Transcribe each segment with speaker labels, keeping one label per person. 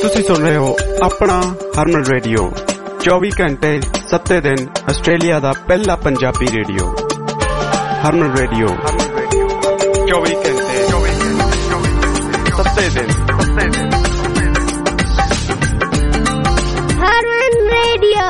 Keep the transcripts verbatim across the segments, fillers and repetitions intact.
Speaker 1: ਤੁਸੀਂ ਸੁਣ ਰਹੇ ਹੋ ਆਪਣਾ ਹਰਮਨ ਰੇਡੀਓ, ਚੌਵੀ ਘੰਟੇ ਸੱਤੇ ਦਿਨ ਆਸਟ੍ਰੇਲੀਆ ਦਾ ਪਹਿਲਾ ਪੰਜਾਬੀ ਰੇਡੀਓ। ਹਰਮਨ ਰੇਡੀਓ ਚੌਵੀ ਘੰਟੇ ਸੱਤੇ ਦਿਨ
Speaker 2: ਹਰਮਨ ਰੇਡੀਓ।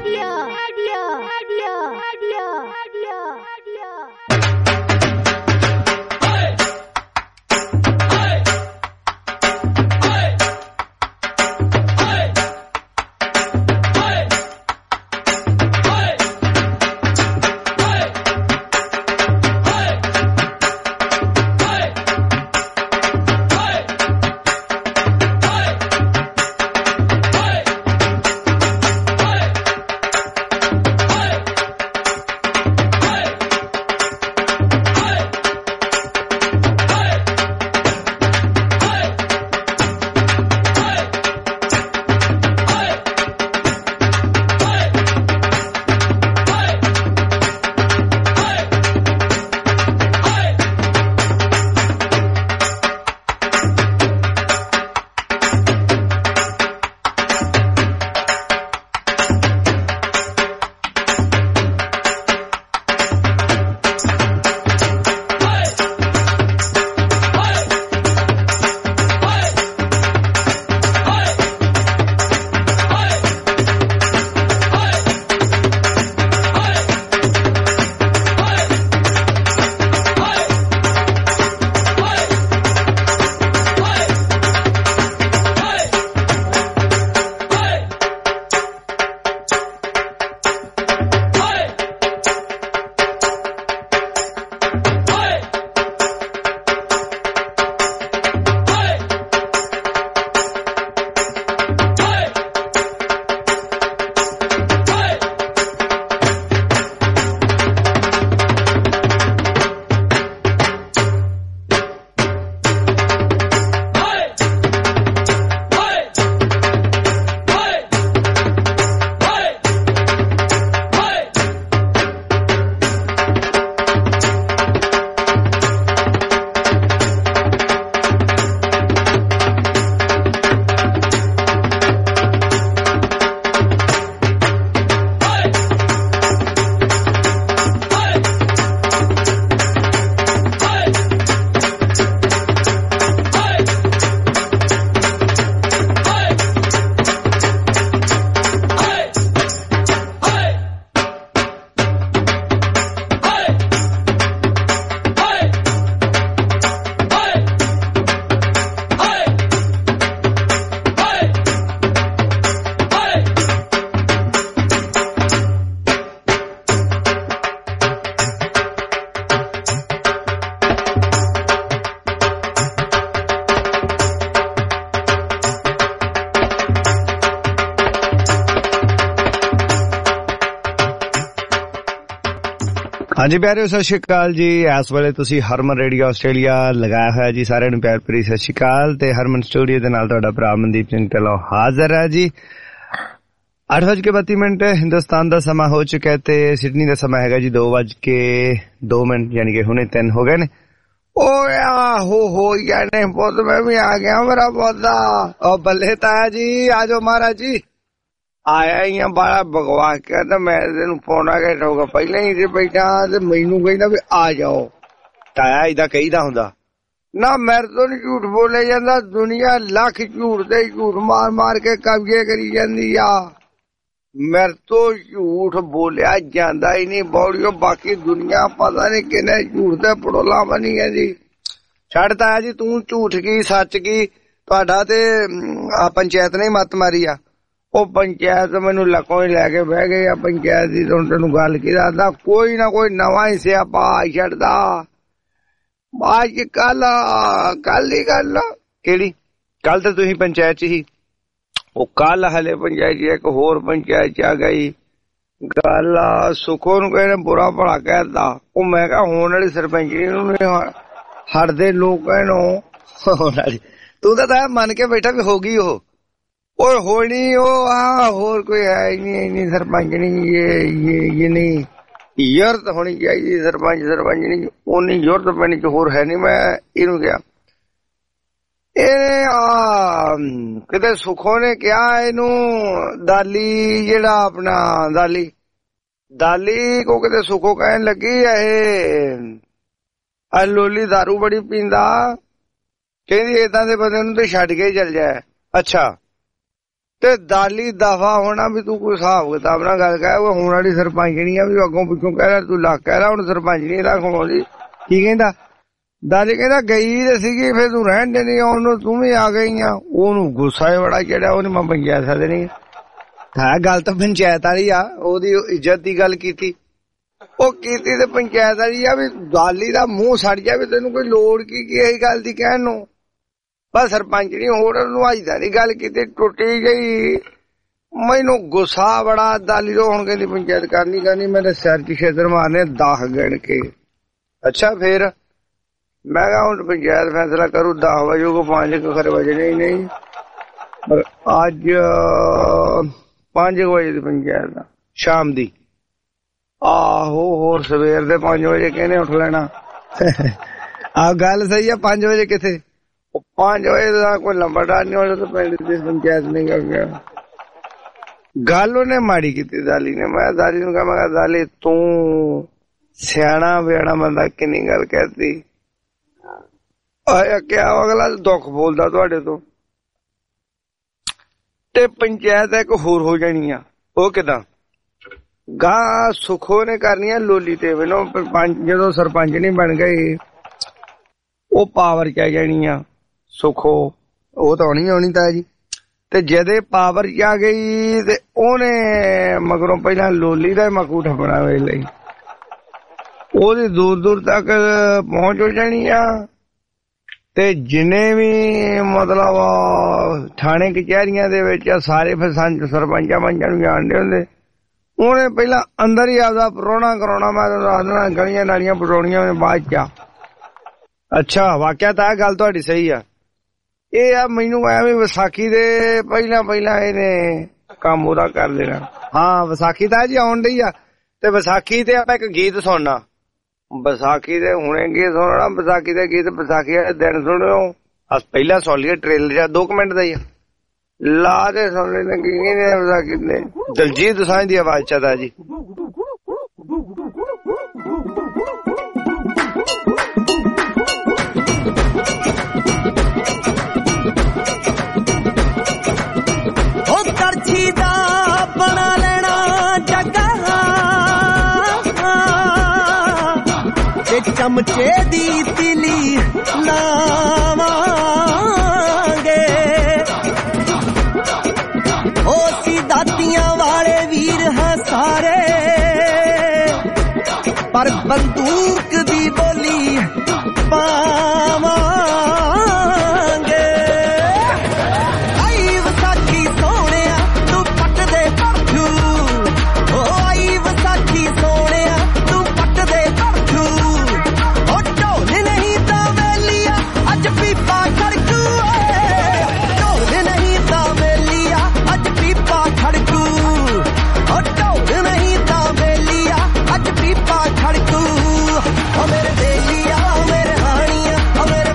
Speaker 3: ਹਾਂਜੀ ਪਿਆਰਿਓ, ਸਤਿ ਸ਼੍ਰੀ ਅਕਾਲ ਜੀ। ਇਸ ਵੇਲੇ ਤੁਸੀਂ ਹਰਮਨ ਰੇਡੀਓ ਆਸਟ੍ਰੇਲੀਆ ਲਗਾਇਆ ਹੋਇਆ ਜੀ। ਸਾਰਿਆਂ ਨੂੰ ਪਿਆਰ ਭਰੀ ਸਤਿ ਸ਼੍ਰੀ ਅਕਾਲ। ਤੇ ਹਰਮਨ ਸਟੂਡੀਓ ਦੇ ਨਾਲ ਤੁਹਾਡਾ ਭਰਾ ਮਨਦੀਪ ਸਿੰਘ ਢਿੱਲੋਂ ਹਾਜ਼ਰ ਹੈ ਜੀ। ਅੱਠ ਵੱਜ ਕੇ ਬੱਤੀ ਮਿੰਟ ਹਿੰਦੁਸਤਾਨ ਦਾ ਸਮਾਂ ਹੋ ਚੁੱਕਾ ਤੇ ਸਿਡਨੀ ਦਾ ਸਮਾਂ ਹੈਗਾ ਜੀ ਦੋ ਵੱਜ ਕੇ ਦੋ ਮਿੰਟ, ਯਾਨੀ ਕਿ ਹੁਣੇ ਤਿੰਨ ਹੋ ਗਏ ਨੇ। ਓਏ ਆਹੋ ਹੋ ਜਾਣੇ ਪੁੱਤ, ਮੈਂ ਵੀ ਆ ਗਿਆ ਮੇਰਾ ਪੌਦਾ। ਉਹ ਬੱਲੇ ਤਾਇਆ ਜੀ, ਆ ਜਾਓ ਮਹਾਰਾਜ ਜੀ। ਆਇਆ ਹੀ ਆ ਬੜਾ ਬਕਵਾਸ ਕਹਿੰਦਾ, ਮੈਂ ਤੈਨੂੰ ਪੌਣਾ ਘੰਟਾ ਹੋਗਾ ਪਹਿਲਾਂ ਹੀ ਤੇ ਬੈਠਾ ਤੇ ਮੈਨੂੰ ਕਹਿੰਦਾ ਵੀ ਆ ਜਾਓ। ਤਾਇਆ ਏਦਾਂ ਕਹੀਦਾ ਹੁੰਦਾ ਨਾ, ਮੇਰੇ ਤੋਂ ਨੀ ਝੂਠ ਬੋਲਿਆ ਜਾਂਦਾ। ਦੁਨੀਆ ਲੱਖ ਝੂਠ ਤੇ ਝੂਠ ਮਾਰ ਮਾਰ ਕੇ ਕਬਜ਼ੇ ਕਰੀ ਜਾਂਦੀ ਆ, ਮੇਰੇ ਤੋਂ ਝੂਠ ਬੋਲਿਆ ਜਾਂਦਾ ਹੀ ਨਹੀਂ ਬੋਲਿਓ। ਬਾਕੀ ਦੁਨੀਆ ਪਤਾ ਨੀ ਕਿੰਨੇ ਝੂਠ ਤੇ ਪੜੋਲਾ ਬਣੀ ਹੈ ਜੀ। ਛੱਡ ਤਾਇਆ ਜੀ, ਤੂੰ ਝੂਠ ਕੀ ਸੱਚ ਕੀ, ਤੁਹਾਡਾ ਤੇ ਪੰਚਾਇਤ ਨੇ ਮੱਤ ਮਾਰੀ ਆ। ਉਹ ਪੰਚਾਇਤ ਮੈਨੂੰ ਲੱਕੋਂ ਹੀ ਲੈ ਕੇ ਬਹਿ ਗਏ ਆ। ਪੰਚਾਇਤ ਦੀ ਹੁਣ ਤੈਨੂੰ ਗੱਲ ਕੀ ਦੱਸਦਾ, ਕੋਈ ਨਾ ਕੋਈ ਨਵਾਂ ਹੀ ਸਿਆਪਾ ਛੱਡਦਾ। ਬਾਅਦ ਚ ਕੱਲ ਕੱਲ ਹੀ ਗੱਲ ਕਿਹੜੀ ਕੱਲ ਤੇ ਤੁਸੀਂ ਪੰਚਾਇਤ ਚ ਹੀ, ਉਹ ਕੱਲ ਹਲੇ ਪੰਚਾਇਤ ਚ ਇੱਕ ਹੋਰ ਪੰਚਾਇਤ ਚ ਆ ਗਈ ਗੱਲ। ਸੁਖੋ ਨੂੰ ਕਹਿੰਦੇ ਬੁਰਾ ਭਲਾ ਕਹਿਦਾ। ਉਹ ਮੈਂ ਕਿਹਾ ਹੋਣ ਵਾਲੀ ਸਰਪੰਚੀ ਨੂੰ ਹਟਦੇ ਲੋਕ ਇਹਨੂੰ। ਤੂੰ ਤਾਂ ਤਾਂ ਮੰਨ ਕੇ ਬੈਠਾ ਵੀ ਹੋ ਗਈ ਉਹ। ਓਏ ਹੋਣੀ ਉਹ ਆ, ਹੋਰ ਕੋਈ ਹੈ ਹੀ ਨਹੀਂ। ਇੰਨੀ ਸਰਪੰਚਣੀ ਇਹ ਨਹੀਂ ਯੂਰਤ ਹੋਣੀ ਚਾਹੀਦੀ ਸਰਪੰਚ ਸਰਪੰਚਣੀ, ਉਨੀ ਯੂਰਤ ਪਿੰਡ ਚ ਹੋਰ ਹੈ ਨੀ। ਮੈਂ ਇਹਨੂੰ ਕਿਹਾ ਇਹ ਆ ਕਿਤੇ ਸੁਖੋ ਨੇ ਕਿਹਾ ਇਹਨੂੰ ਦਾਲੀ ਜਿਹੜਾ ਆਪਣਾ ਦਾਲੀ ਦਾਲੀ ਕੋ ਕਿਤੇ ਸੁਖੋ ਕਹਿਣ ਲੱਗੀ ਇਹ ਆ ਲੋਲੀ ਦਾਰੂ ਬੜੀ ਪੀਂਦਾ, ਕਹਿੰਦੀ ਏਦਾਂ ਦੇ ਬੰਦੇ ਨੂੰ ਤੇ ਛੱਡ ਕੇ ਚੱਲ ਜਾਏ। ਅੱਛਾ ਤੇ ਦਾਲੀ ਦਫਾ ਹੋਣਾ ਵੀ ਤੂੰ ਕੋਈ ਹਿਸਾਬ ਕਿਤਾਬ ਨਾਲ ਗੱਲ ਕਹਿ, ਉਹ ਹੁਣ ਵਾਲੀ ਸਰਪੰਚਣੀ ਆ ਵੀ ਅੱਗੋਂ ਪਿੱਛੋਂ ਕਹਿ ਰਿਹਾ ਤੂੰ ਲੱਗ ਕਹਿ ਰਿਹਾ ਹੁਣ ਸਰਪੰਚਣੀ ਰੱਖਵਾਉਂਦੀ। ਕੀ ਕਹਿੰਦਾ ਦਾਲੀ? ਕਹਿੰਦਾ ਗਈ ਤੇ ਸੀਗੀ ਫਿਰ ਤੂੰ ਰਹਿਣ ਦੇਣੀ ਉਹਨੂੰ, ਤੂੰ ਵੀ ਆ ਗਈ ਆ। ਉਹਨੂੰ ਗੁੱਸਾ ਹੀ ਬੜਾ ਚੜਿਆ, ਉਹਨੇ ਮੈਂ ਪੰਚਾਇਤ ਸੱਦਣੀ ਹੈ। ਗੱਲ ਤਾਂ ਪੰਚਾਇਤ ਵਾਲੀ ਆ, ਉਹਦੀ ਇੱਜ਼ਤ ਦੀ ਗੱਲ ਕੀਤੀ, ਉਹ ਕੀਤੀ ਤੇ ਪੰਚਾਇਤ ਵਾਲੀ ਆ ਵੀ ਦਾਲੀ ਦਾ ਮੂੰਹ ਸੜ ਜਾ ਵੀ ਤੈਨੂੰ ਕੋਈ ਲੋੜ ਕੀ ਕੀ ਇਹੀ ਗੱਲ ਦੀ ਕਹਿਣ ਨੂੰ। ਬਸ ਸਰਪੰਚ ਨੀ ਹੋਰ ਹਲਵਾਈਦਾਂ ਦੀ ਗੱਲ ਕੀਤੀ, ਟੁੱਟੀ ਗਈ। ਮੈਨੂੰ ਗੁੱਸਾ ਬੜਾ ਦਾਲੀ ਤੋਂ। ਹੁਣ ਕਹਿੰਦੀ ਪੰਚਾਇਤ ਕਰਨੀ ਕਰਨੀ, ਮੇਰੇ ਸਿਰ ਚ ਛੇਤਰ ਮਾਰਨੇ ਦਸ ਗਿਣ ਕੇ। ਅੱਛਾ ਫੇਰ ਮੈਂ ਕਿਹਾ ਹੁਣ ਪੰਚਾਇਤ ਫੈਸਲਾ ਕਰੂ ਦਸ ਵਜੇ ਕੋ ਪੰਜ ਖਰੇ ਵਜਣੇ ਹੀ ਨਹੀਂ, ਪਰ ਅੱਜ ਪੰਜ ਵਜੇ ਦੀ ਪੰਚਾਇਤ ਦਾ ਸ਼ਾਮ ਦੀ। ਆਹੋ ਹੋਰ ਸਵੇਰ ਦੇ ਪੰਜ ਵਜੇ ਕਹਿੰਦੇ ਉੱਠ ਲੈਣਾ। ਆਹ ਗੱਲ ਸਹੀ ਆ, ਪੰਜ ਵਜੇ ਕਿੱਥੇ? ਉਹ ਪੰਜ ਵਜੇ ਦਾ ਕੋਈ ਲੰਬੜਦਾਰ ਨੀ ਹੋਣਾ ਤਾਂ ਪਿੰਡ ਦੀ ਪੰਚਾਇਤ ਨਹੀਂ ਕਰ ਗਿਆ। ਗੱਲ ਉਹਨੇ ਮਾੜੀ ਕੀਤੀ ਦਾਲੀ ਨੇ। ਮੈਂ ਦਾਲੀ ਨੂੰ ਕਿਹਾ, ਮੈਂ ਕਿਹਾ ਦਾਲੀ ਤੂੰ ਸਿਆਣਾ ਵਿਆਣਾ ਬੰਦਾ ਕਿੰਨੀ ਗੱਲ ਕਹਿਤੀ। ਆਇਆ ਕਿਆ ਅਗਲਾ ਦੁੱਖ ਬੋਲਦਾ ਤੁਹਾਡੇ ਤੋਂ ਤੇ ਪੰਚਾਇਤ ਇੱਕ ਹੋਰ ਹੋ ਜਾਣੀ ਆ। ਉਹ ਕਿਦਾਂ? ਗਾਂ ਸੁਖੋ ਨੇ ਕਰਨੀ ਆ ਲੋਲੀ ਤੇ ਮੈਨੂੰ ਜਦੋਂ ਸਰਪੰਚ ਨਹੀਂ ਬਣ ਗਏ ਉਹ ਪਾਵਰ ਚ ਆ ਜਾਣੀ ਆ ਸੁਖੋ। ਉਹ ਤਾਂ ਆਉਣੀ ਆਉਣੀ ਤਾਂ ਜੀ। ਤੇ ਜਦੇ ਪਾਵਰ ਚ ਆ ਗਈ ਤੇ ਉਹਨੇ ਮਗਰੋਂ ਪਹਿਲਾਂ ਲੋਲੀ ਦਾ ਮਕੂ ਠੱਪਣਾ ਵੇ ਲਈ, ਉਹਦੀ ਦੂਰ ਦੂਰ ਤੱਕ ਪਹੁੰਚ ਹੋ ਜਾਣੀ ਆ। ਤੇ ਜਿੰਨੇ ਵੀ ਮਤਲਬ ਥਾਣੇ ਕਚਹਿਰੀਆਂ ਦੇ ਵਿੱਚ ਸਾਰੇ ਫਿਰ ਸਰਪੰਚਾਂ ਪੰਚਾਂ ਨੂੰ ਜਾਣਦੇ ਹੁੰਦੇ, ਉਹਨੇ ਪਹਿਲਾਂ ਅੰਦਰ ਹੀ ਆਪਦਾ ਪਰੋਣਾ ਕਰਾਉਣਾ। ਮੈਂ ਦੱਸ ਦੇਣਾ ਗਲੀਆਂ ਨਾਲੀਆਂ ਪਟਾਉਣੀਆਂ ਬਾਅਦ ਚ। ਅੱਛਾ ਵਾਕਿਆ ਤਾਂ ਇਹ ਗੱਲ ਤੁਹਾਡੀ ਸਹੀ ਆ। ਇਹ ਆ ਮੈਨੂੰ ਐਵੇਂ ਵਿਸਾਖੀ ਦੇ ਪਹਿਲਾਂ ਪਹਿਲਾਂ ਇਹਨੇ ਕੰਮ ਉਹਦਾ ਕਰ ਲੈਣਾ। ਹਾਂ ਵਿਸਾਖੀ ਤਾਂ ਜੀ ਆਉਣ ਡਈ ਆ ਤੇ ਵਿਸਾਖੀ ਤੇ ਆਪਾਂ ਇੱਕ ਗੀਤ ਸੁਣਨਾ। ਵਿਸਾਖੀ ਦੇ ਹੁਣੇ ਗੀਤ ਸੁਣਨਾ, ਵਿਸਾਖੀ ਦੇ ਗੀਤ ਵਿਸਾਖੀ ਦੇ ਦਿਨ ਸੁਣਿਓ। ਅਸ ਪਹਿਲਾਂ ਸੁਣ ਲਈਏ ਟ੍ਰੇਲਰ ਜਾਂ ਦੋ ਕੁ ਮਿੰਟ ਦਾ ਹੀ ਆ, ਲਾ ਦੇ ਸੁਣ ਲੈਣੇ ਕੀ ਕਹਿੰਦੇ ਵਿਸਾਖੀ ਦੇ। ਦਲਜੀਤ ਦੋਸਾਂਝ ਦੀ ਆਵਾਜ਼ ਚ ਦਾ ਜੀ।
Speaker 2: ਉਹ ਕਰਛੀ ਦਾ ਬਣਾ ਲੈਣਾ ਜੱਗਾ ਤੇ ਚਮਚੇ ਦੀ ਤਿਲੀ ਲਾਵਾਂਗੇ। ਉਹ ਸੀ ਦਾਤੀਆਂ ਵਾਲੇ ਵੀਰ ਹਾਂ ਸਾਰੇ, ਪਰ ਬੰਦੂਕ ਦੀ ਬੋਲੀ ਪਾਵਾਂਗੇ। ਆਈ ਵਿਸਾਖੀ ਸੋਹਣਿਆ ਤੂੰ ਪੱਟ ਦੇ ਪਰਛੂ, ਉਹ ਆਈ ਵਿਸਾਖੀ ਸੋਹਣਿਆ ਤੂੰ ਪੱਟ ਦੇ ਪਰਛੂ। ਉਹ ਢੋਲ ਨਹੀਂ ਤਾਂ ਵੇਲੀਆ ਅੱਜ ਪੀਪਾ ਖੜਕੂ, ਢੋਲ ਨਹੀਂ ਤਾਂ ਵੇਲੀਆ ਅੱਜ ਪੀਪਾ ਖੜਕੂ। ਉਹ ਢੋਲ ਨਹੀਂ ਤਾਂ ਵੇਲੀਆ ਅੱਜ ਪੀਪਾ ਖੜਕੂ। ਉਹ ਮੇਰੇ ਬੇਲੀਆ ਮੇਰੇ ਹਾਣੀਆਂ, ਉਹ ਮੇਰੇ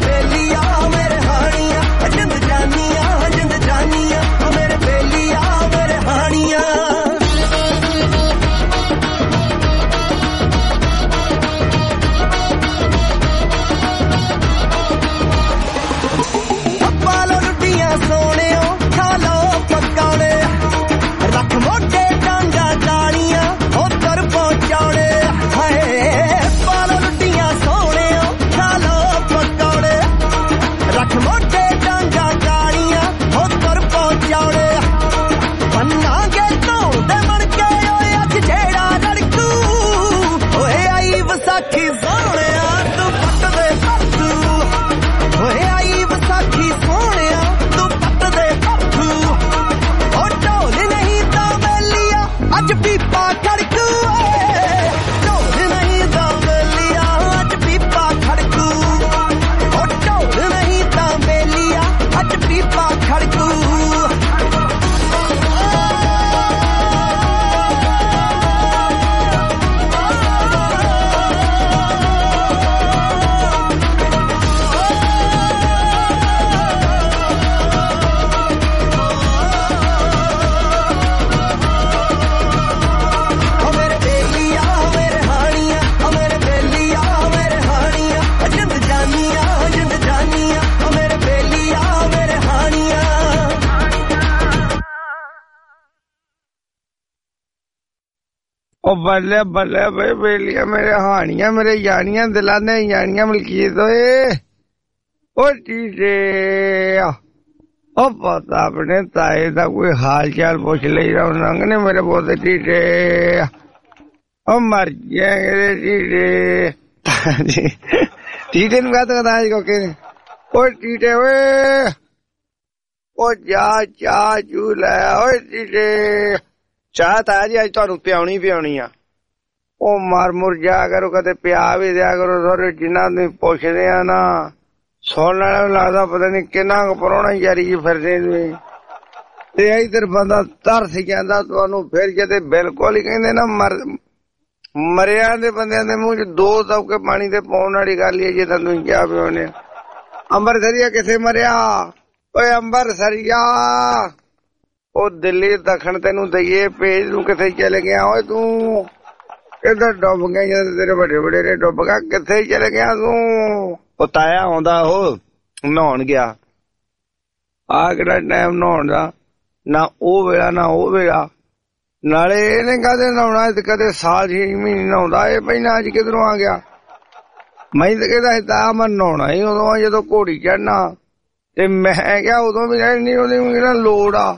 Speaker 3: ओ बल्ले बल्ले बे बेलिया मेरे हानियां मेरे यानियां दिलाने यानियां मलकीत ओए ओ टीटे ओ पता अपने ताए दा कोई हाल चाल पूछ ले रंग ने मेरे बहुत टीटे ओ मर गए टीटे टीटे नु कहता था आज को के ओ टीटे ओए ओ जा चा चू ले ओ टीटे ਚਾਹ ਤਾਂ ਜੀ ਅੱਜ ਤੁਹਾਨੂੰ ਪਿਆਉਣੀ ਪਿਆਉਣੀ ਆ ਉਹ ਮਰ ਮੁਰ ਜਾ ਕਰੋ ਕਦੇ ਪਿਆ ਵੀ ਦਿਆ ਕਰੋ ਸਾਰੇ ਜਿਨ੍ਹਾਂ ਨੂੰ ਪੁੱਛਦੇ ਆ ਨਾ ਸੁਣਨ ਵਾਲਾ ਨੂੰ ਲੱਗਦਾ ਪਤਾ ਨਹੀਂ ਕਿੰਨਾ ਕੁ ਪ੍ਰਾਹੁਣਾ ਯਾਰੀ ਜੀ ਫਿਰਦੇ ਨੇ ਤੇ ਇਧਰ ਬੰਦਾ ਤਰਸ ਜਾਂਦਾ ਤੁਹਾਨੂੰ ਫਿਰ ਜਦੇ ਬਿਲਕੁਲ ਹੀ ਕਹਿੰਦੇ ਨਾ ਮਰ ਮਰਿਆ ਦੇ ਬੰਦਿਆਂ ਦੇ ਮੂੰਹ 'ਚ ਦੋ ਤੌਕੇ ਪਾਣੀ ਦੇ ਪਾਉਣ ਵਾਲੀ ਗੱਲ ਹੀ ਜੇ ਤੁਹਾਨੂੰ ਕਿਹਾ ਪਿਓਨੇ ਅੰਬਰਸਰੀਆ ਕਿੱਥੇ ਮਰਿਆ ਓਏ ਅੰਬਰਸਰੀਆ ਉਹ ਦਿੱਲੀ ਦੱਖਣ ਤੈਨੂੰ ਦਈਏ ਭੇਜ ਤੂੰ ਕਿੱਥੇ ਚਲੇ ਗਿਆ ਓਏ ਤੂੰ ਇੱਧਰ ਡੁੱਬ ਗਿਆ ਜਦੋਂ ਤੇਰੇ ਵੱਡੇ ਵੱਡੇ ਨੇ ਡੁੱਬ ਗਿਆ ਕਿੱਥੇ ਚਲੇ ਗਿਆ ਤੂੰ ਉਹ ਤਾਇਆ ਆਉਂਦਾ ਉਹ ਨਹਾਉਣ ਗਿਆ ਆ ਕਿਹੜਾ ਟਾਈਮ ਨਹਾਉਣ ਦਾ ਨਾ ਉਹ ਵੇਲਾ ਨਾ ਉਹ ਵੇਲਾ ਨਾਲੇ ਇਹਨੇ ਕਦੇ ਨਹਾਉਣਾ ਤੇ ਕਦੇ ਸਾਲ ਛੇ ਮਹੀਨੇ ਨਹਾਉਂਦਾ ਇਹ ਪਹਿਲਾਂ ਅੱਜ ਕਿਧਰੋਂ ਆ ਗਿਆ ਮੈਂ ਤਾਂ ਕਹਿੰਦਾ ਤਾਂ ਮੈਂ ਨਹਾਉਣਾ ਹੀ ਉਦੋਂ ਜਦੋਂ ਘੋੜੀ ਚੜਨਾ ਤੇ ਮੈਂ ਕਿਹਾ ਉਦੋਂ ਵੀ ਨਹੀਂ ਉਹਦੀ ਮੇਰਾ ਲੋੜ ਆ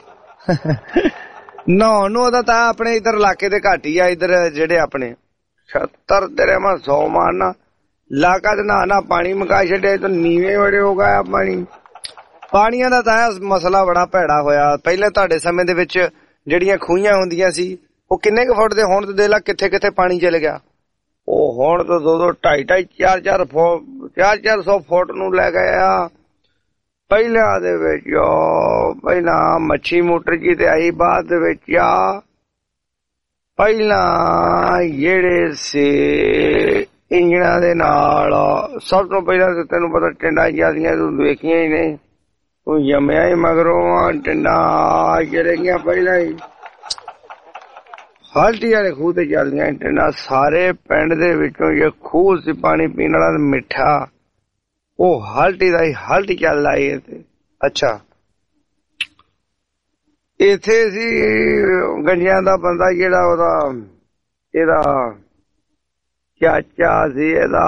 Speaker 3: ਨਹਾਉਣ ਨੂੰ ਉਹਦਾ ਤਾਂ ਆਪਣੇ ਇੱਧਰ ਇਲਾਕੇ ਦੇ ਘੱਟ ਹੀ ਆ ਇੱਧਰ ਜਿਹੜੇ ਆਪਣੇ ਛੱਤਰ ਤੇਰੇ ਮੈਂ ਸੌ ਮਾਰਨਾ ਇਲਾਕਾ ਤੇ ਨਾ ਨਾ ਪਾਣੀ ਮੁਕਾ ਛੱਡਿਆ ਤਾਂ ਨੀਵੇਂ ਬੜੇ ਹੋ ਗਿਆ ਪਾਣੀ ਪਾਣੀਆਂ ਦਾ ਤਾਂ ਮਸਲਾ ਬੜਾ ਭੈੜਾ ਹੋਇਆ ਪਹਿਲੇ ਤੁਹਾਡੇ ਸਮੇਂ ਦੇ ਵਿੱਚ ਜਿਹੜੀਆਂ ਖੂਹੀਆਂ ਹੁੰਦੀਆਂ ਸੀ ਉਹ ਕਿੰਨੇ ਕੁ ਫੁੱਟ ਦੇ ਹੁਣ ਤੇ ਦੇਖ ਲਾ ਕਿੱਥੇ ਕਿੱਥੇ ਪਾਣੀ ਚਲ ਗਿਆ ਉਹ ਹੁਣ ਤਾਂ ਦੋ ਦੋ ਢਾਈ ਢਾਈ ਚਾਰ ਚਾਰ ਫੁੱਟ ਚਾਰ ਚਾਰ ਸੌ ਫੁੱਟ ਨੂੰ ਲੈ ਗਏ ਆ ਪਹਿਲਾਂ ਦੇ ਵਿੱਚ ਪਹਿਲਾਂ ਮੱਛੀ ਮੋਟਰ ਜੀ ਤੇ ਆਈ ਬਾਅਦ ਦੇ ਵਿੱਚ ਆ ਪਹਿਲਾਂ ਜਿਹੜੇ ਸੀ ਇੰਜਣਾਂ ਦੇ ਨਾਲ ਸਭ ਤੋਂ ਪਹਿਲਾਂ ਤੇ ਤੈਨੂੰ ਪਤਾ ਟਿੰਡਾਂ ਜਾਂਦੀਆਂ ਤੂੰ ਵੇਖੀਆਂ ਹੀ ਨਹੀਂ ਉਹ ਜੰਮਿਆ ਹੀ ਮਗਰੋਂ ਟਿੰਡਾਂ ਜਿਹੜੀਆਂ ਪਹਿਲਾਂ ਹੀ ਹਲਟੀ ਵਾਲੇ ਖੂਹ ਤੇ ਚੱਲਦੀਆਂ ਟਿੰਡਾਂ ਸਾਰੇ ਪਿੰਡ ਦੇ ਵਿੱਚੋਂ ਜੇ ਖੂਹ ਸੀ ਪਾਣੀ ਪੀਣ ਵਾਲਾ ਮਿੱਠਾ ਉਹ ਹਲਟੀ ਦਾ ਹੀ ਹਲਟੀ ਚੱਲਦਾ ਏ ਤੇ ਅੱਛਾ ਇੱਥੇ ਸੀ ਗੰਜਿਆਂ ਦਾ ਬੰਦਾ ਜਿਹੜਾ ਉਹਦਾ ਇਹਦਾ ਚਾਚਾ ਸੀ ਇਹਦਾ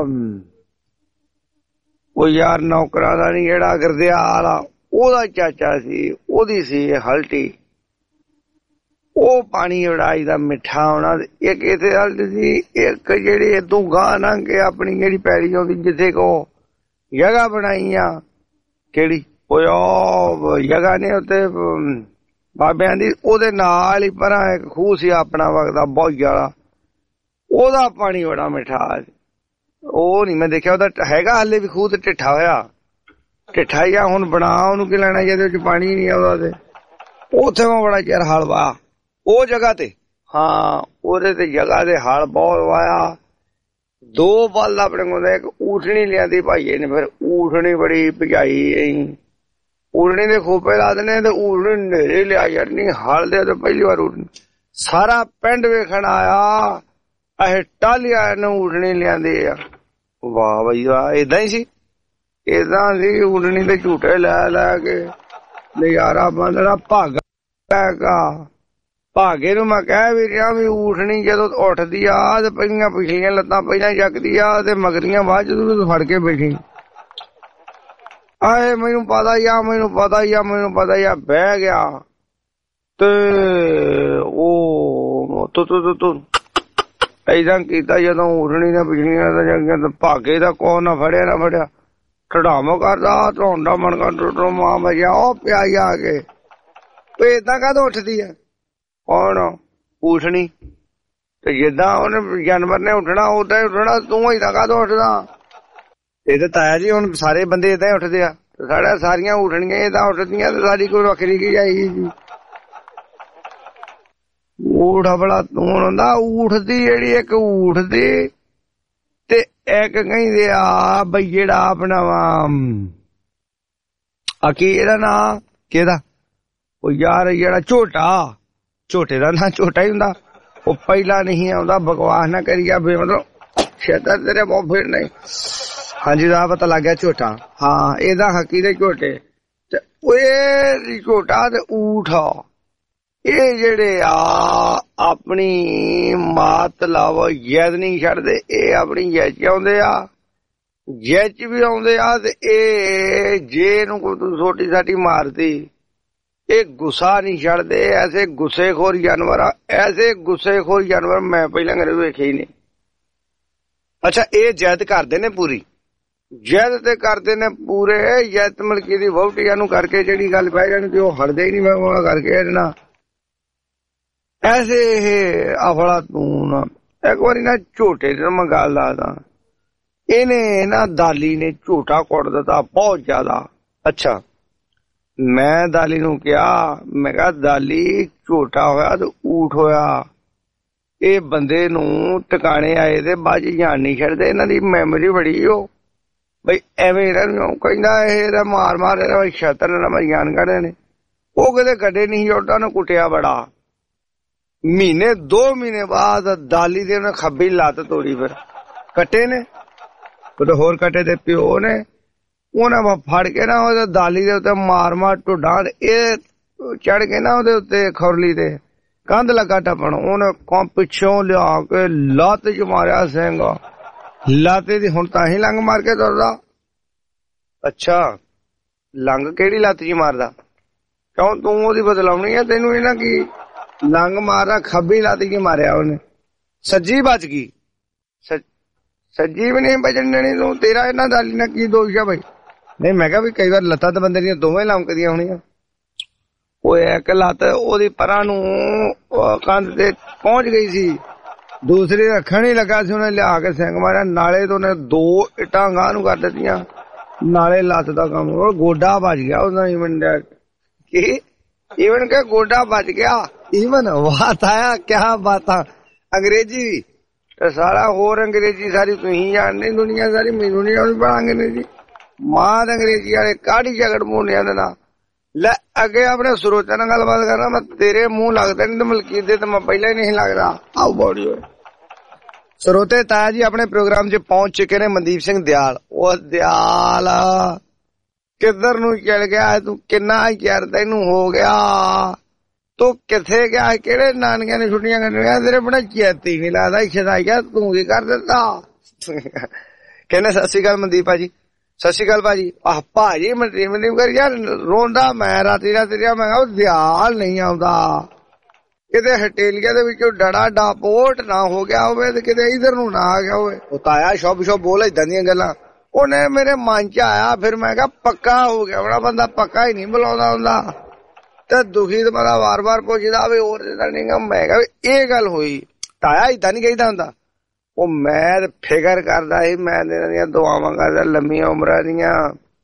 Speaker 3: ਉਹ ਯਾਰ ਨੌਕਰਾਂ ਦਾ ਨੀ ਜਿਹੜਾ ਗੁਰਦਿਆਲ ਆ ਉਹਦਾ ਚਾਚਾ ਸੀ ਉਹਦੀ ਸੀ ਹਲਟੀ ਉਹ ਪਾਣੀ ਉਡਾਈ ਦਾ ਮਿੱਠਾ ਹੋਣਾ ਇੱਕ ਇੱਥੇ ਹਲਟੀ ਸੀ ਇੱਕ ਜਿਹੜੀ ਇਦੋਂ ਗਾਂ ਲੰਘ ਕੇ ਆਪਣੀ ਜਿਹੜੀ ਪੈਲੀ ਆਉਂਦੀ ਜਿੱਥੇ ਕੋ ਜਗ੍ਹਾ ਬਣਾਈ ਆ ਕਿਹੜੀ ਉਹ ਜਗ੍ਹਾ ਨੇ ਉੱਤੇ ਬਾਬਿਆਂ ਦੀ ਉਹਦੇ ਨਾਲ ਹੀ ਪਰਾਂ ਇੱਕ ਖੂਹ ਸੀ ਆਪਣਾ ਵਗਦਾ ਬੋਈ ਵਾਲਾ ਉਹਦਾ ਪਾਣੀ ਬੜਾ ਮਿੱਠਾ ਉਹ ਨੀ ਮੈਂ ਦੇਖਿਆ ਉਹਦਾ ਹੈਗਾ ਹਾਲੇ ਵੀ ਖੂਹ ਤੇ ਢਿੱਠਾ ਹੋਇਆ ਢਿੱਠਾ ਹੀ ਆ ਹੁਣ ਬਣਾ ਉਹਨੂੰ ਕੀ ਲੈਣਾ ਜਿਹਦੇ ਵਿੱਚ ਪਾਣੀ ਨੀ ਆਉਂਦਾ ਤੇ ਉੱਥੇ ਮੈਂ ਬੜਾ ਚਿਰ ਹਲ ਵਾਇਆ ਉਹ ਜਗ੍ਹਾ ਤੇ ਹਾਂ ਉਹਦੇ ਤੇ ਜਗ੍ਹਾ ਤੇ ਹਲ ਬਹੁਤ ਵਾਇਆ ਦੋ ਬਲ ਆਪਣੇ ਕੋਲ ਇੱਕ ਊਠਣੀ ਲਿਆਂਦੀ ਭਾਈਏ ਨੇ ਫਿਰ ਊਠਣੀ ਬੜੀ ਭਜਾਈ ਊਠਣੀ ਦੇ ਖੋਪੇ ਲਾ ਦੇਣੇ ਤੇ ਊਠਣੀ ਨੇਰੇ ਲਿਆ ਯਾਰਨੀ ਹਲ ਦੇ ਤੇ ਪਹਿਲੀ ਵਾਰ ਊਠਣੀ ਸਾਰਾ ਪਿੰਡ ਵੇਖਣ ਆਇਆ ਇਹ ਟਾਲੀਆਂ ਨੂੰ ਊਠਣੀ ਲਿਆਂਦੀ ਆ ਵਾਹ ਬਈ ਵਾਹ ਏਦਾਂ ਹੀ ਸੀ ਏਦਾਂ ਸੀ ਊਠਣੀ ਦੇ ਝੂਟੇ ਲੈ ਲੈ ਕੇ ਨਜ਼ਾਰਾ ਬੰਦਣਾ ਭਾਗਾ ਭਾਗੇ ਨੂੰ ਮੈਂ ਕਹਿ ਵੀ ਰਿਹਾ ਵੀ ਊਠਣੀ ਜਦੋਂ ਉੱਠਦੀ ਆ ਤੇ ਪਹਿਲੀਆਂ ਪਿਛਲੀਆਂ ਲੱਤਾਂ ਪਹਿਲਾਂ ਚੱਕਦੀ ਆ ਤੇ ਮਗਰੀਆਂ ਬਾਅਦ ਜਦੋਂ ਫੜ ਕੇ ਬੈਠੀ ਆਏ ਮੈਨੂੰ ਪਤਾ ਹੀ ਆ ਮੈਨੂੰ ਪਤਾ ਹੀ ਆ ਮੈਨੂੰ ਪਤਾ ਹੀ ਆ ਬਹਿ ਗਿਆ ਤੇ ਉਹ ਤੂੰ ਤੂੰ ਤੂੰ ਏਦਾਂ ਕੀਤਾ ਜਦੋਂ ਊਠਣੀ ਨੇ ਪਿਛਲੀਆਂ ਲੱਤਾਂ ਚੱਕੀਆਂ ਤੇ ਭਾਗੇ ਦਾ ਕੋ ਨਾ ਫੜਿਆ ਨਾ ਫੜਿਆ ਢੜਾਮੋ ਕਰਦਾ ਢੋਂਡਾ ਮਣਕਾ ਟੁੱਟੋ ਮਾਂ ਬਜਿਆ ਉਹ ਪਿਆ ਆ ਕੇ ਤੇ ਏਦਾਂ ਕਾਹਦੋਂ ਉੱਠਦੀ ਆ ਕੌਣ ਊਠਣੀ ਤੇ ਜਿੱਦਾਂ ਉਹਨੇ ਜਾਨਵਰ ਨੇ ਉੱਠਣਾ ਓਦਾਂ ਹੀ ਉੱਠਣਾ ਤੂੰ ਏਦਾਂ ਕਾਹਦੋਂ ਉੱਠਦਾ ਇਹ ਤਾਂ ਤਾਇਆ ਜੀ ਹੁਣ ਸਾਰੇ ਬੰਦੇ ਏਦਾਂ ਹੀ ਉੱਠਦੇ ਆ ਸਾਡਾ ਸਾਰੀਆਂ ਊਠਣੀਆਂ ਏਦਾਂ ਉੱਠਦੀਆਂ ਤੇ ਸਾਡੀ ਕੋਈ ਵੱਖਰੀ ਕੀ ਆਈ ਜੀ ਊਠ ਬੜਾ ਤੂੰ ਹੁੰਦਾ ਊਠ ਦੀ ਜਿਹੜੀ ਇੱਕ ਊਠ ਦੀ ਤੇ ਇੱਕ ਕਹਿੰਦੇ ਆ ਬਈ ਜਿਹੜਾ ਆਪਣਾ ਵਾ ਆ ਕੀ ਇਹਦਾ ਨਾਂ ਕਿਹਦਾ ਉਹ ਯਾਰ ਜਿਹੜਾ ਝੋਟਾ ਝੋਟੇ ਦਾ ਨਾਂ ਝੋਟਾ ਹੀ ਹੁੰਦਾ ਉਹ ਪਹਿਲਾਂ ਨਹੀਂ ਆਉਂਦਾ ਬਕਵਾਸ ਨਾ ਕਰੀਆ ਬੇ ਮਤਲਬ ਸ਼ੇਤਾਂ ਤੇਰੇ ਬਹੁਤ ਫਿਰ ਨਹੀਂ ਹਾਂਜੀ ਦਾ ਪਤਾ ਲੱਗ ਗਿਆ ਝੋਟਾ ਹਾਂ ਇਹਦਾ ਹੱਕੀ ਦੇ ਝੋਟੇ ਤੇ ਉਹ ਝੋਟਾ ਤੇ ਊਠ ਇਹ ਜਿਹੜੇ ਆ ਆਪਣੀ ਮਾਤ ਲਾਵੋ ਯਦ ਨਹੀਂ ਛੱਡਦੇ, ਇਹ ਆਪਣੀ ਜੈਚ ਆਉਂਦੇ ਆ, ਜੈਚ ਵੀ ਆਉਂਦੇ ਆ। ਤੇ ਇਹ ਜੇ ਇਹਨੂੰ ਕੋਈ ਤੂੰ ਛੋਟੀ ਸਾਟੀ ਮਾਰਦੀ, ਇਹ ਗੁੱਸਾ ਨਹੀਂ ਛੱਡਦੇ। ਐਸੇ ਗੁੱਸੇਖੋਰ ਜਾਨਵਰ ਆ, ਐਸੇ ਗੁੱਸੇਖੋਰ ਜਾਨਵਰ ਮੈਂ ਪਹਿਲਾਂ ਕਦੇ ਵੇਖੇ ਹੀ ਨਹੀਂ। ਅੱਛਾ, ਇਹ ਜੈਦ ਕਰਦੇ ਨੇ ਪੂਰੀ, ਜੈਦ ਤੇ ਕਰਦੇ ਨੇ ਪੂਰੇ। ਜੈਦ ਮਲਕੀ ਦੀ ਵਹੁਟੀਆਂ ਨੂੰ ਕਰਕੇ ਜਿਹੜੀ ਗੱਲ ਪੈ ਜਾਣੀ ਤੇ ਉਹ ਹਟਦੇ ਹੀ ਨਹੀਂ, ਮੈਂ ਉਹ ਕਰਕੇ ਇਹਨਾ ਐਸੇ ਇਹ ਅਫਲਾ ਤੂੰ। ਇੱਕ ਵਾਰੀ ਨਾ ਝੋਟੇ ਤੇ ਮੈਂ ਗੱਲ ਦੱਸਦਾ, ਇਹਨੇ ਨਾ ਦਾਲੀ ਨੇ ਝੋਟਾ ਕੁੱਟ ਦਿੱਤਾ ਬਹੁਤ ਜ਼ਿਆਦਾ। ਅੱਛਾ, ਮੈਂ ਦਾਲੀ ਨੂੰ ਕਿਹਾ, ਮੈਂ ਕਿਹਾ ਦਾਲੀ ਝੋਟਾ ਹੋਇਆ ਤੇ ਊਠ ਹੋਇਆ, ਇਹ ਬੰਦੇ ਨੂੰ ਟਿਕਾਣੇ ਆਏ ਤੇ ਬਾਅਦ ਚ ਜਾਣ ਨਹੀਂ ਛੱਡਦੇ, ਇਹਨਾਂ ਦੀ ਮੈਮਰੀ ਬੜੀ ਹੋ ਬਈ ਐਵੇਂ ਇਹਨਾਂ ਨੂੰ ਕਹਿੰਦਾ ਇਹ ਮਾਰ ਮਾਰ ਇਹਦਾ ਛਤਰ ਨਾ ਜਾਨ ਕੱਢਦੇ ਨੇ। ਉਹ ਕਿਤੇ ਕੱਢੇ ਨਹੀਂ, ਝੋਟਾ ਨੂੰ ਕੁੱਟਿਆ ਬੜਾ। ਮਹੀਨੇ ਦੋ ਮਹੀਨੇ ਬਾਅਦ ਦਾਲੀ ਦੇ ਉਹਨੇ ਖੱਬੀ ਲੱਤ ਤੋੜੀ, ਫਿਰ ਕੱਟੇ ਨੇ ਤੇ ਹੋਰ ਕੱਟੇ ਤੇ ਪਿਓ ਨੇ ਉਹਨਾਂ ਫੜ ਕੇ ਨਾ ਉਹਦੇ ਦਾਲੀ ਦੇ ਉੱਤੇ ਮਾਰ ਮਾਰ ਢੁੱਡਾਂ, ਇਹ ਚੜ ਕੇ ਨਾ ਉਹਦੇ ਉੱਤੇ ਖੁਰਲੀ ਤੇ ਕੰਧ ਲੱਗਾ ਟੱਪਣ। ਉਹਨੇ ਕੌਂ ਪਿੱਛੋਂ ਲਿਆ ਕੇ ਲੱਤ ਚ ਮਾਰਿਆ ਸਿੰਘ, ਲੱਤ ਦੀ ਹੁਣ ਤਾਂ ਹੀ ਲੰਗ ਮਾਰ ਕੇ ਤੁਰਦਾ। ਅੱਛਾ, ਲੰਗ ਕਿਹੜੀ ਲੱਤ ਚ ਮਾਰਦਾ? ਕਿਉਂ ਤੂੰ ਉਹਦੀ ਬਦਲਾਉਣੀ ਆ? ਤੈਨੂੰ ਇਹਨਾਂ ਕੀ ਲੰਗ ਮਾਰਦਾ? ਖੱਬੀ ਲੱਤ ਚ ਮਾਰਿਆ ਉਹਨੇ, ਸੱਜੀ ਬਚ ਗਈ। ਸੱਜੀ ਵੀ ਨਹੀਂ ਬਚਣ ਦੇਣੀ ਤੂੰ, ਤੇਰਾ ਇਹਨਾਂ ਦਾਲੀ ਨਾਲ ਕੀ ਦੋਸ਼ ਆ ਬਈ? ਨਹੀਂ, ਮੈਂ ਕਿਹਾ ਵੀ ਕਈ ਵਾਰ ਲੱਤਾਂ ਤਾਂ ਬੰਦੇ ਦੀਆਂ ਦੋਵੇਂ ਲੰਕਦੀਆਂ ਹੋਣੀਆਂ। ਉਹ ਇੱਕ ਲੱਤ ਉਹਦੀ ਪਰਾਂ ਨੂੰ ਕੰਧ ਤੇ ਪਹੁੰਚ ਗਈ ਸੀ, ਦੂਸਰੀ ਰੱਖਣ ਹੀ ਲੱਗਾ ਸੀ, ਉਹਨੇ ਲਿਆ ਕੇ ਸਿੰਘ ਮਾਰਿਆ। ਨਾਲੇ ਤੋਂ ਉਹਨੇ ਦੋ ਇੱਟਾਂ ਗਾਂ ਨੂੰ ਕਰ ਦਿੱਤੀਆਂ, ਨਾਲੇ ਲੱਤ ਦਾ ਕੰਮ। ਉਹ ਗੋਡਾ ਬਚ ਗਿਆ ਉਹਦਾ, ਈਵਨ ਕੀ ਈਵਨ ਕਿ ਗੋਡਾ ਬਚ ਗਿਆ। ਈਵਨ ਬਾਤ ਆਇਆ, ਕਿਆ ਬਾਤਾਂ ਅੰਗਰੇਜ਼ੀ ਤੇ ਸਾਰਾ ਹੋਰ ਅੰਗਰੇਜ਼ੀ ਸਾਰੀ ਤੁਸੀਂ ਜਾਣਦੇ, ਦੁਨੀਆ ਸਾਰੀ ਮੈਨੂੰ ਨਹੀਂ ਆਉਣੀ ਪੜਾਂਗੇ ਨੇ ਜੀ। ਮਾਂ ਅੰਗਰੇਜ਼ੀ ਵਾਲੇ ਕਾਢੀ ਝਗੜ ਮੂਹਰਿਆਂ ਦੇ ਨਾਲ ਲੈ ਅੱਗੇ ਆਪਣੇ ਸਰੋਤਿਆਂ ਨਾਲ ਗੱਲਬਾਤ ਕਰਨਾ। ਮੈਂ ਤੇਰੇ ਮੂੰਹ ਲੱਗਦਾ ਨਹੀਂ ਤੇ ਮਲਕੀਤ ਦੇ ਤਾਂ ਮੈਂ ਪਹਿਲਾਂ ਹੀ ਨਹੀਂ ਲੱਗਦਾ। ਆਓ ਬੋੜੀ ਹੋਏ ਸਰੋਤੇ ਤਾਇਆ ਜੀ ਆਪਣੇ ਪ੍ਰੋਗਰਾਮ 'ਚ ਪਹੁੰਚ ਚੁੱਕੇ ਨੇ ਮਨਦੀਪ ਸਿੰਘ ਦਿਆਲ। ਉਹ ਦਿਆਲ ਕਿੱਧਰ ਨੂੰ ਚਲ ਗਿਆ ਤੂੰ? ਕਿੰਨਾ ਚਿਰ ਤੈਨੂੰ ਹੋ ਗਿਆ? ਤੂੰ ਕਿੱਥੇ ਗਿਆ? ਕਿਹੜੇ ਨਾਨਕਿਆਂ ਨੇ ਛੁੱਟੀਆਂ ਕੱਟਣੀਆਂ? ਤੇਰੇ ਬੜਾ ਚੇਤੀ ਨਹੀਂ ਲੱਗਦਾ। ਇੱਥੇ ਦਾ ਗਿਆ ਤੂੰ ਕੀ ਕਰ ਦਿੱਤਾ? ਕਹਿੰਦੇ ਸਤਿ ਸ਼੍ਰੀ ਅਕਾਲ ਮਨਦੀਪ ਭਾਜੀ। ਸਤਿ ਸ਼੍ਰੀ ਅਕਾਲ ਭਾਜੀ। ਆਹ ਭਾਜੀ ਮਨਦੀਪ ਮਨਦੀਪ ਕਰ ਯਾਰ ਰੋਂਦਾ ਮੈਂ ਰਾਤੀ ਰਾਤੀ ਰਿਹਾ। ਮੈਂ ਕਿਹਾ ਦਿਆਲ ਨਹੀਂ ਆਉਂਦਾ, ਕਿਤੇ ਹਟੇਲੀਆਂ ਦੇ ਵਿੱਚੋਂ ਡੜਾ ਡਾਪੋਟ ਨਾ ਹੋ ਗਿਆ ਹੋਵੇ ਤੇ ਕਿਤੇ ਇਧਰ ਨੂੰ ਨਾ ਆ ਗਿਆ ਹੋਵੇ। ਉਹ ਤਾਇਆ ਸ਼ੁਭ ਸ਼ੁਭ ਬੋਲ ਏਦਾਂ ਦੀਆਂ ਗੱਲਾਂ ਉਹਨੇ ਮੇਰੇ ਮਨ ਚ ਆਇਆ। ਫਿਰ ਮੈਂ ਕਿਹਾ ਪੱਕਾ ਹੋ ਗਿਆ ਬੜਾ ਬੰਦਾ, ਪੱਕਾ ਹੀ ਨਹੀਂ ਬੁਲਾਉਂਦਾ ਹੁੰਦਾ। ਤੇ ਦੁਖੀ ਤੇ ਮੇਰਾ ਵਾਰ ਵਾਰ ਪੁੱਛਦਾ ਵੀ ਹੋਰ ਨਹੀਂ। ਮੈਂ ਕਿਹਾ ਇਹ ਗੱਲ ਹੋਈ, ਤਾਇਆ ਏਦਾਂ ਨੀ ਕਹੀਦਾ ਹੁੰਦਾ। ਉਹ ਮੈਂ ਫਿਕਰ ਕਰਦਾ ਸੀ, ਮੈਂ ਇਹਨਾਂ ਦੀਆਂ ਦੁਆਵਾਂ ਕਰਦਾ ਲੰਮੀਆਂ ਉਮਰਾਂ ਦੀਆਂ,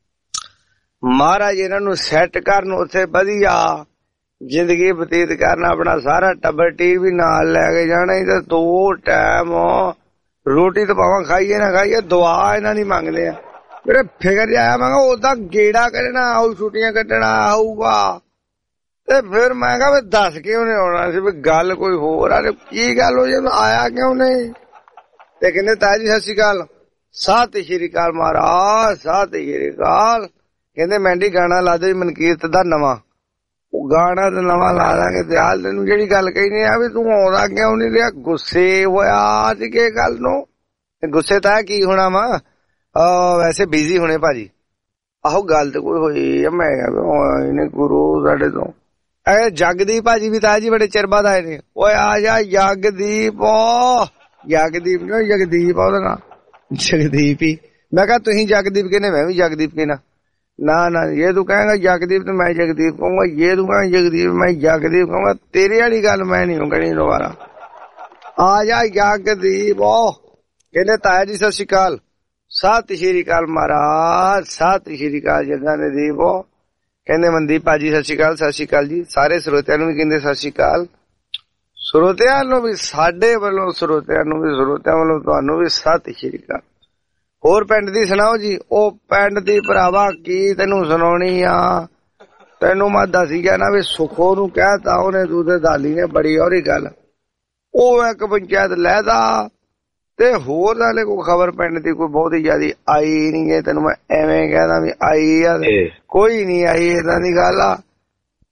Speaker 3: ਮਹਾਰਾਜ ਇਹਨਾਂ ਨੂੰ ਸੈੱਟ ਕਰਨ, ਉੱਥੇ ਵਧੀਆ ਜ਼ਿੰਦਗੀ ਬਤੀਤ ਕਰਨ, ਆਪਣਾ ਸਾਰਾ ਟੱਬਰ ਟੀਵੀ ਨਾਲ ਲੈ ਕੇ ਜਾਣਾ। ਤੇ ਦੋ ਟਾਈਮ ਰੋਟੀ ਤਾਂ ਭਾਵੇਂ ਖਾਈਏ ਨਾ ਖਾਈਏ, ਦੁਆ ਇਹਨਾਂ ਦੀ ਮੰਗਦੇ ਆ। ਮੇਰੇ ਫਿਕਰ ਜਾਇਆ, ਮੈਂ ਕਿਹਾ ਉਹਦਾ ਗੇੜਾ ਕੱਢਣਾ ਆਊ, ਛੁੱਟੀਆਂ ਕੱਟਣਾ ਆਊਗਾ। ਤੇ ਫਿਰ ਮੈਂ ਕਿਹਾ ਵੀ ਦੱਸ ਕੇ ਉਹਨੇ ਆਉਣਾ ਸੀ ਵੀ ਗੱਲ ਕੋਈ ਹੋਰ ਆ। ਕੀ ਗੱਲ ਹੋਈ, ਆਇਆ ਕਿਉਂ ਨਹੀਂ? ਤੇ ਕਹਿੰਦੇ ਤਾਇਆ ਜੀ ਸਤਿ ਸ਼੍ਰੀ ਅਕਾਲ। ਸਤਿ ਸ਼੍ਰੀ ਅਕਾਲ ਮਹਾਰਾਜ, ਸਤਿ ਸ਼੍ਰੀ ਅਕਾਲ। ਕਹਿੰਦੇ ਮੈਂਡੀ ਗਾਣਾ ਲਾ ਦੇ ਮਨਕੀਰਤ ਦਾ ਨਵਾਂ। ਉਹ ਗਾਣਾ ਤਾਂ ਨਵਾਂ ਲਾ ਦਾਂਗੇ। ਦਿਆਲ ਤੈਨੂੰ ਜਿਹੜੀ ਗੱਲ ਕਹੀ ਆ ਵੀ ਤੂੰ ਆਉਂਦਾ ਕਿਉਂ ਨਹੀਂ ਰਿਹਾ? ਗੁੱਸੇ ਹੋਇਆ ਸੀ ਕਿ ਗੱਲ ਨੂੰ? ਗੁੱਸੇ ਤਾਂ ਕੀ ਹੋਣਾ ਵਾ, ਵੈਸੇ ਬਿਜ਼ੀ ਹੋਣੇ ਭਾਜੀ। ਆਹੋ ਗੱਲ ਤੇ ਕੋਈ ਹੋਈ ਆ। ਮੈਂ ਕਿਹਾ ਗੁਰੂ ਸਾਡੇ ਤੋਂ ਇਹ ਜਗਦੀਪ ਭਾਜੀ ਵੀ ਤਾਇਆ ਜੀ ਬੜੇ ਚਿਰ ਬਾਅਦ ਆਏ ਨੇ। ਓਏ ਆ ਜਾ ਜਗਦੀਪ। ਜਗਦੀਪ ਨੀ ਜਗਦੀਪ ਆ ਉਹਦਾ ਨਾਂ, ਜਗਦੀਪ ਹੀ। ਮੈਂ ਕਿਹਾ ਤੁਸੀਂ ਜਗਦੀਪ ਕਹਿੰਦੇ, ਮੈਂ ਵੀ ਜਗਦੀਪ ਕਹਿਣਾ। ਨਾ ਨਾ ਇਹ ਤੂੰ ਕਹੇਗਾ ਜਗਦੀਪ ਤੇ ਮੈਂ ਜਗਦੀਪ ਕਹੂੰਗਾ, ਇਹ ਤੂੰ ਕਹੇਗਾ ਜਗਦੀਪ ਮੈਂ ਜਗਦੀਪ ਕਹੂੰਗਾ। ਤੇਰੇ ਵਾਲੀ ਗੱਲ ਮੈਂ ਨਹੀਂ ਕਹਿਣੀ ਦੁਬਾਰਾ। ਆ ਜਾ ਜਗਦੀਪ। ਕਹਿੰਦੇ ਤਾਇਆ ਜੀ ਸਤਿ ਸ਼੍ਰੀ ਅਕਾਲ। ਸਤਿ ਸ਼੍ਰੀ ਅਕਾਲ ਮਹਾਰਾਜ, ਸਤਿ ਸ਼੍ਰੀ ਅਕਾਲ ਜਗਾ ਨਦੀਪ। ਕਹਿੰਦੇ ਮਨਦੀਪ ਭਾਜੀ ਸਤਿ ਸ਼੍ਰੀ ਅਕਾਲ। ਸਤਿ ਸ਼੍ਰੀ ਅਕਾਲ ਜੀ। ਸਾਰੇ ਸਰੋਤਿਆਂ ਨੂੰ ਵੀ ਕਹਿੰਦੇ ਸਤਿ ਸ਼੍ਰੀ ਅਕਾਲ। ਸਰੋਤਿਆਂ ਨੂੰ ਵੀ ਸਾਡੇ ਵੱਲੋਂ, ਸਰੋਤਿਆਂ ਨੂੰ ਵੀ, ਸਰੋਤਿਆਂ ਵੱਲੋਂ ਤੁਹਾਨੂੰ ਵੀ ਸਤਿ ਸ਼੍ਰੀ ਅਕਾਲ। ਹੋਰ ਪਿੰਡ ਦੀ ਸੁਣਾਓ ਜੀ। ਉਹ ਪਿੰਡ ਦੀ ਭਰਾਵਾ ਕੀ ਤੈਨੂੰ ਸੁਣਾਉਣੀ ਆ? ਤੈਨੂੰ ਮੈਂ ਦੱਸੀ ਗਿਆ ਨਾ ਵੀ ਸੁਖੋ ਨੂੰ ਕਹਿਤਾ ਉਹਨੇ, ਤੂੰ ਤੇ ਦਾਲੀ ਨੇ ਬੜੀ ਔਰੀ ਗੱਲ। ਉਹ ਇੱਕ ਪੰਚਾਇਤ ਲੈਦਾ ਤੇ ਹੋਰ ਨਾਲੇ ਕੋਈ ਖਬਰ ਪਿੰਡ ਦੀ ਕੋਈ ਬਹੁਤੀ ਜ਼ਿਆਦੀ ਆਈ ਨੀ ਹੈ। ਤੈਨੂੰ ਮੈਂ ਐਵੇਂ ਕਹਿਦਾ ਵੀ ਆਈ ਆ, ਕੋਈ ਨੀ ਆਈ। ਏਦਾਂ ਦੀ ਗੱਲ ਆ।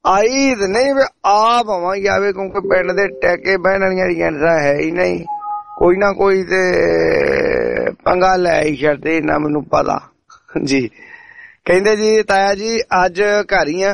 Speaker 3: ਆਈ ਤੇ ਨਹੀਂ ਵੀ ਆ ਭਾਵਾਂ ਜਾਵੇ, ਕਿਉਂਕਿ ਪਿੰਡ ਦੇ ਟੈਕੇ ਬਹਿਣ ਵਾਲੀਆਂ ਏਜੰਟਾਂ ਹੈ ਹੀ ਨਹੀਂ, ਕੋਈ ਨਾ ਕੋਈ ਤੇ ਪੰਗਾ ਲੈ ਹੀ ਛੱਡਦੇ ਨਾ, ਮੈਨੂੰ ਪਤਾ ਜੀ। ਕਹਿੰਦੇ ਜੀ ਤਾਇਆ ਜੀ ਅੱਜ ਘਰ ਹੀ ਆ।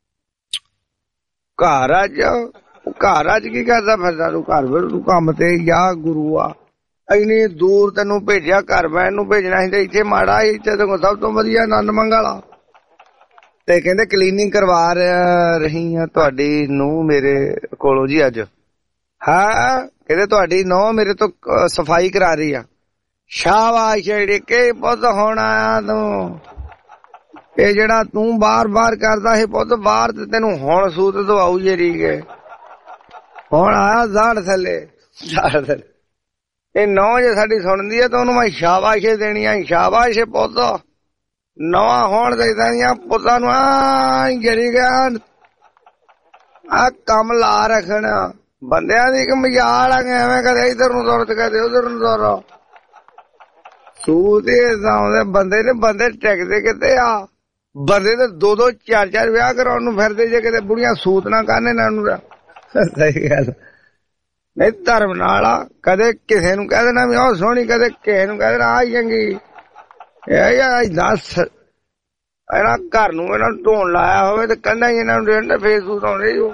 Speaker 3: ਘਰ ਅੱਜ ਘਰ ਅੱਜ ਕੀ ਕਰਦਾ ਫਿਰਦਾ ਤੂੰ? ਘਰ ਫਿਰ ਤੂੰ ਕੰਮ ਤੇ ਜਾ, ਗੁਰੂ ਆ ਇੰਨੀ ਦੂਰ ਤੈਨੂੰ ਭੇਜਿਆ, ਘਰ ਬਹਿਣ ਨੂੰ ਭੇਜਣਾ ਸੀ ਤੇ ਇੱਥੇ ਮਾੜਾ, ਇੱਥੇ ਤੇ ਸਭ ਤੋਂ ਵਧੀਆ ਆਨੰਦ ਮੰਗਲਾ। ਤੇ ਕਹਿੰਦੇ ਕਲੀਨਿੰਗ ਕਰਵਾ ਰਹੀ ਆ ਤੁਹਾਡੀ ਨੂੰਹ ਮੇਰੇ ਕੋਲੋਂ ਜੀ ਅੱਜ। ਹਾਂ ਕਹਿੰਦੇ ਤੁਹਾਡੀ ਨੂੰਹ ਮੇਰੇ ਤੋਂ ਸਫਾਈ ਕਰਾ ਰਹੀ ਆ। ਸ਼ਾਬਾਸ਼ ਜਿਹੜੇ ਕਿ ਪੁੱਤ ਹੁਣ ਆਇਆ ਤੂੰ, ਇਹ ਜਿਹੜਾ ਤੂੰ ਬਾਰ ਬਾਰ ਕਰਦਾ ਸੀ ਪੁੱਤ ਬਾਹਰ, ਤੇ ਤੈਨੂੰ ਹੁਣ ਸੂਤ ਦਵਾਉ ਜਿਹੜੀ ਕੇ ਹੁਣ ਆਇਆ ਜ਼ਾੜ ਥੱਲੇ, ਜ਼ਾੜ ਥੱਲੇ। ਇਹ ਨੌ ਜੇ ਸਾਡੀ ਸੁਣਦੀ ਹੈ ਤਾਂ ਉਹਨੂੰ ਮੈਂ ਸ਼ਾਬਾਸ਼ ਦੇਣੀ ਆ, ਸ਼ਾਬਾਸ਼ ਪੁੱਤ। ਨਵਾਂ ਹੋਣ ਚਾਹੀਦਾ ਦੀਆਂ ਪੁੱਤਾਂ ਨੂੰ ਆ ਜਿਹੜੀ ਗਿਆ ਆ ਕੰਮ ਲਾ ਰੱਖਣਾ। ਬੰਦਿਆਂ ਦੀ ਇੱਕ ਮਜ਼ਾਲ ਆ, ਐਵੇਂ ਕਦੇ ਇੱਧਰ ਨੂੰ ਦੌੜ ਤੇ ਕਦੇ ਉਧਰ ਨੂੰ ਦੌੜ। ਸੂਤ ਆਉਂਦੇ ਬੰਦੇ ਨੇ, ਬੰਦੇ ਟਿਕਦੇ ਕਿਤੇ ਆ। ਬੰਦੇ ਤੇ ਦੋ ਦੋ ਚਾਰ ਚਾਰ ਵਿਆਹ ਕਰਾਉਣ ਨੂੰ ਫਿਰਦੇ, ਜੇ ਕਿਤੇ ਬੁੜੀਆਂ ਸੂਤ ਨਾ ਕਰਨੇ ਨਾ ਉਹਨੂੰ। ਸਹੀ ਗੱਲ ਨਹੀਂ, ਧਰਮ ਨਾਲ ਆ। ਕਦੇ ਕਿਸੇ ਨੂੰ ਕਹਿ ਦੇਣਾ ਵੀ ਉਹ ਸੋਹਣੀ, ਕਦੇ ਕਿਸੇ ਨੂੰ ਕਹਿ ਦੇਣਾ ਆ ਚੰਗੀ। ਇਹ ਦੱਸ ਇਹਨਾਂ ਘਰ ਨੂੰ ਇਹਨਾਂ ਨੂੰ ਢੋਣ ਲਾਇਆ ਹੋਵੇ ਤੇ ਕਹਿੰਦਾ ਹੀ ਇਹਨਾਂ ਨੂੰ ਫੇਸ ਸੂਤ ਆਉਂਦੇ ਜੋ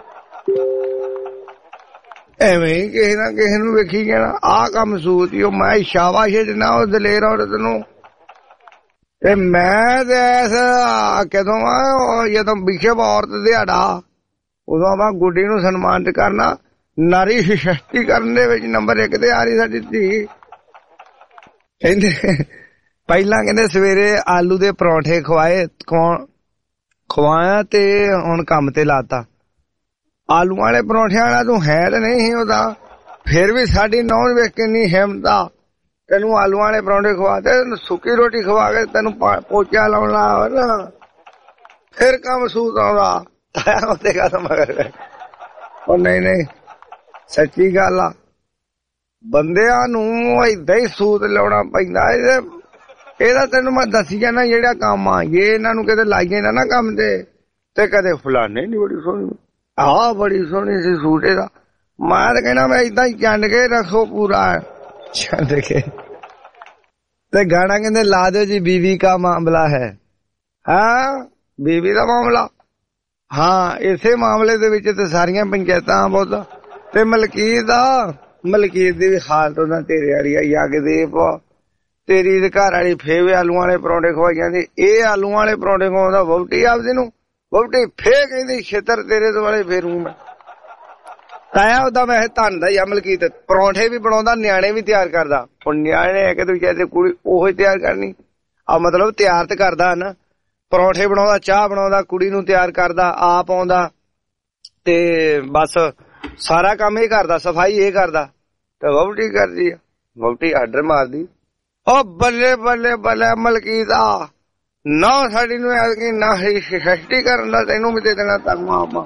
Speaker 3: ਐਵੇਂ ਹੀ ਕਿਸੇ ਨਾ ਕਿਸੇ ਨੂੰ ਵੇਖੀ ਜਾਣਾ ਆਹ ਕੰਮ ਸੂਤ ਹੀ। ਉਹ ਮੈਂ ਸ਼ਾਬਾਸ਼ ਨਾ ਉਹ ਦਲੇਰ ਔਰਤ ਨੂੰ। ਤੇ ਮੈਂ ਤੇ ਐਸ ਕਦੋਂ ਆ ਜਦੋਂ ਵਿਸ਼ਵ ਔਰਤ ਦਿਹਾੜਾ, ਉਦੋਂ ਮੈਂ ਗੁੱਡੀ ਨੂੰ ਸਨਮਾਨਿਤ ਕਰਨਾ। ਨਾਰੀ ਸਸ਼ਕਤੀਕਰਨ ਦੇ ਵਿੱਚ ਨੰਬਰ ਇੱਕ ਤੇ ਆ ਰਹੀ ਸਾਡੀ ਧੀ। ਕਹਿੰਦੇ ਪਹਿਲਾਂ ਕਹਿੰਦੇ ਸਵੇਰੇ ਆਲੂ ਦੇ ਪਰੌਂਠੇ ਖਵਾਏ ਖਵਾਇਆ ਤੇ ਹੁਣ ਕੰਮ ਤੇ ਲਾਤਾ। ਆਲੂ ਵਾਲੇ ਪਰੌਂਠਿਆਂ ਵਾਲਾ ਤੂੰ ਹੈ ਤੇ ਨਹੀਂ ਸੀ ਉਹਦਾ, ਫਿਰ ਵੀ ਸਾਡੀ ਨੌਂ ਵੇਖ ਕੇ ਨਹੀਂ ਹਿੰਮਤ ਆ। ਤੈਨੂੰ ਆਲੂ ਵਾਲੇ ਪਰੌਂਠੇ ਖਵਾ ਤੇ ਸੁੱਕੀ ਰੋਟੀ ਖਵਾ ਕੇ ਤੈਨੂੰ ਪੋਚਾ ਲਾਉਣ ਲਾ ਨਾ, ਫਿਰ ਕੰਮ ਸੂਤ ਆਉਂਦਾ। ਤਾਇਆ ਉਹਦੇ ਗੱਲ ਮਗਰ ਉਹ ਨਹੀਂ ਨਹੀਂ ਸੱਚੀ ਗੱਲ ਆ। ਬੰਦਿਆਂ ਨੂੰ ਏਦਾਂ ਹੀ ਸੂਤ ਲਾਉਣਾ ਪੈਂਦਾ। ਇਹਦਾ ਤੈਨੂੰ ਮੈਂ ਦੱਸੀ ਜਾਣਾ ਜਿਹੜਾ ਕੰਮ ਆ, ਜੇ ਇਹਨਾਂ ਨੂੰ ਕਿਤੇ ਲਾਈਏ ਨਾ ਨਾ ਕੰਮ ਤੇ ਤੇ ਕਦੇ ਫਲਾਣੇ ਨੀ ਬੜੀ ਸੋਹਣੀ, ਆਹ ਬੜੀ ਸੋਹਣੀ ਸੀ ਸੂਟ ਇਹਦਾ। ਮੈਂ ਤਾਂ ਕਹਿਣਾ ਮੈਂ ਏਦਾਂ ਹੀ ਚੰਡ ਕੇ ਰੱਖੋ, ਪੂਰਾ ਚੰਡ ਕੇ। ਤੇ ਗਾਣਾ ਕਹਿੰਦੇ ਲਾ ਦਿਓ ਜੀ ਬੀਵੀ ਕਾ ਮਾਮਲਾ ਹੈ। ਹਾਂ ਬੀਵੀ ਦਾ ਮਾਮਲਾ, ਹਾਂ ਇਸੇ ਮਾਮਲੇ ਦੇ ਵਿੱਚ ਤੇ ਸਾਰੀਆਂ ਪੰਚਾਇਤਾਂ ਬਹੁਤ। ਤੇ ਮਲਕੀਤ ਦਾ ਮਲਕੀਤ ਦੀ ਵੀ ਹਾਲਤ ਉਹਨਾਂ ਤੇਰੇ ਵਾਲੀ ਆ। ਜਗਦੀਪ ਤੇਰੀ ਦੇ ਘਰ ਵਾਲੀ ਫੇਵੇ ਆਲੂਆਂ ਵਾਲੇ ਪਰੌਂਠੇ ਖਵਾਈ ਜਾਂਦੀ, ਇਹ ਆਲੂਆਂ ਵਾਲੇ ਪਰੌਂਠੇ ਖਵਾਉਂਦਾ ਵਹੁਟੀ ਆਪਦੀ ਨੂੰ। ਵਹੁਟੀ ਫੇਰ ਕਹਿੰਦੀ ਛੇਤਰ ਤੇਰੇ ਤੋਂ ਵਾਲੇ ਫੇਰੂ ਮੈਂ। ਤਾਇਆ ਉਹਦਾ ਮੈਂ ਧੰਨ ਦਾ ਹੀ ਆ ਮਲਕੀਤ, ਪਰੌਂਠੇ ਵੀ ਬਣਾਉਂਦਾ, ਨਿਆਣੇ ਵੀ ਤਿਆਰ ਕਰਦਾ। ਹੁਣ ਨਿਆਣੇ ਇੱਕ ਦੂਜੇ ਤੇ ਕੁੜੀ ਉਹੀ ਤਿਆਰ ਕਰਨੀ ਆ, ਮਤਲਬ ਤਿਆਰ ਤੇ ਕਰਦਾ ਨਾ। ਪਰੌਂਠੇ ਬਣਾਉਂਦਾ, ਚਾਹ ਬਣਾਉਂਦਾ, ਕੁੜੀ ਨੂੰ ਤਿਆਰ ਕਰਦਾ, ਆਪ ਆਉਂਦਾ ਤੇ ਬਸ ਸਾਰਾ ਕੰਮ ਇਹ ਕਰਦਾ, ਸਫਾਈ ਇਹ ਕਰਦਾ ਤੇ ਵਹੁਟੀ ਕਰਦੀ ਆ। ਵਹੁਟੀ ਆਰਡਰ ਮਾਰਦੀ। ਉਹ ਬੱਲੇ ਬੱਲੇ ਬੱਲੇ ਮਲਕੀਤ ਆ ਨਾ ਸਾਡੀ ਨੂੰ ਐਤਕੀ ਨਾ ਸਸ਼ਟੀ ਕਰਨ ਦਾ ਤੈਨੂੰ ਵੀ ਦੇ ਦੇਣਾ ਤਗਮਾ ਆਪਾਂ।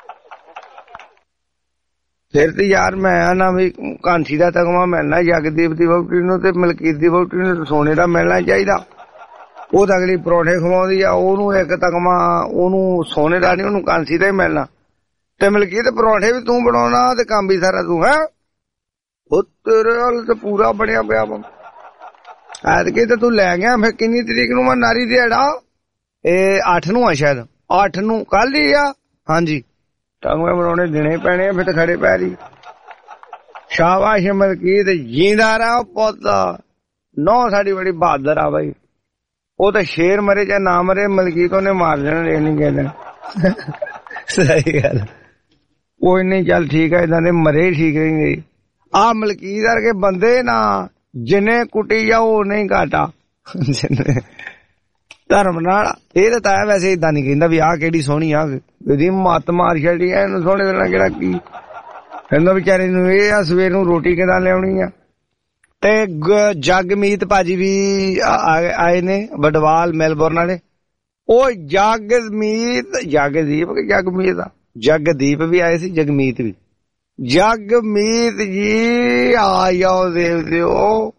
Speaker 3: ਫਿਰ ਤੇ ਯਾਰ ਮੈਂ ਨਾ ਵੀ ਕਾਂਠੀ ਦਾ ਤਗਮਾ ਮਿਲਣਾ ਜਗਦੀਪ ਦੀ ਵਹੁਟੀ ਨੂੰ ਤੇ ਮਲਕੀਤ ਦੀ ਵਹੁਟੀ ਨੂੰ ਸੋਨੇ ਦਾ ਮਿਲਣਾ ਚਾਹੀਦਾ। ਉਹ ਤਾਂ ਅਗਲੀ ਪਰੌਂਠੇ ਖਵਾਉਂਦੀ ਆ, ਉਹਨੂੰ ਇੱਕ ਤਗਮਾ ਉਹਨੂੰ ਸੋਨੇ ਦਾ ਨੀ, ਉਹਨੂੰ ਕਾਂਸੀ ਦਾ ਹੀ ਮਿਲਣਾ। ਤੇ ਮਲਕੀਤ ਪਰੌਂਠੇ ਵੀ ਤੂੰ ਬਣਾਉਣਾ ਤੇ ਕੰਮ ਵੀ ਸਾਰਾ ਤੂੰ। ਹੈ ਉਹ ਤੇਰੇ ਵੱਲ ਤੇ ਪੂਰਾ ਬਣਿਆ ਪਿਆ ਵਾ। ਐਤਕੀ ਤੇ ਤੂੰ ਲੈ ਗਿਆ। ਫਿਰ ਕਿੰਨੀ ਤਰੀਕ ਨੂੰ ਮੈਂ ਨਾਰੀ ਦਿਹਾੜਾ? ਇਹ ਅੱਠ ਨੂੰ ਆ ਸ਼ਾਇਦ, ਅੱਠ ਨੂੰ ਕੱਲ ਹੀ ਆ। ਹਾਂਜੀ ਟੰਗਵੇਂ ਬਣਾਉਣੇ ਦੇਣੇ ਪੈਣੇ ਆ, ਫਿਰ ਤੇ ਖੜੇ ਪੈ ਰਹੀ। ਸ਼ਾਬਾਸ਼ ਮਲਕੀਤ, ਜੀਂਦਾ ਰਹਾ ਪੁੱਤ। ਨੌ ਸਾਡੀ ਬੜੀ ਬਹਾਦਰ ਆ ਬਾਈ। ਉਹ ਤਾਂ ਸ਼ੇਰ ਮਰੇ ਜਾਂ ਨਾ ਮਰੇ, ਮਲਕੀਤ ਉਹਨੇ ਮਾਰ ਦੇਣਾ ਇਹ ਨੀ ਕਹਿੰਦੇ। ਸਹੀ ਗੱਲ। ਕੋਈ ਨਹੀਂ ਚੱਲ ਠੀਕ ਹੈ, ਏਦਾਂ ਦੇ ਮਰੇ ਠੀਕ ਰਹਿੰਦੇ। ਆਹ ਮਲਕੀਤ ਵਰਗੇ ਬੰਦੇ ਨਾ ਜਿੰਨੇ ਕੁੱਟੀ ਜਾਓ ਉਹ ਨਹੀਂ ਘਾਟਾ। ਧਰਮ ਨਾਲ ਇਹ ਤਾਂ ਤਾਇਆ ਵੈਸੇ ਏਦਾਂ ਨੀ ਕਹਿੰਦਾ ਵੀ ਆਹ ਕਿਹੜੀ ਸੋਹਣੀ ਆ, ਇਹਦੀ ਮੱਤ ਮਾਰ ਛੱਡੀ ਆ, ਇਹਨੂੰ ਸੋਹਣੇ ਦੇਣਾ ਕਿਹੜਾ ਕੀ ਕਹਿੰਦਾ ਵਿਚਾਰੇ ਨੂੰ। ਇਹ ਆ ਸਵੇਰ ਨੂੰ ਰੋਟੀ ਕਿੱਦਾਂ ਲਿਆਉਣੀ ਆ। ਤੇ ਜਗਮੀਤ ਭਾਜੀ ਵੀ ਆਏ ਨੇ ਵਡਵਾਲ ਮੈਲਬੌਰਨ ਵਾਲੇ। ਉਹ ਜਗਮੀਤ ਜਗਦੀਪ ਕਿ ਜਗਮੀਤ ਆ, ਜਗਦੀਪ ਵੀ ਆਏ ਸੀ, ਜਗਮੀਤ ਵੀ। ਜਗਮੀਤ ਜੀ ਆ ਜਾਓ, ਦੇਵ ਦਿਓ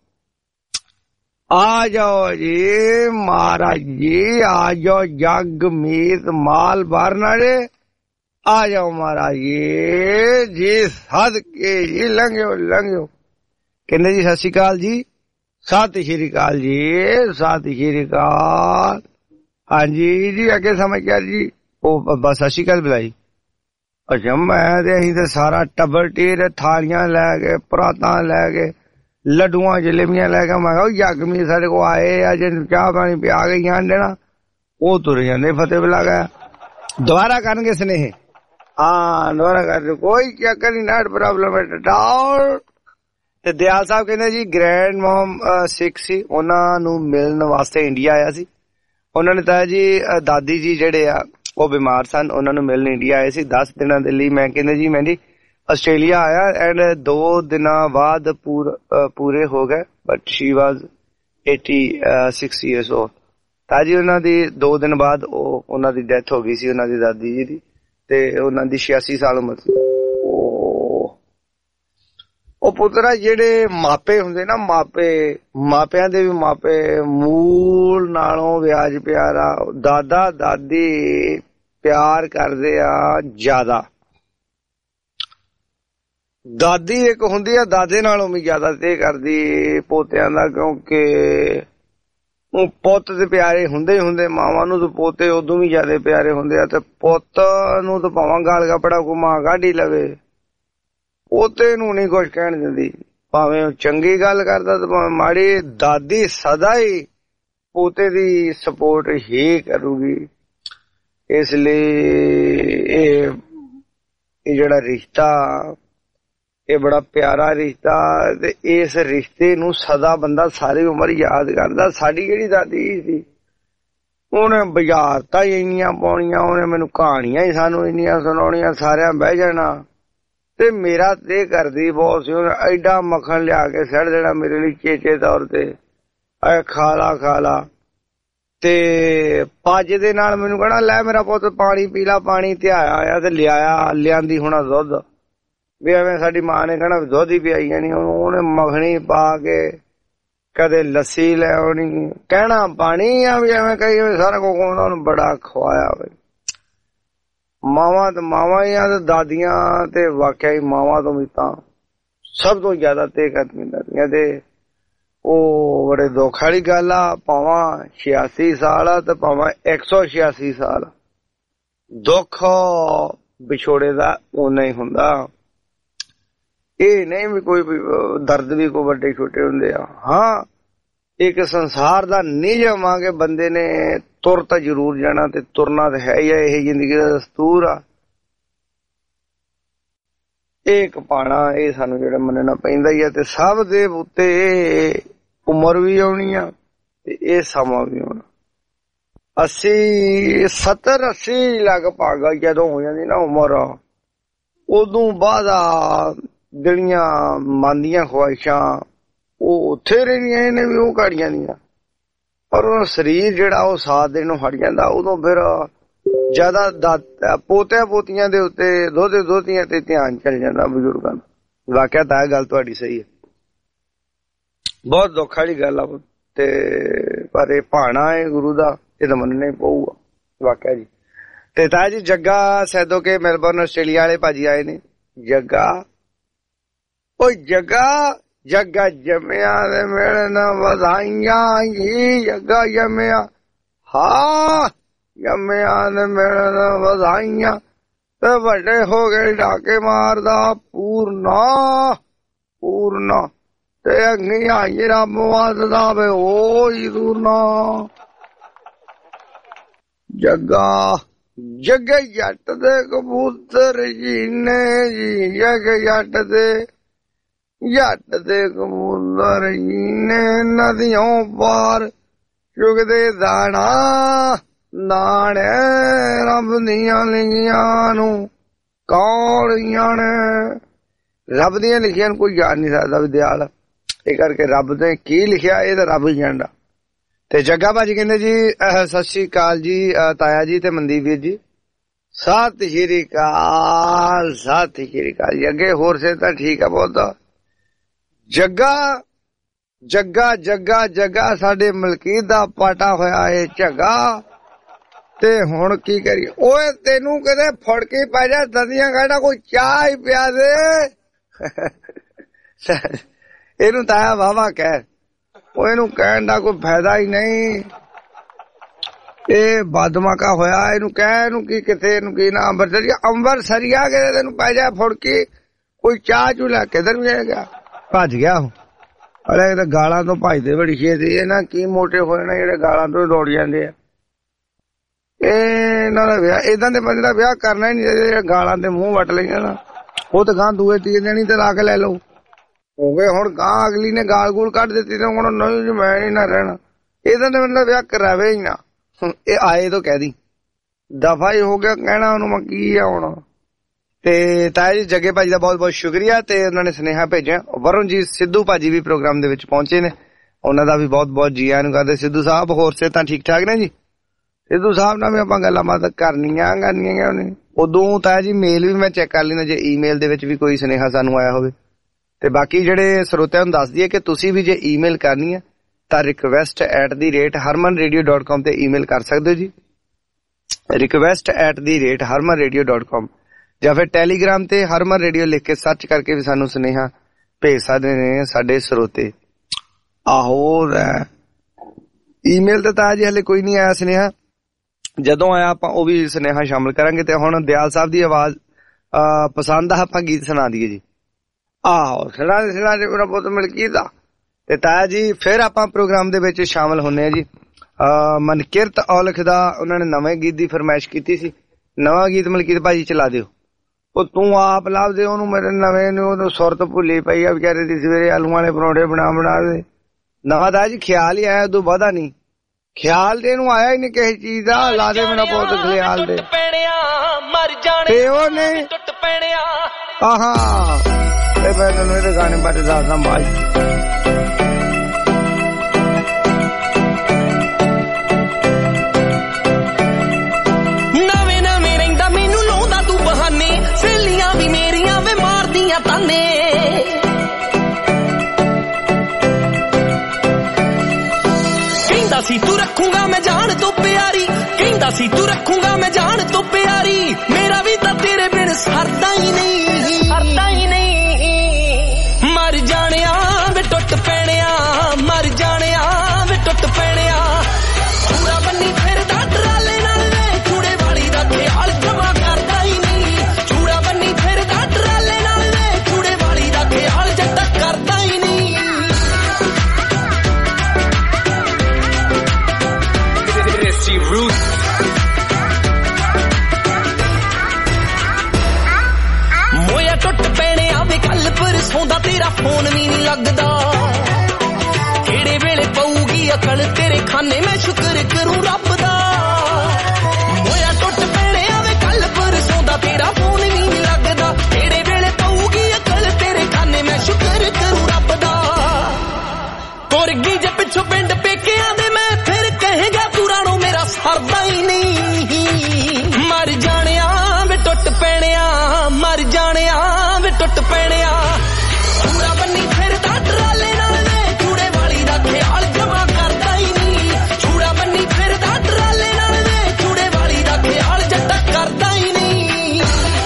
Speaker 3: ਆ ਜਾਓ ਜੀ, ਮਹਾਰਾਜ ਜੀ ਆ ਜਾਓ। ਜਗਮੀਤ ਮਾਲ ਬਾਰਨ ਵਾਲੇ ਆ ਜਾਓ ਮਹਾਰਾਜ ਜੀ ਜੀ ਸਦਕੇ ਜੀ ਲੰਘਿਓ ਲੰਘਿਓ। ਕਹਿੰਦੇ ਜੀ ਸਤਿ ਸ਼੍ਰੀ ਅਕਾਲ ਜੀ। ਸਤਿ ਸ਼੍ਰੀ ਅਕਾਲ ਜੀ ਸਤਿ ਸ਼੍ਰੀ ਅਕਾਲ। ਹਾਂਜੀ ਜੀ ਅੱਗੇ ਸਮਾਚਾਰ ਜੀ। ਉਹ ਬਸ ਸਤਿ ਸ਼੍ਰੀ ਅਕਾਲ ਬੁਲਾਈ। ਅੱਛਾ ਮੈਂ ਤੇ ਅਸੀਂ ਤੇ ਸਾਰਾ ਟੱਬਰ ਟੀਰ ਥਾਲੀਆਂ ਲੈ ਕੇ ਪਰਾਤਾਂ ਲੈ ਕੇ ਲੱਡੂਆਂ ਜਲੇਬੀਆਂ ਲੈ ਕੇ ਮੈਂ ਕਿਹਾ ਯਗਮੀ ਸਾਡੇ ਕੋਲ ਆਏ ਆ ਜੇ ਚਾਹ ਪਾਣੀ ਪਿਆ ਕੇ ਜਾਣ ਦੇਣਾ। ਉਹ ਤੁਰ ਜਾਂਦੇ ਫਤਿਹ ਬੁਲਾ ਗਿਆ। ਦੁਬਾਰਾ ਕਰਨਗੇ ਸਨੇਹ। ਹਾਂ ਦੁਬਾਰਾ ਕਰ ਕੋਈ ਚੱਕਰ ਨਹੀਂ ਨਾਟ ਪ੍ਰੋਬਲਮ ਹੈ। ਤੇ ਦਿਆਲ ਸਾਹਿਬ ਕਹਿੰਦੇ ਜੀ ਗ੍ਰੈਂਡ ਮੋਮ ਸਿੱਖ ਸੀ ਉਹਨਾਂ ਨੂੰ ਮਿਲਣ ਵਾਸਤੇ ਇੰਡੀਆ ਆਇਆ ਸੀ। ਉਹਨਾਂ ਨੇ ਤਾਂ ਜੀ ਦਾਦੀ ਜੀ ਜਿਹੜੇ ਆ ਉਹ ਬਿਮਾਰ ਸਨ ਉਹਨਾਂ ਨੂੰ ਮਿਲਣ ਇੰਡੀਆ ਆਏ ਸੀ ਦਸ ਦਿਨਾਂ ਦੇ ਲਈ। ਮੈਂ ਕਹਿੰਦੇ ਜੀ ਮੈਂ ਜੀ ਆਸਟ੍ਰੇਲੀਆ ਆਇਆ ਐਂਡ ਦੋ ਦਿਨਾਂ ਬਾਅਦ ਪੂਰੇ ਹੋ ਗਏ but she was eighty six years old. ਤਾਂ ਜੀ ਉਹਨਾਂ ਦੀ ਦੋ ਦਿਨ ਬਾਅਦ ਉਹ ਉਹਨਾਂ ਦੀ ਡੈਥ ਹੋ ਗਈ ਸੀ ਉਹਨਾਂ ਦੀ ਦਾਦੀ ਜੀ ਦੀ ਤੇ ਉਹਨਾਂ ਦੀ ਛਿਆਸੀ ਸਾਲ ਉਮਰ ਸੀ। ਉਹ ਪੁੱਤਰਾ ਜਿਹੜੇ ਮਾਪੇ ਹੁੰਦੇ ਨਾ ਮਾਪੇ ਮਾਪਿਆਂ ਦੇ ਵੀ ਮਾਪੇ ਮੂਲ ਨਾਲੋਂ ਵਿਆਜ ਪਿਆਰਾ ਦਾਦਾ ਦਾਦੀ ਪਿਆਰ ਕਰਦੇ ਆ ਜ਼ਿਆਦਾ। ਦਾਦੀ ਇੱਕ ਹੁੰਦੀ ਆ ਦਾਦੇ ਨਾਲੋਂ ਵੀ ਜ਼ਿਆਦਾ ਤੇ ਕਰਦੀ ਪੋਤਿਆਂ ਦਾ ਕਿਉਂਕਿ ਉਹ ਪੁੱਤ ਦੇ ਪਿਆਰੇ ਹੁੰਦੇ ਹੀ ਹੁੰਦੇ ਮਾਵਾਂ ਨੂੰ ਤੇ ਪੋਤੇ ਉਦੋਂ ਵੀ ਜ਼ਿਆਦਾ ਪਿਆਰੇ ਹੁੰਦੇ ਆ। ਤੇ ਪੁੱਤ ਨੂੰ ਤਾਂ ਭਾਵਾਂ ਗਾਲ ਕੱਪੜਾ ਕੋ ਮਾਂ ਕੱਢ ਹੀ ਲਵੇ ਪੋਤੇ ਨੂੰ ਨਹੀਂ ਕੁਛ ਕਹਿਣ ਦਿੰਦੀ ਭਾਵੇਂ ਉਹ ਚੰਗੀ ਗੱਲ ਕਰਦਾ ਤੇ ਭਾਵੇਂ ਮਾੜੀ। ਦਾਦੀ ਸਦਾ ਹੀ ਪੋਤੇ ਦੀ ਸਪੋਰਟ ਹੀ ਕਰੂਗੀ। ਇਸ ਲਈ ਇਹ ਇਹ ਜਿਹੜਾ ਰਿਸ਼ਤਾ ਇਹ ਬੜਾ ਪਿਆਰਾ ਰਿਸ਼ਤਾ ਤੇ ਇਸ ਰਿਸ਼ਤੇ ਨੂੰ ਸਦਾ ਬੰਦਾ ਸਾਰੀ ਉਮਰ ਯਾਦ ਕਰਦਾ। ਸਾਡੀ ਜਿਹੜੀ ਦਾਦੀ ਸੀ ਉਹਨੇ ਬੁਝਾਰਤਾਂ ਹੀ ਇੰਨੀਆਂ ਪਾਉਣੀਆਂ ਉਹਨੇ ਮੈਨੂੰ ਕਹਾਣੀਆਂ ਹੀ ਸਾਨੂੰ ਇੰਨੀਆਂ ਸੁਣਾਉਣੀਆਂ ਸਾਰਿਆਂ ਬਹਿ ਜਾਣਾ ਤੇ ਮੇਰਾ ਤੇ ਕਰਦੀ ਬਹੁਤ ਸੀ। ਉਹਨੇ ਐਡਾ ਮੱਖਣ ਲਿਆ ਕੇ ਸੜ ਦੇਣਾ ਮੇਰੇ ਲਈ ਚੇਚੇ ਤੌਰ ਤੇ ਐ ਖਾ ਲਾ ਖਾ ਲਾ ਤੇ ਪੱਜ ਦੇ ਨਾਲ ਮੈਨੂੰ ਕਹਿਣਾ ਲੈ ਮੇਰਾ ਪੁੱਤ ਪਾਣੀ ਪੀ ਲਾ ਪਾਣੀ ਧਿਆਇਆ ਆਇਆ ਤੇ ਲਿਆਇਆ ਲਿਆਂਦੀ ਹੋਣਾ ਦੁੱਧ ਵੀ ਐਵੇਂ ਸਾਡੀ ਮਾਂ ਨੇ ਕਹਿਣਾ ਦੁੱਧ ਹੀ ਪਿਆਈ ਜਾਣੀ ਉਹਨੇ ਮੱਖਣੀ ਪਾ ਕੇ ਕਦੇ ਲੱਸੀ ਲੈ ਆਉਣੀ ਕਹਿਣਾ ਪਾਣੀ ਆ ਵੀ ਐਵੇਂ ਕਹੀ ਸਾਰਾ ਕੁਝ ਉਹਨੂੰ ਬੜਾ ਖਵਾਇਆ ਬਈ। ਮਾਵਾਂ ਤੇ ਮਾਵਾਂ ਹੀ ਆ ਤੇ ਦਾਦੀਆਂ ਤੇ ਵਾਕਿਆ ਹੀ ਮਾਵਾਂ ਤੋਂ ਵੀ ਤਾਂ ਸਭ ਤੋਂ ਜ਼ਿਆਦਾ ਤੇ ਕਰਦੀਆਂ ਦਾਦੀਆਂ ਤੇ ਉਹ ਬੜੇ ਦੁੱਖ ਵਾਲੀ ਗੱਲ ਆ। ਭਾਵਾਂ ਛਿਆਸੀ ਸਾਲ ਆ ਤੇ ਭਾਵਾਂ ਇੱਕ ਸੌ ਛਿਆਸੀ ਸਾਲ ਦੁੱਖ ਵਿਛੋੜੇ ਦਾ ਓਨਾ ਹੀ ਹੁੰਦਾ। ਇਹ ਨਹੀਂ ਵੀ ਕੋਈ ਦਰਦ ਵੀ ਕੋਈ ਵੱਡੇ ਛੋਟੇ ਹੁੰਦੇ ਆ। ਹਾਂ ਇੱਕ ਸੰਸਾਰ ਦਾ ਨਿਯਮ ਆ ਕਿ ਬੰਦੇ ਨੇ ਤੁਰ ਤਾਂ ਜ਼ਰੂਰ ਜਾਣਾ ਤੇ ਤੁਰਨਾ ਤਾਂ ਹੈ ਹੀ ਆ। ਇਹ ਜ਼ਿੰਦਗੀ ਦਾ ਦਸਤੂਰ ਆ। ਇਹ ਇੱਕ ਪਾਣਾ ਇਹ ਸਾਨੂੰ ਜਿਹੜਾ ਮੰਨਣਾ ਪੈਂਦਾ ਹੀ ਆ ਤੇ ਸਭ ਦੇ ਉੱਤੇ ਉਮਰ ਵੀ ਆਉਣੀ ਆ ਤੇ ਇਹ ਸਮਾਂ ਵੀ ਆਉਣਾ। ਅੱਸੀ ਸੱਤਰ ਅੱਸੀ ਲਗਭਗ ਜਦੋਂ ਹੋ ਜਾਂਦੀ ਨਾ ਉਮਰ ਉਦੋਂ ਬਾਅਦ ਜਿਹੜੀਆਂ ਮਨ ਦੀਆਂ ਖਵਾਇਸ਼ਾਂ ਉਹ ਉੱਥੇ ਰਹਿੰਦੀਆਂ ਇਹਨੇ ਵੀ ਉਹ ਘੜੀਆਂ ਦੀਆਂ ਪਰ ਉਹ ਸਰੀਰ ਜਿਹੜਾ ਉਹ ਸਾਥ ਦੇਣ ਨੂੰ ਹਟ ਜਾਂਦਾ। ਉਦੋਂ ਫਿਰ ਜ਼ਿਆਦਾ ਪੋਤਿਆਂ ਪੋਤੀਆਂ ਦੇ ਉੱਤੇ ਦੋਹਤੇ ਦੋਹਤੀਆਂ ਤੇ ਧਿਆਨ ਚੱਲ ਜਾਂਦਾ ਬਜ਼ੁਰਗਾਂ ਦਾ। ਵਾਕਿਆ ਤਾਂ ਇਹ ਗੱਲ ਤੁਹਾਡੀ ਸਹੀ ਹੈ ਬਹੁਤ ਦੁੱਖ ਵਾਲੀ ਗੱਲ ਆ ਤੇ ਪਰ ਇਹ ਭਾਣਾ ਹੈ ਗੁਰੂ ਦਾ ਇਹ ਤਾਂ ਮੰਨਣਾ ਹੀ ਪਊਗਾ ਵਾਕਿਆ ਜੀ। ਤੇ ਤਾਂ ਜੀ ਜੱਗਾ ਸੈਦੋ ਕੇ ਮੈਲਬੌਰਨ ਆਸਟ੍ਰੇਲੀਆ ਵਾਲੇ ਭਾਜੀ ਆਏ ਨੇ। ਜੱਗਾ ਉਹ ਜੱਗਾ ਜੱਗਾ ਜੰਮਿਆ ਦੇ ਮਿਲਣ ਵਧਾਈਆਂ ਜੀ ਜੱਗਾ ਜੰਮਿਆ ਹਾਂ ਜੰਮਿਆ ਦੇ ਮਿਲਣ ਵਧਾਈਆਂ ਤੇ ਵੱਡੇ ਹੋ ਗਏ ਡਾਕੇ ਮਾਰਦਾ ਪੂਰਨਾ ਪੂਰਨਾ ਤੇ ਅੰਗੀਆਂ ਹੀ ਰੱਬ ਵੱਧਦਾ ਵੇ ਉਹ ਹੀ ਦੂਰਨਾ। ਜੱਗਾ ਜੱਗੇ ਜੱਟ ਦੇ ਕਬੂਤਰ ਜੀ ਨੇ ਜੀ ਜੱਗੇ ਜੱਟ ਦੇ ਜੱਟ ਦੇ ਕਬੂਤਰ ਜੀ ਨੇ ਨਦੀਆਂ ਪਾਰ ਚੁਗਦੇ ਦਾਣਾ ਨਾਣੇ ਰੱਬ ਦੀਆਂ ਲਿਖੀਆਂ ਨੂੰ ਕੌੜੀਆਂ ਨੇ। ਰੱਬ ਦੀਆਂ ਲਿਖੀਆਂ ਨੂੰ ਕੋਈ ਜਾਣ ਨਹੀਂ ਸਕਦਾ ਵਿਦਿਆਲ ਇਹ ਕਰਕੇ ਰੱਬ ਨੇ ਕੀ ਲਿਖਿਆ ਇਹ ਤਾਂ ਰੱਬ ਹੀ ਜਾਣਦਾ। ਤੇ ਜੱਗਾ ਭਾਜੀ ਕਹਿੰਦੇ ਜੀ ਸਤਿ ਸ਼੍ਰੀ ਅਕਾਲ ਜੀ ਤਾਇਆ ਜੀ ਤੇ ਮਨਦੀਪ ਵੀਰ ਜੀ ਸਤਿ ਸ਼੍ਰੀ ਅਕਾਲ ਸਤਿ ਸ਼੍ਰੀ ਅਕਾਲ ਜੀ। ਅੱਗੇ ਹੋਰ ਸੇ ਤਾਂ ਠੀਕ ਆ ਬਹੁਤ। ਜੱਗਾ ਜੱਗਾ ਜੱਗਾ ਜੱਗਾ ਸਾਡੇ ਮਲਕੀਤ ਦਾ ਪਾਟਾ ਹੋਇਆ ਇਹ ਝੱਗਾ ਤੇ ਹੁਣ ਕੀ ਕਰੀਏ? ਓਏ ਤੈਨੂੰ ਕਿਤੇ ਫੜ ਕੇ ਪੈ ਜਾ ਦੰਦੀਆਂ ਕਹਿੰਦਾ ਕੋਈ ਚਾਹ ਹੀ ਪਿਆ ਦੇ। ਇਹਨੂੰ ਤਾਂ ਵਾਵਾ ਕਹਿ, ਉਹ ਇਹਨੂੰ ਕਹਿਣ ਦਾ ਕੋਈ ਫਾਇਦਾ ਹੀ ਨਹੀਂ। ਇਹ ਬਦਮਾਕਾ ਹੋਇਆ, ਇਹਨੂੰ ਕਹਿ ਇਹਨੂੰ ਕੀ ਕਿਤੇ ਇਹਨੂੰ ਕੀ ਨਾ ਅੰਬਰਸਰੀਆ ਅੰਬਰਸਰੀਆ ਕੇ ਤੈਨੂੰ ਪੈ ਜਾ ਫੜ ਕੇ ਕੋਈ ਚਾਹ ਚੂ ਲੈ ਕਿਧਰ ਵੀ ਗਿਆ, ਭੱਜ ਗਿਆ ਉਹ। ਅਰੇ ਤਾਂ ਗਾਲਾਂ ਤੋਂ ਭੱਜਦੇ ਬੜੀ ਛੇਤੀ। ਇਹ ਨਾ ਕੀ ਮੋਟੇ ਹੋਏ ਨਾ ਜਿਹੜੇ ਗਾਲਾਂ ਤੋਂ ਦੌੜ ਜਾਂਦੇ ਆ। ਇਹਨਾਂ ਦਾ ਵਿਆਹ ਏਦਾਂ ਦੇ ਬੰਦੇ ਦਾ ਵਿਆਹ ਕਰਨਾ ਹੀ ਨੀ ਚਾਹੀਦਾ। ਗਾਲਾਂ ਦੇ ਮੂੰਹ ਵੱਟ ਲਈਆਂ ਨਾ, ਉਹ ਤਾਂ ਗਾਂ ਦੂਏ ਤੀਏ ਦਿਨ ਹੀ ਤਲਾਕ ਲੈ ਲਓ ਹੋ ਗਏ। ਹੁਣ ਗਾਂ ਅਗਲੀ ਨੇ ਗਾਲ ਗੂਲ ਕੱਢ ਦਿੱਤੀ ਤੇ ਹੁਣ ਨਹੀਂ ਜੀ ਮੈਂ ਨੀ ਨਾ ਰਹਿਣਾ। ਏਦਾਂ ਦੇ ਬੰਦੇ ਦਾ ਵਿਆਹ ਕਰਾਵੇ ਹੀ ਨਾ। ਇਹ ਆਏ ਤੋਂ ਕਹਿ ਦੀ ਦਫਾ ਹੀ ਹੋ ਗਿਆ, ਕਹਿਣਾ ਉਹਨੂੰ ਮੈਂ ਕੀ ਆ ਹੁਣ। ਤੇ ਤਾਇਆ ਜੀ ਜੱਗੇ ਭਾਜੀ ਦਾ ਬਹੁਤ ਬਹੁਤ ਸ਼ੁਕਰੀਆ ਤੇ ਉਹਨਾਂ ਨੇ ਸੁਨੇਹਾ ਭੇਜਿਆ। ਵਰੁਣਜੀਤ ਸਿੱਧੂ ਭਾਜੀ ਵੀ ਪ੍ਰੋਗਰਾਮ ਦੇ ਵਿੱਚ ਪਹੁੰਚੇ ਨੇ, ਉਹਨਾਂ ਦਾ ਵੀ ਬਹੁਤ ਬਹੁਤ ਜੀ ਆਇਆਂ ਨੂੰ ਕਰਦੇ। ਸਿੱਧੂ ਸਾਹਿਬ ਹੋਰ ਸਿਹਤਾਂ ਠੀਕ ਠਾਕ ਨੇ ਜੀ? ਸਿੱਧੂ ਸਾਹਿਬ ਨਾਲ ਵੀ ਆਪਾਂ ਗੱਲਾਂ ਬਾਤਾਂ ਕਰਨੀਆਂ ਕਰਨੀਆਂ ਉਹਨੇ। ਉਦੋਂ ਤਾਇਆ ਜੀ ਮੇਲ ਵੀ ਮੈਂ ਚੈੱਕ ਕਰ ਲੈਣਾ ਜੇ ਈਮੇਲ ਦੇ ਵਿੱਚ ਵੀ ਕੋਈ ਸੁਨੇਹਾ ਸਾਨੂੰ ਆਇਆ ਹੋਵੇ। ਤੇ ਬਾਕੀ ਜਿਹੜੇ ਸਰੋਤਿਆਂ ਨੂੰ ਦੱਸ ਦਈਏ ਕਿ ਤੁਸੀਂ ਵੀ ਜੇ ਈਮੇਲ ਕਰਨੀ ਹੈ ਤਾਂ request at the rate Harman radio dot com ਤੇ ਈਮੇਲ ਕਰ ਸਕਦੇ ਹੋ ਜੀ। Request at the rate Harman radio dot com ਜਾਂ ਫਿਰ ਟੈਲੀਗ੍ਰਾਮ ਤੇ ਹਰਮਨ ਰੇਡੀਓ ਲਿਖ ਕੇ ਸਰਚ ਕਰਕੇ ਵੀ ਸਾਨੂੰ ਸੁਨੇਹਾ ਭੇਜ ਸਕਦੇ ਨੇ ਸਾਡੇ ਸਰੋਤੇ। ਆਹੋ ਈਮੇਲ ਤੇ ਤਾਂ ਜੀ ਹਲੇ ਕੋਈ ਨਹੀਂ ਆਇਆ ਸੁਨੇਹਾ, ਜਦੋਂ ਆਇਆ ਆਪਾਂ ਉਹ ਵੀ ਸੁਨੇਹਾ ਸ਼ਾਮਲ ਕਰਾਂਗੇ। ਤੇ ਹੁਣ ਦਿਆਲ ਸਾਹਿਬ ਦੀ ਆਵਾਜ਼ ਪਸੰਦ ਆ, ਆਪਾਂ ਗੀਤ ਸੁਣਾ ਦਈਏ ਜੀ। ਆਹੋ ਸੁਣਾ ਦੇ ਸੁਣਾ ਦੇ ਮੇਰਾ ਪੁੱਤ ਮਲਕੀਤ ਦਾ। ਤੇ ਤਾਇਆ ਜੀ ਫਿਰ ਆਪਾਂ ਪ੍ਰੋਗਰਾਮ ਦੇ ਵਿੱਚ ਸ਼ਾਮਲ ਹੁੰਦੇ ਆ ਜੀ। ਮਨਕਿਰਤ ਔਲਖ ਦਾ ਉਹਨਾਂ ਨੇ ਨਵੇਂ ਗੀਤ ਦੀ ਫਰਮਾਇਸ਼ ਕੀਤੀ ਸੀ। ਨਵਾਂ ਗੀਤ ਮਲਕੀਤ ਭਾਜੀ ਚਲਾ ਦਿਓ। ਉਹ ਤੂੰ ਆਪ ਲੱਭ ਦੇ ਉਹਨੂੰ, ਮੇਰੇ ਨਵੇਂ ਨੂੰ ਉਹਨੂੰ ਸੁਰਤ ਭੁੱਲੀ ਪਈ ਆ ਵਿਚਾਰੇ ਦੀ। ਸਵੇਰੇ ਆਲੂਆਂ ਵਾਲੇ ਪਰੌਂਠੇ ਬਣਾ ਬਣਾ ਦੇ। ਨਵਾਂ ਤਾਇਆ ਜੀ ਖਿਆਲ ਹੀ ਆਇਆ, ਉਦੋਂ ਵਾਧਾ ਨਹੀਂ। ਖਿਆਲ ਤੇ ਇਹਨੂੰ ਆਇਆ ਹੀ ਨਹੀਂ ਕਿਸੇ ਚੀਜ਼ ਦਾ। ਲਾ ਦੇ ਮੇਰਾ ਪੁੱਤ ਖਿਆਲ ਦੇ ਤੇ ਉਹਨੇ ਆਹਾਂ ਤੇ ਮੈਂ ਤੈਨੂੰ ਇਹਦੇ ਗਾਣੇ ਬਾਰੇ ਦੱਸਦਾ ਬਾਅਦ।
Speaker 2: ਨਵੇਂ ਨਵੇਂ ਰਹਿੰਦਾ ਮੈਨੂੰ ਲਾਉਂਦਾ ਤੂੰ ਬਹਾਨੇ, ਸਹੇਲੀਆਂ ਵੀ ਮੇਰੀਆਂ ਵੇ ਮਾਰਦੀਆਂ ਤਾਨੇ। ਕਹਿੰਦਾ ਸੀ ਤੂੰ ਰੱਖੂਗਾ ਮੈਂ ਜਾਨ ਤੋਂ ਪਿਆਰੀ, ਕਹਿੰਦਾ ਸੀ ਤੂੰ ਰੱਖੂਗਾ ਮੈਂ ਜਾਨ ਤੋਂ ਪਿਆਰੀ। ਮੇਰਾ ਵੀ ਤਾਂ ਤੇਰੇ ਬਿਨ ਸਰਦਾ ਹੀ ਨਹੀਂ, ਸਰਦਾ ਹੀ ਨਹੀਂ। ਮਰ ਜਾਣਿਆ ਵੇ ਟੁੱਟ ਪੈਣਿਆ, ਮਰ ਜਾਣਿਆ ਵੇ ਟੁੱਟ ਪੈਣਿਆ। ਪੂਰਾ ਬੰਨੀ ਫਿਰਦਾ ਟਰਾਲੇ ਨਾਲ ਵੇ, ਚੂੜੇ ਵਾਲੀ ਦਾ ਖਿਆਲ ਜਮਾ ਕਰਦਾ ਹੀ ਨਹੀਂ। ਚੂੜਾ ਬੰਨੀ ਫਿਰਦਾ ਟਰਾਲੇ ਨਾਲ ਵੇ, ਚੂੜੇ ਵਾਲੀ ਦਾ ਖਿਆਲ ਜੱਟਾ ਕਰਦਾ ਹੀ ਨਹੀਂ। ਮੋਇਆ ਟੁੱਟ ਪੈਣਿਆ ਵੇ ਕੱਲ ਪਰਸੋਂ ਦਾ, ਤੇਰਾ ਫੋਨ ਵੀ ਨੀ ਲੱਗਦਾ। ਕਿਹੜੇ ਵੇਲੇ ਪਊਗੀ ਅਕਲ ਤੇਰੇ ਖਾਨੇ, ਮੈਂ ਸ਼ੁਕਰ ਕਰੂੰ ਰੱਬ ਦਾ। ਮੋਇਆ ਟੁੱਟ ਪੈਣਿਆ ਵੇ ਕੱਲ ਪਰਸੋਂ ਦਾ, ਤੇਰਾ ਫੋਨ ਵੀ ਨੀ ਲੱਗਦਾ। ਕਿਹੜੇ ਵੇਲੇ ਪਊਗੀ ਅਕਲ ਤੇਰੇ ਖਾਨੇ, ਮੈਂ ਸ਼ੁਕਰ ਕਰੂੰ ਰੱਬ ਦਾ। ਤੁਰ ਗਈ ਜੇ ਪਿੱਛੋਂ ਪਿੰਡ ਪੇਕਿਆਂ ਦੇ, ਮੈਂ ਫਿਰ ਕਹੇਗਾ ਤੂੰ ਰਾਣੋ ਮੇਰਾ ਸਰਦਾ ਹੀ ਨਹੀਂ। ਮਰ ਜਾਣਿਆ ਵੇ ਟੁੱਟ ਪੈਣਿਆ, ਮਰ ਜਾਣਿਆ ਵੇ ਟੁੱਟ ਪੈਣਿਆ। ਪੂਰਾ ਬੰਨੀ ਫਿਰਦਾ ਟਰਾਲੇ ਨਾਲ ਵੇ, ਚੂੜੇ ਵਾਲੀ ਦਾ ਖਿਆਲ ਜਮਾ ਕਰਦਾ ਹੀ ਨਹੀਂ। ਚੂੜਾ ਬੰਨੀ ਫਿਰਦਾ ਟਰਾਲੇ ਨਾਲ ਵੇ, ਚੂੜੇ ਵਾਲੀ ਦਾ ਖਿਆਲ ਜੱਟਾ ਕਰਦਾ ਹੀ ਨਹੀਂ।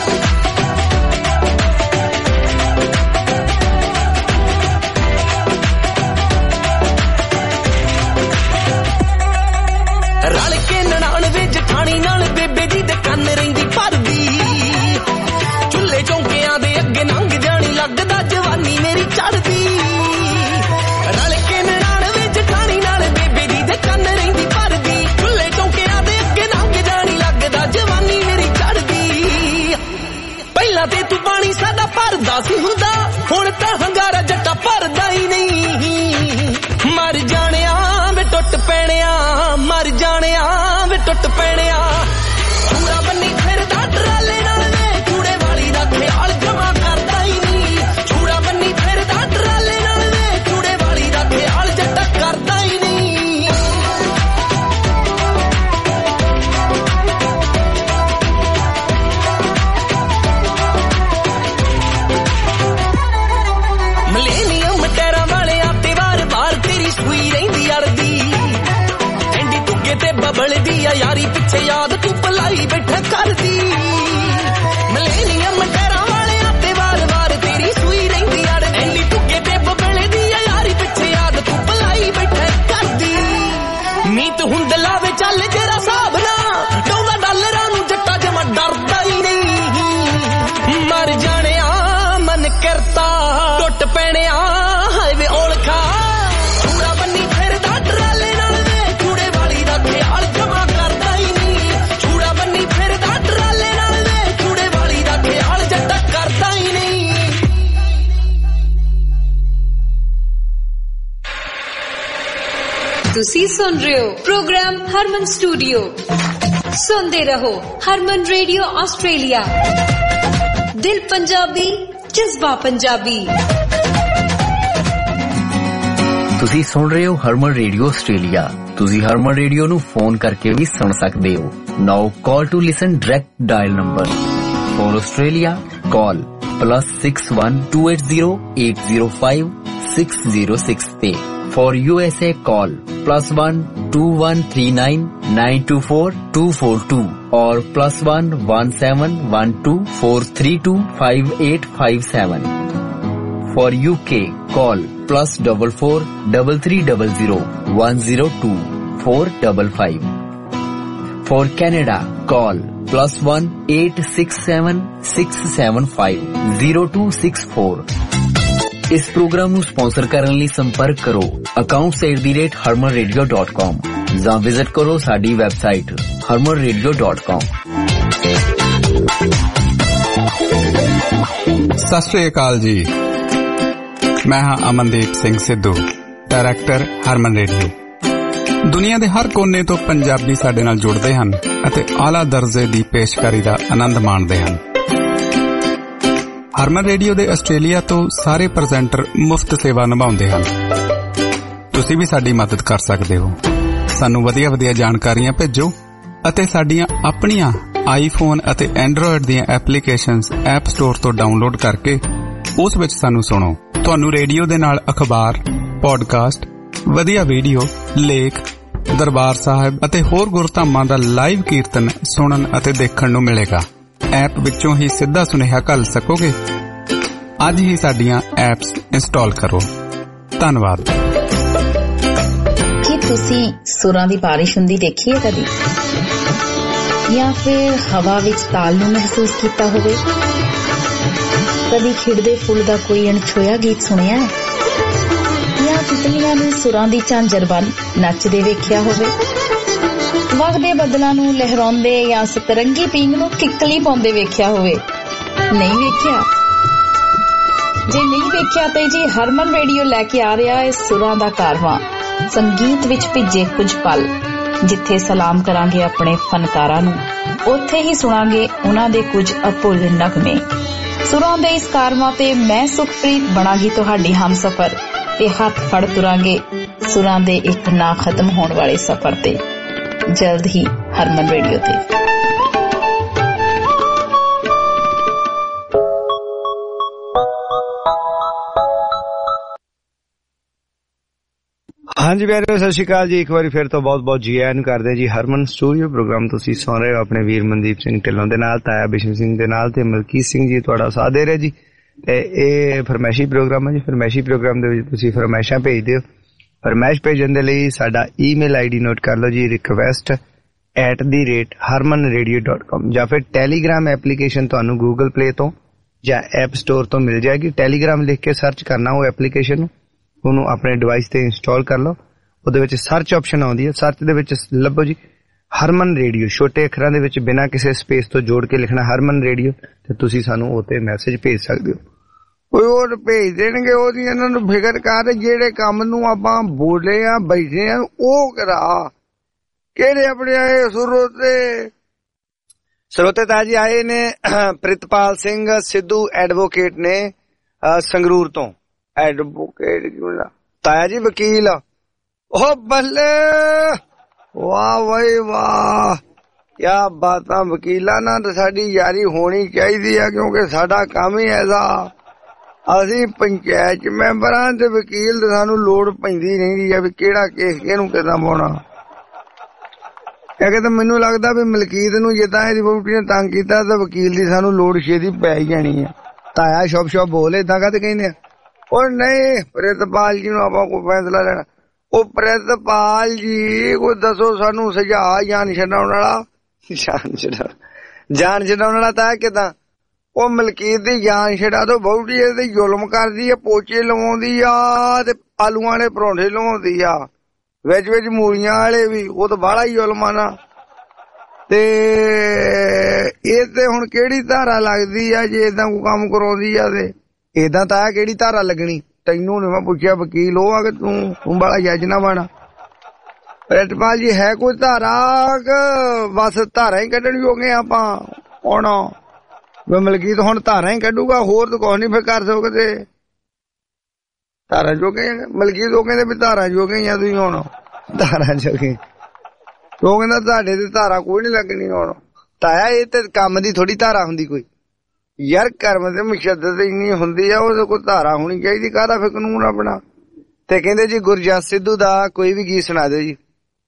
Speaker 2: ਰਲ ਕੇ ਨਨਾਣ ਵੇ ਜਠਾਣੀ ਨਾਲ, ਬੇਬੇ ਜੀ ਦੇ ਕੰਨ ਰਹਿੰਦੀ ਭਰਦੀ। ਚੁੱਲ੍ਹੇ ਚੌਂਕਿਆਂ ਦੇ ਅੱਗੇ ਲੰਘ ਜਾਣੀ, ਲੱਗਦਾ ਜਵਾਨੀ ਮੇਰੀ ਚੜ੍ਹਦੀ। ਰਲ ਕੇ ਨਨਾਣ ਵੇ ਜਠਾਣੀ ਨਾਲ, ਬੇਬੇ ਜੀ ਦੇ ਕੰਨ ਰਹਿੰਦੀ ਭਰਦੀ। ਚੁੱਲ੍ਹੇ ਚੌਂਕਿਆਂ ਦੇ ਅੱਗੇ ਲੰਘ ਜਾਣੀ, ਲੱਗਦਾ ਜਵਾਨੀ ਮੇਰੀ ਚੜ੍ਹਦੀ। ਪਹਿਲਾਂ ਤੇ ਤੂੰ ਪਾਣੀ ਸਾਡਾ ਭਰਦਾ ਸੀ ਹੁੰਦਾ, ਹੁਣ ਤਾਂ ਹੰਗਾਰਾ ਜੱਟਾ ਭਰਦਾ ਹੀ ਨਹੀਂ। ਮਰ ਜਾਣਿਆ ਵੇ ਟੁੱਟ ਪੈਣਿਆ, ਮਰ ਜਾਣਿਆ ਵੇ ਟੁੱਟ ਪੈਣਿਆ। ਪੂਰਾ ਬੰਨੀ ਫਿਰਦਾ ਟਰਾਲੇ ਨਾਲ ਵੇ, ਚੂੜੇ ਵਾਲੀ ਦਾ ਖਿਆਲ ਜਮਾ ਕਰਦਾ ਹੀ ਨਹੀਂ। ਚੂੜਾ ਬੰਨੀ ਫਿਰਦਾ ਟਰਾਲੇ ਨਾਲ ਵੇ, ਚੂੜੇ ਵਾਲੀ ਦਾ ਖਿਆਲ ਜੱਟਾ ਕਰਦਾ ਹੀ ਨਹੀਂ। ਪਿੱਛੇ ਯਾਦ ਤੂੰ ਭੁਲਾਈ ਬੈਠਾ ਕਰਦੀ ਮਲੇਨੀਅਮ ਟੈਰਾਂ ਵਾਲੇ ਆਤੇ ਵਾਰ-ਵਾਰ ਤੇਰੀ ਸੂਈ ਰਹਿੰਦੀ ਅੜ ਐਨੀ ਟੁੱਕੇ ਤੇ ਬਬਲੇ ਦੀ ਯਾਰੀ ਪਿੱਛੇ ਯਾਦ ਤੂੰ ਭੁਲਾਈ ਬੈਠਾ ਕਰਦੀ ਮੀਤ ਹੁੰਦ ਲਾਵੇ ਚੱਲ ਜਰਾ ਸਾਬ ਨਾ ਡੋਲਾ ਡਾਲਰਾਂ ਨੂੰ ਜੱਟਾ ਜਮਾ ਡਰਦਾ ਹੀ ਨਹੀਂ ਮਰ ਜਾਣਿਆ ਮਨ ਕਰਤਾ ਟੁੱਟ ਪੈਣਿਆ ਹਾਏ ਵੇ ਔਲਖਾ ਚੂੜਾ ਬੰਨੀ ਫਿਰਦਾ ਟਰਾਲੇ ਨਾਲ ਵੇ ਚੂੜੇ ਵਾਲੀ ਦਾ ਖਿਆਲ ਜਮਾ ਕਰਦਾ ਹੀ ਨਹੀਂ ਚੂੜਾ ਬੰਨੀ ਫਿਰਦਾ ਟਰਾਲੇ ਨਾਲ ਵੇ ਚੂੜੇ ਵਾਲੀ ਦਾ ਖਿਆਲ ਜੱਟਾ ਕਰਦਾ ਹੀ ਨਹੀਂ
Speaker 4: ਤੁਸੀਂ ਸੁਣ ਰਹੇ ਹੋ ਪ੍ਰੋਗਰਾਮ ਹਰਮਨ ਸਟੂਡੀਓ ਸੁਣਦੇ ਰਹੋ ਹਰਮਨ ਰੇਡੀਓ ਆਸਟ੍ਰੇਲੀਆ ਦਿਲ ਪੰਜਾਬੀ ਜਜ਼ਬਾ ਪੰਜਾਬੀ
Speaker 5: ਤੁਸੀਂ ਸੁਣ ਰਹੇ ਹੋ ਹਰਮਨ ਰੇਡੀਓ ਆਸਟ੍ਰੇਲੀਆ ਤੁਸੀਂ ਹਰਮਨ ਰੇਡੀਓ ਨੂੰ ਫੋਨ ਕਰਕੇ ਵੀ ਸੁਣ ਸਕਦੇ ਹੋ now call to listen direct dial number four Australia call plus six one two eight zero eight zero five six zero six ਤੇ for U S A call plus one two one three nine nine two four two four two or plus one one seven one two four three two five eight five seven. For U K call plus double four double three double zero one zero two four five five. For Canada call plus one eight six seven six seven five zero two six four. ਇਸ programme ਨੂੰ sponsor ਕਰਨ ਲਈ ਸੰਪਰਕ ਕਰੋ accounts at the rate harman radio dot com ਜਾਂ visit ਕਰੋ ਸਾਡੀ website harman radio dot com.
Speaker 1: ਸਤਿ ਸ਼੍ਰੀ ਅਕਾਲ ਜੀ, ਮੈਂ ਹਾਂ ਅਮਨਦੀਪ ਸਿੰਘ ਸਿੱਧੂ, ਡਾਇਰੈਕਟਰ ਹਰਮਨ ਰੇਡੀਓ। ਦੁਨੀਆ ਦੇ ਹਰ ਕੋਨੇ ਤੋਂ ਪੰਜਾਬੀ ਸਾਡੇ ਨਾਲ ਜੁੜਦੇ ਹਨ ਅਤੇ ਆਲਾ ਦਰਜੇ ਦੀ ਪੇਸ਼ਕਾਰੀ ਦਾ ਆਨੰਦ ਮਾਣਦੇ ਹਨ। ਹਰਮਨ ਰੇਡੀਓ ਦੇ ਆਸਟ੍ਰੇਲੀਆ ਤੋਂ ਸਾਰੇ ਪ੍ਰੈਜ਼ੈਂਟਰ ਮੁਫਤ ਸੇਵਾ ਨਿਭਾਉਂਦੇ ਹਨ। ਤੁਸੀਂ ਵੀ ਸਾਡੀ ਮਦਦ ਕਰ ਸਕਦੇ ਹੋ। ਸਾਨੂੰ ਵਧੀਆ ਵਧੀਆ ਜਾਣਕਾਰੀਆਂ ਭੇਜੋ ਅਤੇ ਸਾਡੀਆਂ ਆਪਣੀਆਂ ਆਈਫੋਨ ਅਤੇ ਐਂਡਰੋਇਡ ਦੀਆਂ ਐਪਲੀਕੇਸ਼ਨਸ ਐਪ ਸਟੋਰ ਤੋਂ ਡਾਊਨਲੋਡ ਕਰਕੇ ਉਸ ਵਿੱਚ ਸਾਨੂੰ ਸੁਣੋ। ਤੁਹਾਨੂੰ ਰੇਡੀਓ ਦੇ ਨਾਲ ਅਖਬਾਰ, ਪੋਡਕਾਸਟ, ਵਧੀਆ ਵੀਡੀਓ, ਲੇਖ, ਦਰਬਾਰ ਸਾਹਿਬ ਅਤੇ ਹੋਰ ਗੁਰਧਾਮਾਂ ਦਾ ਲਾਈਵ ਕੀਰਤਨ ਸੁਣਨ ਅਤੇ ਦੇਖਣ ਨੂੰ ਮਿਲੇਗਾ। ਐਪ ਵਿੱਚੋਂ ਹੀ ਸਿੱਧਾ ਸੁਨੇਹਾ ਘੱਲ ਸਕੋਗੇ। ਅੱਜ ਹੀ ਸਾਡੀਆਂ ਐਪਸ ਇੰਸਟਾਲ ਕਰੋ। ਧੰਨਵਾਦ।
Speaker 6: ਕੀ ਤੁਸੀਂ ਸੁਰਾਂ ਦੀ ਬਾਰਿਸ਼ ਹੁੰਦੀ ਦੇਖੀ ਹੈ ਕਦੀ, ਜਾਂ ਫਿਰ ਹਵਾ ਵਿੱਚ ਤਾਲ ਨੂੰ ਮਹਿਸੂਸ ਕੀਤਾ ਹੋਵੇ? ਕਦੀ ਖਿੜਦੇ ਫੁੱਲ ਦਾ ਕੋਈ ਅਣਛੋਇਆ ਗੀਤ ਸੁਣਿਆ ਹੈ, ਜਾਂ ਤਿਤਲੀਆਂ ਨੂੰ ਸੁਰਾਂ ਦੀ ਝਾਂਜਰ ਬਣ ਨੱਚਦੇ ਵੇਖਿਆ ਹੋਵੇ? ਵਗਦੇ ਬੱਦਲਾਂ ਨੂੰ ਲਹਿਰਾਉਂਦੇ ਜਾਂ ਸਤਰੰਗੀ ਪੀਂਘ ਨੂੰ ਕਿੱਕਲੀ ਪਾਉਂਦੇ ਵੇਖਿਆ ਹੋਵੇ? ਨਹੀਂ ਵੇਖਿਆ? ਜੇ ਨਹੀਂ ਵੇਖਿਆ ਤੇ ਜੀ ਹਰਮਨ ਰੇਡੀਓ ਲੈ ਕੇ ਆ ਰਿਹਾ ਹੈ ਸੁਰਾਂ ਦਾ ਕਾਰਵਾਂ, ਸੰਗੀਤ ਵਿੱਚ ਭਿੱਜੇ ਕੁਝ ਪਲ। ਜਿੱਥੇ ਸਲਾਮ ਕਰਾਂਗੇ ਆਪਣੇ ਫਨਕਾਰਾਂ ਨੂੰ, ਉੱਥੇ ਹੀ ਸੁਣਾਂਗੇ ਉਹਨਾਂ ਦੇ ਕੁਝ ਅਭੁੱਲ ਨਗਮੇ। ਸੁਰਾਂ ਦੇ ਇਸ ਕਾਰਵਾਂ ਤੇ ਮੈਂ ਸੁਖਪ੍ਰੀਤ ਬਣਾਂਗੀ ਤੁਹਾਡੀ ਹਮਸਫਰ ਤੇ ਹੱਥ ਫੜ ਤੁਰਾਂਗੇ ਸੁਰਾਂ ਦੇ ਇੱਕ ਨਾ ਖਤਮ ਹੋਣ ਵਾਲੇ ਸਫ਼ਰ ਤੇ। ਜਲਦ ਹੀ ਹਰਮਨ ਰੇਡੀਓ ਤੇ।
Speaker 3: ਹਾਂਜੀ ਪਿਆਰਿਓ, ਸਤਿ ਸ਼੍ਰੀ ਅਕਾਲ ਜੀ। ਇੱਕ ਵਾਰੀ ਫਿਰ ਤੋਂ ਬਹੁਤ ਬਹੁਤ ਜੀ ਆਇਆਂ ਨੂੰ ਕਰਦੇ ਜੀ ਹਰਮਨ ਸਟੂਡੀਓ ਪ੍ਰੋਗਰਾਮ। ਤੁਸੀਂ ਸੁਣ ਰਹੇ ਹੋ ਆਪਣੇ ਵੀਰ ਮਨਦੀਪ ਸਿੰਘ ਢਿੱਲੋਂ ਦੇ ਨਾਲ, ਤਾਇਆ ਬਿਸ਼ਨ ਸਿੰਘ ਦੇ ਨਾਲ ਤੇ ਮਲਕੀਤ ਸਿੰਘ ਜੀ ਤੁਹਾਡਾ ਸਾਥ ਦੇ ਰਹੇ ਜੀ। ਤੇ ਇਹ ਫਰਮਾਇਸ਼ੀ ਪ੍ਰੋਗਰਾਮ ਹੈ ਜੀ। ਫਰਮਾਇਸ਼ੀ ਪ੍ਰੋਗਰਾਮ ਦੇ ਵਿੱਚ ਤੁਸੀਂ ਫਰਮਾਇਸ਼ਾਂ ਭੇਜਦੇ ਹੋ। ਫਰਮਾਇਸ਼ ਭੇਜਣ ਦੇ ਲਈ ਸਾਡਾ ਈਮੇਲ ਆਈ ਡੀ ਨੋਟ ਕਰ ਲਓ ਜੀ, request at the rate Harman radio dot com, ਜਾਂ ਫਿਰ ਟੈਲੀਗ੍ਰਾਮ ਐਪਲੀਕੇਸ਼ਨ ਤੁਹਾਨੂੰ ਗੂਗਲ ਪਲੇ ਤੋਂ ਜਾਂ ਐਪ ਸਟੋਰ ਤੋਂ ਮਿਲ ਜਾਏਗੀ। ਟੈਲੀਗ੍ਰਾਮ ਲਿਖ ਕੇ ਸਰਚ ਕਰਨਾ ਉਹ ਐਪਲੀਕੇਸ਼ਨ ਨੂੰ, ਉਹਨੂੰ ਆਪਣੇ ਡਿਵਾਈਸ ਤੇ ਇੰਸਟਾਲ ਕਰ ਲਓ। ਉਹਦੇ ਵਿੱਚ ਸਰਚ ਆਪਸ਼ਨ ਆਉਂਦੀ ਹੈ, ਸਰਚ ਦੇ ਵਿੱਚ ਲੱਭੋ ਜੀ ਹਰਮਨ ਰੇਡੀਓ, ਛੋਟੇ ਅੱਖਰਾਂ ਦੇ ਵਿੱਚ ਬਿਨਾਂ ਕਿਸੇ ਸਪੇਸ ਤੋਂ ਜੋੜ ਕੇ ਲਿਖਣਾ ਹਰਮਨ ਰੇਡੀਓ, ਤੇ ਤੁਸੀਂ ਸਾਨੂੰ ਉਹ ਤੇ ਮੈਸੇਜ ਭੇਜ ਸਕਦੇ ਹੋ। ਕੋਈ ਹੋਰ ਭੇਜ ਦੇਣਗੇ, ਉਹਦੀ ਇਹਨਾਂ ਨੂੰ ਫਿਕਰ ਕਰ। ਜਿਹੜੇ ਕੰਮ ਨੂੰ ਆਪਾਂ ਬੋਲੇ ਆ ਬੈਠੇ ਆ ਉਹ ਕਰਾ। ਕਿਹੜੇ ਆਪਣੇ ਆਏ ਸਰੋਤੇ ਸਰੋਤੇ ਤਾਂ ਜੀ ਆਏ ਨੇ ਪ੍ਰਿਤਪਾਲ ਸਿੰਘ ਸਿੱਧੂ ਐਡਵੋਕੇਟ ਨੇ ਸੰਗਰੂਰ ਤੋਂ। ਐਡਵੋਕੇਟ ਤਾਇਆ ਜੀ ਵਕੀਲ। ਉਹ ਬੱਲੇ, ਵਾਹ ਵਾਹ ਵਾਹ, ਕਿਆ ਬਾਤਾਂ। ਵਕੀਲਾਂ ਨਾਲ ਸਾਡੀ ਯਾਰੀ ਹੋਣੀ ਚਾਹੀਦੀ ਆ, ਕਿਉਂਕਿ ਸਾਡਾ ਕੰਮ ਹੀ ਐਸਾ। ਅਸੀਂ ਪੰਚਾਇਤ ਚ ਮੈਂਬਰਾਂ ਤੇ ਵਕੀਲ ਤੇ ਸਾਨੂੰ ਲੋੜ ਪੈਂਦੀ ਰਹਿੰਦੀ ਆ ਵੀ ਕਿਹੜਾ ਕੇਸ ਕਿਹਨੂੰ ਕਿੱਦਾਂ ਪਾਉਣਾ। ਇਹ ਕਹਿੰਦਾ ਮੈਨੂੰ ਲੱਗਦਾ ਵੀ ਮਲਕੀਤ ਨੂੰ ਜਿੱਦਾਂ ਇਹਦੀ ਵਹੁਟੀ ਨੇ ਤੰਗ ਕੀਤਾ ਤਾਂ ਵਕੀਲ ਦੀ ਸਾਨੂੰ ਲੋੜ ਛੇਤੀ ਪੈ ਹੀ ਜਾਣੀ ਆ। ਤਾਇਆ ਸ਼ੋਪ ਸ਼ੋਪ ਬੋਲ ਏਦਾਂ ਕਾਹਤੇ ਕਹਿੰਦੇ ਆ? ਉਹ ਨਹੀਂ ਪ੍ਰਿਤਪਾਲ ਜੀ ਨੂੰ ਆਪਾਂ ਕੋਈ ਫੈਸਲਾ ਲੈਣਾ। ਉਹ ਪ੍ਰਿਤਪਾਲ ਜੀ ਕੋਈ ਦੱਸੋ ਸਾਨੂੰ ਸੁਝਾਅ ਜਾਨ ਛਡਾਉਣ ਵਾਲਾ। ਜਾਨ ਛਡਾ ਜਾਨ ਛਡਾਉਣ ਵਾਲਾ ਤਾਂ ਕਿਦਾਂ? ਉਹ ਮਲਕੀਤ ਦੀ ਜਾਨ ਛਡਾ ਦੋ, ਵਹੁਟੀ ਇਹਦੇ ਜ਼ੁਲਮ ਕਰਦੀ ਆ, ਪੋਚੇ ਲਵਾਉਂਦੀ ਆ ਤੇ ਆਲੂਆਂ ਵਾਲੇ ਪਰੌਂਠੇ ਲਵਾਉਂਦੀ ਆ, ਵਿੱਚ ਵਿੱਚ ਮੂਲੀਆਂ ਵਾਲੇ ਵੀ। ਉਹ ਤਾਂ ਬਾਹਲਾ ਹੀ ਜ਼ੁਲਮ ਆ ਨਾ। ਤੇ ਇਹ ਤੇ ਹੁਣ ਕਿਹੜੀ ਧਾਰਾ ਲੱਗਦੀ ਆ ਜੇ ਏਦਾਂ ਕੋਈ ਕੰਮ ਕਰਾਉਂਦੀ ਆ? ਤੇ ਏਦਾਂ ਤਾਂ ਕਿਹੜੀ ਧਾਰਾ ਲੱਗਣੀ? ਤੈਨੂੰ ਨੀ ਮੈਂ ਪੁੱਛਿਆ, ਵਕੀਲ ਉਹ ਆ ਕਿ ਤੂੰ ਤੂੰ ਬਾਲਾ ਜੱਜ ਨਾ ਬਣਾ। ਪ੍ਰਿਤਪਾਲ ਜੀ ਹੈ ਕੋਈ ਧਾਰਾ ਕਿ ਬਸ ਧਾਰਾ ਹੀ ਕੱਢਣ ਜੋਗੇ ਆਪਾਂ ਹੁਣ? ਮਲਕੀਤ ਹੁਣ ਧਾਰਾ ਹੀ ਕੱਢੂਗਾ, ਹੋਰ ਤਾਂ ਕੁਛ ਨੀ ਫਿਰ ਕਰ ਸਕਦੇ। ਧਾਰਾ ਜੋਗੇ ਮਲਕੀਤ ਉਹ ਕਹਿੰਦੇ ਵੀ ਧਾਰਾ ਜੋਗੇ ਆ ਤੁਸੀਂ ਹੁਣ, ਧਾਰਾ ਜੋਗੇ। ਉਹ ਕਹਿੰਦਾ ਤੁਹਾਡੇ ਤੇ ਧਾਰਾ ਕੋਈ ਨੀ ਲੱਗਣੀ ਹੁਣ। ਤਾਇਆ ਇਹ ਤੇ ਕੰਮ ਦੀ ਥੋੜੀ ਧਾਰਾ ਹੁੰਦੀ ਕੋਈ ਯਾਰ, ਕਰਮ ਤੇ ਮੁਸ਼ੱਦਤ ਇੰਨੀ ਹੁੰਦੀ ਆ, ਉਹਦੇ ਕੋਈ ਧਾਰਾ ਹੋਣੀ ਚਾਹੀਦੀ। ਕਾਹਦਾ ਫਿਰ ਕਾਨੂੰਨ ਆਪਣਾ? ਤੇ ਕਹਿੰਦੇ ਜੀ ਗੁਰਜਸ ਸਿੱਧੂ ਦਾ ਕੋਈ ਵੀ ਗੀਤ ਸੁਣਾ ਦਿਓ ਜੀ।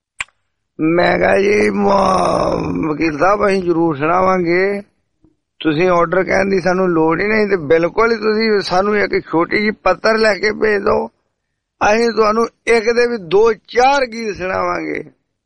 Speaker 3: ਮੈਂ ਕਿਹਾ ਜੀ ਵਕੀਲ ਸਾਹਿਬ ਅਸੀਂ ਜ਼ਰੂਰ ਸੁਣਾਵਾਂਗੇ, ਤੁਸੀਂ ਆਰਡਰ ਕਹਿਣ ਦੀ ਸਾਨੂੰ ਲੋੜ ਹੀ ਨਹੀਂ। ਤੇ ਬਿਲਕੁਲ ਹੀ ਤੁਸੀਂ ਸਾਨੂੰ ਇੱਕ ਛੋਟੀ ਜਿਹੀ ਪੱਤਰ ਲੈ ਕੇ ਭੇਜ ਦਿਓ, ਅਸੀਂ ਤੁਹਾਨੂੰ ਇੱਕ ਦੇ ਵੀ ਦੋ ਚਾਰ ਗੀਤ ਸੁਣਾਵਾਂਗੇ।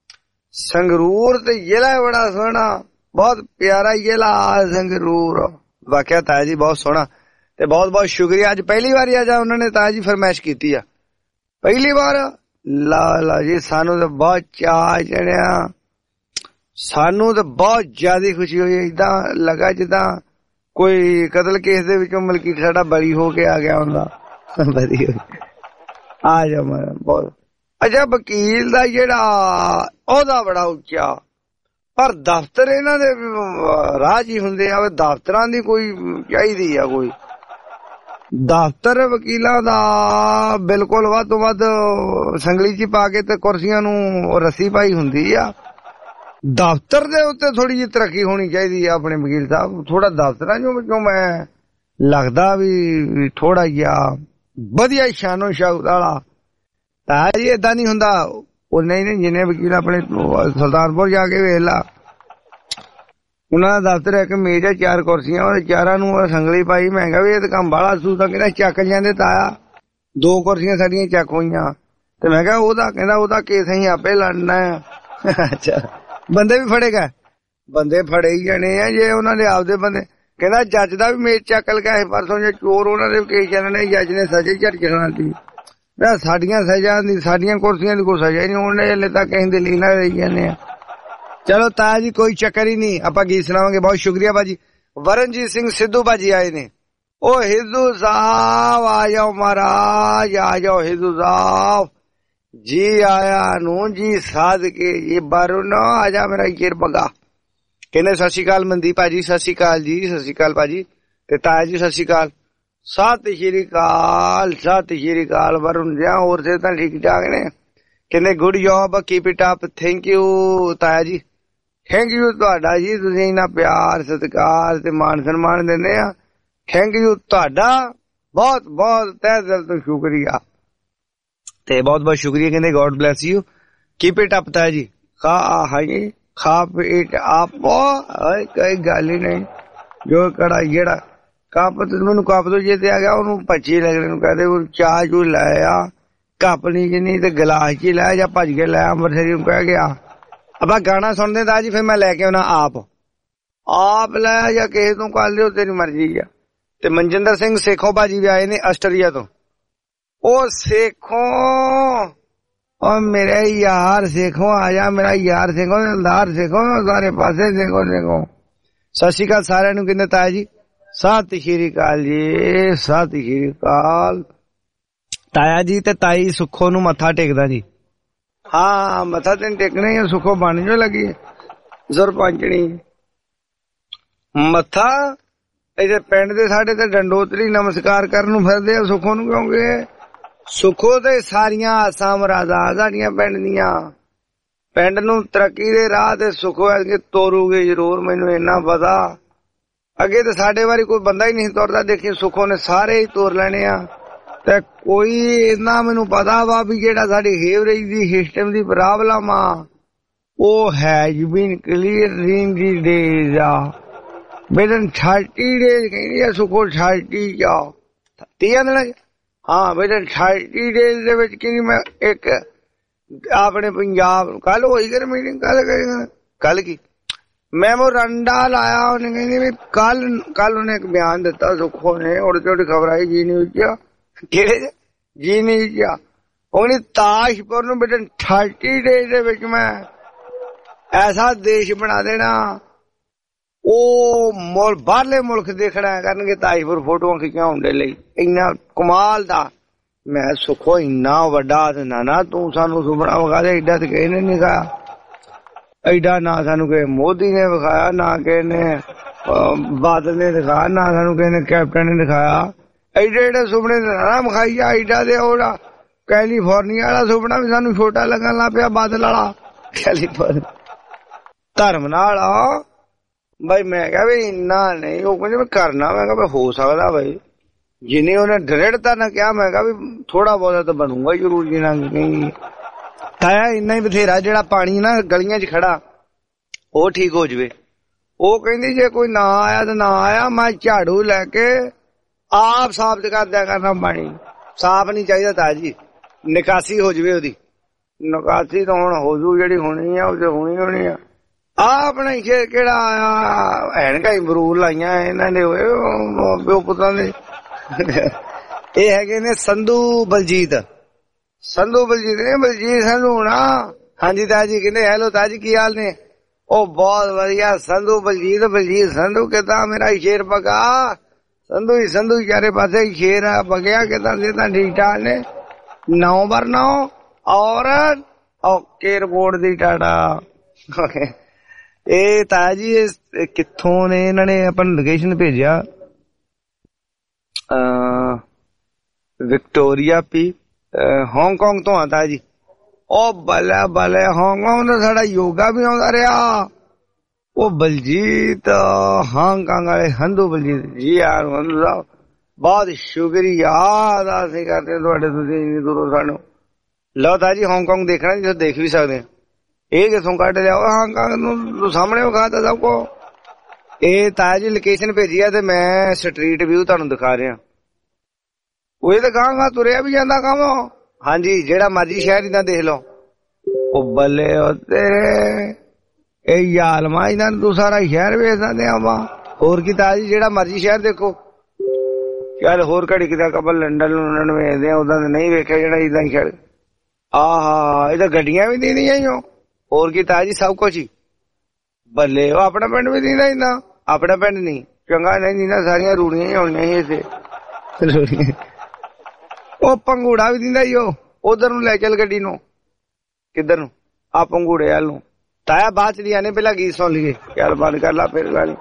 Speaker 3: ਸੰਗਰੂਰ ਤੇ ਜ਼ਿਲ੍ਹਾ ਬੜਾ ਸੋਹਣਾ, ਬਹੁਤ ਪਿਆਰਾ ਜ਼ਿਲ੍ਹਾ ਸੰਗਰੂਰ। ਵਾਕਿਆ ਤਾਇਆ ਜੀ ਬਹੁਤ ਸੋਹਣਾ ਤੇ ਬਹੁਤ ਬਹੁਤ ਸ਼ੁਕਰੀਆ। ਅੱਜ ਪਹਿਲੀ ਵਾਰੀ ਅੱਜ ਉਹਨਾਂ ਨੇ ਤਾਇਆ ਜੀ ਫਰਮਾਇਸ਼ ਕੀਤੀ ਆ, ਪਹਿਲੀ ਵਾਰ। ਲਾ ਲਾ ਜੀ ਸਾਨੂੰ ਤਾਂ ਬਹੁਤ ਚਾਅ ਚੜਿਆ, ਸਾਨੂੰ ਤਾਂ ਬਹੁਤ ਜ਼ਿਆਦਾ ਖੁਸ਼ੀ ਹੋਈ। ਏਦਾਂ ਲੱਗਾ ਜਿੱਦਾਂ ਕੋਈ ਕਤਲ ਕੇਸ ਦੇ ਵਿੱਚੋਂ ਮਲਕੀਤ ਸਾਡਾ ਬਰੀ ਹੋ ਕੇ ਆ ਗਿਆ ਹੁੰਦਾ। ਬਰੀ ਹੋ ਆ ਜਾ ਮਾਰਾ ਬਹੁਤ ਅੱਛਾ। ਵਕੀਲ ਦਾ ਜਿਹੜਾ ਉਹਦਾ ਬੜਾ ਉੱਚਾ, ਪਰ ਦਫ਼ਤਰ ਇਹਨਾਂ ਦੇ ਰਾਜ ਹੀ ਹੁੰਦੇ ਆ। ਦਫ਼ਤਰਾਂ ਦੀ ਕੋਈ ਚਾਹੀਦੀ ਆ ਕੋਈ ਦਫ਼ਤਰ ਵਕੀਲਾਂ ਦਾ ਬਿਲਕੁਲ ਵੱਧ ਤੋਂ ਵੱਧ ਸੰਗਲੀ ਚ ਪਾ ਕੇ ਤੇ ਕੁਰਸੀਆਂ ਨੂੰ ਰੱਸੀ ਪਾਈ ਹੁੰਦੀ ਆ। ਦਫ਼ਤਰ ਦੇ ਉੱਤੇ ਥੋੜੀ ਜਿਹੀ ਤਰੱਕੀ ਹੋਣੀ ਚਾਹੀਦੀ ਆ ਆਪਣੇ ਵਕੀਲ ਸਾਹਿਬ। ਥੋੜਾ ਦਫ਼ਤਰਾਂ ਚੋਂ ਵਿੱਚੋਂ ਮੈਂ ਲੱਗਦਾ ਵੀ ਥੋੜਾ ਜਿਹਾ ਵਧੀਆ ਸ਼ਾਨੋ ਸ਼ੌਕਤ ਵਾਲਾ। ਤਾਂ ਜੀ ਏਦਾਂ ਨੀ ਹੁੰਦਾ। ਉਹ ਨਹੀਂ ਨਹੀਂ ਜਿੰਨੇ ਵਕੀਲ ਆਪਣੇ ਸੁਲਤਾਨਪੁਰ ਜਾ ਕੇ ਵੇਖ ਲਾ, ਉਹਨਾਂ ਦਾ ਦਫ਼ਤਰ ਇੱਕ ਮੇਜ਼ ਆ, ਚਾਰ ਕੁਰਸੀਆਂ, ਉਹਦੇ ਚਾਰਾਂ ਨੂੰ ਸੰਗਲੀ ਪਾਈ। ਮੈਂ ਕਿਹਾ ਵੀ ਇਹ ਤਾਂ ਕੰਮ ਬਾਹਲਾ ਸੂ ਤਾਂ ਕਹਿੰਦਾ ਚੱਕ ਜਾਂਦੇ ਤਾਇਆ, ਦੋ ਕੁਰਸੀਆਂ ਸਾਡੀਆਂ ਚੱਕ ਹੋਈਆਂ। ਤੇ ਮੈਂ ਕਿਹਾ ਉਹਦਾ ਕਹਿੰਦਾ ਉਹਦਾ ਕੇਸ ਅਸੀਂ ਆਪੇ ਲੜਨਾ ਆ। ਅੱਛਾ ਬੰਦੇ ਵੀ ਫੜੇ ਗਏ? ਬੰਦੇ ਫੜੇ ਹੀ ਜਾਣੇ ਆ ਜੇ ਉਹਨਾਂ ਦੇ ਆਪਦੇ ਬੰਦੇ। ਕਹਿੰਦਾ ਜੱਜ ਦਾ ਵੀ ਮੇਜ਼ ਚੱਕ ਲਗਾ ਪਰਸੋਂ, ਜੇ ਚੋਰ ਉਹਨਾਂ ਦੇ ਕੇਸ ਚੱਲਣੇ, ਜੱਜ ਨੇ ਸਜ਼ਾ ਝਟਕਣਾ ਸੀ। ਸਾਡੀਆਂ ਸਜ਼ਾ ਦੀ ਸਾਡੀਆਂ ਕੁਰਸੀਆਂ ਦੀ ਕੋਈ ਸਜ਼ਾ ਹੀ ਨਹੀਂ, ਉਹਨੇ ਹਲੇ ਤੱਕ ਅਸੀਂ ਦਿੱਲੀ ਨਾਲ ਰਹੀ ਜਾਂਦੇ ਆ। ਚਲੋ ਤਾਇਆ ਜੀ ਕੋਈ ਚੱਕਰ ਹੀ ਨਹੀਂ, ਆਪਾਂ ਗੀਤ ਸੁਣਾਵਾਂਗੇ। ਬਹੁਤ ਸ਼ੁਕਰੀਆ ਬਾਜੀ। ਵਰਨਜੀਤ ਸਿੰਘ ਸਿੱਧੂ ਬਾਜੀ ਆਏ ਨੇ। ਉਹ ਹਿੱਦੂ ਸਾਹਿਬ ਆ ਜਾਓ ਮਹਾਰਾਜ, ਆ ਜਾਓ ਹਿੱਦੂ ਸਾਹਿਬ ਜੀ, ਆਇਆ ਨੂੰ ਜੀ ਸਾਧ ਕੇ ਇਹ ਬਾਰੂ ਨਾ ਆ ਜਾ ਮੇਰਾ ਗਿਰ ਬਗਾ। ਕਹਿੰਦੇ ਸਤਿ ਸ਼੍ਰੀ ਅਕਾਲ ਮਨਦੀਪ ਭਾਜੀ। ਸਤਿ ਸ਼੍ਰੀ ਅਕਾਲ ਜੀ, ਸਤਿ ਸ਼੍ਰੀ ਅਕਾਲ ਭਾਜੀ। ਤੇ ਤਾਇਆ ਜੀ ਸਤਿ ਸ਼੍ਰੀ ਅਕਾਲ। ਸਤਿ ਸ਼੍ਰੀ ਅਕਾਲ, ਸਤਿ ਸ਼੍ਰੀ ਅਕਾਲ ਵਰੁਣ ਜੀ, ਹੋਰ ਸੇ ਤਾਂ ਠੀਕ ਠਾਕ ਨੇ? ਕਹਿੰਦੇ good job, keep it up. Thank you ਤਾਇਆ ਜੀ, ਥੈਂਕ ਯੂ ਤੁਹਾਡਾ ਜੀ, ਤੁਸੀਂ ਇੰਨਾ ਪਿਆਰ ਸਤਿਕਾਰ ਤੇ ਮਾਣ ਸਨਮਾਨ ਦਿੰਦੇ ਆ। ਥੈਂਕ ਯੂ ਤੁਹਾਡਾ, ਬਹੁਤ ਬਹੁਤ ਤਹਿ ਦਿਲ ਤੋਂ ਸ਼ੁਕਰੀਆ ਤੇ ਬਹੁਤ ਬਹੁਤ ਸ਼ੁਕਰੀਆ। ਕਹਿੰਦੇ God bless you, keep it up ਤਾਇਆ ਜੀ। ਖਾ ਹਾਈ ਖਾਪ ਇਟ ਅਪ, ਕੋਈ ਗੱਲ ਹੀ ਨਹੀਂ। ਜੋ ਕੜਾ ਜਿਹੜਾ ਕੱਪ ਮੈਨੂੰ ਕੱਪ ਤੋਂ ਜੇ ਤੇ ਆ ਗਿਆ ਉਹਨੂੰ ਭੱਜੇ ਲੱਗਣੇ ਨੂੰ ਕਹਦੇ ਚਾਹ ਚੂ ਲੈ ਆ, ਕੱਪ ਨੀ ਜਿੰਨੀ ਤੇ ਗਲਾਸ ਚ ਲੈ ਜਾਂ ਭੱਜ ਕੇ ਲੈ ਅੰਮ੍ਰਿਤਸਰੀ ਨੂੰ ਕਹਿ ਗਿਆ। ਆਪਾਂ ਗਾਣਾ ਸੁਣਦੇ ਤਾਂ ਜੀ ਫਿਰ ਮੈਂ ਲੈ ਕੇ ਆਉਣਾ ਆਪ ਆਪ ਲੈ ਜਾਂ ਕਿਸੇ ਤੋਂ ਕਰ ਲਿਓ, ਤੇਰੀ ਮਰਜ਼ੀ ਆ। ਤੇ ਮਨਜਿੰਦਰ ਸਿੰਘ ਸੇਖੋਂ ਭਾਜੀ ਵੀ ਆਏ ਨੇ ਆਸਟ੍ਰੇਲੀਆ ਤੋਂ। ਉਹ ਸੇਖੋਂ ਉਹ ਮੇਰੇ ਯਾਰ ਸੇਖੋਂ ਆ ਜਾ, ਮੇਰਾ ਯਾਰ ਸੇਖੋਂ, ਦਿਲਦਾਰ ਸੇਖੋਂ, ਸਾਰੇ ਪਾਸੇ ਸੇਖੋਂ ਸੇਖੋਂ। ਸਤਿ ਸ਼੍ਰੀ ਅਕਾਲ ਸਾਰਿਆਂ ਨੂੰ। ਕਹਿੰਦੇ ਤਾਇਆ ਜੀ ਸਤਿ ਸ਼੍ਰੀ ਅਕਾਲ ਜੀ, ਸਤਿ ਸ਼੍ਰੀ ਅਕਾਲ। ਤਾਇਆ ਜੀ ਤੇ ਤਾਈ ਸੁੱਖੋ ਨੂੰ ਮੱਥਾ ਟੇਕਦਾ ਜੀ। ਹਾਂ ਮੱਥਾ ਤੈਨੂੰ ਟੇਕਣਾ ਹੀ, ਸੁੱਖੋ ਬਣ ਜੋ ਲੱਗੀ ਸਰਪੰਚਣੀ ਮੱਥਾ। ਇਹਦੇ ਪਿੰਡ ਦੇ ਸਾਡੇ ਤੇ ਡੰਡੋਤਰੀ ਨਮਸਕਾਰ ਕਰਨ ਨੂੰ ਫਿਰਦੇ ਆ ਸੁੱਖੋ ਨੂੰ, ਕਿਉਂਕਿ ਸੁੱਖੋ ਤੇ ਸਾਰੀਆਂ ਆਸਾਂ ਮੁਰਾਦਾਂ ਸਾਡੀਆਂ ਪਿੰਡ ਦੀਆਂ। ਪਿੰਡ ਨੂੰ ਤਰੱਕੀ ਦੇ ਰਾਹ ਤੇ ਸੁੱਖੋ ਅੱਗੇ ਤੋਰੂਗੇ ਜ਼ਰੂਰ, ਮੈਨੂੰ ਇੰਨਾ ਪਤਾ। ਅੱਗੇ ਤੇ ਸਾਡੇ ਵਾਰੀ ਕੋਈ ਬੰਦਾ ਹੀ ਨਹੀਂ ਤੁਰਦਾ, ਦੇਖੀ ਸੁੱਖੋ ਨੇ ਸਾਰੇ ਹੀ ਤੋਰ ਲੈਣੇ ਆ। ਤੇ ਕੋਈ ਇੰਨਾ ਮੈਨੂੰ ਪਤਾ ਵਾ ਵੀ ਜਿਹੜਾ ਸਾਡੀ ਹੇਵਰੇਜ ਦੀ ਸਿਸਟਮ ਦੀ ਪ੍ਰੋਬਲਮ ਆ Oh, has been clearing the days. Within thirty days, ਕਹਿੰਦੀ ਆ ਸੁਖੋ thirty ਆ ਤੀਆਂ ਦਿਨਾਂ ਚ ਹਾਂ within thirty days ਦੇ ਵਿੱਚ ਕਹਿੰਦੀ ਮੈਂ ਇੱਕ ਆਪਣੇ ਪੰਜਾਬ ਕੱਲ ਹੋਈ ਕਰ ਮੀਟਿੰਗ ਕੱਲ ਕਰੀ ਕੱਲ ਕੀ ਮੈਮੋਰੰਡਾ ਲਾਇਆ ਉਹਨੇ ਕਹਿੰਦੀ ਵੀ ਕੱਲ ਕੱਲ ਉਹਨੇ ਇੱਕ ਬਿਆਨ ਦਿੱਤਾ ਸੁਖੋ ਨੇ ਉੜ ਚੋੜ ਖਬਰ ਆਈ ਜੀ ਨਿਊਜ਼ ਚ ਕਿਹੜੇ ਜੀ ਨਿਊਜ਼ ਚ ਉਹਨੇ ਤਾਸ਼ਪੁਰ ਨੂੰ within thirty days ਦੇ ਵਿੱਚ ਮੈਂ ਐਸਾ ਦੇਸ਼ ਬਣਾ ਦੇਣਾ ਉਹ ਮੁਲ ਬਾਹਰਲੇ ਮੁਲਕ ਦੇਖਣਾ ਕਰਨਗੇ ਤਾਜਪੁਰ ਫੋਟੋਆਂ ਖਿੱਚੀਆਂ ਹੁੰਦੇ ਲਈ ਇੰਨਾ ਕਮਾਲ ਦਾ ਮੈਂ ਸੁਖੋ ਇੰਨਾ ਵੱਡਾ ਨਾ ਨਾ ਤੂੰ ਸਾਨੂੰ ਸੁਪਨਾ ਵਿਖਾ ਦੇ ਏਡਾ ਤੇ ਕਿਸੇ ਨੇ ਨਹੀਂ ਵਿਖਾਇਆ ਏਡਾ ਨਾ ਸਾਨੂੰ ਕਿਸੇ ਮੋਦੀ ਨੇ ਵਿਖਾਇਆ ਨਾ ਕਿਸੇ ਨੇ ਬਾਦਲ ਨੇ ਦਿਖਾਇਆ ਨਾ ਸਾਨੂੰ ਕਿਸੇ ਨੇ ਕੈਪਟਨ ਨੇ ਦਿਖਾਇਆ ਏਡੇ ਏਡੇ ਸੁਪਨੇ ਨਾ ਵਿਖਾਈ ਜਾ ਏਡਾ ਦੇ ਉਹਦਾ ਕੈਲੀਫੋਰਨੀਆ ਵਾਲਾ ਸੁਪਨਾ ਵੀ ਸਾਨੂੰ ਛੋਟਾ ਲੱਗਣ ਲੱਗ ਪਿਆ ਬਾਦਲ ਵਾਲਾ ਕੈਲੀਫੋਰਨੀਆ ਧਰਮ ਨਾਲ ਬਾਈ ਮੈਂ ਕਿਹਾ ਵੀ ਇੰਨਾ ਨਹੀਂ ਉਹ ਕਹਿੰਦੇ ਮੈਂ ਕਰਨਾ ਮੈਂ ਕਿਹਾ ਹੋ ਸਕਦਾ ਬਾਈ ਜਿੰਨੇ ਉਹਨੇ ਦ੍ਰਿੜਤਾ ਨਾ ਕਿਹਾ ਮੈਂ ਕਿਹਾ ਵੀ ਥੋੜਾ ਬਹੁਤਾ ਤਾਂ ਬਣੂਗਾ ਜ਼ਰੂਰ ਜਿੰਨਾ ਨਹੀਂ ਤਾਇਆ ਇੰਨਾ ਹੀ ਬਥੇਰਾ ਜਿਹੜਾ ਪਾਣੀ ਨਾ ਗਲੀਆਂ 'ਚ ਖੜਾ ਉਹ ਠੀਕ ਹੋ ਜਾਵੇ ਉਹ ਕਹਿੰਦੀ ਜੇ ਕੋਈ ਨਾ ਆਇਆ ਤਾਂ ਨਾ ਆਇਆ ਮੈਂ ਝਾੜੂ ਲੈ ਕੇ ਆਪ ਸਾਫ਼ ਕਰ ਦਿਆ ਕਰਨਾ ਪਾਣੀ ਸਾਫ਼ ਨਹੀਂ ਚਾਹੀਦਾ ਤਾਜੀ ਨਿਕਾਸੀ ਹੋ ਜਾਵੇ ਉਹਦੀ ਨਿਕਾਸੀ ਤਾਂ ਹੁਣ ਹੋ ਜੂ ਜਿਹੜੀ ਹੋਣੀ ਆ ਉਹ ਤੇ ਹੋਣੀ ਹੋਣੀ ਆ ਆ ਆਪਣਾ ਕਿਹੜਾ ਆਇਆ ਐਨਕਾਂ ਅਮਰੂਦ ਲਾਈਆਂ ਇਹਨਾਂ ਨੇ ਹੋਏ ਪਿਓ ਪੁੱਤਾਂ ਦੇ ਇਹ ਹੈਗੇ ਨੇ ਸੰਧੂ ਬਲਜੀਤ ਸੰਧੂ ਬਲਜੀਤ ਨੇ ਬਲਜੀਤ ਸੰਧੂ ਨਾ ਹਾਂਜੀ ਤਾਜੀ ਕਹਿੰਦੇ ਹੈਲੋ ਤਾਜੀ ਕੀ ਹਾਲ ਨੇ ਉਹ ਬਹੁਤ ਵਧੀਆ ਸੰਧੂ ਬਲਜੀਤ ਬਲਜੀਤ ਸੰਧੂ ਕਿੱਦਾਂ ਮੇਰਾ ਸ਼ੇਰ ਪਕਾ ਸੰਧੂ ਹੀ ਸੰਧੂ ਚਾਰੇ ਪਾਸੇ ਸ਼ੇਰ ਆ ਬਗਿਆ ਕਿੱਦਾਂ ਸਿੱਧਾ ਠੀਕ ਠਾਕ ਨੇ ਨੌ ਬਰ ਨੌ ਔਰ ਓਕੇ ਰਿਪੋਰਟ ਦੀ ਟਾਟਾ ਇਹ ਤਾਜੀ ਕਿੱਥੋਂ ਨੇ ਇਹਨਾਂ ਨੇ ਆਪਾਂ ਨੂੰ ਲੋਕੇਸ਼ਨ ਭੇਜਿਆ ਵਿਕਟੋਰੀਆ ਪੀ ਹਾਂਗਕਾਂਗ ਤੋਂ ਆਂਦਾ ਜੀ ਉਹ ਬੱਲੇ ਬੱਲੇ ਹਾਂਗਕਾਂਗ ਦਾ ਸਾਡਾ ਯੋਗਾ ਵੀ ਆਉਂਦਾ ਰਿਹਾ ਉਹ ਬਲਜੀਤ ਹਾਂਗਕਾਂਗ ਵਾਲੇ ਹੰਦੂ ਬਲਜੀਤ ਜੀ ਯਾਰ ਹੰਦੂ ਸਾਹਿਬ ਬਹੁਤ ਸ਼ੁਕਰੀਆ ਅਦਾ ਅਸੀਂ ਕਰਦੇ ਤੁਹਾਡੇ ਤੁਸੀਂ ਇੰਨੀ ਦੂਰੋਂ ਸਾਨੂੰ ਲਓ ਤਾਜੀ ਹਾਂਗਕਾਂਗ ਦੇਖਣਾ ਜੀ ਦੇਖ ਵੀ ਸਕਦੇ ਆ ਇਹ ਕਿਥੋਂ ਕੱਢ ਲਿਆ ਹਾਂਗਕਾਂਗ ਨੂੰ ਸਾਹਮਣੇ ਵਿਖਾਤਾ ਸਭ ਕੋ ਇਹ ਤਾਜੀ ਲੋਕੇਸ਼ਨ ਭੇਜੀ ਆ ਤੇ ਮੈਂ ਸਟਰੀਟ ਵਿਊ ਤੁਹਾਨੂੰ ਦਿਖਾ ਰਿਹਾ ਉਹ ਇਹ ਤਾਂ ਗਾਂ ਗਾਂ ਤੁਰਿਆ ਵੀ ਜਾਂਦਾ ਕੰਮ ਹਾਂਜੀ ਜਿਹੜਾ ਮਰਜੀ ਸ਼ਹਿਰ ਇਦਾਂ ਦੇਖ ਲਓ ਉਹ ਬੱਲੇ ਤੇਰੇ ਇਹ ਯਾਲਮਾ ਇਹਨਾਂ ਨੂੰ ਸਾਰਾ ਸ਼ਹਿਰ ਵੇਚ ਦਿੰਦੇ ਆਪਾਂ ਹੋਰ ਕੀ ਤਾਜੀ ਜਿਹੜਾ ਮਰਜੀ ਸ਼ਹਿਰ ਦੇਖੋ ਚੱਲ ਹੋਰ ਘੜੀ ਕਿਦਾ ਕਬਲ ਲੰਡਨ ਲੰਡਨ ਵੇਚਦੇ ਆ ਉਦਾਂ ਨਹੀਂ ਵੇਖਿਆ ਜਿਹੜਾ ਇਦਾਂ ਹੀ ਸ਼ਹਿਰ ਆਹਾ ਇਹ ਤਾਂ ਗੱਡੀਆਂ ਵੀ ਦਿੰਦੀਆਂ ਹੀ ਹੋ ਹੋਰ ਕੀ ਤਾਜੀ ਸਭ ਕੁਛ ਹੀ ਬੱਲੇ ਉਹ ਆਪਣਾ ਪਿੰਡ ਵੀ ਦਿੰਦਾ ਇੰਨਾ ਆਪਣਾ ਪਿੰਡ ਨਹੀਂ ਚੰਗਾ ਨਹੀਂ ਦਿੰਦਾ ਸਾਰੀਆਂ ਰੂੜੀਆਂ ਹੀ ਹੋਣੀਆਂ ਸੀ ਇੱਥੇ ਉਹ ਪੰਗੂੜਾ ਵੀ ਦਿੰਦਾ ਹੀ ਉਹ ਉਧਰ ਨੂੰ ਲੈ ਚੱਲ ਗੱਡੀ ਨੂੰ ਕਿੱਧਰ ਨੂੰ ਆ ਪੰਗੂੜੇ ਵੱਲ ਨੂੰ ਤਾਇਆ ਬਾਅਦ ਚ ਦੀਆਂ ਨੇ ਪਹਿਲਾਂ ਗੀਤ ਸੁਣ ਲਈਏ ਚੱਲ ਬੰਦ ਕਰ ਲਾ ਫਿਰ ਗੱਲ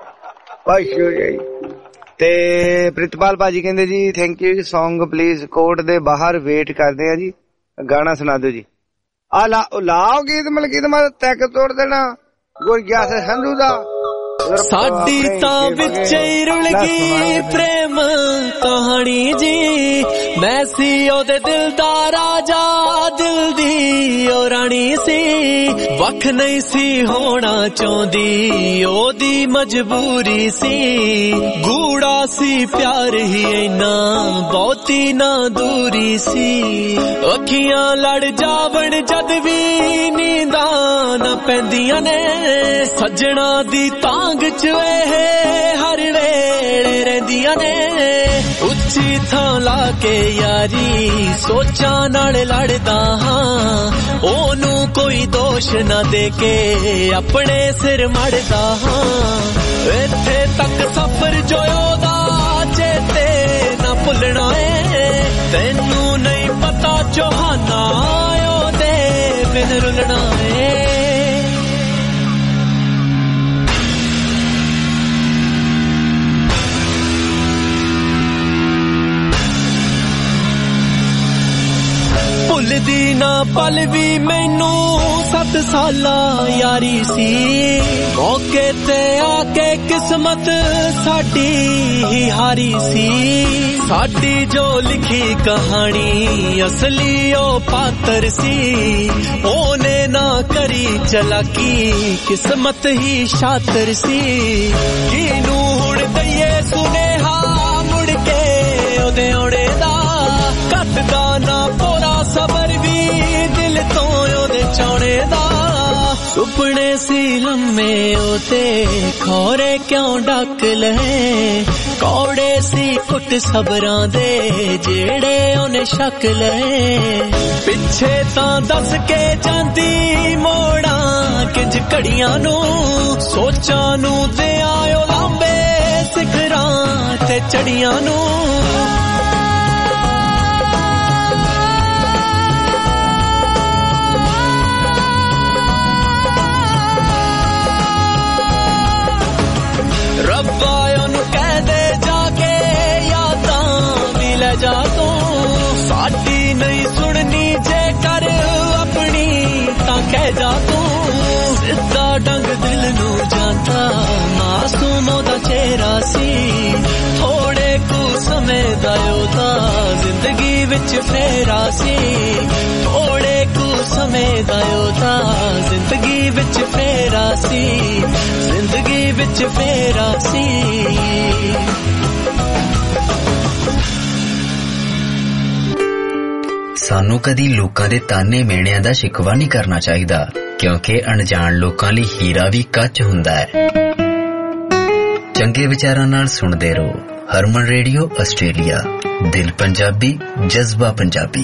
Speaker 3: ਤੇ ਪ੍ਰਿਤਪਾਲ ਭਾਜੀ ਕਹਿੰਦੇ ਜੀ thank you song please court ਦੇ ਬਾਹਰ ਵੇਟ ਕਰਦੇ ਆ ਜੀ ਗਾਣਾ ਸੁਣਾ ਦਿਓ ਜੀ ਆ ਲਾ ਲਾਓ ਗੀਤ ਮਤਲਬ ਗੀਤ ਮੈਂ ਤੈਕ ਤੋੜ ਦੇਣਾ ਗੁਰ ਗਿਆ ਸੇ ਸੰਧੂ ਦਾ
Speaker 7: ਸਾਡੀ ਤਾਂ ਵਿੱਚ ਹੀ ਰੁਲ ਗਈ ਪ੍ਰੇਮ ਕਹਾਣੀ ਜੀ ਮੈਂ ਸੀ ਉਹਦੇ ਦਿਲ ਦਾ ਰਾਜਾ ਦਿਲ ਦੀ ਉਹ ਰਾਣੀ ਸੀ ਵੱਖ ਨਹੀਂ ਸੀ ਹੋਣਾ ਚਾਹੁੰਦੀ ਉਹਦੀ ਮਜਬੂਰੀ ਸੀ ਗੂੜਾ ਸੀ ਪਿਆਰ ਹੀ ਇੰਨਾ ਬਹੁਤੀ ਨਾ ਦੂਰੀ ਸੀ ਅੱਖੀਆਂ ਲੜ ਜਾਵਣ ਜਦ ਵੀ ਨੀਂਦਾਂ ਨਾ ਪੈਂਦੀਆਂ ਨੇ ਸੱਜਣਾ ਦੀ ਤਾਂਗ ਚ ਇਹ ਹਰ ਵੇਲੇ ਰਹਿੰਦੀਆਂ ਨੇ ਉੱਚੀ ਥਾਂ ਲਾ ਕੇ ਯਾਰੀ ਸੋਚਾਂ ਨਾਲ ਲੜਦਾ ਹਾਂ ਉਹਨੂੰ ਕੋਈ ਦੋਸ਼ ਨਾ ਦੇ ਕੇ ਆਪਣੇ ਸਿਰ ਮੜਦਾ ਹਾਂ ਇੱਥੇ ਤੱਕ ਸਫ਼ਰ ਜੋ ਉਹਦਾ ਚੇਤੇ ਨਾ ਭੁੱਲਣਾ ਏ ਤੈਨੂੰ ਨਹੀਂ ਪਤਾ ਚੋਹਾਨਾ ਉਹਦੇ ਬਿਨ ਰੁਲਣਾ ਏ ਭੁੱਲ भुलदी ना पल भी मैनू सत साला यारी सी मौके ते आके किस्मत साडी ही हारी सी साडी जो लिखी कहानी असली ओ पात्र सी ओने ना करी चलाकी किस्मत ही शातिर सी किनू हुण दईए सुनेहा मुड़ के ओदे ओड़े दा कटदा ना पूरा सबर भी दिल तो ओदे चौड़े दा सुपने सी लम्मे ओते खोरे क्यों डक ले कौड़े सी कुट सबरां दे जेड़े ओने शक ले पिछे तां दस के जांदी मोड़ा किंज घड़ियां नू सोचां नू ते आयो लांबे सिखरां ते चढ़ियां नू रब्बा ओनू कह दे जाके यादां भी ले जा तू साडी नहीं सुननी जे कर अपनी तां कह जा तू सिद्धा डंग दिल नू जांदा मासूम दा चेहरा सी थोड़े कु समय दा ओदा जिंदगी विच फेरा सी थोड़े कु समय दा ओदा जिंदगी विच फेरा सी जिंदगी विच फेरा सी
Speaker 5: सानू कदी लोकां दे ताने मेणियां दा शिकवा नहीं करना चाहिदा क्योंकि अनजान लोकां लई हीरा भी कच हुंदा है चंगे विचारां नाल सुणदे रहो हरमन रेडियो आस्ट्रेलिया दिल पंजाबी जज्बा पंजाबी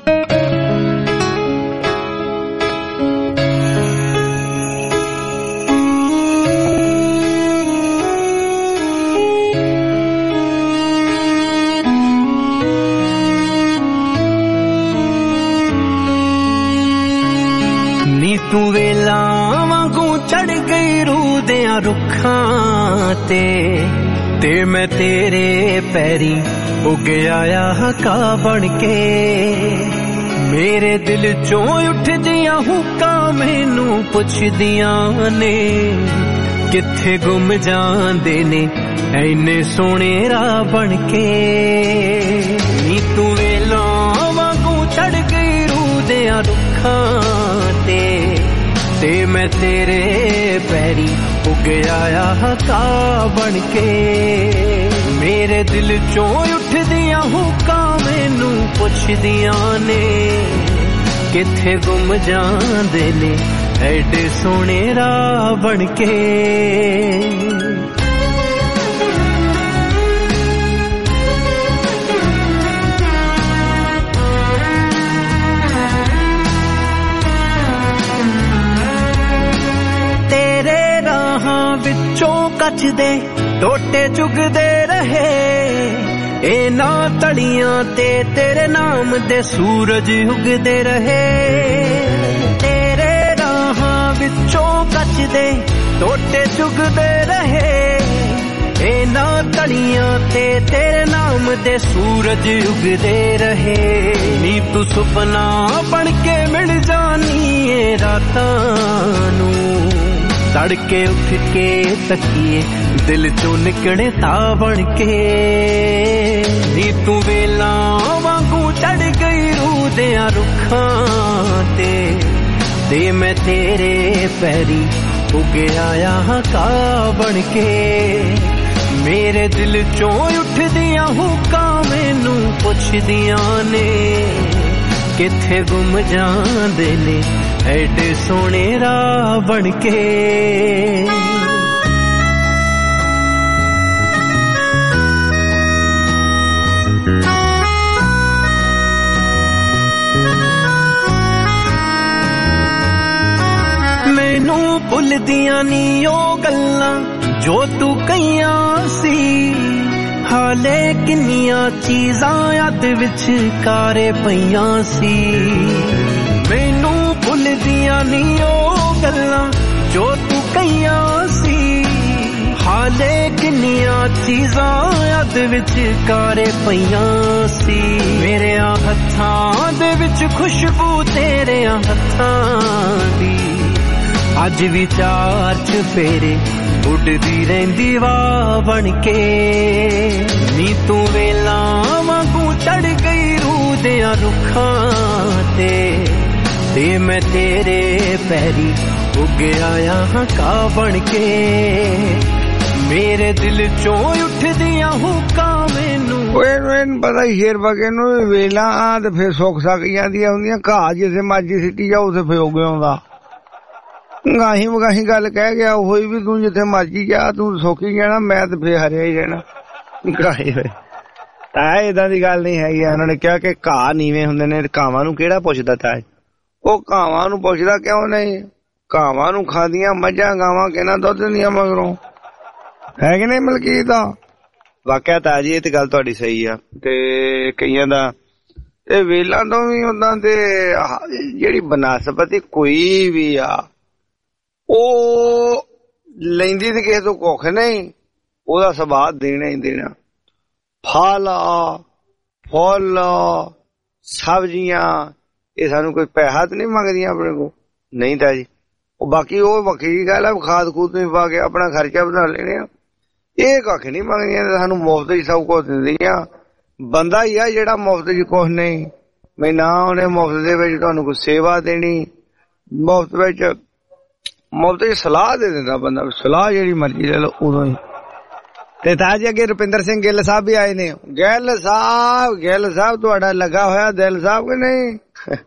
Speaker 2: तू वेला वांगू चढ़ गई रूदियां रुखां ते ते मैं तेरे पैरी उग आया हका बन के मेरे दिल चों उठदियां हुक्कां मैनू पुछदियां ने किथे गुम जांदे ने ऐने सोहणे राह बन के नी तू वेला वांगू चढ़ गई रूदियां रुखां ते ते मैं तेरे पैरी उग आया हका बन के मेरे दिल चों उठदियां हुक्कां मैनू पुछदियां ने किथे गुम जांदे ने ऐडे सोहणे राह बन के विचों कच दे टोटे चुगदे रहे ए ना तड़ियां ते तेरे नाम दे सूरज उगदे रहे तेरे राहां विचों कच दे टोटे चुगदे रहे ए ना तड़ियां ते तेरे नाम दे सूरज उगदे रहे नी तू सुपना बन के मिल जानी ए रातां नू तड़के उठ के तकिए दिल चों निकले ता बन के नी तू वेला वांगू चढ़ गई रूदियां रुखां ते ते मैं तेरे पैरी उग आया हका बन के मेरे दिल चों उठदियां हुक्कां मैनू पुछदियां ने किथे गुम जांदे ने ऐडे सोहणे राह बन के मैनू भुलदियां नी ओ गल्लां जो तू कहियां सी हाले किन्नियां चीज़ां याद विच कारे पईयां सी मैनू भुलदियां नी ओ गल्लां जो तू कहियां सी ਜਾਣੇ ਕਿੰਨੀਆਂ ਚੀਜ਼ਾਂ ਯਾਦ ਵਿੱਚ ਕਾਰੇ ਪਈਆਂ ਸੀ ਮੇਰਿਆਂ ਹੱਥਾਂ ਦੇ ਵਿੱਚ ਖੁਸ਼ਬੂ ਤੇਰਿਆਂ ਹੱਥਾਂ ਦੀ ਅੱਜ ਵਿਚਾਰ ਚ ਫੇਰੇ ਉੱਡਦੀ ਰਹਿੰਦੀ ਵਾਹ ਬਣ ਕੇ ਨੀ ਤੂੰ ਵੇਲਾਂ ਵਾਂਗੂ ਚੜ ਗਈ ਰੂਹ ਦਿਆਂ ਰੁੱਖਾਂ ਤੇ ਤੇ ਮੈਂ ਤੇਰੇ ਪੈਰੀ ਉੱਗ ਆਇਆ ਹਾਂ ਕਾ ਬਣ ਕੇ ਮੇਰੇ ਦਿਲ ਚੋਂ ਉੱਠਦੀਆਂ ਹੁਕਾਂ ਮੈਨੂੰ
Speaker 3: ਓਏ ਮੈਨੂੰ ਪਤਾ ਸ਼ੇਰ ਵਗੇ ਨੂੰ ਵੇਲਾ ਆ ਤੇ ਫਿਰ ਸੁੱਕ ਸਕ ਜਾਂਦੀਆਂ ਹੁੰਦੀਆਂ ਘਾਹ ਜਿਸੇ ਮਰਜੀ ਸਿੱਟੀ ਜਾਓ ਉਥੇ ਫਿਰ ਉੱਗ ਆਉਂਦਾ ਗਾਹੀ ਵਗਾਹੀ ਗੱਲ ਕਹਿ ਗਿਆ ਉਹੀ ਵੀ ਤੂੰ ਜਿੱਥੇ ਮਰਜੀ ਜਾ ਤੂੰ ਸੋਕੀ ਜਾਣਾ ਮੈਂ ਤੇ ਫੇਰ ਹਰਿਆ ਹੀ ਰਹਿਣਾ ਗਾਹੀ ਹੋਏ ਤਾਂ ਏਦਾਂ ਦੀ ਗੱਲ ਨਹੀਂ ਹੈਗੀ ਉਹਨਾਂ ਨੇ ਕਿਹਾ ਕਿ ਘਾਹ ਨੀਵੇਂ ਹੁੰਦੇ ਨੇ ਘਾਵਾਂ ਨੂੰ ਕਿਹੜਾ ਪੁੱਛਦਾ ਤਾਂ ਉਹ ਘਾਵਾਂ ਨੂੰ ਪੁੱਛਦਾ ਕਿਉਂ ਨਹੀਂ ਘਾਵਾਂ ਨੂੰ ਖਾਂਦੀਆਂ ਮੱਝਾਂ ਗਾਵਾਂ ਕਿਹਨਾਂ ਦੁੱਧ ਦਿੰਦੀਆਂ ਮਗਰੋਂ ਹੈ ਕਿ ਨਹੀਂ ਮਲਕੀਤ ਦਾ ਵਾਕਿਆ ਤਾਂ ਜੀ ਇਹ ਤੇ ਗੱਲ ਤੁਹਾਡੀ ਸਹੀ ਆ ਤੇ ਕਈਆਂ ਦਾ ਇਹ ਵੇਲਾਂ ਤੋਂ ਵੀ ਉਦਾਂ ਤੇ ਜਿਹੜੀ ਬਨਸਪਤੀ ਕੋਈ ਵੀ ਆ ਉਹ ਲੈਂਦੀ ਤੇ ਕਿਸੇ ਤੋਂ ਕੁੱਖ ਨਹੀਂ ਉਹਦਾ ਸੁਭਾਅ ਦੇਣਾ ਹੀ ਦੇਣਾ ਫਲ ਫੁੱਲ ਸਬਜ਼ੀਆਂ ਇਹ ਸਾਨੂੰ ਕੋਈ ਪੈਸਾ ਤੇ ਨਹੀਂ ਮੰਗਦੀਆਂ ਆਪਣੇ ਕੋਲ ਨਹੀਂ ਤਾਂ ਜੀ ਉਹ ਬਾਕੀ ਉਹ ਵੱਖਰੀ ਗੱਲ ਆ ਖਾਦ ਖੂਦ ਨਹੀਂ ਪਾ ਕੇ ਆਪਣਾ ਖਰਚਾ ਵਧਾ ਲੈਣੇ ਆ ਇਹ ਕੱਖ ਨਹੀਂ ਮੰਗਦੀਆਂ ਸਾਨੂੰ ਮੁਫਤ ਹੀ ਸਭ ਕੁਝ ਦਿੰਦੀਆਂ ਬੰਦਾ ਹੀ ਆ ਜਿਹੜਾ ਮੁਫਤ ਚ ਕੁਛ ਨਹੀਂ ਮੈਂ ਨਾ ਉਹਨੇ ਮੁਫਤ ਦੇ ਵਿੱਚ ਤੁਹਾਨੂੰ ਕੋਈ ਸੇਵਾ ਦੇਣੀ ਮੁਫਤ ਵਿੱਚ ਮੁਫਤ ਚ ਸਲਾਹ ਦੇ ਦਿੰਦਾ ਬੰਦਾ ਸਲਾਹ ਜਿਹੜੀ ਮਰਜ਼ੀ ਲੈ ਲਓ ਉਦੋਂ ਹੀ ਤੇ ਤਾਂ ਜੀ ਅੱਗੇ ਰੁਪਿੰਦਰ ਸਿੰਘ ਗਿੱਲ ਸਾਹਿਬ ਵੀ ਆਏ ਨੇ ਗਿੱਲ ਸਾਹਿਬ ਗਿੱਲ ਸਾਹਿਬ ਤੁਹਾਡਾ ਲੱਗਾ ਹੋਇਆ ਦਿਲ ਸਾਹਿਬ ਕਿ ਨਹੀਂ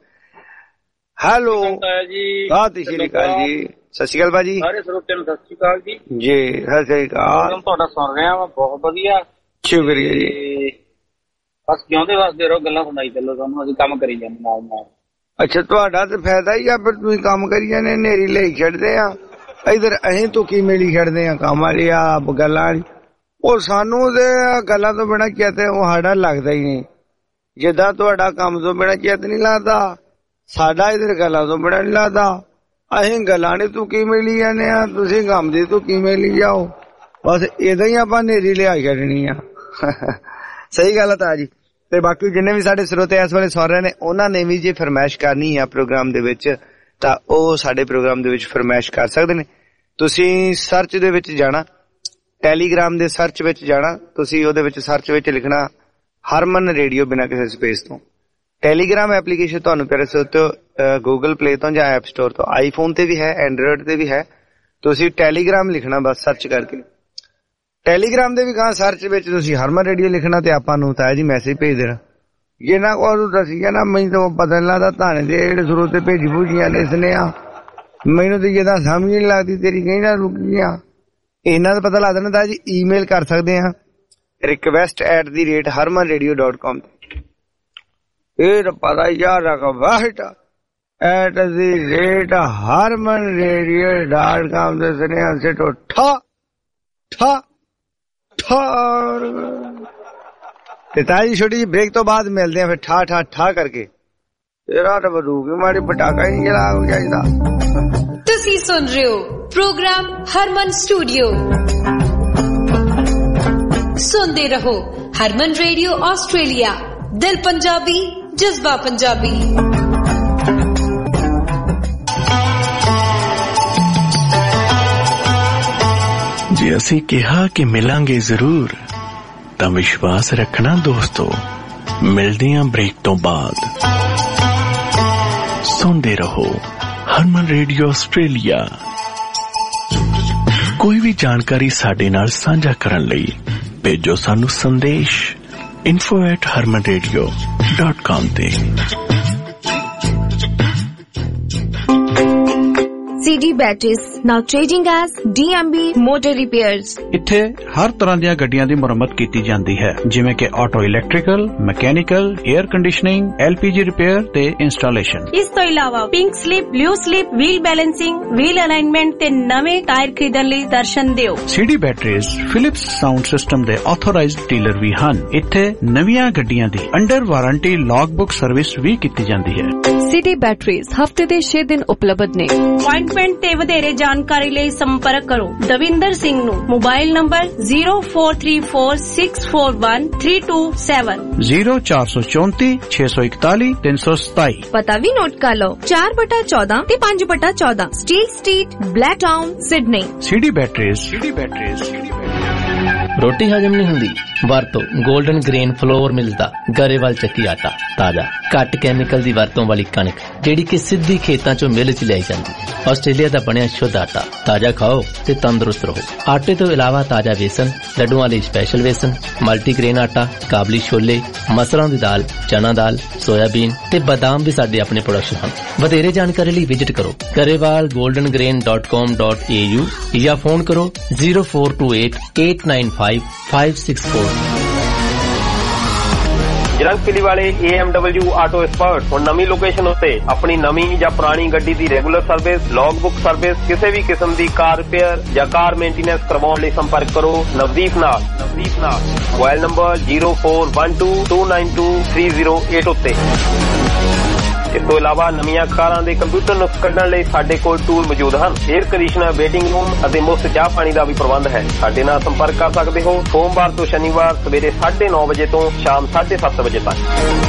Speaker 3: ਹੈਲੋ ਜੀ ਸਤਿ ਸ਼੍ਰੀ ਅਕਾਲ ਜੀ ਸਤਿ ਸ਼੍ਰੀ ਅਕਾਲ ਭਾਜੀ
Speaker 8: ਸਾਰੇ ਸਰੋਤਿਆਂ ਨੂੰ ਸਤਿ ਸ਼੍ਰੀ ਅਕਾਲ ਜੀ
Speaker 3: ਜੀ ਸਤਿ ਸ਼੍ਰੀ ਅਕਾਲ
Speaker 8: ਤੁਹਾਡਾ ਸੁਣ ਰਿਹਾ ਵਾ ਬਹੁਤ ਵਧੀਆ
Speaker 3: ਸ਼ੁਕਰੀਆ ਜੀ
Speaker 8: ਬਸ ਜਿਉਂਦੇ ਵਾਸਤੇ ਰਹੋ ਗੱਲਾਂ ਸੁਣਾਈ ਚੱਲੋ ਤੁਹਾਨੂੰ ਅਸੀਂ ਕੰਮ ਕਰੀ ਜਾਂਦੇ ਨਾਲ ਨਾਲ
Speaker 3: ਅੱਛਾ ਤੁਹਾਡਾ ਤੇ ਫਾਇਦਾ ਹੀ ਆ ਫਿਰ ਤੁਸੀਂ ਕੰਮ ਕਰੀ ਜਾਂਦੇ ਨੇਰੀ ਲਈ ਛੱਡਦੇ ਆ ਇਧਰ ਅਸੀਂ ਤੁਕੀ ਮੇਲੀ ਛੱਡਦੇ ਆ ਕੰਮ ਵਾਲੀ ਆ ਗੱਲਾਂ ਉਹ ਸਾਨੂੰ ਤੇ ਗੱਲਾਂ ਤੋਂ ਬਿਨਾਂ ਚੇਤੇ ਉਹ ਸਾਡਾ ਲੱਗਦਾ ਹੀ ਨਹੀਂ ਜਿੱਦਾਂ ਤੁਹਾਡਾ ਕੰਮ ਤੋਂ ਬਿਨਾਂ ਚੇਤ ਨਹੀਂ ਲੱਗਦਾ ਸਾਡਾ ਇਧਰ ਗੱਲਾਂ ਤੋਂ ਬਿਨਾਂ ਨਹੀਂ ਲੱਗਦਾ ਅਸੀਂ ਗੱਲਾਂ ਨੇ ਤੂੰ ਕਿਵੇਂ ਲਈ ਜਾਂਦੇ ਆ ਤੁਸੀਂ ਕੰਮ ਦੀ ਤੂੰ ਕਿਵੇਂ ਲਈ ਜਾਓ ਬਸ ਏਦਾਂ ਹੀ ਆਪਾਂ ਨੇਰੀ ਲਿਆ ਛੱਡਣੀ ਆ ਸਹੀ ਗੱਲ ਤਾਂ ਜੀ ਤੇ ਬਾਕੀ ਜਿੰਨੇ ਵੀ ਸਾਡੇ ਸਰੋਤੇ ਇਸ ਵੇਲੇ ਸੁਣ ਰਹੇ ਨੇ ਉਹਨਾਂ ਨੇ ਵੀ ਜੇ ਫਰਮਾਇਸ਼ ਕਰਨੀ ਆ ਪ੍ਰੋਗਰਾਮ ਦੇ ਵਿੱਚ ਤਾਂ ਉਹ ਸਾਡੇ ਪ੍ਰੋਗਰਾਮ ਦੇ ਵਿੱਚ ਫਰਮਾਇਸ਼ ਕਰ ਸਕਦੇ ਨੇ ਤੁਸੀਂ ਸਰਚ ਦੇ ਵਿੱਚ ਜਾਣਾ ਟੈਲੀਗ੍ਰਾਮ ਦੇ ਸਰਚ ਵਿੱਚ ਜਾਣਾ ਤੁਸੀਂ ਉਹਦੇ ਵਿੱਚ ਸਰਚ ਵਿੱਚ ਲਿਖਣਾ ਹਰਮਨ ਰੇਡੀਓ ਬਿਨਾਂ ਕਿਸੇ ਸਪੇਸ ਤੋਂ ਟੈਲੀਗ੍ਰਾਮ ਐਪਲੀਕੇਸ਼ਨ ਤੁਹਾਨੂੰ ਪਿਆਰੇ ਸਰੋਤਿਓ ਗੂਗਲ ਪਲੇ ਤੋਂ ਜਾਂ ਐਪ ਸਟੋਰ ਤੋਂ ਆਈਫੋਨ ਤੇ ਵੀ ਹੈ ਐਂਡਰੋਇਡ ਤੇ ਵੀ ਹੈ ਤੁਸੀਂ ਟੈਲੀਗ੍ਰਾਮ ਲਿਖਣਾ ਬਸ ਸਰਚ ਕਰਕੇ ਟੈਲੀਗ੍ਰਾਮ ਦੇ ਵੀ ਕਹਾਂ ਸਰਚ ਵਿੱਚ ਤੁਸੀਂ ਹਰਮਨ ਰੇਡੀਓ ਲਿਖਣਾ ਤੇ ਆਪਾਂ ਨੂੰ ਤਾਂ ਜੀ ਮੈਸੇਜ ਭੇਜ ਦੇਣਾ ਜੇ ਨਾ ਕੋਈ ਦੱਸੀ ਨਾ ਮੈਨੂੰ ਤਾਂ ਪਤਾ ਨਹੀਂ ਲੱਗਦਾ ਧਾਣੇ ਦੇ ਜਿਹੜੇ ਸਰੋਤੇ ਭੇਜੀ ਭੂਜੀਆਂ ਨੇ ਸੁਨੇਹਾ ਮੈਨੂੰ ਤਾਂ ਜਿੱਦਾਂ ਸਮਝ ਨਹੀਂ ਲੱਗਦੀ ਤੇਰੀ ਕਹੀ ਨਾ ਰੁਕੀਆਂ ਇਹਨਾਂ ਦਾ ਪਤਾ ਲੱਗ ਦੇਣਾ ਤਾਂ ਜੀ ਈਮੇਲ ਕਰ ਸਕਦੇ ਆ request at the rate Harman radio dot com ਇਹ ਤਾਂ ਪਤਾ ਯਾਰ request at the rate Harman radio dot com ਦੇ ਸੁਨੇਹਾ ਸਿੱਟੋ ਠਾ ਠਾ ਠਾਰ ਤੇ ਤਾਜੀ ਛੋਟੀ ਜਿਹੀ ਬ੍ਰੇਕ ਤੋਂ ਬਾਅਦ ਮਿਲਦੇ ਆ ਫਿਰ ਠਾ ਠਾ ਠਾ ਕਰਕੇ ਤੇਰਾ ਤਾਂ ਵਧੂਗੀ ਮਾੜੀ ਪਟਾਕਾ ਹੀ ਨਹੀਂ ਜਲਾ ਜਾਈਦਾ
Speaker 4: ਤੁਸੀਂ ਸੁਣ ਰਹੇ ਹੋ ਪ੍ਰੋਗਰਾਮ ਹਰਮਨ ਸਟੂਡੀਓ ਸੁਣਦੇ ਰਹੋ ਹਰਮਨ ਰੇਡੀਓ ਆਸਟ੍ਰੇਲੀਆ ਦਿਲ ਪੰਜਾਬੀ ਜਜ਼ਬਾ ਪੰਜਾਬੀ
Speaker 9: ਜੇ ਅਸੀਂ ਕਿਹਾ ਕਿ ਮਿਲਾਂਗੇ ਜ਼ਰੂਰ ਤਾਂ ਵਿਸ਼ਵਾਸ ਰੱਖਣਾ ਦੋਸਤੋ ਮਿਲਦੇ ਆਂ ਬ੍ਰੇਕ ਤੋਂ ਬਾਅਦ ਸੁਣਦੇ ਰਹੋ ਹਰਮਨ ਰੇਡੀਓ ਆਸਟ੍ਰੇਲੀਆ ਕੋਈ ਵੀ ਜਾਣਕਾਰੀ ਸਾਡੇ ਨਾਲ ਸਾਂਝਾ ਕਰਨ ਲਈ ਭੇਜੋ ਸਾਨੂੰ ਸੰਦੇਸ਼ info at harman radio dot com ਤੇ
Speaker 10: C D Batteries now changing as D M B Motor Repairs।
Speaker 11: ਇੱਥੇ ਹਰ ਤਰ੍ਹਾਂ ਦੀਆਂ ਗੱਡੀਆਂ ਦੀ ਮੁਰੰਮਤ ਕੀਤੀ ਜਾਂਦੀ ਹੈ ਜਿਵੇਂ ਕਿ auto electrical, mechanical, air conditioning, L P G repair ਤੇ ਇੰਸਟਾਲੇਸ਼ਨ।
Speaker 10: ਇਸ ਤੋਂ ਇਲਾਵਾ pink slip, blue slip, wheel balancing, wheel alignment ਤੇ ਨਵੇਂ ਟਾਇਰ ਖਰੀਦਣ ਲਈ ਦਰਸ਼ਨ ਦਿਓ।
Speaker 11: C D Batteries Philips sound system ਦੇ ਆਥੋਰਾਈਜ਼ਡ ਡੀਲਰ ਵੀ ਹਨ। ਇੱਥੇ ਨਵੀਆਂ ਗੱਡੀਆਂ ਦੀ under warranty log book service ਵੀ ਕੀਤੀ ਜਾਂਦੀ ਹੈ।
Speaker 12: ਸਿਟੀ ਬੈਟਰੀਜ਼ ਹਫਤੇ ਦੇ ਛੇ ਦਿਨ ਉਪਲਬਧ ਨੇ।
Speaker 10: ਅਪਾਇੰਟਮੈਂਟ ਤੇ ਵਧੇਰੇ ਜਾਣਕਾਰੀ ਲਈ ਸੰਪਰਕ ਕਰੋ ਦਵਿੰਦਰ ਸਿੰਘ ਨੂੰ। Mobile number zero four three four six four one three two seven
Speaker 11: zero ਚਾਰ ਸੌ ਚੌਂਤੀ ਛੇ ਸੌ ਇਕਤਾਲੀ ਤਿੰਨ ਸੌ ਸਤਾਈ।
Speaker 12: ਪਤਾ ਵੀ ਨੋਟ ਕਰ ਲਓ ਚਾਰ ਬਟਾ ਚੌਦਾਂ ਤੇ ਪੰਜ ਬਟਾ ਚੌਦਾਂ Steel Street Black Town Sydney.
Speaker 11: City Batteries City Batteries.
Speaker 13: ਰੋਟੀ ਹਜਮ ਨਹੀਂ ਹੁੰਦੀ ਵਰਤੋ ਗੋਲਡਨ ਗ੍ਰੇਨ ਫਲੋਰ ਮਿਲਦਾ ਗਰੇਵਾਲ ਚੱਕੀ ਆਟਾ। ਤਾਜ਼ਾ ਘੱਟ ਕੈਮੀਕਲ ਦੀ ਵਰਤੋਂ ਵਾਲੀ ਕਣਕ ਜਿਹੜੀ ਕਿ ਸਿੱਧੀ ਖੇਤਾਂ ਚੋਂ ਮਿਲ ਚ ਲਿਆਈ ਜਾਂਦੀ। ਆਸਟ੍ਰੇਲੀਆ ਦਾ ਬਣਿਆ ਸ਼ੁੱਧ ਆਟਾ। ਤਾਜ਼ਾ ਖਾਓ ਤੇ ਤੰਦਰੁਸਤ ਰਹੋ। ਆਟੇ ਤੋਂ ਇਲਾਵਾ ਤਾਜ਼ਾ ਵੇਸਣ, ਲੱਡੂਆਂ ਲਈ ਸਪੈਸ਼ਲ ਵੇਸਣ, ਮਲਟੀਗ੍ਰੇਨ ਆਟਾ, ਕਾਬਲੀ ਛੋਲੇ, ਮਸਰਾਂ ਦੀ ਦਾਲ, ਚਨਾ ਦਾਲ, ਸੋਇਆਬੀਨ ਤੇ ਬਾਦਾਮ ਵੀ ਸਾਡੇ ਆਪਣੇ ਪ੍ਰੋਡਕਸ਼ਨ ਹਨ। ਵਧੇਰੇ ਜਾਣਕਾਰੀ ਲਈ ਵਿਜ਼ਿਟ ਕਰੋ Grewal golden grain dot com dot A U ਜਾਂ ਫੋਨ ਕਰੋ zero four two eight eight nine five five six four।
Speaker 14: ਜਰੰਗ ਕਿਲੀ ਵਾਲੇ A M W auto expert ਹੁਣ ਨਵੀਂ ਲੋਕੇਸ਼ਨ ਉੱਤੇ ਆਪਣੀ ਨਵੀਂ ਜਾਂ ਪੁਰਾਣੀ ਗੱਡੀ ਦੀ regular service, log book service, ਕਿਸੇ ਵੀ ਕਿਸਮ ਦੀ ਕਾਰ ਰਿਪੇਅਰ ਜਾਂ ਕਾਰ ਮੇਨਟੇਨੈਂਸ ਕਰਵਾਉਣ ਲਈ ਸੰਪਰਕ ਕਰੋ ਨਵਦੀਪ ਨਾਲ। ਨਵਦੀਪ ਨਾਲ mobile number zero four one two two nine two three zero eight ਉੱਤੇ। ਇਸ ਤੋਂ ਇਲਾਵਾ ਨਵੀਆਂ ਕਾਰਾਂ ਦੇ ਕੰਪਿਊਟਰ ਨੁਕਸ ਕੱਢਣ ਲਈ ਸਾਡੇ ਕੋਲ ਟੂਲ ਮੌਜੂਦ ਹਨ। ਏਅਰ ਕੰਡੀਸ਼ਨਰ, ਵੇਟਿੰਗ ਰੂਮ ਅਤੇ ਮੁਫਤ ਚਾਹ ਪਾਣੀ ਦਾ ਵੀ ਪ੍ਰਬੰਧ ਹੈ। ਸਾਡੇ ਨਾਲ ਸੰਪਰਕ ਕਰ ਸਕਦੇ ਹੋ ਸੋਮਵਾਰ ਤੋਂ ਸ਼ਨੀਵਾਰ ਸਵੇਰੇ ਸਾਢੇ ਨੌ ਵਜੇ ਤੋਂ ਸ਼ਾਮ ਸਾਢੇ ਸੱਤ ਵਜੇ ਤੱਕ।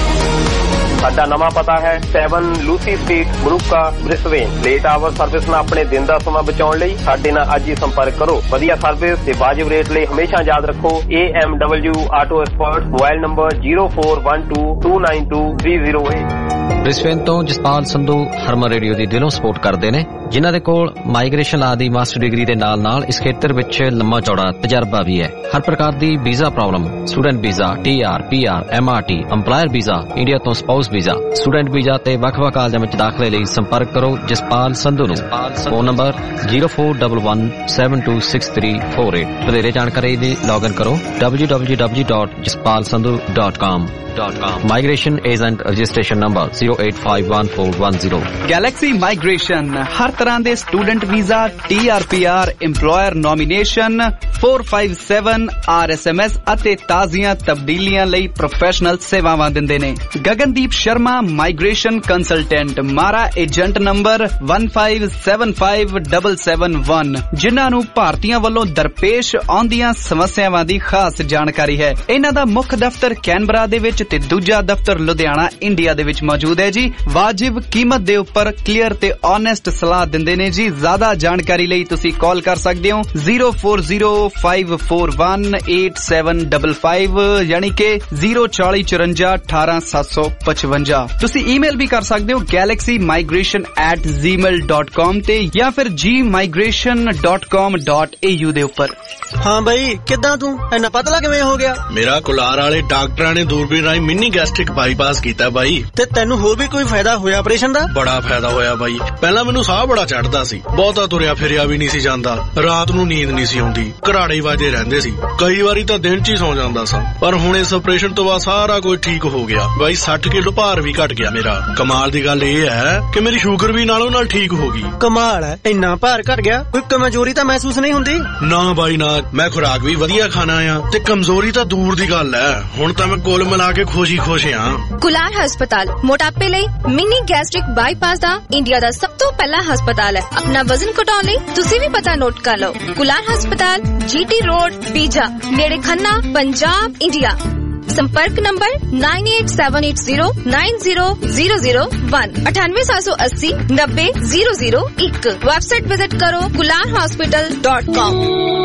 Speaker 14: ਸਾਡਾ ਨਵਾਂ ਪਤਾ ਹੈ seven Lucy Street, Marooka, Brisbane. Late hour service ਨਾਲ ਆਪਣੇ ਦਿਨ ਦਾ ਸਮਾਂ ਬਚਾਉਣ ਲਈ ਸਾਡੇ ਨਾਲ ਅੱਜ ਹੀ ਸੰਪਰਕ ਕਰੋ। ਵਧੀਆ ਸਰਵਿਸ ਤੇ ਵਾਜਿਬ ਰੇਟ ਲਈ ਹਮੇਸ਼ਾ ਯਾਦ ਰੱਖੋ A M W auto expert. Mobile number zero four one two two nine two three zero eight।
Speaker 15: Brisbane ਤੋਂ ਜਸਪਾਲ ਸੰਧੂ ਹਰਮਨ ਰੇਡੀਓ ਦੀ ਦਿਲੋਂ ਸਪੋਰਟ ਕਰਦੇ ਨੇ, ਜਿਨ੍ਹਾਂ ਦੇ ਕੋਲ ਮਾਈਗ੍ਰੇਸ਼ਨ ਲਾ ਦੀ ਮਾਸਟਰ ਡਿਗਰੀ ਦੇ ਨਾਲ ਨਾਲ ਇਸ ਖੇਤਰ ਵਿੱਚ ਲੰਮਾ ਚੌੜਾ ਤਜਰਬਾ ਵੀ ਹੈ। ਹਰ ਪ੍ਰਕਾਰ ਦੀ visa problem, student visa, T R, P R, M R T, employer visa, India ਤੋਂ ਸਪਾਊਸ ਵੀਜ਼ਾ, ਸਟੂਡੈਂਟ ਵੀਜ਼ਾ ਤੇ ਵੱਖ-ਵੱਖ ਕਾਲਜਾਂ ਵਿੱਚ ਦਾਖਲੇ ਲਈ ਸੰਪਰਕ ਕਰੋ ਜਸਪਾਲ ਸੰਧੂ ਨੂੰ। Phone number zero four one one seven two six three four eight। ਵਧੇਰੇ ਜਾਣਕਾਰੀ ਲਈ ਲੌਗਇਨ ਕਰੋ w w w dot jaspal sandhu dot com। Migration agent registration number zero eight five one four one zero।
Speaker 16: Galaxy Migration ਹਰ ਤਰ੍ਹਾਂ ਦੇ student visa, T R P R, EMPLOYER nomination, four five seven R S M S ਅਤੇ ਤਾਜ਼ੀਆਂ ਤਬਦੀਲੀਆਂ ਲਈ professional ਸੇਵਾਵਾਂ ਦਿੰਦੇ ਨੇ। Gagandeep Sharma migration consultant, MARA agent number one five seven five seven seven one, ਜਿਨ੍ਹਾਂ ਨੂੰ ਭਾਰਤੀਆਂ ਵੱਲੋਂ ਦਰਪੇਸ਼ ਆਉਂਦੀਆਂ ਸਮੱਸਿਆਵਾਂ ਦੀ ਖਾਸ ਜਾਣਕਾਰੀ ਹੈ। ਇਹਨਾਂ ਦਾ ਮੁੱਖ ਦਫ਼ਤਰ ਕੈਨਬਰਾ ਦੇ ਵਿੱਚ ਤੇ ਦੂਜਾ ਦਫ਼ਤਰ ਲੁਧਿਆਣਾ ਇੰਡੀਆ ਦੇ ਵਿੱਚ ਮੌਜੂਦ ਹੈ ਜੀ। ਵਾਜਿਬ ਕੀਮਤ ਦੇ ਉੱਪਰ ਕਲੀਅਰ ਤੇ ਓਨੈਸਟ ਸਲਾਹ ਦਿੰਦੇ ਨੇ ਜੀ। ਜ਼ਿਆਦਾ ਜਾਣਕਾਰੀ ਲਈ ਤੁਸੀਂ ਕਾਲ ਕਰ ਸਕਦੇ ਹੋ zero four zero five four one eight seven five five ਯਾਨੀ ਕਿ zero four four four one eight seven seven five। ਤੁਸੀਂ ਈਮੇਲ ਵੀ ਕਰ ਸਕਦੇ ਹੋ galaxy migration at gmail dot com ਤੇ ਜਾਂ ਫਿਰ g migration dot com dot a u ਦੇ ਉੱਪਰ।
Speaker 17: ਹਾਂ ਬਈ ਕਿੱਦਾਂ ਤੂੰ ਇੰਨਾ ਪਤਲਾ ਕਿਵੇਂ ਹੋ ਗਿਆ?
Speaker 9: ਮੇਰਾ ਕੁਲਾਰ ਵਾਲੇ ਡਾਕਟਰਾਂ ਨੇ ਦੂਰਬੀਨ ਰਾਹੀਂ ਮਿੰਨੀ ਗੈਸਟ੍ਰਿਕ ਬਾਈਪਾਸ ਕੀਤਾ ਬਾਈ।
Speaker 17: ਤੇ ਤੈਨੂੰ ਹੋਰ ਵੀ ਕੋਈ ਫਾਇਦਾ ਹੋਇਆ ਆਪਰੇਸ਼ਨ ਦਾ?
Speaker 9: ਬੜਾ ਫਾਇਦਾ ਹੋਇਆ ਬਾਈ। ਪਹਿਲਾਂ ਮੈਨੂੰ ਸਾਹ ਬੜਾ ਚੜਦਾ ਸੀ, ਬਹੁਤਾ ਤੁਰਿਆ ਫਿਰਿਆ ਵੀ ਨਹੀਂ ਸੀ ਜਾਂਦਾ, ਰਾਤ ਨੂੰ ਨੀਂਦ ਨਹੀਂ ਸੀ ਆਉਂਦੀ, ਘਰਾੜੇ ਵੱਜਦੇ ਰਹਿੰਦੇ ਸੀ, ਕਈ ਵਾਰੀ ਤਾਂ ਦਿਨ ਚ ਹੀ ਸੌ ਜਾਂਦਾ ਸਾਂ। ਪਰ ਹੁਣ ਇਸ ਆਪਰੇਸ਼ਨ ਤੋਂ ਬਾਅਦ ਸਾਰਾ ਕੁਝ ਠੀਕ ਹੋ ਗਿਆ ਬਾਈ। ਸੱਠ ਕਿਲੋ ਭਾਰ ਵੀ ਘਟ ਗਿਆ ਮੇਰਾ। ਕਮਾਲ ਦੀ ਗੱਲ ਇਹ ਹੈ ਕਿ ਮੇਰੀ ਸ਼ੂਗਰ ਵੀ ਨਾਲੋਂ ਨਾਲ ਠੀਕ ਹੋ ਗਈ।
Speaker 17: ਕਮਾਲ ਹੈ, ਇੰਨਾ ਭਾਰ ਘਟ ਗਿਆ, ਕੋਈ ਕਮਜ਼ੋਰੀ ਤਾਂ ਮਹਿਸੂਸ ਨਹੀਂ ਹੁੰਦੀ?
Speaker 9: ਨਾ ਬਾਈ ਨਾ, ਮੈਂ ਖੁਰਾਕ ਵੀ ਵਧੀਆ ਖਾਣਾ ਆ ਤੇ ਕਮਜ਼ੋਰੀ ਤਾਂ ਦੂਰ ਦੀ ਗੱਲ ਹੈ। ਹੁਣ ਤਾਂ ਮੈਂ ਕੁੱਲ ਮਿਲਾ ਕੇ ਖੁਸ਼ ਹੀ ਖੁਸ਼ ਆ।
Speaker 12: ਕੁਲਾਰ ਹਸਪਤਾਲ ਮੋਟਾਪੇ ਲਈ ਮਿਨੀ ਗੈਸਟ੍ਰਿਕ ਬਾਈਪਾਸ ਦਾ ਇੰਡੀਆ ਦਾ ਸਭ ਤੋਂ ਪਹਿਲਾ ਹਸਪਤਾਲ ਹੈ। ਆਪਣਾ ਵਜ਼ਨ ਘਟਾਉਣ ਲਈ ਤੁਸੀਂ ਵੀ ਪਤਾ ਨੋਟ ਕਰ ਲਓ। ਕੁਲਾਰ ਹਸਪਤਾਲ, ਜੀ ਟੀ ਰੋਡ, ਪੀਜਾ, ਨੇੜੇ ਖੰਨਾ, ਪੰਜਾਬ, ਇੰਡੀਆ। संपर्क number nine eight seven eight zero nine zero zero zero one अठानवे सात सौ अस्सी नब्बे जीरो जीरो एक। वेबसाइट विजिट करो Kular hospital dot com.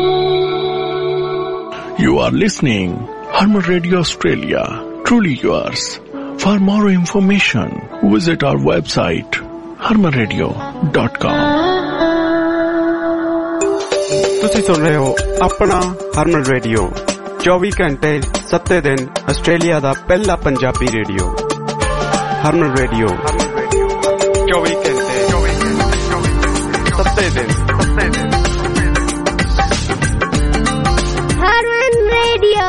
Speaker 9: You are listening Harman Radio Australia, truly yours. For more information, visit our website harman radio dot com।
Speaker 1: ਤੁਸੀਂ ਸੁਣ ਰਹੇ ਹੋ ਆਪਣਾ ਹਰਮਨ ਰੇਡੀਓ, ਚੌਵੀ ਘੰਟੇ ਸੱਤੇ ਦਿਨ ਆਸਟ੍ਰੇਲੀਆ ਦਾ ਪਹਿਲਾ ਪੰਜਾਬੀ ਰੇਡੀਓ। ਹਰਮਨ ਰੇਡੀਓ ਚੌਵੀ ਘੰਟੇ ਸੱਤੇ ਦਿਨ
Speaker 18: ਹਰਮਨ ਰੇਡੀਓ।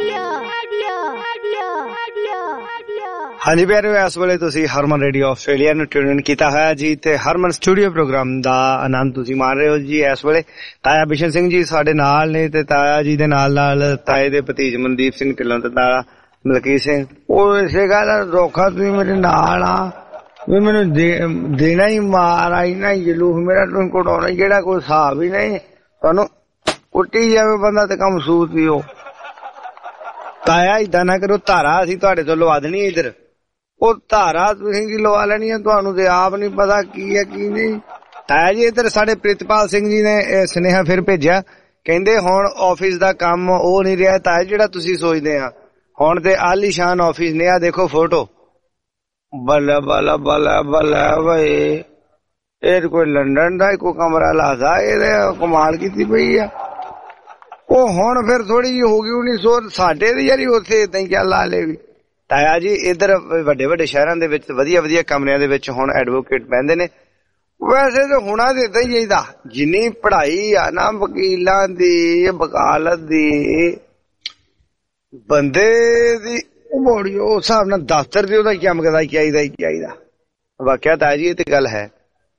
Speaker 3: ਹਾਂਜੀ ਪਿਆਰਿਓ, ਇਸ ਵੇਲੇ ਤੁਸੀਂ ਹਰਮਨ ਰੇਡੀਓ ਆਸਟ੍ਰੇਲੀਆ ਨੂੰ ਟਿਊਨ ਕੀਤਾ ਹੋਇਆ ਜੀ ਤੇ ਹਰਮਨ ਸਟੂਡੀਓ ਪ੍ਰੋਗਰਾਮ ਦਾ ਆਨੰਦ ਤੁਸੀਂ ਮਾਣ ਰਹੇ ਹੋ ਜੀ। ਇਸ ਵੇਲੇ ਤਾਇਆ ਬਿਸ਼ਨ ਸਿੰਘ ਜੀ ਸਾਡੇ ਨਾਲ ਨੇ ਤੇ ਤਾਇਆ ਜੀ ਦੇ ਨਾਲ ਨਾਲ ਤਾਏ ਦੇ ਭਤੀਜ ਮਨਦੀਪ ਸਿੰਘ ਢਿੱਲੋਂ ਤੇ ਤਾਇਆ ਮਲਕੀਤ ਸਿੰਘ। ਉਹ ਇਸੇ ਗੱਲ ਰੋਖਾ ਤੁਸੀਂ ਮੇਰੇ ਨਾਲ ਆ, ਵੀ ਮੈਨੂੰ ਦੇਣਾ ਹੀ ਮਾਰ ਆਈ ਨਾ ਜਲੂਸ ਮੇਰਾ ਤੁਹਾਨੂੰ ਕਢਾਉਣਾ ਜਿਹੜਾ ਕੋਈ ਹਿਸਾਬ ਹੀ ਨਹੀਂ। ਤੁਹਾਨੂੰ ਕੁੱਟੀ ਜਾਵੇ ਬੰਦਾ ਤੇ ਕੰਮ ਸੂਤ ਵੀ ਉਹ ਤਾਇਆ ਏਦਾਂ ਨਾ ਕਰੋ। ਧਾਰਾ ਅਸੀਂ ਤੁਹਾਡੇ ਤੋਂ ਲਵਾ ਦੇਣੀ ਇੱਧਰ, ਉਹ ਧਾਰਾ ਤੁਸੀਂ ਕੀ ਲਵਾ ਲੈਣੀ ਹੈ, ਤੁਹਾਨੂੰ ਤੇ ਆਪ ਨੀ ਪਤਾ ਕੀ ਹੈ ਕੀ ਨਹੀਂ। ਤਾਇਆ ਜੀ ਇੱਧਰ ਸਾਡੇ ਪ੍ਰਿਤਪਾਲ ਸਿੰਘ ਜੀ ਨੇ ਸੁਨੇਹਾ ਫਿਰ ਭੇਜਿਆ, ਕਹਿੰਦੇ ਹੁਣ ਆਫਿਸ ਦਾ ਕੰਮ ਉਹ ਨਹੀਂ ਰਿਹਾ ਤਾਇਆ ਜਿਹੜਾ ਤੁਸੀਂ ਸੋਚਦੇ ਆ, ਹੁਣ ਤੇ ਆਲੀਸ਼ਾਨ ਆਫਿਸ ਨੇ। ਆ ਦੇਖੋ ਫੋਟੋ, ਬੱਲਾ ਬੱਲਾ ਬੱਲਾ ਬੱਲਾ ਬਈ ਇਹ ਕੋਈ ਲੰਡਨ ਦਾ ਕੋਈ ਕਮਰਾ ਲਾਦਾ, ਇਹਦੇ ਕਮਾਲ ਕੀਤੀ ਪਈ ਆ। ਉਹ ਹੁਣ ਫਿਰ ਥੋੜੀ ਜਿਹੀ ਹੋ ਗਈ ਉਨੀ ਸੌ ਸਾਡੇ ਦੀ ਯਾਰੀ ਉੱਥੇ ਏਦਾਂ ਹੀ ਚੱਲ ਲਾ ਲੇ ਵੀ। ਤਾਇਆ ਜੀ ਇੱਧਰ ਵੱਡੇ ਵੱਡੇ ਸ਼ਹਿਰਾਂ ਦੇ ਵਿੱਚ ਵਧੀਆ ਵਧੀਆ ਕਮਰਿਆਂ ਦੇ ਵਿੱਚ ਹੁਣ ਐਡਵੋਕੇਟ ਬਹਿੰਦੇ ਨੇ। ਵੈਸੇ ਤਾਂ ਹੁਣਾ ਤੇ ਏਦਾਂ ਹੀ ਚਾਹੀਦਾ, ਜਿੰਨੀ ਪੜ੍ਹਾਈ ਆ ਨਾ ਵਕੀਲਾਂ ਦੀ ਵਕਾਲਤ ਦੀ ਬੰਦੇ ਦੀ ਉਹ ਬੜੀ ਉਸ ਹਿਸਾਬ ਨਾਲ ਦਫ਼ਤਰ ਦੀ ਉਹਦਾ ਚਮਕਦਾ ਚਾਹੀਦਾ ਹੀ ਚਾਹੀਦਾ। ਵਾਕਿਆ ਤਾਇਆ ਜੀ ਇਹ ਤੇ ਗੱਲ ਹੈ,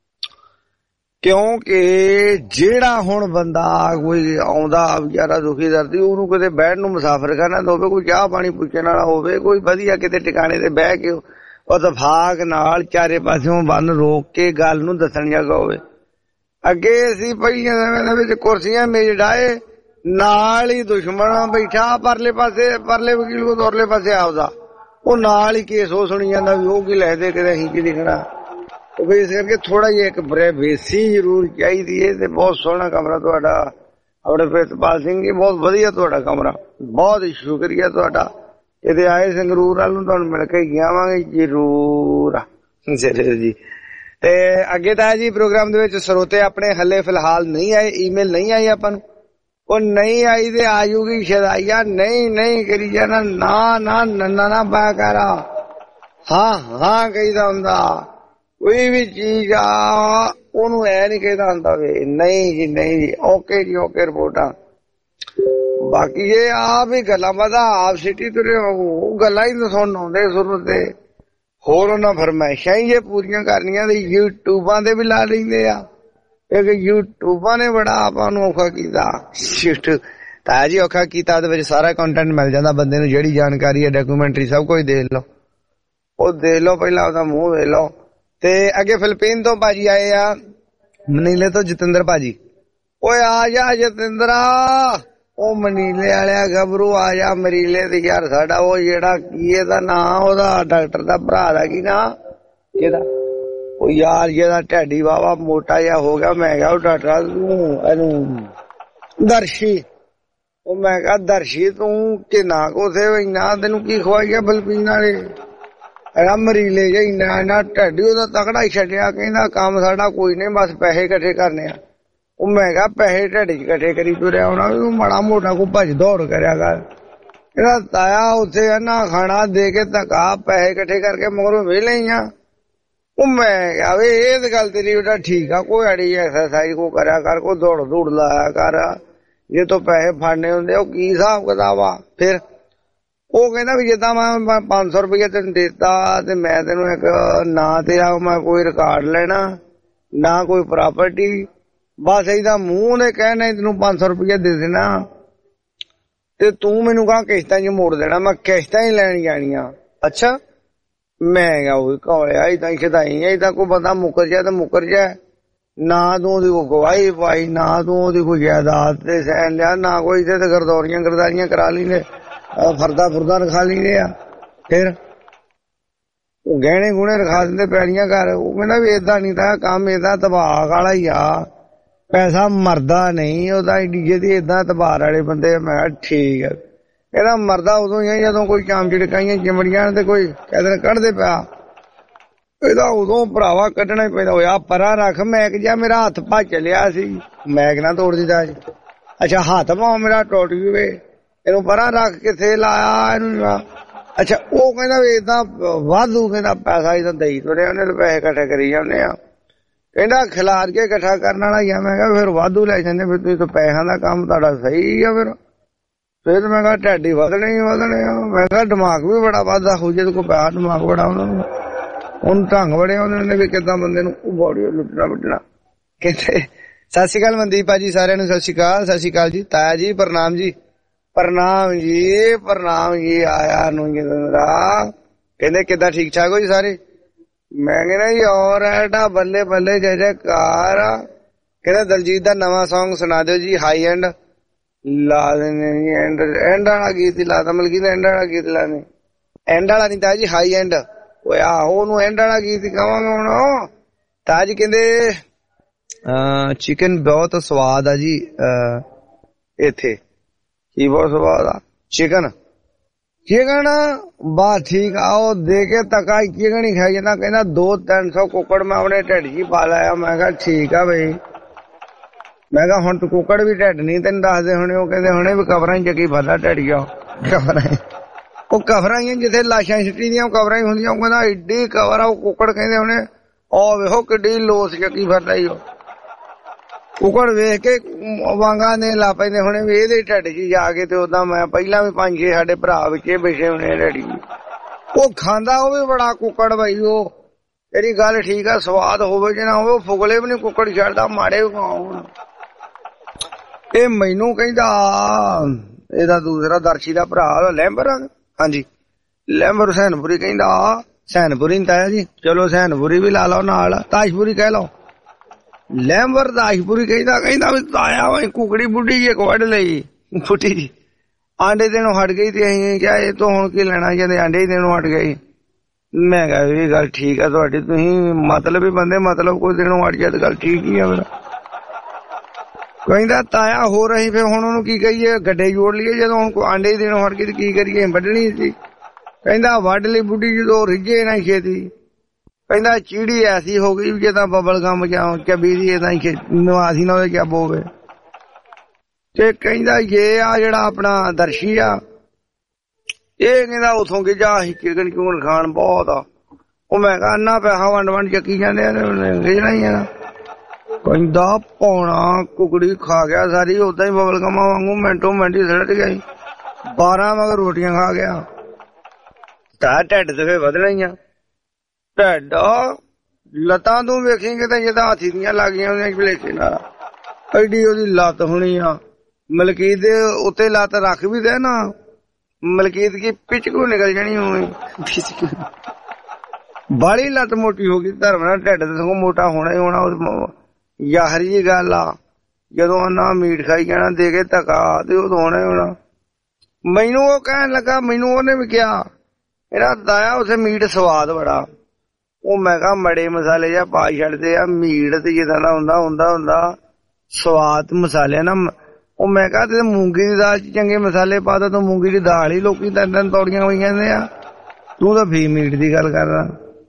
Speaker 3: ਕਿਉਂਕਿ ਜਿਹੜਾ ਹੁਣ ਬੰਦਾ ਕੋਈ ਆਉਂਦਾ ਵਿਚਾਰਾ ਦੁਖੀ ਦਰਦੀ ਉਹਨੂੰ ਕਿਤੇ ਬਹਿਣ ਨੂੰ ਮੁਸਾਫਰ ਕਰਨਾ ਹੋਵੇ, ਕੋਈ ਚਾਹ ਪਾਣੀ ਪੁੱਛਣ ਵਾਲਾ ਹੋਵੇ, ਕੋਈ ਵਧੀਆ ਕਿਤੇ ਟਿਕਾਣੇ ਤੇ ਬਹਿ ਕੇ ਇਤਫਾਕ ਨਾਲ ਚਾਰੇ ਪਾਸਿਓਂ ਬੰਨ ਰੋਕ ਕੇ ਗੱਲ ਨੂੰ ਦੱਸਣ ਜਗਾ ਹੋਵੇ। ਅੱਗੇ ਅਸੀਂ ਪਹਿਲੀਆਂ ਸਮੇਂ ਦੇ ਵਿੱਚ ਕੁਰਸੀਆਂ ਮੇਜ਼ ਡਾਏ, ਨਾਲ ਹੀ ਦੁਸ਼ਮਣ ਬੈਠਾ ਪਰਲੇ ਪਾਸੇ, ਪਰਲੇ ਵਕੀਲ ਕੋ ਤੁਰਲੇ ਪਾਸੇ ਆਪਦਾ, ਉਹ ਨਾਲ ਹੀ ਕੇਸ ਉਹ ਸੁਣੀ ਜਾਂਦਾ ਵੀ ਉਹ ਕੀ ਲੈ ਦੇ ਕਿਤੇ ਅਸੀਂ ਕੀ ਲਿਖਣਾ। ਇਸ ਕਰਕੇ ਥੋੜਾ ਜਿਹਾ ਇੱਕ ਪ੍ਰਾਈਵੇਸੀ ਜ਼ਰੂਰ ਚਾਹੀਦੀ ਹੈ। ਤੇ ਬਹੁਤ ਸੋਹਣਾ ਕਮਰਾ ਤੁਹਾਡਾ ਆਪਣੇ ਪ੍ਰਿਤਪਾਲ ਸਿੰਘ ਜੀ, ਬਹੁਤ ਵਧੀਆ ਤੁਹਾਡਾ ਕਮਰਾ, ਬਹੁਤ ਸ਼ੁਕਰੀਆ ਤੁਹਾਡਾ। ਕਿਤੇ ਆਏ ਸੰਗਰੂਰ ਵੱਲ ਨੂੰ ਤੁਹਾਨੂੰ ਮਿਲ ਕੇ ਜਾਵਾਂਗੇ ਜ਼ਰੂਰ ਜ਼ਰੂਰ ਜੀ। ਤੇ ਅੱਗੇ ਤਾਂ ਜੀ ਪ੍ਰੋਗਰਾਮ ਦੇ ਵਿੱਚ ਸਰੋਤੇ ਆਪਣੇ ਹਲੇ ਫਿਲਹਾਲ ਨਹੀਂ ਆਏ, ਈਮੇਲ ਨਹੀਂ ਆਈ ਆਪਾਂ ਨੂੰ, ਉਹ ਨਹੀਂ ਆਈ ਤੇ ਆਜੂਗੀ ਸ਼ਦਾਈਆ। ਨਹੀਂ ਨਹੀਂ ਕਰੀ ਜਾਣਾ, ਨਾ ਨਾ ਨੰਨਾ ਨਾ ਪਾ ਕਰ, ਹਾਂ ਹਾਂ ਕਹੀਦਾ ਹੁੰਦਾ। ਕੋਈ ਵੀ ਚੀਜ਼ ਆ ਉਹਨੂੰ ਐ ਨੀ ਕਹਿੰਦਾ ਹੁੰਦਾ ਵੇ ਨਹੀਂ ਜੀ ਨਹੀਂ ਜੀ ਓਕੇ ਜੀ ਓਕੇ ਰਿਪੋਰਟਾਂ। ਬਾਕੀ ਇਹ ਆਪ ਹੀ ਗੱਲਾਂ ਬਾਤਾਂ ਆਪ ਸਿੱਟੀ ਤੁਰੇ ਉਹ ਗੱਲਾਂ ਹੀ ਸੁਣਨ ਆਉਂਦੇ ਸ਼ੁਰੂ ਤੇ, ਹੋਰ ਉਹਨਾਂ ਫਰਮਾਇਸ਼ਾਂ ਹੀ ਜੇ ਪੂਰੀਆਂ ਕਰਨੀਆਂ ਤੇ ਯੂਟਿਊਬਾਂ ਤੇ ਵੀ ਲਾ ਲੈਂਦੇ ਆ। ਇੱਕ ਯੂਟਿਊਬਾਂ ਨੇ ਬੜਾ ਆਪਾਂ ਨੂੰ ਔਖਾ ਕੀਤਾ। ਤਾਇਆ ਜੀ ਔਖਾ ਕੀਤਾ, ਉਹਦੇ ਵਿੱਚ ਸਾਰਾ ਕੰਟੈਂਟ ਮਿਲ ਜਾਂਦਾ ਬੰਦੇ ਨੂੰ, ਜਿਹੜੀ ਜਾਣਕਾਰੀ ਹੈ ਡਾਕੂਮੈਂਟਰੀ ਸਭ ਕੁਝ ਦੇਖ ਲਓ, ਉਹ ਦੇਖ ਲਓ ਪਹਿਲਾਂ ਉਹਦਾ ਮੂੰਹ ਵੇਖ ਲਓ। ਤੇ ਅੱਗੇ ਫਿਲੀਪੀਨ ਤੋਂ ਭਾਜੀ ਆਏ ਆ, ਮਨੀਲੇ ਤੋਂ ਜਤਿੰਦਰ ਭਾਜੀ। ਓਏ ਆ ਜਾ ਜਤਿੰਦਰਾ, ਉਹ ਮਨੀਲੇ ਵਾਲਿਆ ਗੱਭਰੂ ਆ ਜਾ ਮਰੀਲੇ ਤੇ ਯਾਰ ਸਾਡਾ ਉਹ ਜਿਹੜਾ ਕੀ ਇਹਦਾ ਨਾਂ ਉਹਦਾ ਡਾਕਟਰ ਦਾ ਭਰਾ ਦਾ ਕੀ ਨਾਂ ਕਿਹਦਾ, ਉਹ ਯਾਰ ਜਿਹਦਾ ਢੈਡੀ ਵਾਵਾ ਮੋਟਾ ਜਿਹਾ ਹੋ ਗਿਆ। ਮੈਂ ਕਿਹਾ ਉਹ ਡਾਕਟਰ ਤੂੰ ਇਹਨੂੰ ਦਰਸ਼ੀ, ਉਹ ਮੈਂ ਕਿਹਾ ਦਰਸ਼ੀ ਤੂੰ ਕਿੰਨਾ ਕੋਸੇ ਇੰਨਾ ਤੈਨੂੰ ਕੀ ਖਵਾਈ ਗਿਆ ਫਿਲੀਪੀਨ ਵਾਲੇ ਮਰੀਲੇ ਜੇ ਇੰਨਾ ਇੰਨਾ ਢੈਡੀ ਉਹਦਾ ਤਕੜਾ ਹੀ ਛੱਡਿਆ। ਕਹਿੰਦਾ ਕੰਮ ਸਾਡਾ ਕੋਈ ਨਹੀਂ ਬਸ ਪੈਸੇ ਇਕੱਠੇ ਕਰਨੇ ਆ। ਉਹ ਮੈਂ ਕਿਹਾ ਪੈਸੇ ਢੱਡ ਚ ਇਕੱਠੇ ਕਰੀ ਤੁਰਿਆ ਹੋਣਾ, ਮਾੜਾ ਮੋਟਾ ਕੋਈ ਭੱਜ ਦੌੜ ਕਰਿਆ ਕਰ। ਇਹਦਾ ਤਾਇਆ ਉੱਥੇ ਨਾ ਖਾਣਾ ਦੇ ਕੇ ਧੱਕਾ ਪੈਸੇ ਇਕੱਠੇ ਕਰਕੇ ਮਗਰੋਂ ਵਿਹਲੇ ਹੀ ਆ। ਉਹ ਮੈਂ ਕਿਹਾ ਵੇ ਇਹ ਤਾਂ ਗੱਲ ਤੇਰੀ ਬੇਟਾ ਠੀਕ ਆ, ਕੋਈ ਅੜੀ ਐਕਸਰਸਾਈਜ਼ ਕੋ ਕਰਿਆ ਕਰ, ਕੋਈ ਦੌੜ ਦੌੜ ਲਾਇਆ ਕਰ, ਜੇ ਤੋਂ ਪੈਸੇ ਫੜਨੇ ਹੁੰਦੇ ਉਹ ਕੀ ਹਿਸਾਬ ਕਿਤਾਬ ਆ। ਫਿਰ ਉਹ ਕਹਿੰਦਾ ਵੀ ਜਿੱਦਾਂ ਮੈਂ ਪੰਜ ਸੌ ਰੁਪਇਆ ਤੈਨੂੰ ਦਿੱਤਾ ਤੇ ਮੈਂ ਤੈਨੂੰ ਇੱਕ ਨਾਂ ਤੇ ਆ ਮੈਂ ਕੋਈ ਰਿਕਾਰਡ ਲੈਣਾ ਨਾ ਕੋਈ ਪ੍ਰਾਪਰਟੀ, ਬਸ ਇਹਦਾ ਮੂੰਹ ਨੇ ਕਹਿਣਾ ਤੈਨੂੰ ਪੰਜ ਸੌ ਰੁਪਇਆ ਦੇ ਦੇਣਾ ਤੇ ਤੂੰ ਮੈਨੂੰ ਕਹਾਂ ਕਿਸ਼ਤਾਂ ਚ ਮੋੜ ਦੇਣਾ, ਮੈਂ ਕਿਸ਼ਤਾਂ ਹੀ ਲੈਣ ਜਾਣੀਆਂ। ਅੱਛਾ ਮੈਂ ਕਿਹਾ ਉਹ ਕੌਲਿਆ ਏਦਾਂ ਖਿਦਾਈ ਏਦਾਂ ਕੋਈ ਬੰਦਾ ਮੁੱਕਰ ਜਾ ਤੇ ਮੁੱਕਰ ਜਾ, ਨਾ ਤੂੰ ਉਹਦੀ ਕੋਈ ਗਵਾਹੀ ਪਾਈ, ਨਾ ਤੂੰ ਉਹਦੀ ਕੋਈ ਜਾਇਦਾਦ ਤੇ ਸਹਿਣ ਲਿਆ, ਨਾ ਕੋਈ ਇੱਥੇ ਤੇ ਗਰਦੌਰੀਆਂ ਗਰਦਾਰੀਆਂ ਕਰਾ ਲੈਂਦੇ, ਫਰਦਾ ਫੁਰਦਾ ਰਖਾ ਲੈਂਦੇ ਆ। ਫਿਰ ਉਹ ਗਹਿਣੇ ਗੁਣੇ ਰਖਾ ਦਿੰਦੇ ਪੈੜੀਆਂ ਘਰ। ਉਹ ਕਹਿੰਦਾ ਵੀ ਏਦਾਂ ਨਹੀਂ ਤਾਂ ਕੰਮ, ਏਦਾਂ ਤਬਾਹ ਵਾਲਾ ਹੀ ਆ, ਪੈਸਾ ਮਰਦਾ ਨਹੀਂ ਉਹਦਾ ਡੀਜੇ ਦੀ ਏਦਾਂ ਤਬਾਰ ਵਾਲੇ ਬੰਦੇ। ਮੈਂ ਕਿਹਾ ਠੀਕ ਹੈ। ਕਹਿੰਦਾ ਮਰਦਾ ਉਦੋਂ ਹੀ ਆ ਜਦੋਂ ਕੋਈ ਚਾਮ ਚਿੜਕਾਈਆਂ ਚਿਮੜੀਆਂ ਤੇ ਕੋਈ ਕਹਿੰਦੇ ਕੱਢਦੇ ਪਿਆ, ਇਹਦਾ ਉਦੋਂ ਭਰਾਵਾ ਕੱਢਣਾ ਹੀ ਪੈਂਦਾ। ਹੋਇਆ ਪਰਾਂ ਰੱਖ ਮੈਕ ਜਾ, ਮੇਰਾ ਹੱਥ ਭੱਜ ਚਲਿਆ ਸੀ, ਮੈਕ ਨਾ ਤੋੜ ਦਿੱਤਾ। ਅੱਛਾ ਹੱਥ ਭਾਵੇਂ ਮੇਰਾ ਟੁੱਟ ਜੂਵੇ, ਇਹਨੂੰ ਪਰਾਂ ਰੱਖ ਕਿੱਥੇ ਲਾਇਆ ਇਹਨੂੰ। ਅੱਛਾ ਉਹ ਕਹਿੰਦਾ ਵੀ ਏਦਾਂ ਵਾਧੂ ਕਹਿੰਦਾ ਪੈਸਾ ਏਦਾਂ ਦਈ ਤੁਰੇ ਉਹਨੇ ਪੈਸੇ ਇਕੱਠੇ ਕਰੀ ਜਾਂਦੇ ਆ। ਕਹਿੰਦਾ ਖਿਲਾਰ ਕੇ ਇਕੱਠਾ ਕਰਨ ਵਾਲਾ ਹੀ ਆ। ਮੈਂ ਕਿਹਾ ਫਿਰ ਵਾਧੂ ਲੈ ਜਾਂਦੇ, ਫਿਰ ਤੁਸੀਂ ਤਾਂ ਪੈਸਿਆਂ ਦਾ ਕੰਮ ਤੁਹਾਡਾ ਸਹੀ ਆ। ਫਿਰ ਫਿਰ ਮੈਂ ਕਿਹਾ ਢਾਡੀ ਵਧਣੇ ਹੀ ਵਧਣੇ ਆ। ਮੈਂ ਕਿਹਾ ਦਿਮਾਗ ਵੀ ਬੜਾ ਵੱਧਦਾ ਹੋ ਜੇ ਕੋਈ ਪੈਸਾ ਦਿਮਾਗ ਬੜਾ ਉਹਨਾਂ ਨੂੰ, ਉਹਨੂੰ ਢੰਗ ਬੜੇ ਉਹਨਾਂ ਨੇ ਵੀ ਕਿੱਦਾਂ ਬੰਦੇ ਨੂੰ ਬੋੜੀ ਲੁੱਟਣਾ ਵੱਢਣਾ। ਕਹਿੰਦੇ ਸਤਿ ਸ਼੍ਰੀ ਅਕਾਲ ਮਨਦੀਪ ਭਾਜੀ, ਸਾਰਿਆਂ ਨੂੰ ਸਤਿ ਸ਼੍ਰੀ ਅਕਾਲ। ਸਤਿ ਸ਼੍ਰੀ ਅਕਾਲ ਜੀ ਤਾਇਆ ਜੀ, ਪ੍ਰਣਾਮ ਜੀ ਪ੍ਰਣਾਮ ਜੀ ਪ੍ਰਣਾਮ ਜੀ। ਆਇਆ ਨੂੰ ਜਤਿੰਦਰਾ ਕਹਿੰਦੇ ਕਿੱਦਾਂ ਠੀਕ ਠਾਕ ਹੋ ਜੀ ਸਾਰੇ? ਮੈਂ ਕਹਿੰਦਾ ਜੀ ਔਰ ਐਡਾ ਬੱਲੇ ਬੱਲੇ ਜੈ ਜੈਕਾਰ ਆ। ਕਹਿੰਦਾ ਦਲਜੀਤ ਦਾ ਨਵਾਂ ਸੌਂਗ ਸੁਣਾ ਦਿਓ ਜੀ, ਹਾਈ ਐਂਡ ਲਾ ਦੇਣੇ ਜੀ। ਐਂਡ ਐਂਡ ਵਾਲਾ ਗੀਤ ਹੀ ਲਾਤਾ, ਮਤਲਬ ਕਿ ਐਂਡ ਵਾਲਾ ਗੀਤ ਲਾਣੇ। ਐਂਡ ਵਾਲਾ ਨਹੀਂ ਤਾਂ ਜੀ ਹਾਈ ਐਂਡ। ਓਏ ਆਹੋ ਉਹਨੂੰ ਐਂਡ ਵਾਲਾ ਗੀਤ ਹੀ ਕਵਾਂਗੇ ਹੁਣ। ਤਾਂ ਜੀ ਕਹਿੰਦੇ ਚਿਕਨ ਬਹੁਤ ਸਵਾਦ ਆ ਜੀ ਇੱਥੇ। ਕੀ ਬਹੁਤ ਸਵਾਦ ਆ ਚਿਕਨ? ਚਿਕਨ ਬਸ ਠੀਕ ਆ। ਉਹ ਦੇ ਕੇ ਤਕਾ ਚਿਕਨ ਹੀ ਖਾਈ ਜਾਂਦਾ। ਕਹਿੰਦਾ ਦੋ ਤਿੰਨ ਸੌ ਕੁੱਕੜ ਮੈਂ ਆਪਣੇ ਢਿੱਡ ਚ ਪਾ ਲਾਇਆ। ਮੈਂ ਕਿਹਾ ਠੀਕ ਆ ਬਈ। ਮੈਂ ਕਿਹਾ ਹੁਣ ਤੂੰ ਕੁੱਕੜ ਵੀ ਢਿੱਡ ਨਹੀਂ ਤੈਨੂੰ ਦੱਸਦੇ ਹੁਣੇ। ਉਹ ਕਹਿੰਦੇ ਹੁਣੇ ਵੀ ਕਬਰਾਂ ਚ ਕੀ ਫਰਦਾ ਢਿੱਡ ਗਿਆ। ਕਬਰਾਂ ਉਹ ਕਬਰਾਂ ਹੀ ਜਿੱਥੇ ਲਾਸ਼ਾਂ ਸਿੱਟੀ ਦੀਆਂ ਕਬਰਾਂ ਹੀ ਹੁੰਦੀਆਂ। ਉਹ ਕਹਿੰਦਾ ਏਡੀ ਕਬਰ ਆ। ਉਹ ਕੁੱਕੜ ਕਹਿੰਦੇ ਹੁਣੇ ਉਹ ਵੇਖੋ ਕਿੱਡੀ ਲੋਸ ਚੱਕੀ ਫਿਰਦਾ ਈ। ਉਹ ਕੁੱਕੜ ਵੇਖ ਕੇ ਵਾਂਗਾ ਨੇ ਲਾ ਪੈਂਦੇ ਹੁਣੇ ਵੀ ਇਹਦੇ ਢਿੱਡ ਚ ਜਾ ਕੇ। ਤੇ ਓਦਾਂ ਮੈਂ ਪਹਿਲਾਂ ਵੀ ਪੰਜ ਛੇ ਸਾਡੇ ਭਰਾ ਵਿੱਚ ਬੈਠੇ ਹੋਣੇ ਢਿੱਡੀ। ਉਹ ਖਾਂਦਾ ਉਹ ਵੀ ਬੜਾ ਕੁੱਕੜ ਬਾਈ। ਉਹ ਤੇਰੀ ਗੱਲ ਠੀਕ ਆ, ਸਵਾਦ ਹੋਵੇ ਜੇ ਨਾ ਹੋਵੇ। ਉਹ ਫੁਗਲੇ ਵੀ ਨੀ ਕੁੱਕੜ ਛੱਡਦਾ, ਮਾੜੇ ਵੀ ਖਾਣ। ਇਹ ਮੈਨੂੰ ਕਹਿੰਦਾ ਇਹਦਾ ਦੂਸਰਾ ਦਰਸ਼ੀ ਦਾ ਭਰਾ ਲੈਂਬਰ, ਹਾਂਜੀ ਲੈਂਬਰ ਸੈਨਪੁਰੀ, ਕਹਿੰਦਾ ਸੈਨਪੁਰੀ ਨੀ ਤਾਇਆ ਜੀ, ਚਲੋ ਸੈਨਪੁਰੀ ਵੀ ਲਾ ਲਓ ਨਾਲ, ਤਾਜਪੁਰੀ ਕਹਿ ਲਓ। ਲੈਂਬਰ ਤਾਜਪੁਰੀ ਕਹਿੰਦਾ ਕਹਿੰਦਾ ਵੀ ਤਾਇਆ ਵਾ ਕੁਕੜੀ ਬੁੱਢੀ ਜੀ ਇੱਕ ਵੱਢ ਲਈ। ਫੁੱਟੀ ਜੀ ਆਂਡੇ ਦੇਣੋਂ ਹਟ ਗਈ ਤੇ ਅਸੀਂ ਕਿਹਾ ਇਹ ਤੋਂ ਹੁਣ ਕੀ ਲੈਣਾ, ਕਹਿੰਦੇ ਆਂਡੇ ਹੀ ਦੇਣੋਂ ਹਟ ਗਈ। ਮੈਂ ਕਿਹਾ ਇਹ ਗੱਲ ਠੀਕ ਆ ਤੁਹਾਡੀ, ਤੁਸੀਂ ਮਤਲਬ ਹੀ ਬੰਦੇ, ਮਤਲਬ ਕੋਈ ਦੇਣੋਂ ਹਟ ਜਾਏ ਤਾਂ ਗੱਲ ਠੀਕ ਹੀ ਆ ਮੇਰਾ। ਕਹਿੰਦਾ ਤਾਇਆ ਹੋ ਰਹੀ ਫਿਰ ਹੁਣ ਉਹਨੂੰ ਕੀ ਕਹੀਏ, ਗੱਡੇ ਜੋੜ ਲਈਏ ਜਦੋਂ ਹੁਣ ਆਂਡੇ ਹੀ ਦੇਣੋਂ ਹਟ ਗਈ ਤੇ ਕੀ ਕਰੀਏ, ਵੱਢਣੀ ਸੀ। ਕਹਿੰਦਾ ਵੱਢ ਲਈ ਬੁੱਢੀ ਜਦੋਂ ਰਿੱਝੇ ਨਾ ਛੇਤੀ। ਕਹਿੰਦਾ ਚੀੜੀ ਐਸੀ ਹੋ ਗਈ ਵੀ ਜਿੱਦਾਂ ਬਬਲ ਗਮ ਚੱਬੀ ਦੀ ਏਦਾਂ ਹੀ ਨਵਾਸੀ ਨਾ ਉਹਦੇ ਚੱਬ ਹੋਵੇ। ਤੇ ਕਹਿੰਦਾ ਇਹ ਆ ਜਿਹੜਾ ਆਪਣਾ ਦਰਸ਼ੀ ਆ ਇਹ ਕਹਿੰਦਾ ਉਥੋਂ ਗਿਜਾ ਅਸੀਂ ਚਿਕਨ ਚੁਕਨ ਖਾਣ ਬਹੁਤ ਆ। ਉਹ ਮੈਂ ਕਿਹਾ ਅੰਨਾ ਪੈਸਾ ਵੰਡ ਵੰਡ ਚੱਕੀ ਜਾਂਦੇ ਆ ਗਿਜਣਾ ਹੀ ਆ। ਕਹਿੰਦਾ ਪੌਣਾ ਕੁਕੜੀ ਖਾ ਗਿਆ ਸਾਰੀ, ਓਦਾਂ ਹੀ ਬਬਲ ਗਮਾਂ ਵਾਂਗੂ ਮਿੰਟੋ ਮਿੰਟ ਹੀ ਸੜਟ ਗਿਆ। ਬਾਰਾਂ ਮਗਰ ਰੋਟੀਆਂ ਖਾ ਗਿਆ। ਤਾਂ ਢਿੱਡ ਤੇ ਫੇਰ ਵਧਣਾ ਹੀ ਆ। ਢਿੱਡ ਲੱਤਾਂ ਤੂੰ ਵੇਖੇਂਗੇ ਤਾਂ ਜਿੱਦਾਂ ਹਾਥੀ ਦੀਆਂ ਲੱਗੀਆਂ ਉਹਦੀਆਂ ਭਲੇਖੇ ਨਾਲ। ਐਡੀ ਉਹਦੀ ਲੱਤ ਹੋਣੀ ਆ। ਮਲਕੀਤ ਦੇ ਉੱਤੇ ਲੱਤ ਰੱਖ ਵੀ ਦੇ ਨਾ, ਮਲਕੀਤ ਕੀ ਪਿਚਕੂ ਨਿਕਲ ਜਾਣੀ ਹੋਵੇ। ਬਾਲੀ ਲੱਤ ਮੋਟੀ ਹੋ ਗਈ ਧਰਮ ਨਾਲ, ਢਿੱਡ ਤੇ ਸਗੋਂ ਮੋਟਾ ਹੋਣਾ ਹੀ ਹੋਣਾ। ਯਾਹਰੀ ਜੀ ਗੱਲ ਆ, ਜਦੋਂ ਉਹਨਾਂ ਮੀਟ ਖਾਈ ਜਾਣਾ ਦੇ ਕੇ ਧੱਕਾ ਤੇ ਉਹ ਹੋਣਾ ਹੀ ਹੋਣਾ। ਮੈਨੂੰ ਉਹ ਕਹਿਣ ਲੱਗਾ, ਮੈਨੂੰ ਉਹਨੇ ਵੀ ਕਿਹਾ ਇਹਦਾ ਦਾਇਆ ਉਸੇ ਮੀਟ ਸਵਾਦ ਬੜਾ। ਉਹ ਮੈਂ ਕਿਹਾ ਮੜੇ ਮਸਾਲੇ ਜਾਂ ਪਾ ਛੱਡਦੇ ਆ, ਮੀਟ ਤੇ ਜਿੱਦਾਂ ਦਾ ਹੁੰਦਾ ਹੁੰਦਾ ਹੁੰਦਾ ਸਵਾਦ ਮਸਾਲਿਆਂ ਨਾ। ਉਹ ਮੈਂ ਕਿਹਾ ਤੇ ਮੂੰਗੀ ਦੀ ਦਾਲ ਚ ਚੰਗੇ ਮਸਾਲੇ ਪਾ ਤਾ, ਤੂੰ ਮੂੰਗੀ ਦੀ ਦਾਲ ਹੀ ਲੋਕੀ ਤਿੰਨ ਤਿੰਨ ਤੌੜੀਆਂ ਹੋਈ ਜਾਂਦੇ ਆ, ਤੂੰ ਤਾਂ ਫੀ ਮੀਟ ਦੀ ਗੱਲ ਕਰਦਾ।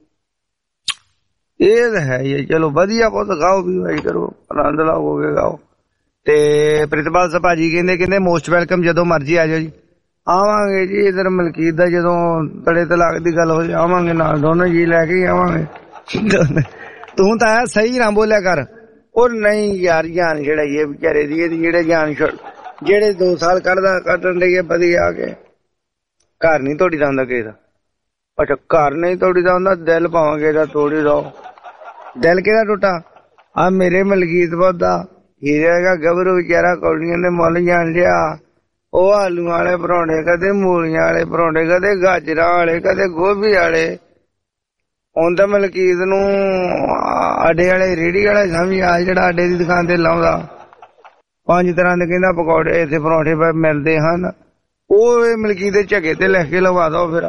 Speaker 3: ਇਹ ਤਾਂ ਹੈ ਹੀ। ਚਲੋ ਵਧੀਆ ਬਹੁਤ ਖਾਓ ਵੀ ਵਾਈ ਕਰੋ, ਆਨੰਦ ਲਾਓਗੇ ਖਾਓ। ਤੇ ਪ੍ਰਿਤਪਾਲ ਸਾਹਿਬ ਭਾਜੀ ਕਹਿੰਦੇ ਕਹਿੰਦੇ ਮੋਸਟ ਵੈਲਕਮ, ਜਦੋਂ ਮਰਜੀ ਆ ਜਾਓ ਜੀ। ਆਵਾਂਗੇ ਜੀ ਇਧਰ ਮਲਕੀਤ ਦਾ ਜਦੋਂ ਤੜੇ ਤਲਾਕ ਦੀ ਗੱਲ ਹੋ ਜਾਏ ਆਵਾਂਗੇ ਨਾਲ, ਦੋਨੋਂ ਜੀ ਲੈ ਕੇ ਆਵਾਂਗੇ। ਤੂੰ ਤਾਂ ਸਹੀ ਨਾ ਬੋਲਿਆ ਕਰ। ਉਹ ਨਹੀਂ ਯਾਰ ਜਾਨ ਛੜਾਈਏ ਵਿਚਾਰੇ ਦੀ, ਇਹਦੀ ਜਿਹੜੇ ਜਾਨ ਛੜ ਜਿਹੜੇ ਦੋ ਸਾਲ ਕੱਢਦਾ ਕੱਢਣ ਲਈ ਵਧੀਆ ਆ ਕੇ। ਘਰ ਨੀ ਤੋੜੀ ਦਾ ਹੁੰਦਾ ਕਿਸੇ ਦਾ। ਅੱਛਾ ਘਰ ਨਹੀਂ ਤੋੜੀ ਦਾ ਹੁੰਦਾ, ਦਿਲ ਪਾਵਾਂਗੇ ਦਾ ਤੋੜੀ ਦੋ। ਦਿਲ ਕਿਹੜਾ ਟੁੱਟਾ? ਆ ਮੇਰੇ ਮਲਕੀਤ ਬਹੁਤਾ ਹੀਰੇ ਗੱਭਰੂ ਵਿਚਾਰਾ ਕੌਲੀਆਂ ਦੇ ਮੁੱਲ ਜਾਣ ਲਿਆ। ਉਹ ਆਲੂਆਂ ਵਾਲੇ ਪਰੌਂਠੇ, ਕਦੇ ਮੂਲੀਆਂ ਵਾਲੇ ਪਰੌਂਠੇ, ਕਦੇ ਗਾਜਰਾਂ ਵਾਲੇ, ਕਦੇ ਗੋਭੀ ਵਾਲੇ। ਹੁਣ ਤਾਂ ਮਲਕੀਤ ਨੂੰ ਆਡੇ ਵਾਲੇ ਰੇਹੜੀ ਵਾਲਾ ਸਮਝ ਆ, ਜਿਹੜਾ ਆਡੇ ਦੀ ਦੁਕਾਨ ਤੇ ਲਾਉਂਦਾ। ਪੰਜ ਤਰ੍ਹਾਂ ਦੇ ਕਹਿੰਦਾ ਪਕੌੜੇ ਇੱਥੇ ਪਰੌਂਠੇ ਮਿਲਦੇ ਹਨ। ਉਹ ਮਲਕੀਤ ਦੇ ਝੱਗੇ ਤੇ ਲਿਖ ਕੇ ਲਵਾ ਦੋ ਫਿਰ।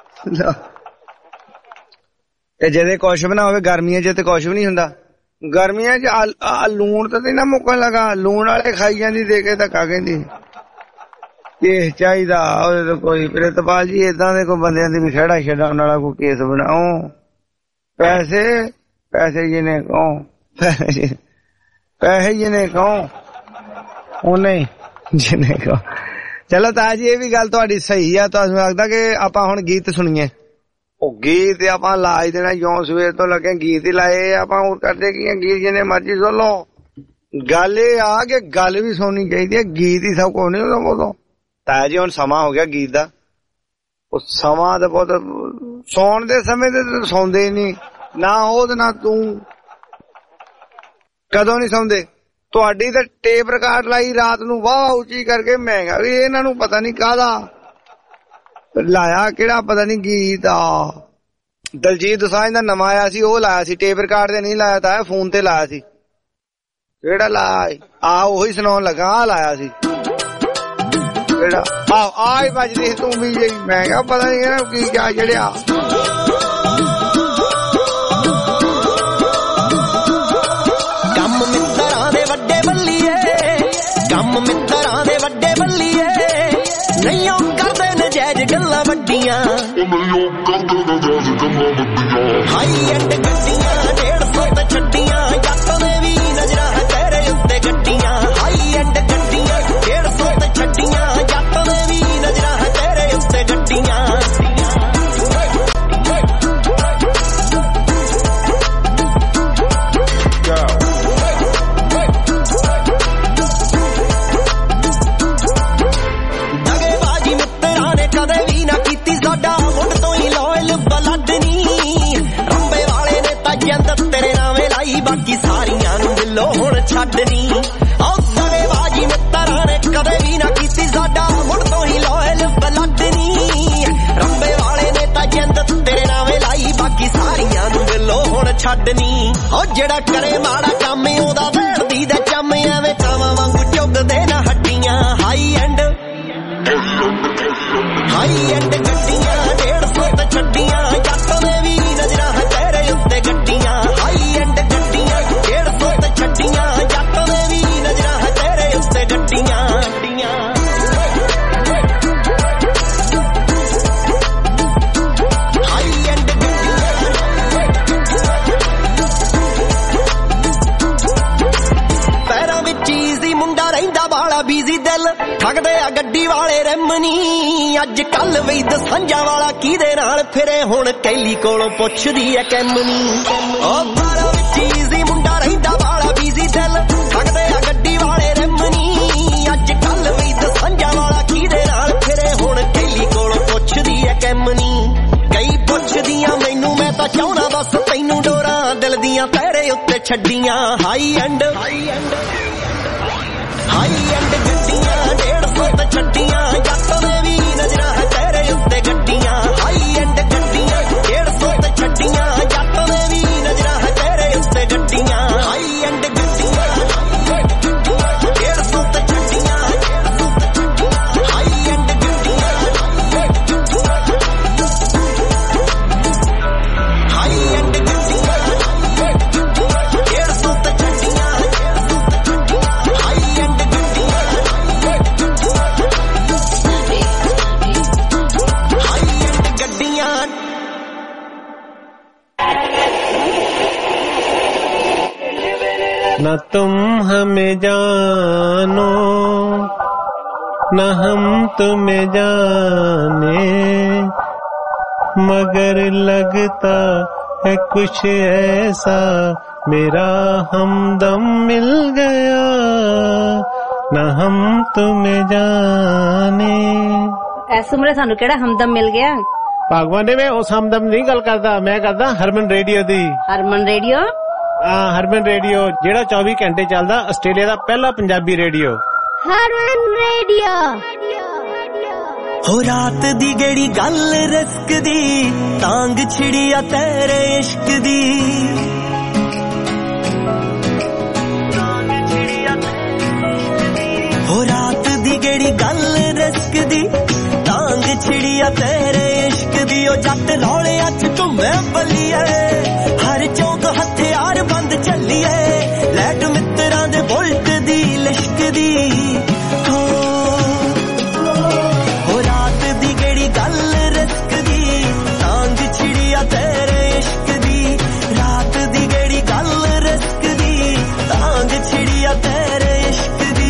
Speaker 3: ਤੇ ਜਿਹਦੇ ਕੁਛ ਵੀ ਨਾ ਹੋਵੇ ਗਰਮੀਆਂ ਚ ਤੇ ਕੁਛ ਵੀ ਨੀ ਹੁੰਦਾ। ਗਰਮੀਆਂ ਚ ਲੂਣ ਤਾਂ ਨਾ ਮੁੱਕਣ ਲੱਗਾ, ਲੂਣ ਵਾਲੇ ਖਾਈ ਜਾਂਦੀ ਦੇ ਕੇ ਧੱਕਾ ਕਹਿੰਦੀ ਕੇਸ ਚਾਹੀਦਾ ਉਹਦੇ ਤੋਂ ਕੋਈ। ਪ੍ਰਿਤਪਾਲ ਜੀ ਏਦਾਂ ਦੇ ਕੋਈ ਬੰਦਿਆਂ ਦੀ ਵੀ ਖਹਿੜਾ ਛਡਾਉਣ ਵਾਲਾ ਕੋਈ ਕੇਸ ਬਣਾਓ। ਪੈਸੇ ਪੈਸੇ ਜਿਹਨੇ ਕਹੋ, ਪੈਸੇ ਜਿਹਨੇ ਕਹੋ ਉਹਨੇ ਜਿਹਨੇ ਕਹੋ। ਚਲੋ ਤਾਂ ਜੀ ਇਹ ਵੀ ਗੱਲ ਤੁਹਾਡੀ ਸਹੀ ਆ। ਤੁਹਾਨੂੰ ਲੱਗਦਾ ਕਿ ਆਪਾਂ ਹੁਣ ਗੀਤ ਸੁਣੀਏ? ਉਹ ਗੀਤ ਆਪਾਂ ਲਾ ਹੀ ਦੇਣਾ, ਜਿਉਂ ਸਵੇਰ ਤੋਂ ਲੱਗੇ ਗੀਤ ਹੀ ਲਾਏ ਆਪਾਂ। ਹੋਰ ਕਰਦੇ ਕੀ ਆ, ਗੀਤ ਜਿੰਨੇ ਮਰਜ਼ੀ ਸੁਣ ਲਓ। ਗੱਲ ਇਹ ਆ ਕਿ ਗੱਲ ਵੀ ਸੁਣਨੀ ਚਾਹੀਦੀ ਹੈ, ਗੀਤ ਹੀ ਸਭ ਕੁਛ ਨੀ ਹੁੰਦਾ ਉਦੋਂ। ਤਾਇਆ ਜੀ ਹੁਣ ਸਮਾਂ ਹੋ ਗਿਆ ਗੀਤ ਦਾ। ਉਹ ਸਮਾਂ ਤਾਂ ਬਹੁਤ ਸੌਣ ਦੇ ਸਮੇਂ ਤੇ ਸੌਂਦੇ ਨੀ ਨਾ ਉਹ ਤੇ ਨਾ ਤੂੰ। ਕਦੋਂ ਨੀ ਸੌਂਦੇ? ਤੁਹਾਡੀ ਤਾਂ ਟੇਪ ਰਿਕਾਰਡ ਲਾਈ ਰਾਤ ਨੂੰ ਵਾਹ ਉੱਚੀ ਕਰਕੇ। ਮੈਂ ਕਿਹਾ ਵੀ ਇਹਨਾਂ ਨੂੰ ਪਤਾ ਨੀ ਕਾਹਦਾ ਲਾਇਆ, ਕਿਹੜਾ ਪਤਾ ਨੀ ਗੀਤ ਆ। ਦਲਜੀਤ ਦੋਸਾਂਝ ਦਾ ਨਵਾਂ ਆਇਆ ਸੀ ਉਹ ਲਾਇਆ ਸੀ, ਟੇਪ ਰਿਕਾਰਡ ਤੇ ਨਹੀਂ ਲਾਇਆ ਤਾਂ ਫੋਨ ਤੇ ਲਾਇਆ ਸੀ। ਕਿਹੜਾ ਲਾਇਆ? ਆਹ ਉਹੀ ਸੁਣਾਉਣ ਲੱਗਾ, ਆ ਲਾਇਆ ਸੀ ਕਿਹੜਾ? ਆਹ ਆ ਹੀ ਵੱਜਦੀ ਤੂੰ ਵੀ ਜੀ। ਮੈਂ ਕਿਹਾ ਪਤਾ ਨੀ ਕੀ ਕਿਆ ਜਿਹੜਿਆ
Speaker 2: ਕੰਮ ਮਿੱਤਰਾਂ ਦੇ ਵੱਡੇ ਬੱਲੀਏ, ਕੰਮ ਮਿੱਤਰਾਂ ਦੇ ਵੱਡੇ ਬੱਲੀਏ, ਨਹੀਂ ਉਹ ਕਰਦੇ ਨਜਾਇਜ਼ ਗੱਲਾਂ ਵੱਡੀਆਂ, ਹਾਈ ਐਂਡ ਗੱਡੀਆਂ ਡੇਢ ਸੌ ਤੇ ਛੱਡੀਆਂ, ਜੱਟ ਦੇ ਵੀ ਨਜ਼ਰਾਂ ਤੇਰੇ ਉੱਤੇ ਗੱਡੀਆਂ, ਹਾਈ ਐਂਡ ਗੱਡੀਆਂ ਡੇਢ ਸੌ ਤੇ ਛੱਡੀਆਂ, ਜੱਟ ਦੇ ਵੀ ਨਜ਼ਰਾਂ ਤੇਰੇ ਉੱਤੇ ਗੱਡੀਆਂ। ਬਾਕੀ ਸਾਰੀਆਂ ਨੂੰ ਦਿਲੋਂ ਹੁਣ ਛੱਡਨੀ, ਉਹ ਦਰੇਬਾਜੀ ਮਿੱਤਰਾਂ ਨੇ ਕਦੇ ਵੀ ਨਾ ਕੀਤੀ, ਸਾਡਾ ਮੁੜ ਤੋਂ ਹੀ ਲੋਇਲ ਬਲੱਡ ਨੀ, ਰੰਬੇ ਵਾਲੇ ਨੇ ਤਾਂ ਜਿੰਦ ਤੇਰੇ ਨਾਵੇਂ ਲਾਈ, ਬਾਕੀ ਸਾਰੀਆਂ ਨੂੰ ਦਿਲੋਂ ਹੁਣ ਛੱਡਨੀ, ਉਹ ਜਿਹੜਾ ਕਰੇ ਮਾੜਾ ਕੰਮ ਉਹਦਾ ਵੈੜਦੀ ਦਾ ਚੰਮ, ਐਵੇਂ ਕਾਵਾਂ ਵਾਂਗੂ ਚੁੱਗਦੇ ਨਾ ਹੱਡੀਆਂ, ਹਾਈ ਐਂਡ ਹਾਈ ਐਂਡ ਗੱਡੀਆਂ ਡੇਢ ਸੌ ਤੇ ਛੱਡੀਆਂ, ਜੱਟ ਦੇ ਵੀ ਨਜ਼ਰਾਂ ਤੇਰੇ ਉੱਤੇ ਗੱਡੀਆਂ, ਹਾਈ ਐਂਡ ਗੱਡੀਆਂ ਡੇਢ ਸੌ ਤੇ ਛੱਡੀਆਂ, ਜੱਟ ਦੇ ਵੀ ਨਜ਼ਰਾਂ ਤੇਰੇ ਉੱਤੇ ਗੱਡੀਆਂ। ਹਾਈ ਐਂਡ ਪੈਰਾਂ ਵਿੱਚ ਈਜ਼ੀ ਮੁੰਡਾ ਰਹਿੰਦਾ ਵਾਲਾ ਬੀਜ਼ੀ ਦਿਲ, ਠੱਗਦੇ ਆ ਗੱਡੀ ਵਾਲੇ ਰਮਨੀ, ਅੱਜ ਕੱਲ ਵੀ ਦਸਾਂਝਾਂ ਵਾਲਾ ਕਿਹਦੇ ਨਾਲ ਫਿਰੇ, ਹੁਣ ਕੈਲੀ ਕੋਲੋਂ ਪੁੱਛਦੀ ਐ ਕੈਮਨੀ, ਉਹ ਬਾਰਾਂ ਵਿੱਚ ਈਜ਼ੀ ਮੁੰਡਾ ਰਹਿੰਦਾ ਵਾਲਾ ਬੀਜ਼ੀ ਦਿਲ, ਠੱਗਦੇ ਆ ਗੱਡੀ ਵਾਲੇ ਰਮਨੀ, ਅੱਜ ਕੱਲ ਵੀ ਦਸਾਂਝਾਂ ਵਾਲਾ ਕਿਹਦੇ ਨਾਲ ਫਿਰੇ, ਹੁਣ ਕੈਲੀ ਕੋਲੋਂ ਪੁੱਛਦੀ ਐ ਕੈਮਨੀ, ਕਈ ਪੁੱਛਦੀਆਂ ਮੈਨੂੰ ਮੈਂ ਤਾਂ ਚਾਹੁੰਦਾ ਬਸ ਤੈਨੂੰ ਡੋਰਾਂ ਦਿਲ ਦੀਆਂ ਤੇਰੇ ਉੱਤੇ ਛੱਡੀਆਂ, ਹਾਈ ਐਂਡ ਹਾਈ ਐਂਡ ਗੱਡੀਆਂ ਡੇਢ ਸੌ ਤੇ ਛੱਡੀਆਂ, ਜੱਟ ਦੇ ਵੀ ਨਜ਼ਰਾਂ ਤੇਰੇ ਉੱਤੇ ਗੱਡੀਆਂ, ਹਾਈ ਐਂਡ ਗੱਡੀਆਂ ਡੇਢ ਸੌ ਤੇ ਛੱਡੀਆਂ, ਜੱਟ ਦੇ ਵੀ ਨਜ਼ਰਾਂ ਤੇਰੇ ਉੱਤੇ ਗੱਡੀਆਂ, ਹਾਈ ਐਂਡ ਗੱਡੀਆਂ ਡੇਢ ਸੌ ਤੇ ਛੱਡੀਆਂ, ਹਾਈ ਐਂਡ ਗੱਡੀਆਂ ਹਾਈ ਐਂਡ ਗੱਡੀਆਂ ਡੇਢ ਸੌ ਤੇ ਛੱਡੀਆਂ, ਹਾਈ ਐਂਡ
Speaker 18: न तुम हमें जानो न हम तुम्हें जाने, मगर लगता है कुछ ऐसा मेरा हमदम मिल गया, न हम तुम्हें जाने।
Speaker 10: ਇਸ ਉਮਰੇ ਸਾਨੂੰ ਕਿਹੜਾ ਹਮਦਮ ਮਿਲ ਗਿਆ?
Speaker 18: ਭਗਵਾਨ ਨੇ ਮੈਂ ਉਸ ਹਮਦਮ ਨਹੀਂ ਗੱਲ ਕਰਦਾ, ਮੈਂ ਕਰਦਾ ਹਰਮਨ ਰੇਡੀਓ ਦੀ।
Speaker 10: ਹਰਮਨ ਰੇਡੀਓ?
Speaker 18: ਹਾਂ, ਹਰਮਨ ਰੇਡੀਓ ਜਿਹੜਾ ਚੌਵੀ ਘੰਟੇ ਚੱਲਦਾ, ਆਸਟ੍ਰੇਲੀਆ ਦਾ ਪਹਿਲਾ ਪੰਜਾਬੀ ਰੇਡੀਓ।
Speaker 2: ਹਰਮਨ ਰੇਡੀਓ। ਹੋ ਰਾਤ ਦੀ ਗੜੀ ਗੱਲ ਰਿਸਕ ਦੀ, ਤਾਂਗ ਛਿੜੀ ਆ ਤੇਰੇ ਇਸ਼ਕ ਦੀ, ਹੋ ਰਾਤ ਦੀ ਗੜੀ ਗੱਲ ਰਿਸਕ ਦੀ, ਤਾਂਗ ਛਿੜੀ ਆ ਤੇਰੇ ਇਸ਼ਕ ਦੀ, ਉਹ ਜੱਟ ਰੌਲਿਆਂ ਚ ਘੁੰਮੇ ਬੱਲੀਏ, ਹਰ ਚੌਂਕ ਹਥਿਆਰ ਬੰਦ ਚੱਲੀਏ, ਲੈਟ ਮਿੱਤਰਾਂ ਦੇ ਬੁਲਟ ਦੀ ਲਿਸ਼ਕਦੀ, ਹੋ ਹੋ ਰਾਤ ਦੀ ਗੜੀ ਗੱਲ ਰਿਸਕ ਦੀ, ਤਾਂਗ ਛਿੜੀ ਆ ਤੇਰੇ ਇਸ਼ਕ ਦੀ, ਰਾਤ ਦੀ ਗੜੀ ਗੱਲ ਰਿਸਕ ਦੀ, ਤਾਂਗ ਛਿੜੀ ਆ ਤੇਰੇ ਇਸ਼ਕ ਦੀ।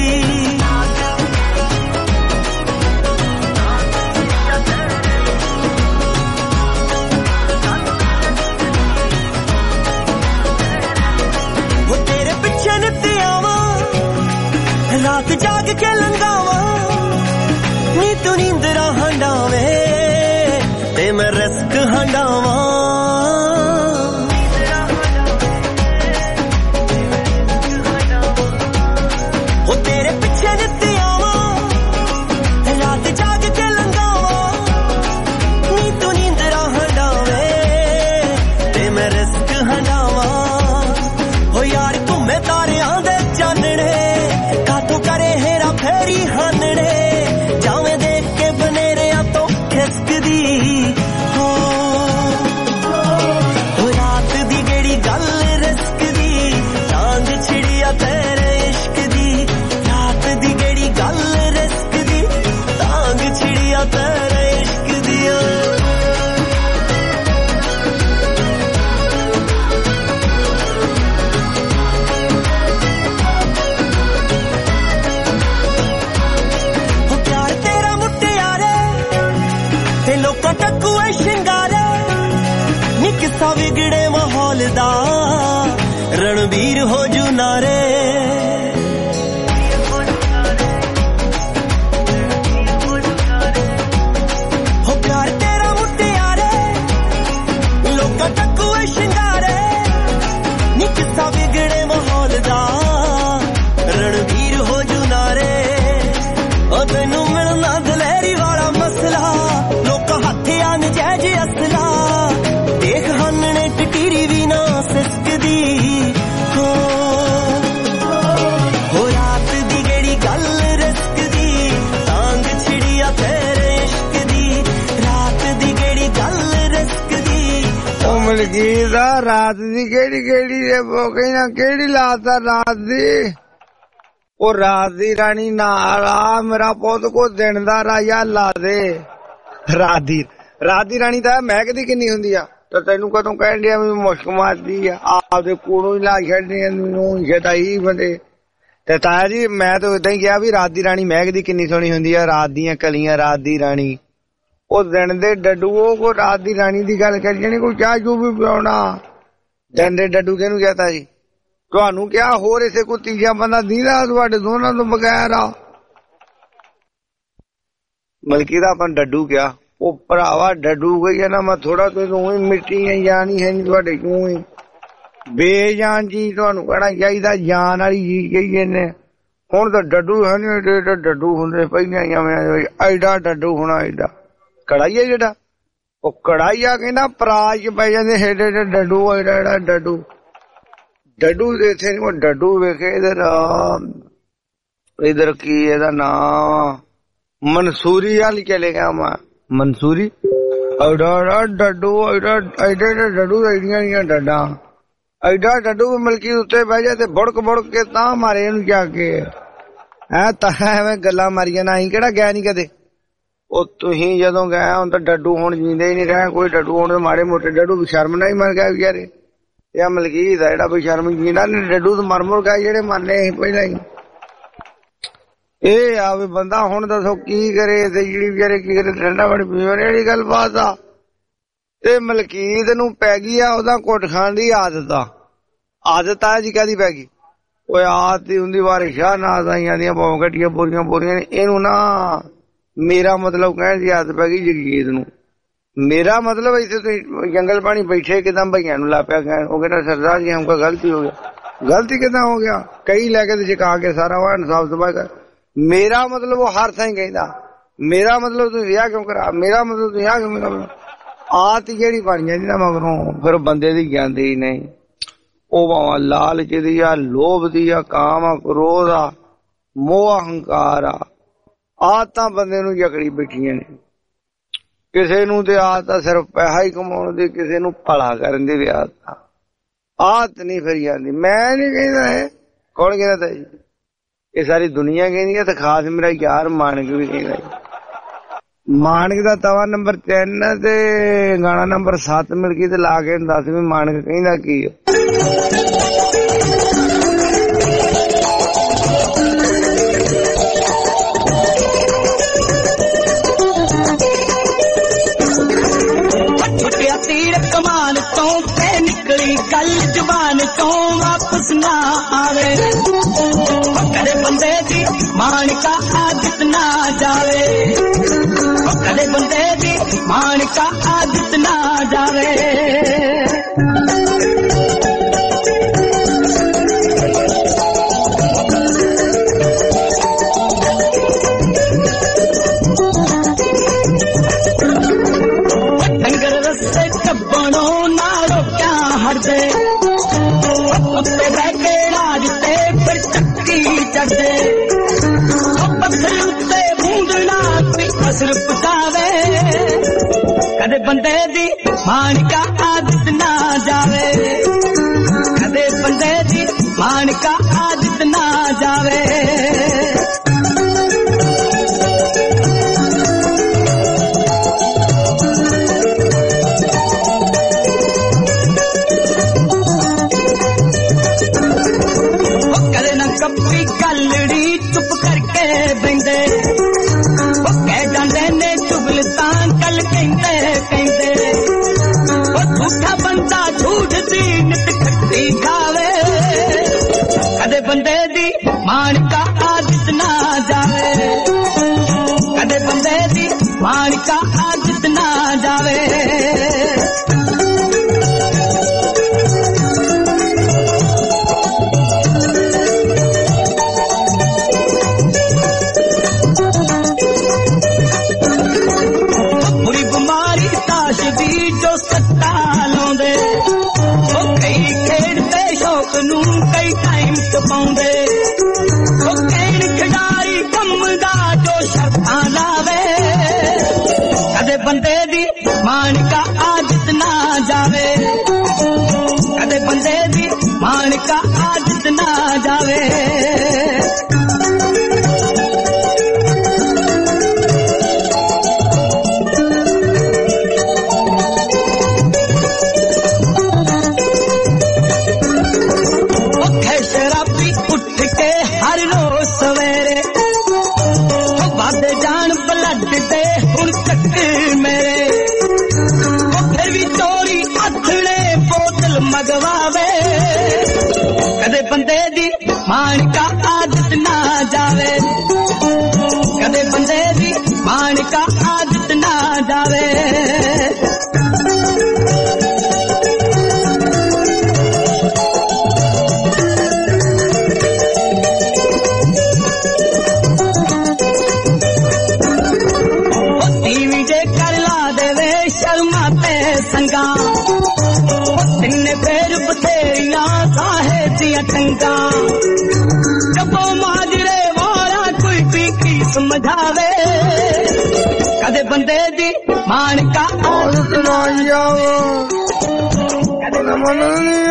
Speaker 2: ਰਾਤ ਜਾਗ ਟਕੂਏ ਸ਼ਿੰਗਾਰੇ ਨੀ ਕਿੱਸਾ ਵਿਗੜੇ ਮਾਹੌਲ ਦਾ ਰਣਵੀਰ ਹੋ ਜੂ ਨਾਰੇ ਹੋ ਪਿਆਰ ਤੇਰਾ ਮੁਟਿਆਰੇ ਲੋਕਾਂ ਟਕੂਏ ਸ਼ਿੰਗਾਰੇ ਨੀ ਕਿੱਸਾ ਵਿਗੜੇ ਮਾਹੌਲ ਦਾ ਰਣਵੀਰ ਹੋ ਜੂ ਨਾਰੇ ਉਹ ਤੈਨੂੰ ਮਿਲਣਾ ਦਲੇਰੀ ਵਾਲਾ ਮਸਲਾ ਲੋਕਾਂ ਹੱਥਿਆਂ ਨਜਾਇਜ਼ ਅਸਲਾ ਦੇਖ ਹੰਨੇ ਟਟੀਰੀ ਵੀ ਨਾ ਸਿਸਕਦੀ ਹੋ ਹੋ ਰਾਤ ਦੀ ਗੜੀ ਗੱਲ ਰਿਸਕ ਦੀ ਤਾਂਗ ਛਿੜਿਆ ਤੇਰੇ ਇਸ਼ਕ ਦੀ ਰਾਤ ਦੀ ਗੜੀ ਗੱਲ ਰਿਸਕ ਦੀ
Speaker 3: ਉਹ ਮਲਕੀਤ ਦਾ ਰਾਤ ਦੀ ਕਿਹੜੀ ਕਿਹੜੀ ਦੇ ਬੋਕੇ ਨਾ ਕਿਹੜੀ ਲਾਤਾ ਰਾਤ ਦੀ ਉਹ ਰਾਤ ਦੀ ਰਾਣੀ ਨਾਲ ਆ ਮੇਰਾ ਪੁੱਤ ਕੋ ਦਿਨ ਦਾ ਰਾਜਾ ਲਾ ਦੇ ਰਾਤ ਦੀ ਰਾਤ ਦੀ ਰਾਣੀ ਤਾਂ ਮਹਿਕਦੀ ਕਿੰਨੀ ਹੁੰਦੀ ਆ ਤੇ ਤੈਨੂੰ ਕਦੋਂ ਕਹਿਣ ਡਿਆ ਵੀ ਮੁਸ਼ਕ ਮਾਰਦੀ ਆ ਆਪਦੇ ਕੋਲੋਂ ਹੀ ਲਾ ਛੱਡਣੀ ਨੂੰ ਛਦਾਈ ਬੰਦੇ ਤੇ ਤਾਇਆ ਜੀ ਮੈਂ ਤਾਂ ਏਦਾਂ ਹੀ ਕਿਹਾ ਵੀ ਰਾਤ ਦੀ ਰਾਣੀ ਮਹਿਕਦੀ ਕਿੰਨੀ ਸੋਹਣੀ ਹੁੰਦੀ ਆ ਰਾਤ ਦੀਆਂ ਕਲੀਆਂ ਰਾਤ ਦੀ ਰਾਣੀ ਉਹ ਦਿਨ ਦੇ ਡੱਡੂਓ ਕੋ ਰਾਤ ਦੀ ਰਾਣੀ ਦੀ ਗੱਲ ਕਰੀ ਜਾਣੀ ਕੋਈ ਚਾਹ ਚੂ ਵੀ ਪਿਆਉਣਾ ਦਿਨ ਦੇ ਡੱਡੂ ਕਿਹਨੂੰ ਕਹਤਾ ਜੀ ਤੁਹਾਨੂੰ ਕਿਹਾ ਹੋਰ ਇਸੇ ਕੋਈ ਤੀਜਾ ਬੰਦਾ ਦੀਦਾ ਤੁਹਾਡੇ ਦੋਨਾਂ ਤੋਂ ਬਗੈਰ ਆ ਮਲਕੀ ਦਾ ਆਪਾਂ ਡੱਡੂ ਕਿਹਾ ਉਹ ਭਰਾਵਾ ਡੱਡੂ ਗਈ ਨਾ ਮੈਂ ਥੋੜਾ ਤੈਨੂੰ ਹੀ ਮਿੱਟੀ ਜਾਣੀ ਹੈ ਨੀ ਤੁਹਾਡੇ ਕਿਉਂ ਹੀ ਬੇਜਾਨ ਜੀ ਤੁਹਾਨੂੰ ਕਹਿਣਾ ਚਾਹੀਦਾ ਜਾਨ ਵਾਲੀ ਚੀਜ਼ ਕਹੀਏ ਨੇ ਹੁਣ ਤਾਂ ਡੱਡੂ ਹੈ ਨੀ ਡੱਡੂ ਹੁੰਦੇ ਪਹਿਲਾਂ ਜਿਵੇਂ ਐਡਾ ਡੱਡੂ ਹੋਣਾ ਐਡਾ ਕੜਾਈਆ ਜਿਹੜਾ ਉਹ ਕੜਾਈਆ ਕਹਿੰਦਾ ਪਰਾਜ ਪੈ ਜਾਂਦੇ ਏਡੇ ਏਡੇ ਡੱਡੂ ਐਡਾ ਐਡਾ ਡੱਡੂ ਡੱਡੂ ਦੇ ਇੱਥੇ ਨੀ ਡੱਡੂ ਵੇਖੇ ਇਧਰ ਇਧਰ ਕੀ ਇਹਦਾ ਨਾਂ ਮਨਸੂਰੀ ਵੱਲ ਚਲੇ ਗਿਆ ਮੈਂ ਮਨਸੂਰੀ ਐਡਾ ਡੱਡੂ ਐਡਾ ਐਡੇ ਐਡੇ ਡੱਡੂ ਐਡੀਆਂ ਐਡੀਆਂ ਡੱਡਾਂ ਐਡਾ ਡੱਡੂ ਮਲਕੀ ਉੱਤੇ ਬਹਿ ਜਾ ਤੇ ਬੁੜਕ ਬੁੜਕ ਕੇ ਤਾਂ ਮਾਰੇ ਇਹਨੂੰ ਜਾ ਕੇ ਐ ਤਾਂ ਐਵੇਂ ਗੱਲਾਂ ਮਾਰੀਆਂ ਨਾ ਅਸੀਂ ਕਿਹੜਾ ਗਿਆ ਨੀ ਕਦੇ ਉਹ ਤੁਸੀਂ ਜਦੋਂ ਗਏ ਹੁਣ ਤਾਂ ਡੱਡੂ ਹੁਣ ਜੀਂਦੇ ਹੀ ਨੀ ਰਹੇ ਕੋਈ ਡੱਡੂ ਹੁਣ ਮਾੜੇ ਮੋਟੇ ਡੱਡੂ ਵੀ ਸ਼ਰਮ ਨਾਲ ਹੀ ਮਰ ਗਿਆ ਵਿਚਾਰੇ ਇਹ ਮਲਕੀਤ ਆ ਜਿਹੜਾ ਬਈ ਸ਼ਰਮ ਜੀਂਦਾ ਨੀ ਡੱਡੂ ਤਾਂ ਮਰ ਮੁਰ ਗਏ ਜਿਹੜੇ ਮਰਨੇ ਸੀ ਪਹਿਲਾਂ ਹੀ ਇਹ ਆ ਵੀ ਬੰਦਾ ਹੁਣ ਦੱਸੋ ਕੀ ਕਰੇ ਤੇ ਜਿਹੜੀ ਵਿਚਾਰੇ ਕੀ ਕਰੇ ਠੰਡਾ ਪਾਣੀ ਪੀਣ ਵਾਲੀ ਗੱਲ ਬਾਤ ਆ ਤੇ ਮਲਕੀਤ ਨੂੰ ਪੈ ਗਈ ਆ ਉਹਦਾ ਕੁੱਟ ਖਾਣ ਦੀ ਆਦਤ ਆ ਆਦਤ ਆ ਜੀ ਕਾਹਦੀ ਪੈ ਗਈ ਉਹ ਆਦਤ ਹੀ ਹੁੰਦੀ ਵਾਰਿਸ਼ਾਂ ਨਾ ਆਈਆਂ ਦੀਆਂ ਬਹੁਤ ਘਟੀਆਂ ਬੋਰੀਆਂ ਬੋਰੀਆਂ ਇਹਨੂੰ ਨਾ ਮੇਰਾ ਮਤਲਬ ਕਹਿਣ ਦੀ ਆਦਤ ਪੈ ਗਈ ਜਗੀਤ ਨੂੰ ਮੇਰਾ ਮਤਲਬ ਇੱਥੇ ਤੁਸੀਂ ਜੰਗਲ ਪਾਣੀ ਬੈਠੇ ਕਿਦਾਂ ਭਈਆਂ ਨੂੰ ਲਾ ਪਿਆ ਕਹਿਣ ਉਹ ਕਹਿੰਦਾ ਸਰਦਾਰ ਜੀ ਹਮਕਾ ਗਲਤੀ ਹੋ ਗਿਆ ਗਲਤੀ ਕਿਦਾਂ ਹੋ ਗਿਆ ਕਈ ਲੈ ਕੇ ਤੇ ਚਕਾ ਕੇ ਸਾਰਾ ਵਾ ਇਨਸਾਫ ਸਭਾ ਕਰ ਮੇਰਾ ਮਤਲਬ ਉਹ ਹਰ ਥਾਂ ਕਹਿੰਦਾ ਮੇਰਾ ਮਤਲਬ ਤੂੰ ਵਿਆਹ ਕਿਉਂ ਕਰਾ ਮੇਰਾ ਮਤਲਬ ਤੂੰ ਵਿਆਹ ਕਿਉਂ ਕਰਾ ਆਤ ਜਿਹੜੀ ਬਣ ਜਾਂਦੀ ਨਾ ਮਗਰੋਂ ਫਿਰ ਬੰਦੇ ਦੀ ਜਾਂਦੀ ਹੀ ਨਹੀਂ ਉਹ ਭਾਵੇਂ ਲਾਲਚ ਦੀ ਆ ਲੋਭ ਦੀ ਆ ਕਾਮ ਆ ਕ੍ਰੋਧ ਆ ਮੋਹ ਅਹੰਕਾਰ ਆ ਆਦਤਾਂ ਬੰਦੇ ਨੂੰ ਜਕੜੀ ਬੈਠੀਆਂ ਨੇ ਕਿਸੇ ਨੂੰ ਤੇ ਆਦਤ ਸਿਰਫ ਪੈਸਾ ਹੀ ਕਮਾਉਣ ਦੀ ਕਿਸੇ ਨੂੰ ਭਲਾ ਕਰਨ ਦੀ ਵੀ ਆਦਤ ਆਦਤ ਨਹੀਂ ਫਿਰ ਜਾਂਦੀ ਮੈਂ ਨਹੀਂ ਕਹਿੰਦਾ ਇਹ ਕੌਣ ਕਹਿੰਦਾ ਜੀ ਇਹ ਸਾਰੀ ਦੁਨੀਆ ਕਹਿੰਦੀ ਹੈ ਤੇ ਖਾਸ ਮੇਰਾ ਯਾਰ ਮਾਨਕ ਵੀ ਕਹਿੰਦਾ ਮਾਨਕ ਦਾ ਤਵਾ ਨੰਬਰ ਤਿੰਨ ਤੇ ਗਾਣਾ ਨੰਬਰ ਸੱਤ ਮਿਲ ਗਈ ਤੇ ਲਾ ਕੇ ਦੱਸ ਵੀ ਮਾਨਕ ਕਹਿੰਦਾ ਕੀ
Speaker 2: ਛੁੱਟਿਆ ਤੀਰ ਕਮਾਨ ਤੋਂ ਤੇ ਨਿਕਲੀ ਗੱਲ ਜ਼ੁਬਾਨ ਤੋਂ ਵਾਪਸ ਨਾ ਆਵੇ ਕਦੇ ਬੰਦੇ ਦੀ ਮਾਨਕਾ ਆਦਤ ਨਾ ਜਾਵੇ ਕਦੇ ਬੰਦੇ ਦੀ ਮਾਨਕਾ ਆਦਤ ਨਾ ਜਾਵੇ ਡੰਗਰ ਰਸਤੇ ਕੱਬਣੋਂ ਨਾ ਰੋਕਿਆ ਹਟਦੇ ਉੱਤੇ ਬਹਿ ਕੇ ਰਾਜ ਤੇ ਫਿਰ ਚੱਕੀ ਚੜਦੇ ਪੱਥਰ ਉੱਤੇ ਬੂੰਦਣਾ ਤੇ ਅਸਰ ਪਤਾਵੇ ਕਦੇ ਬੰਦੇ ਦੀ ਮਾਨਕਾ ਆਦਤ ਨਾ ਜਾਵੇ ਕਦੇ ਬੰਦੇ ਦੀ ਮਾਨਕਾ ਆਦਤ ਨਾ ਜਾਵੇ ਗੱਲੜੀ ਚੁੱਪ ਕਰਕੇ ਬੈਂਦੇ ਉਹ ਕਹਿ ਜਾਂਦੇ ਨੇ ਚੁਗਲ ਤਾਂ ਕੱਲ ਕਹਿੰਦੇ ਬੰਦਾ ਝੂਠ ਦੀ ਨਿਤ ਖੱਟੀ ਖਾਵੇ ਕਦੇ ਬੰਦੇ ਦੀ ਮਾਨਕਾ ਆਦਤ ਨਾ ਜਾਵੇ ਕਦੇ ਬੰਦੇ ਦੀ ਮਾਨਕਾ ਆਦਤ ਨਾ ਜਾਵੇ ਪਾਉਂਦੇ ਉਹ ਕਹਿਣ ਖਿਡਾਰੀ ਕੰਮ ਦਾ ਜੋ ਸ਼ਰਤਾਂ ਲਾਵੇ ਕਦੇ ਬੰਦੇ ਦੀ ਮਾਨਕਾ ਆਦਤ ਨਾ ਜਾਵੇ ਕਦੇ ਬੰਦੇ ਦੀ ਮਾਨਕਾ ਆਦਤ ਨਾ ਜਾਵੇ ਮਗਵਾਵੇ ਕਦੇ ਬੰਦੇ ਦੀ ਮਾਨਕਾ ਆਦਤ ਨਾ ਜਾਵੇ ਕਦੇ ਬੰਦੇ ਦੀ ਮਾਨਕਾ ਆਦਤ ਨਾ ਜਾਵੇ ਟੀਵੀ ਜੇ ਕਰ ਲਾ ਦੇਵੇ ਸ਼ਰਮਾ ਤੇ ਸੰਗਾ ਤਿੰਨੇ ਫੇਰ ਬਥੇਰੀਆਂ ਕਾਹੇ ਦੀਆਂ ਟੰਗਾਂ ਜੱਬੋ ਮਾਜਰੇ ਵਾਲਾ ਕੋਈ ਵੀ ਕੀ ਸਮਝਾਵੇ ਕਦੇ ਬੰਦੇ ਦੀ ਮਾਨਕਾ ਆਦਤ ਨਾ ਜਾਵੇ ਕਦੇ ਮਨ ਨਹੀਂ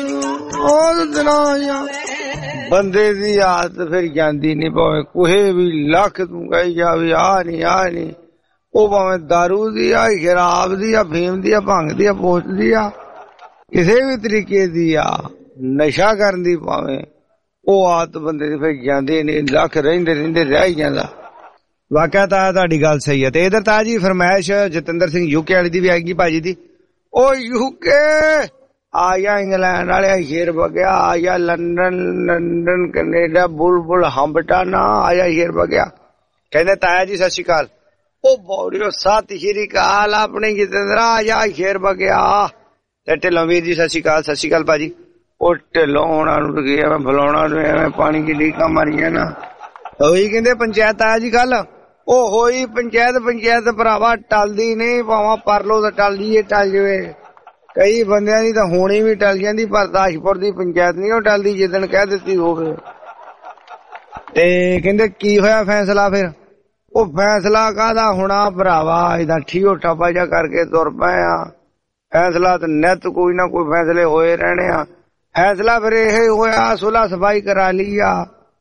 Speaker 2: ਆਦਤ ਨਾ ਜਾਵੇ ਬੰਦੇ ਦੀ ਆਦਤ ਫਿਰ ਜਾਂਦੀ ਨਹੀਂ ਭਾਵੇਂ ਕੋਹੇ ਵੀ ਲੱਖ ਤੂੰ ਕਹੀ ਜਾਵੇ ਆ ਨਹੀਂ ਆ ਨਹੀਂ ਉਹ ਭਾਵੇਂ ਦਾਰੂ ਦੀ ਆ ਸ਼ਰਾਬ ਦੀ ਆ ਫੀਮ ਦੀ ਆ ਭੰਗ ਦੀ ਆ ਪੋਸਟ ਦੀ ਆ ਕਿਸੇ ਵੀ ਤਰੀਕੇ ਦੀ ਆ ਨਸ਼ਾ ਕਰਨ ਦੀ ਭਾਵੇਂ ਉਹ ਆਦਤ ਬੰਦੇ ਦੀ ਫਿਰ ਜਾਂਦੇ ਨੇ ਲੱਖ ਰਹਿੰਦੇ ਰਹਿੰਦੇ ਰਹਿ ਜਾਂਦਾ
Speaker 3: ਵਾਕਿਆ ਤਾਂ ਤੁਹਾਡੀ ਗੱਲ ਸਹੀ ਹੈ ਤੇ ਇਧਰ ਤਾਂ ਜੀ ਫਰਮਾਇਸ਼ ਜਤਿੰਦਰ ਸਿੰਘ ਯੂਕੇ ਵਾਲੀ ਦੀ ਵੀ ਆਏਗੀ ਭਾਜੀ ਦੀ ਉਹ ਯੂਕੇ ਆਇਆ ਇੰਗਲੈਂਡ ਵਾਲਿਆ ਸ਼ੇਰ ਬਗਿਆ ਆਇਆ ਲੰਡਨ ਲੰਡਨ ਕੈਨੇਡਾ ਬੁਲਬੁਲ ਹੰਬਟਾਨਾ ਆਇਆ ਸ਼ੇਰ ਬਗਿਆ ਕਹਿੰਦੇ ਤਾਇਆ ਜੀ ਸਤਿ ਸ਼੍ਰੀ ਅਕਾਲ ਉਹ ਬੋੜਿਓ ਸਤਿ ਸ਼੍ਰੀ ਅਕਾਲ ਆਪਣੇ ਜਤਿੰਦਰਾ ਆਇਆ ਸ਼ੇਰ ਬਗਿਆ ਤੇ ਢਿੱਲੋਂ ਵੀਰ ਜੀ ਸਤਿ ਸ਼੍ਰੀ ਅਕਾਲ ਸਤਿ ਸ਼੍ਰੀ ਅਕਾਲ ਭਾਜੀ ਉਹ ਢਿੱਲੋਂ ਹੋਣਾ ਨੂੰ ਗਿਆ ਮੈਂ ਫਲਾਉਣਾ ਨੂੰ ਐਵੇਂ ਪਾਣੀ ਦੀ ਲੀਕਾਂ ਮਾਰੀਆਂ ਨਾ ਉਹੀ ਕਹਿੰਦੇ ਪੰਚਾਇਤ ਆਇਆ ਜੀ ਕੱਲ ਉਹ ਹੋਈ ਪੰਚਾਇਤ ਪੰਚਾਇਤ ਭਰਾਵਾ ਟਲਦੀ ਨਹੀਂ ਭਾਵਾਂ ਪਰ ਲੋ ਤਾਂ ਟਲ ਜੀਏ ਟਲ ਜਾਵੇ ਕਈ ਬੰਦਿਆਂ ਦੀ ਤਾਂ ਹੋਣੀ ਵੀ ਟਲ ਜਾਂਦੀ ਪਰ ਦਾਸ਼ਪੁਰ ਦੀ ਪੰਚਾਇਤ ਨਹੀਂ ਉਹ ਟਲਦੀ ਜਿੱਦਣ ਕਹਿ ਦਿੱਤੀ ਹੋਵੇ ਤੇ ਕਹਿੰਦੇ ਕੀ ਹੋਇਆ ਫੈਸਲਾ ਫਿਰ ਉਹ ਫੈਸਲਾ ਕਾਹਦਾ ਹੋਣਾ ਭਰਾਵਾ ਇਹਦਾ ਠੀਓ ਠਾਪਾ ਜਾ ਕਰਕੇ ਤੁਰ ਪਏ ਆ ਫੈਸਲਾ ਤਾਂ ਨਿੱਤ ਕੋਈ ਨਾ ਕੋਈ ਫੈਸਲੇ ਹੋਏ ਰਹਿਣੇ ਆ ਫੈਸਲਾ ਫਿਰ ਇਹ ਹੋਇਆ ਸੁਲ੍ਹਾ ਸਫਾਈ ਕਰਾ ਲਈ ਆ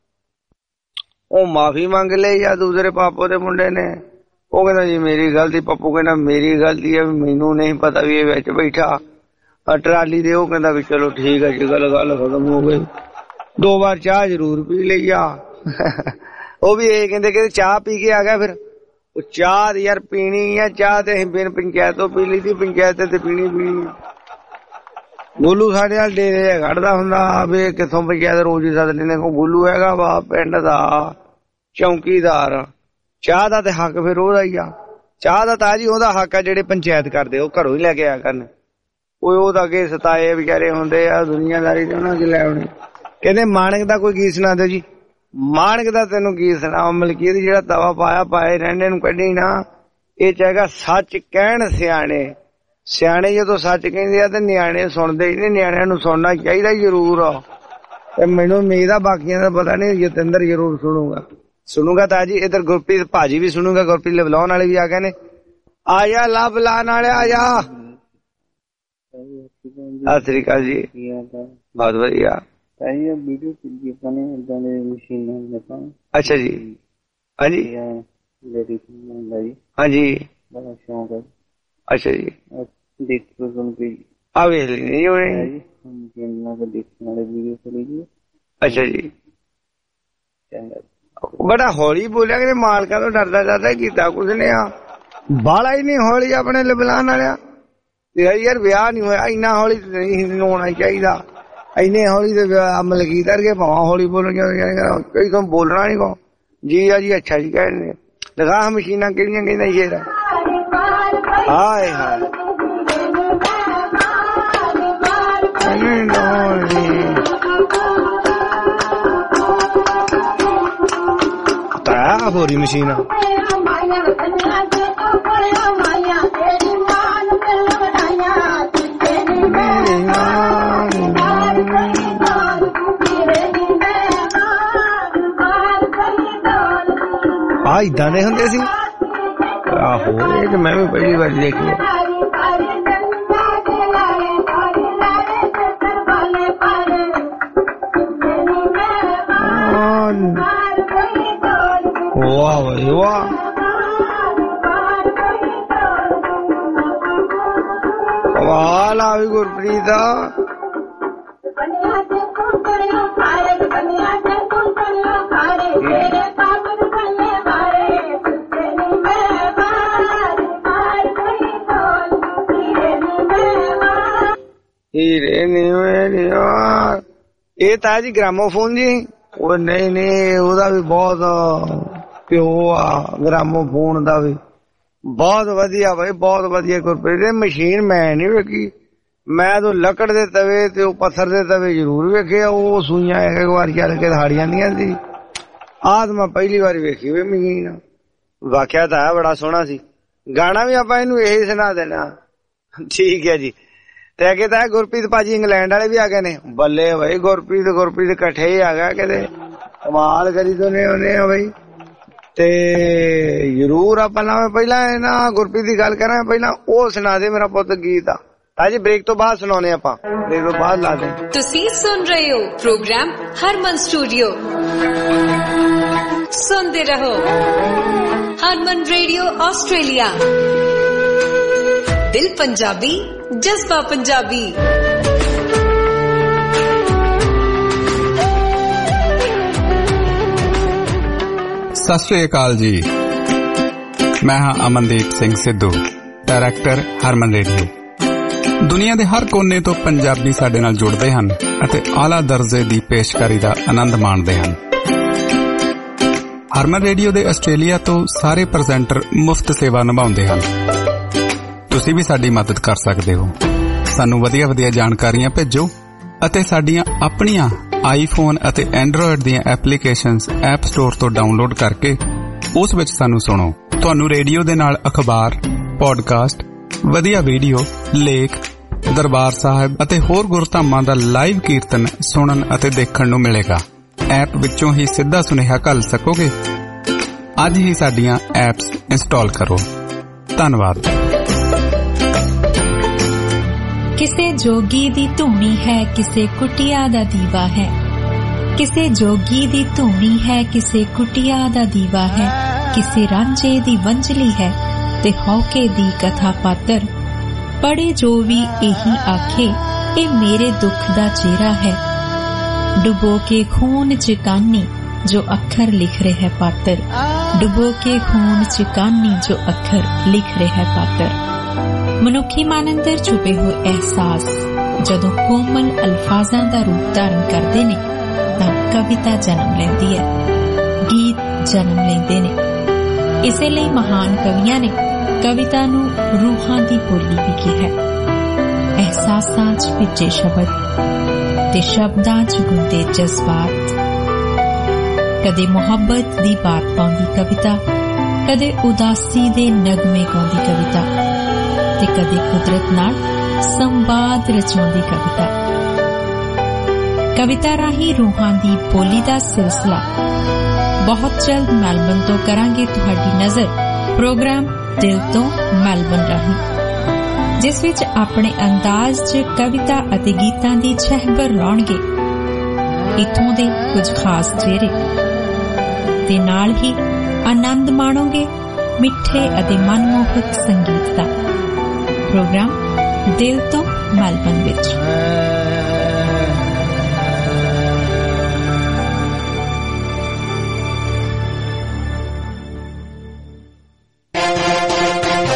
Speaker 3: ਉਹ ਮਾਫੀ ਮੰਗ ਲਈ ਆ ਦੂਸਰੇ ਪਾਪੋ ਦੇ ਮੁੰਡੇ ਨੇ ਉਹ ਕਹਿੰਦਾ ਜੀ ਮੇਰੀ ਗਲਤੀ ਪੱਪੂ ਕਹਿੰਦਾ ਮੇਰੀ ਗਲਤੀ ਹੈ ਮੈਨੂੰ ਨਹੀਂ ਪਤਾ ਵੀ ਇਹ ਵਿੱਚ ਬੈਠਾ ਟਰਾਲੀ ਦੇ ਉਹ ਕਹਿੰਦਾ ਵੀ ਚਲੋ ਠੀਕ ਹੈ ਜੀ ਗੱਲ ਗੱਲ ਖਤਮ ਹੋ ਗਈ ਦੋ ਵਾਰ ਚਾਹ ਜ਼ਰੂਰ ਪੀ ਲਈ ਆ ਉਹ ਵੀ ਇਹ ਕਹਿੰਦੇ ਕਿ ਚਾਹ ਪੀ ਕੇ ਆ ਗਿਆ ਫਿਰ ਉਹ ਚਾਹ ਯਾਰ ਪੀਣੀ ਆ ਚਾਹ ਤੇ ਅਸੀਂ ਬਿਨ ਪੰਚਾਇਤ ਤੋਂ ਪੀ ਲਈ ਸੀ ਪੰਚਾਇਤ ਤੇ ਪੀਣੀ ਪੀਣੀ ਗੋਲੂ ਸਾਡੇ ਨਾਲ ਡੇਰੇ ਖੜਦਾ ਹੁੰਦਾ ਵੀ ਕਿੱਥੋਂ ਪੰਚਾਇਤ ਰੋਜ਼ ਹੀ ਸੱਦ ਲੈਂਦੇ ਕੋ ਗੋਲੂ ਹੈਗਾ ਵਾ ਪਿੰਡ ਦਾ ਚੌਂਕੀਦਾਰ ਚਾਹ ਦਾ ਤੇ ਹੱਕ ਫਿਰ ਉਹਦਾ ਹੀ ਆ ਚਾਹ ਦਾ ਤਾਂ ਜੀ ਉਹਦਾ ਹੱਕ ਆ ਜਿਹੜੇ ਪੰਚਾਇਤ ਕਰਦੇ ਉਹ ਘਰੋਂ ਹੀ ਲੈ ਕੇ ਆਇਆ ਕਰਨ ਉਹ ਉਹਦਾ ਅੱਗੇ ਸਤਾਏ ਵਿਚਾਰੇ ਹੁੰਦੇ ਆ ਦੁਨੀਆਦਾਰੀ ਤੇ ਉਹਨਾਂ ਚ ਲੈ ਆਉਣੀ ਕਹਿੰਦੇ ਮਾਣਕ ਦਾ ਕੋਈ ਗੀਤ ਸੁਣਾ ਦਿਓ ਜੀ ਮਾਣਕ ਦਾ ਤੈਨੂੰ ਕੀ ਸੁਣਾ ਮਲਕੀਤ ਜਿਹੜਾ ਤਵਾ ਪਾਇਆ ਪਾਏ ਰਹਿੰਦੇ ਨੂੰ ਕੱਢੀ ਨਾ ਇਹ ਚਾਹੇਗਾ ਸੱਚ ਕਹਿਣ ਸਿਆਣੇ ਸਿਆਣੇ ਜਦੋਂ ਸੱਚ ਕਹਿੰਦੇ ਆ ਤੇ ਨਿਆਣੇ ਸੁਣਦੇ ਹੀ ਨਹੀਂ ਨਿਆਣਿਆਂ ਨੂੰ ਸੁਣਨਾ ਚਾਹੀਦਾ ਜ਼ਰੂਰ ਆ ਤੇ ਮੈਨੂੰ ਉਮੀਦ ਆ ਬਾਕੀਆਂ ਦਾ ਪਤਾ ਨਹੀਂ ਜਤਿੰਦਰ ਜ਼ਰੂਰ ਸੁਣੂਗਾ ਸੁਣੂਗਾ ਤਾਂ ਜੀ ਇਧਰ ਗੁਰਪ੍ਰੀਤ ਭਾਜੀ ਵੀ ਸੁਣੂਗਾ ਗੁਰਪ੍ਰੀਤ ਬੁਲਾਉਣ ਵਾਲੇ ਵੀ ਆ ਗਏ ਨੇ ਆ ਜਾ ਲੱਭ ਲਾਣ ਵਾਲੇ ਆ ਜਾ ਸਤਿ ਸ੍ਰੀ ਅਕਾਲ ਜੀ ਬਹੁਤ ਵਧੀਆ ਅੱਛਾ ਜੀ ਹਾਂਜੀ ਹਾਂਜੀ ਅੱਛਾ ਜੀ ਆ ਵੇਖ ਲਈ ਅੱਛਾ ਜੀ ਬੜਾ ਹੌਲੀ ਬੋਲਿਆ ਕਿ ਮਾਲਕਾਂ ਤੋਂ ਡਰਦਾ ਡਰਦਾ ਕੀਤਾ ਕੁਛ ਨੇ ਆ ਬਾਲਾ ਹੀ ਨਹੀਂ ਹੌਲੀ ਆਪਣੇ ਲਿਬਲਾਨ ਵਾਲਿਆ ਯਾਰ ਵਿਆਹ ਨਹੀਂ ਹੋਇਆ ਇੰਨਾ ਹੌਲੀ ਨਹੀਂ ਹੋਣਾ ਚਾਹੀਦਾ, ਇੰਨੇ ਹੌਲੀ ਤੇ ਵਿਆਹ ਮਲਕੀਤ ਕਰਕੇ ਭਾਵਾਂ ਹੌਲੀ ਬੋਲਣ ਕਈ ਤੋਂ ਬੋਲਣਾ ਨੀ ਕੋ ਜੀ ਆ ਜੀ ਅੱਛਾ ਜੀ ਕਹਿੰਦੇ ਲਗਾ ਮਸ਼ੀਨਾਂ ਕਿਹੜੀਆਂ ਕਹਿੰਦਾ ਯਾਰ ਹਾਏ ਹਾਏ ਤਾਂ ਹੋਰੀ ਮਸ਼ੀਨਾਂ ਆ ਇਦਾਂ ਦੇ ਹੁੰਦੇ ਸੀ। ਆਹੋ ਇਹ ਤੇ ਮੈਂ ਵੀ ਪਹਿਲੀ ਵਾਰ ਦੇਖੀ ਹੈ। ਵਾਹ ਬਈ ਵਾਹ ਕਮਾਲ ਆ ਵੀ ਗੁਰਪ੍ਰੀਤ ਦਾ। ਹੀਰੇ ਨੀਵੇਂ ਇਹ ਤਾਂ ਜੀ ਗ੍ਰਾਮੋਫੋਨ ਜੀ। ਉਹ ਨਹੀਂ ਨਹੀਂ ਉਹਦਾ ਵੀ ਬਹੁਤ ਪਿਓ ਆ, ਗ੍ਰਾਮੋਫੋਨ ਦਾ ਵੀ ਬਹੁਤ ਵਧੀਆ ਬਾਈ, ਬਹੁਤ ਵਧੀਆ ਗੁਰਪ੍ਰੀਤ। ਮਸ਼ੀਨ ਮੈਂ ਨੀ ਵੇਖੀ, ਮੈਂ ਤਾਂ ਲੱਕੜ ਦੇ ਤਵੇ ਤੇ ਉਹ ਪੱਥਰ ਦੇ ਤਵੇ ਜ਼ਰੂਰ ਵੇਖੇ, ਉਹ ਸੂਈਆਂ ਇੱਕ ਵਾਰ ਚੱਲ ਕੇ ਹਾੜ ਜਾਂਦੀਆਂ ਸੀ। ਆਹ ਮੈਂ ਪਹਿਲੀ ਵਾਰ ਵੇਖੀ ਹੋਈ ਮਸ਼ੀਨ। ਵਾਕਿਆ ਤਾਂ ਬੜਾ ਸੋਹਣਾ ਸੀ। ਗਾਣਾ ਵੀ ਆਪਾਂ ਇਹਨੂੰ ਇਹੀ ਸੁਣਾ ਦੇਣਾ। ਠੀਕ ਹੈ ਜੀ। ਤੇ ਅੱਗੇ ਤਾਂ ਗੁਰਪ੍ਰੀਤ ਭਾਜੀ ਇੰਗਲੈਂਡ ਵਾਲੇ ਵੀ ਆ ਗਏ ਨੇ। ਬੱਲੇ ਬਾਈ ਗੁਰਪ੍ਰੀਤ ਗੁਰਪ੍ਰੀਤ ਇਕੱਠੇ ਹੀ ਆ ਗਿਆ ਕਿਤੇ, ਕਮਾਲ ਕਰੀ ਦੋਨੇ ਉਹਨੇ ਆ ਬਾਈ। ਤੇ ਜ਼ਰੂਰ ਆਪਾਂ ਨਾ ਪਹਿਲਾਂ ਨਾ ਗੁਰਪ੍ਰੀਤ ਦੀ ਗੱਲ ਕਰਾਂ, ਪਹਿਲਾਂ ਉਹ ਸੁਣਾ ਦੇ ਮੇਰਾ ਪੁੱਤ ਗੀਤ ਆ। ਹਾਂਜੀ ਬ੍ਰੇਕ ਤੋਂ ਬਾਅਦ ਸੁਣਾਉਣੇ ਆਪਾਂ, ਬ੍ਰੇਕ ਤੋਂ ਬਾਅਦ ਲਾ ਦੇ।
Speaker 4: ਤੁਸੀਂ ਸੁਣ ਰਹੇ ਹੋ ਪ੍ਰੋਗਰਾਮ ਹਰਮਨ ਸਟੂਡੀਓ। ਸੁਣਦੇ ਰਹੋ ਹਰਮਨ ਰੇਡੀਓ ਆਸਟ੍ਰੇਲੀਆ। ਦਿਲ ਪੰਜਾਬੀ, ਜਜ਼ਬਾ ਪੰਜਾਬੀ।
Speaker 1: ਸਤਿ ਸ਼੍ਰੀ ਅਕਾਲ ਜੀ, ਮੈਂ ਹਾਂ ਅਮਨਦੀਪ ਸਿੰਘ ਸਿੱਧੂ, ਡਾਇਰੈਕਟਰ ਹਰਮਨ ਰੇਡੀਓ। ਦੁਨੀਆ ਦੇ ਹਰ ਕੋਨੇ ਤੋਂ ਪੰਜਾਬੀ ਸਾਡੇ ਨਾਲ ਜੁੜਦੇ ਹਨ ਅਤੇ ਆਲਾ ਦਰਜੇ ਦੀ ਪੇਸ਼ਕਾਰੀ ਦਾ ਆਨੰਦ ਮਾਣਦੇ ਹਨ। ਹਰਮਨ ਰੇਡੀਓ ਦੇ ਆਸਟ੍ਰੇਲੀਆ ਤੋਂ ਸਾਰੇ ਪ੍ਰੈਜ਼ੈਂਟਰ ਮੁਫਤ ਸੇਵਾ ਨਿਭਾਉਂਦੇ ਹਨ। ਤੁਸੀਂ ਵੀ ਸਾਡੀ ਮਦਦ ਕਰ ਸਕਦੇ ਹੋ। ਸਾਨੂੰ ਵਧੀਆ ਵਧੀਆ ਜਾਣਕਾਰੀਆਂ ਭੇਜੋ ਅਤੇ ਸਾਡੀਆਂ ਆਪਣੀਆਂ ਆਈਫੋਨ ਅਤੇ ਐਂਡਰੋਇਡ ਦੀਆਂ ਐਪਲੀਕੇਸ਼ਨਸ ਐਪ ਸਟੋਰ ਤੋਂ ਡਾਊਨਲੋਡ ਕਰਕੇ ਉਸ ਵਿੱਚ ਸਾਨੂੰ ਸੁਣੋ। ਤੁਹਾਨੂੰ ਰੇਡੀਓ ਦੇ ਨਾਲ ਅਖਬਾਰ, ਪੌਡਕਾਸਟ, ਵਧੀਆ ਵੀਡੀਓ, ਲੇਖ, ਦਰਬਾਰ ਸਾਹਿਬ ਅਤੇ ਹੋਰ ਗੁਰਧਾਮਾਂ ਦਾ ਲਾਈਵ ਕੀਰਤਨ ਸੁਣਨ ਅਤੇ ਦੇਖਣ ਨੂੰ ਮਿਲੇਗਾ। ਐਪ ਵਿੱਚੋਂ ਹੀ ਸਿੱਧਾ ਸੁਨੇਹਾ ਘੱਲ ਸਕੋਗੇ। ਅੱਜ ਹੀ ਸਾਡੀਆਂ ਐਪਸ ਇੰਸਟਾਲ ਕਰੋ। ਧੰਨਵਾਦ।
Speaker 6: ਕਿਸੇ ਜੋਗੀ ਦੀ ਧੂਣੀ ਹੈ, ਕਿਸੇ ਕੁਟਿਆ ਦਾ ਦੀਵਾ ਹੈ। ਕਿਸੇ ਜੋਗੀ ਦੀ ਧੂਣੀ ਹੈ, ਕਿਸੇ ਕੁਟਿਆ ਦਾ ਦੀਵਾ ਹੈ। ਕਿਸੇ ਰਾਂਝੇ ਦੀ ਵੰਝਲੀ ਹੈ ਤੇ ਹੌਕੇ ਦੀ ਕਥਾ ਪਾਤਰ। ਪੜੇ ਜੋ ਵੀ ਇਹੀ ਆਖੇ, ਇਹ ਮੇਰੇ ਦੁੱਖ ਦਾ ਚਿਹਰਾ ਹੈ। ਡੁਬੋ ਕੇ ਖੂਨ ਚ ਕਾਨੀ ਜੋ ਅੱਖਰ ਲਿਖ ਰਿਹਾ ਪਾਤਰ। ਡੁਬੋ ਕੇ ਖੂਨ ਚ ਕਾਨੀ ਜੋ ਅੱਖਰ ਲਿਖ ਰਿਹਾ ਪਾਤਰ। ਮਨੁੱਖੀ ਮਨ ਅੰਦਰ ਛੁਪੇ ਹੋਏ ਅਹਿਸਾਸ ਜਦੋਂ ਕੋਮਲ ਅਲਫਾਜ਼ਾਂ ਦਾ ਰੂਪ ਧਾਰਨ ਕਰਦੇ ਨੇ ਤਾਂ ਕਵਿਤਾ ਜਨਮ ਲੈਂਦੀ ਹੈ, ਗੀਤ ਜਨਮ ਲੈਂਦੇ ਨੇ। ਇਸੇ ਲਈ ਮਹਾਨ ਕਵੀਆਂ ਨੇ ਕਵਿਤਾ ਨੂੰ ਰੂਹਾਂ ਦੀ ਬੋਲੀ ਵੀ ਕਿਹਾ। ਅਹਿਸਾਸਾਂ 'ਚ ਭਿੱਜੇ ਸ਼ਬਦ ਤੇ ਸ਼ਬਦਾਂ 'ਚ ਗੁੰਦੇ ਜਜ਼ਬਾਤ। ਕਦੇ ਮੁਹੱਬਤ ਦੀ ਬਾਤ ਪਾਉਂਦੀ ਕਵਿਤਾ, ਕਦੇ ਉਦਾਸੀ ਦੇ ਨਗਮੇ ਗਾਉਂਦੀ ਕਵਿਤਾ ਤੇ ਕਦੇ ਕੁਦਰਤ ਨਾਲ ਸੰਵਾਦ ਰਚਾਉਂਦੀ ਕਵਿਤਾ। ਕਵਿਤਾ ਰਾਹੀਂ ਰੂਹਾਂ ਦੀ ਬੋਲੀ ਦਾ ਸਿਲਸਿਲਾ ਬਹੁਤ ਜਲਦ ਮੈਲਬਨ ਤੋਂ ਕਰਾਂਗੇ ਤੁਹਾਡੀ ਨਜ਼ਰ ਪ੍ਰੋਗਰਾਮ ਦਿਲ ਤੋਂ ਮੈਲਬਨ ਰਾਹੀਂ, ਜਿਸ ਵਿੱਚ ਆਪਣੇ ਅੰਦਾਜ਼ 'ਚ ਕਵਿਤਾ ਅਤੇ ਗੀਤਾਂ ਦੀ ਛਹਿਬਰ ਲਾਉਣਗੇ ਇੱਥੋਂ ਦੇ ਕੁਝ ਖਾਸ ਚਿਹਰੇ ਤੇ ਨਾਲ ਹੀ ਆਨੰਦ ਮਾਣੋਗੇ ਮਿੱਠੇ ਅਤੇ ਮਨਮੋਹਕ ਸੰਗੀਤ ਦਾ। ਪ੍ਰੋਗਰਾਮ ਦਿਲ ਤੋਂ ਮੈਲਬਨ ਵਿੱਚ।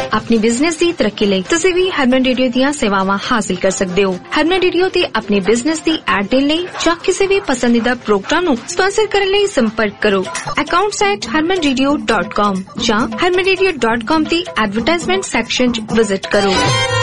Speaker 12: अपनी बिजनेस ਦੀ ਤਰੱਕੀ ਲਈ ਤੁਸੀਂ ਵੀ ਹਰਮਨ ਰੇਡੀਓ ਦੀਆਂ ਸੇਵਾਵਾਂ ਹਾਸਲ ਕਰ ਸਕਦੇ ਹੋ। ਹਰਮਨ ਰੇਡੀਓ ਤੇ ਆਪਣੀ ਬਿਜ਼ਨਸ ਦੀ ਐਡ ਦੇਣ ਲਈ ਜਾਂ ਕਿਸੇ ਵੀ ਪਸੰਦੀਦਾ ਪ੍ਰੋਗਰਾਮ ਨੂੰ ਸਪਾਂਸਰ ਕਰਨ ਲਈ ਸੰਪਰਕ ਕਰੋ accounts at harman radio dot com ਜਾਂ harman radio dot com ਤੇ ਐਡਵਰਟਾਈਜ਼ਮੈਂਟ ਸੈਕਸ਼ਨ 'ਚ ਵਿਜ਼ਿਟ ਕਰੋ।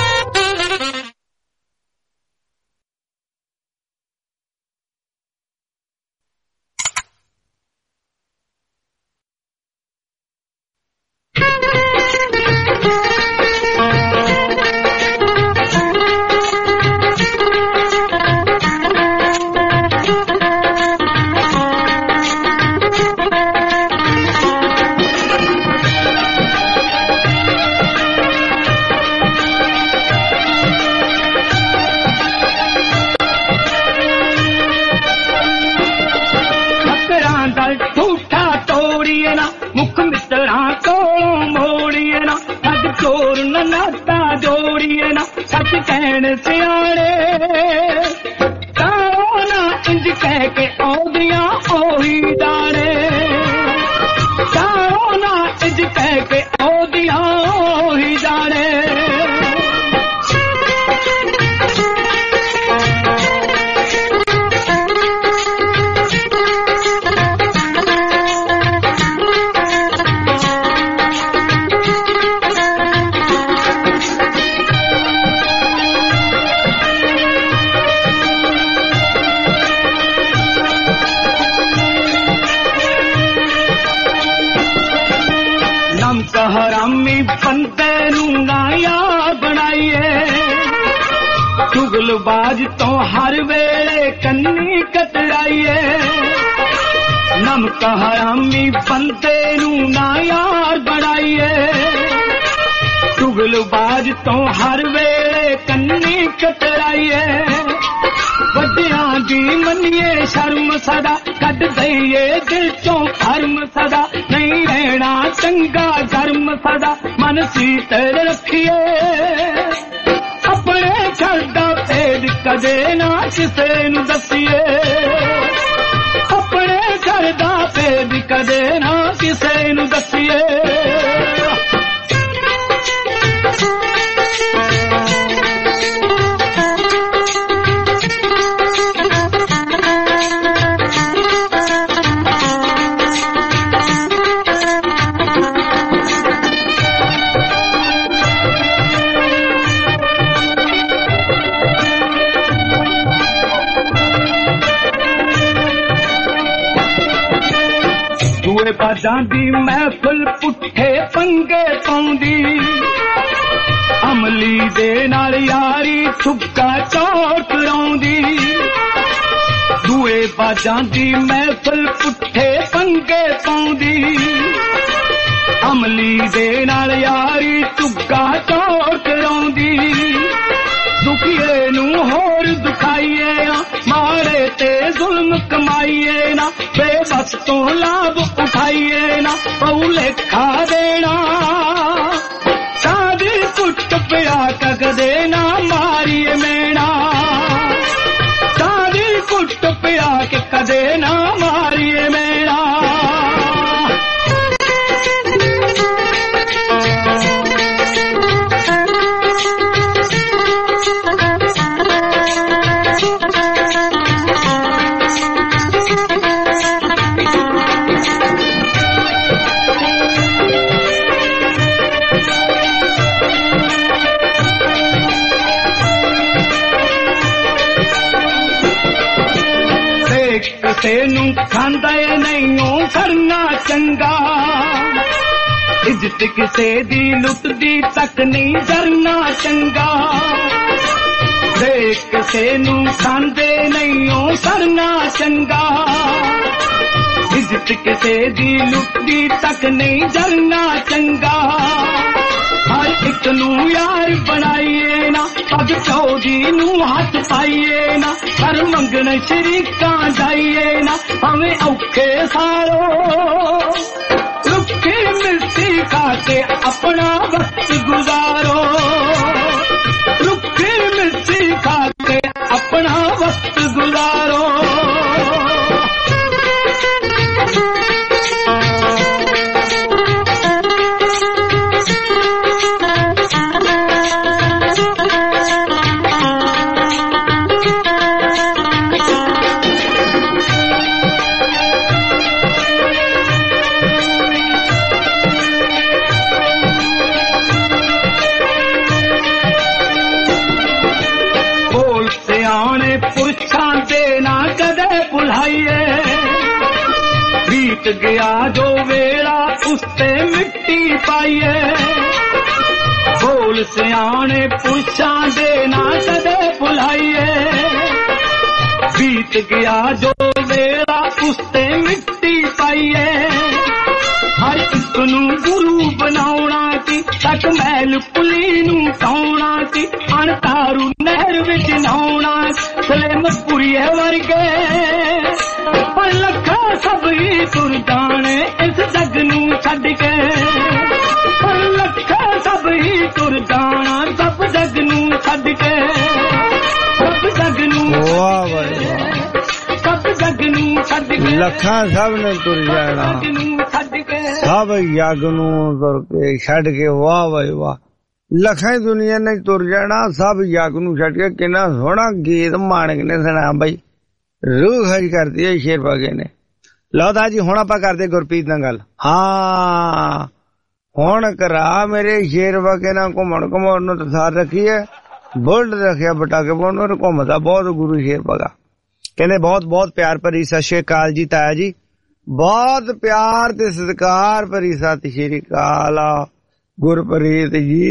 Speaker 19: बाज तो हर वेले कन्नी कतराइए नमक हरामी बंदे नू ना यार बनाइए चुगल बाज तो हर वेले कन्नी कतराइए वड्डियां दी मन्निए शर्म सदा कट दईए दिल चों धर्म सदा नहीं रहना चंगा धर्म सदा मन सीतल रखिए अपने घर दा भेद कदे ना किसे नू दसिए अपने घर दा भेद कदे ना किसे नू दसिए बाजां दी महफिल पुठे पंगे पाउंदी अमली दे नाल यारी ठुक्का चौड़ कराउंदी दुए बाजां दी महफिल पुठे पंगे पाउंदी अमली दे नाल यारी ठुक्का चौड़ कराउंदी दुखिए नू होर दुखाइए ना मारे ते जुल्म कमाइए ना बेबस तो लाभ उठाइए ना पौले खा देना सादी कुट पिया कग देना मारिए मेना सादी कुट पिया के कदे ना मारिए मेना तेनू खांदा नहीं करना चंगा इज्जत किसे दी लुट दी तक नहीं करना चंगा देख किसे नू खांदे नहीं करना चंगा इज्जत किसे दी लुट दी तक नहीं करना चंगा हर एक नू यार बनाइए ना पग चौधी नू हाथ पाइए ना कर मंगन शरीका जाइए ना हमें औखे सारो रुखी मिर्ची खाके अपना वक्त गुजारो रुखी मिर्ची खाके अपना वक्त गुजारो बीत गया जो वेला उसते मिट्टी पाइए बोल सियाने पुरशां दे ना कदे भुलाइए बीत गया जो वेला उसते मिट्टी पाइए हर एक नू गुरु बनाउणा सी तक महल पुली नू टाउणा सी अणतारू नहर विच नहाउणा सलेमपुरी वर्गे पर लखा सब ही तुर जाने इस जग नू छड्ड के पर लखा सब ही तुर जाना सब जग नू छड्ड के सब जग नू
Speaker 3: वाह वाह
Speaker 19: सब जग नू छड्ड के
Speaker 3: लखा सब ने तुर जाना सब जग नू तुर के छड्ड के वाह वाह वाह लखा दुनिया ने तुर जाना सब जग नू छड्ड के कितना सोहना गीत माणक ने सुना बई रूह खरी करती है शेर पागे ने लो दा जी हुण आपां करदे गुरप्रीत नाल गल हाँ हुण करा मेरे शेर पागे नाल घुमण घुमाउण नूं तसार रखी है बुलट रखिया बटाके पाउण नूं घुमदा बहुत गुरु शेर पागा कहंदे बहुत बहुत प्यार भरी सत श्री अकाल जी ताया जी बहुत प्यार ते सत्कार भरी सत श्री अकाल गुरप्रीत जी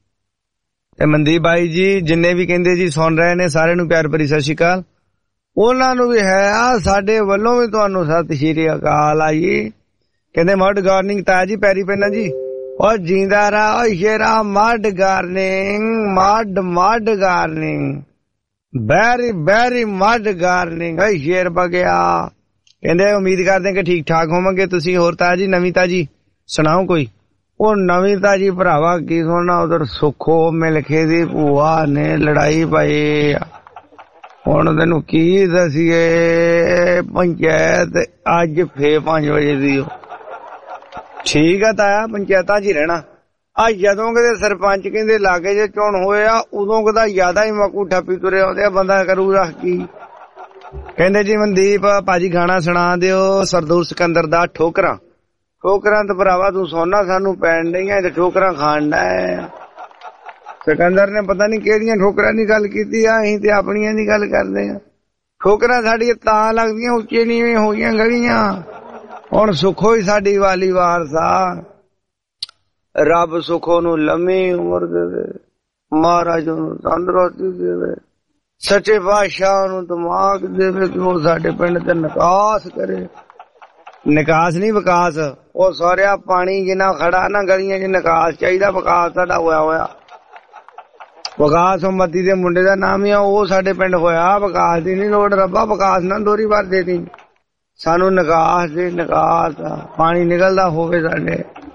Speaker 3: ते मनदीप भाई जी जिन्ने भी कहंदे जी सुन रहे ने सारे नूं प्यार भरी सत श्री अकाल ਉਹਨਾਂ ਨੂੰ ਵੀ ਹੈ ਆ ਸਾਡੇ ਵੱਲੋਂ ਵੀ ਤੁਹਾਨੂੰ ਸਤਿ ਸ਼੍ਰੀ ਅਕਾਲ ਆ ਜੀ ਕਹਿੰਦੇ ਮੱਡ ਗਾਰਨਿੰਗ ਤਾਇਆ ਜੀ ਪੈਰੀ ਪੈਣਾ ਜੀ ਉਹ ਜਿੰਦਾ ਰਾ ਉਹ ਸ਼ੇਰਾ ਮੱਡ ਗਾਰਨਿੰਗ ਮੱਡ ਮੱਡ ਗਾਰਨਿੰਗ ਵੈਰੀ ਵੈਰੀ ਮੱਡ ਗਾਰਨਿੰਗ ਓ ਸ਼ੇਰ ਬਗਿਆ ਕਹਿੰਦੇ ਉਮੀਦ ਕਰਦੇ ਕਿ ਠੀਕ ਠਾਕ ਹੋਵਾਂਗੇ ਤੁਸੀਂ ਹੋਰ ਤਾਇਆ ਜੀ ਨਵੀਂ ਤਾਜੀ ਸੁਣਾਓ ਕੋਈ ਉਹ ਨਵੀਂ ਤਾਜੀ ਭਰਾਵਾ ਕੀ ਸੁਣਨਾ ਉਧਰ ਸੁੱਖੋ ਮਿਲਖੇ ਦੀ ਭੂਆ ਨੇ ਲੜਾਈ ਪਾਈ ਹੁਣ ਤੈਨੂੰ ਕੀ ਦਸੀਏ ਪੰਚਾਇਤ ਅੱਜ ਫੇਰ ਪੰਜ ਵਜੇ ਦੀ ਠੀਕ ਆ ਤਾਇਆ ਪੰਚਾਇਤਾਂ 'ਚ ਹੀ ਰਹਿਣਾ ਆ ਜਦੋਂ ਕਿਤੇ ਸਰਪੰਚ ਕਹਿੰਦੇ ਲਾਗੇ ਜੇ ਚੋਣ ਹੋਇਆ ਉਦੋਂ ਕਦਾ ਜ਼ਿਆਦਾ ਹੀ ਮਕੂ ਠੱਪੀ ਤੁਰੇ ਆਉਂਦੇ ਆ ਬੰਦਾ ਕਰੂ ਰੱਖ ਕੀ ਕਹਿੰਦੇ ਜੀ ਮਨਦੀਪ ਭਾਜੀ ਗਾਣਾ ਸੁਣਾ ਦਿਓ ਸਰਦੂਲ ਸਿਕੰਦਰ ਦਾ ਠੋਕਰਾਂ ਠੋਕਰਾਂ ਤੇ ਭਰਾਵਾ ਤੂੰ ਸੋਨਾ ਸਾਨੂੰ ਪੈਣ ਡਈਆਂ ਤੇ ਠੋਕਰਾਂ ਖਾਣ ਦਾ ਸਿਕੰਦਰ ਨੇ ਪਤਾ ਨਹੀਂ ਕਿਹੜੀਆਂ ਠੋਕਰਾਂ ਦੀ ਗੱਲ ਕੀਤੀ ਆ ਅਸੀਂ ਤੇ ਆਪਣੀਆਂ ਦੀ ਗੱਲ ਕਰਦੇ ਆ ਠੋਕਰਾਂ ਸਾਡੀਆਂ ਤਾਂ ਲੱਗਦੀਆਂ ਉੱਚੇ ਨੀਵੇਂ ਹੋ ਗਈਆਂ ਗਲੀਆਂ ਹੁਣ ਸੁੱਖੋ ਹੀ ਸਾਡੀ ਵਾਲੀ ਵਾਰਸ ਆ ਰੱਬ ਸੁੱਖੋ ਨੂੰ ਲੰਮੀ ਉਮਰ ਦੇਵੇ ਮਹਾਰਾਜ ਨੂੰ ਤੰਦਰੁਸਤੀ ਦੇਵੇ ਸੱਚੇ ਪਾਤਸ਼ਾਹ ਨੂੰ ਦਿਮਾਗ ਦੇਵੇ ਕਿ ਉਹ ਸਾਡੇ ਪਿੰਡ ਤੇ ਨਿਕਾਸ ਕਰੇ ਨਿਕਾਸ ਨਹੀਂ ਵਿਕਾਸ ਉਹ ਸਾਰਿਆ ਪਾਣੀ ਜਿੰਨਾ ਖੜਾ ਨਾ ਗਲੀਆਂ 'ਚ ਨਿਕਾਸ ਚਾਹੀਦਾ ਵਿਕਾਸ ਸਾਡਾ ਹੋਇਆ ਹੋਇਆ ਵਿਕਾਸ ਮੱਦੀ ਦੇ ਮੁੰਡੇ ਦਾ ਨਾਮ ਹੀ ਆ ਉਹ ਸਾਡੇ ਪਿੰਡ ਹੋਇਆ ਵਿਕਾਸ ਦੀ ਨਹੀਂ ਲੋੜ ਰੱਬਾ ਵਿਕਾਸ ਨਾ ਦੋਰੀ ਵਾਰ ਦੇ ਦੀ ਸਾਨੂੰ ਨਿਕਾਸ ਦੇ ਨਿਕਾਸ ਪਾਣੀ ਨਿਕਲਦਾ ਹੋਵੇ ਸਾਡੇ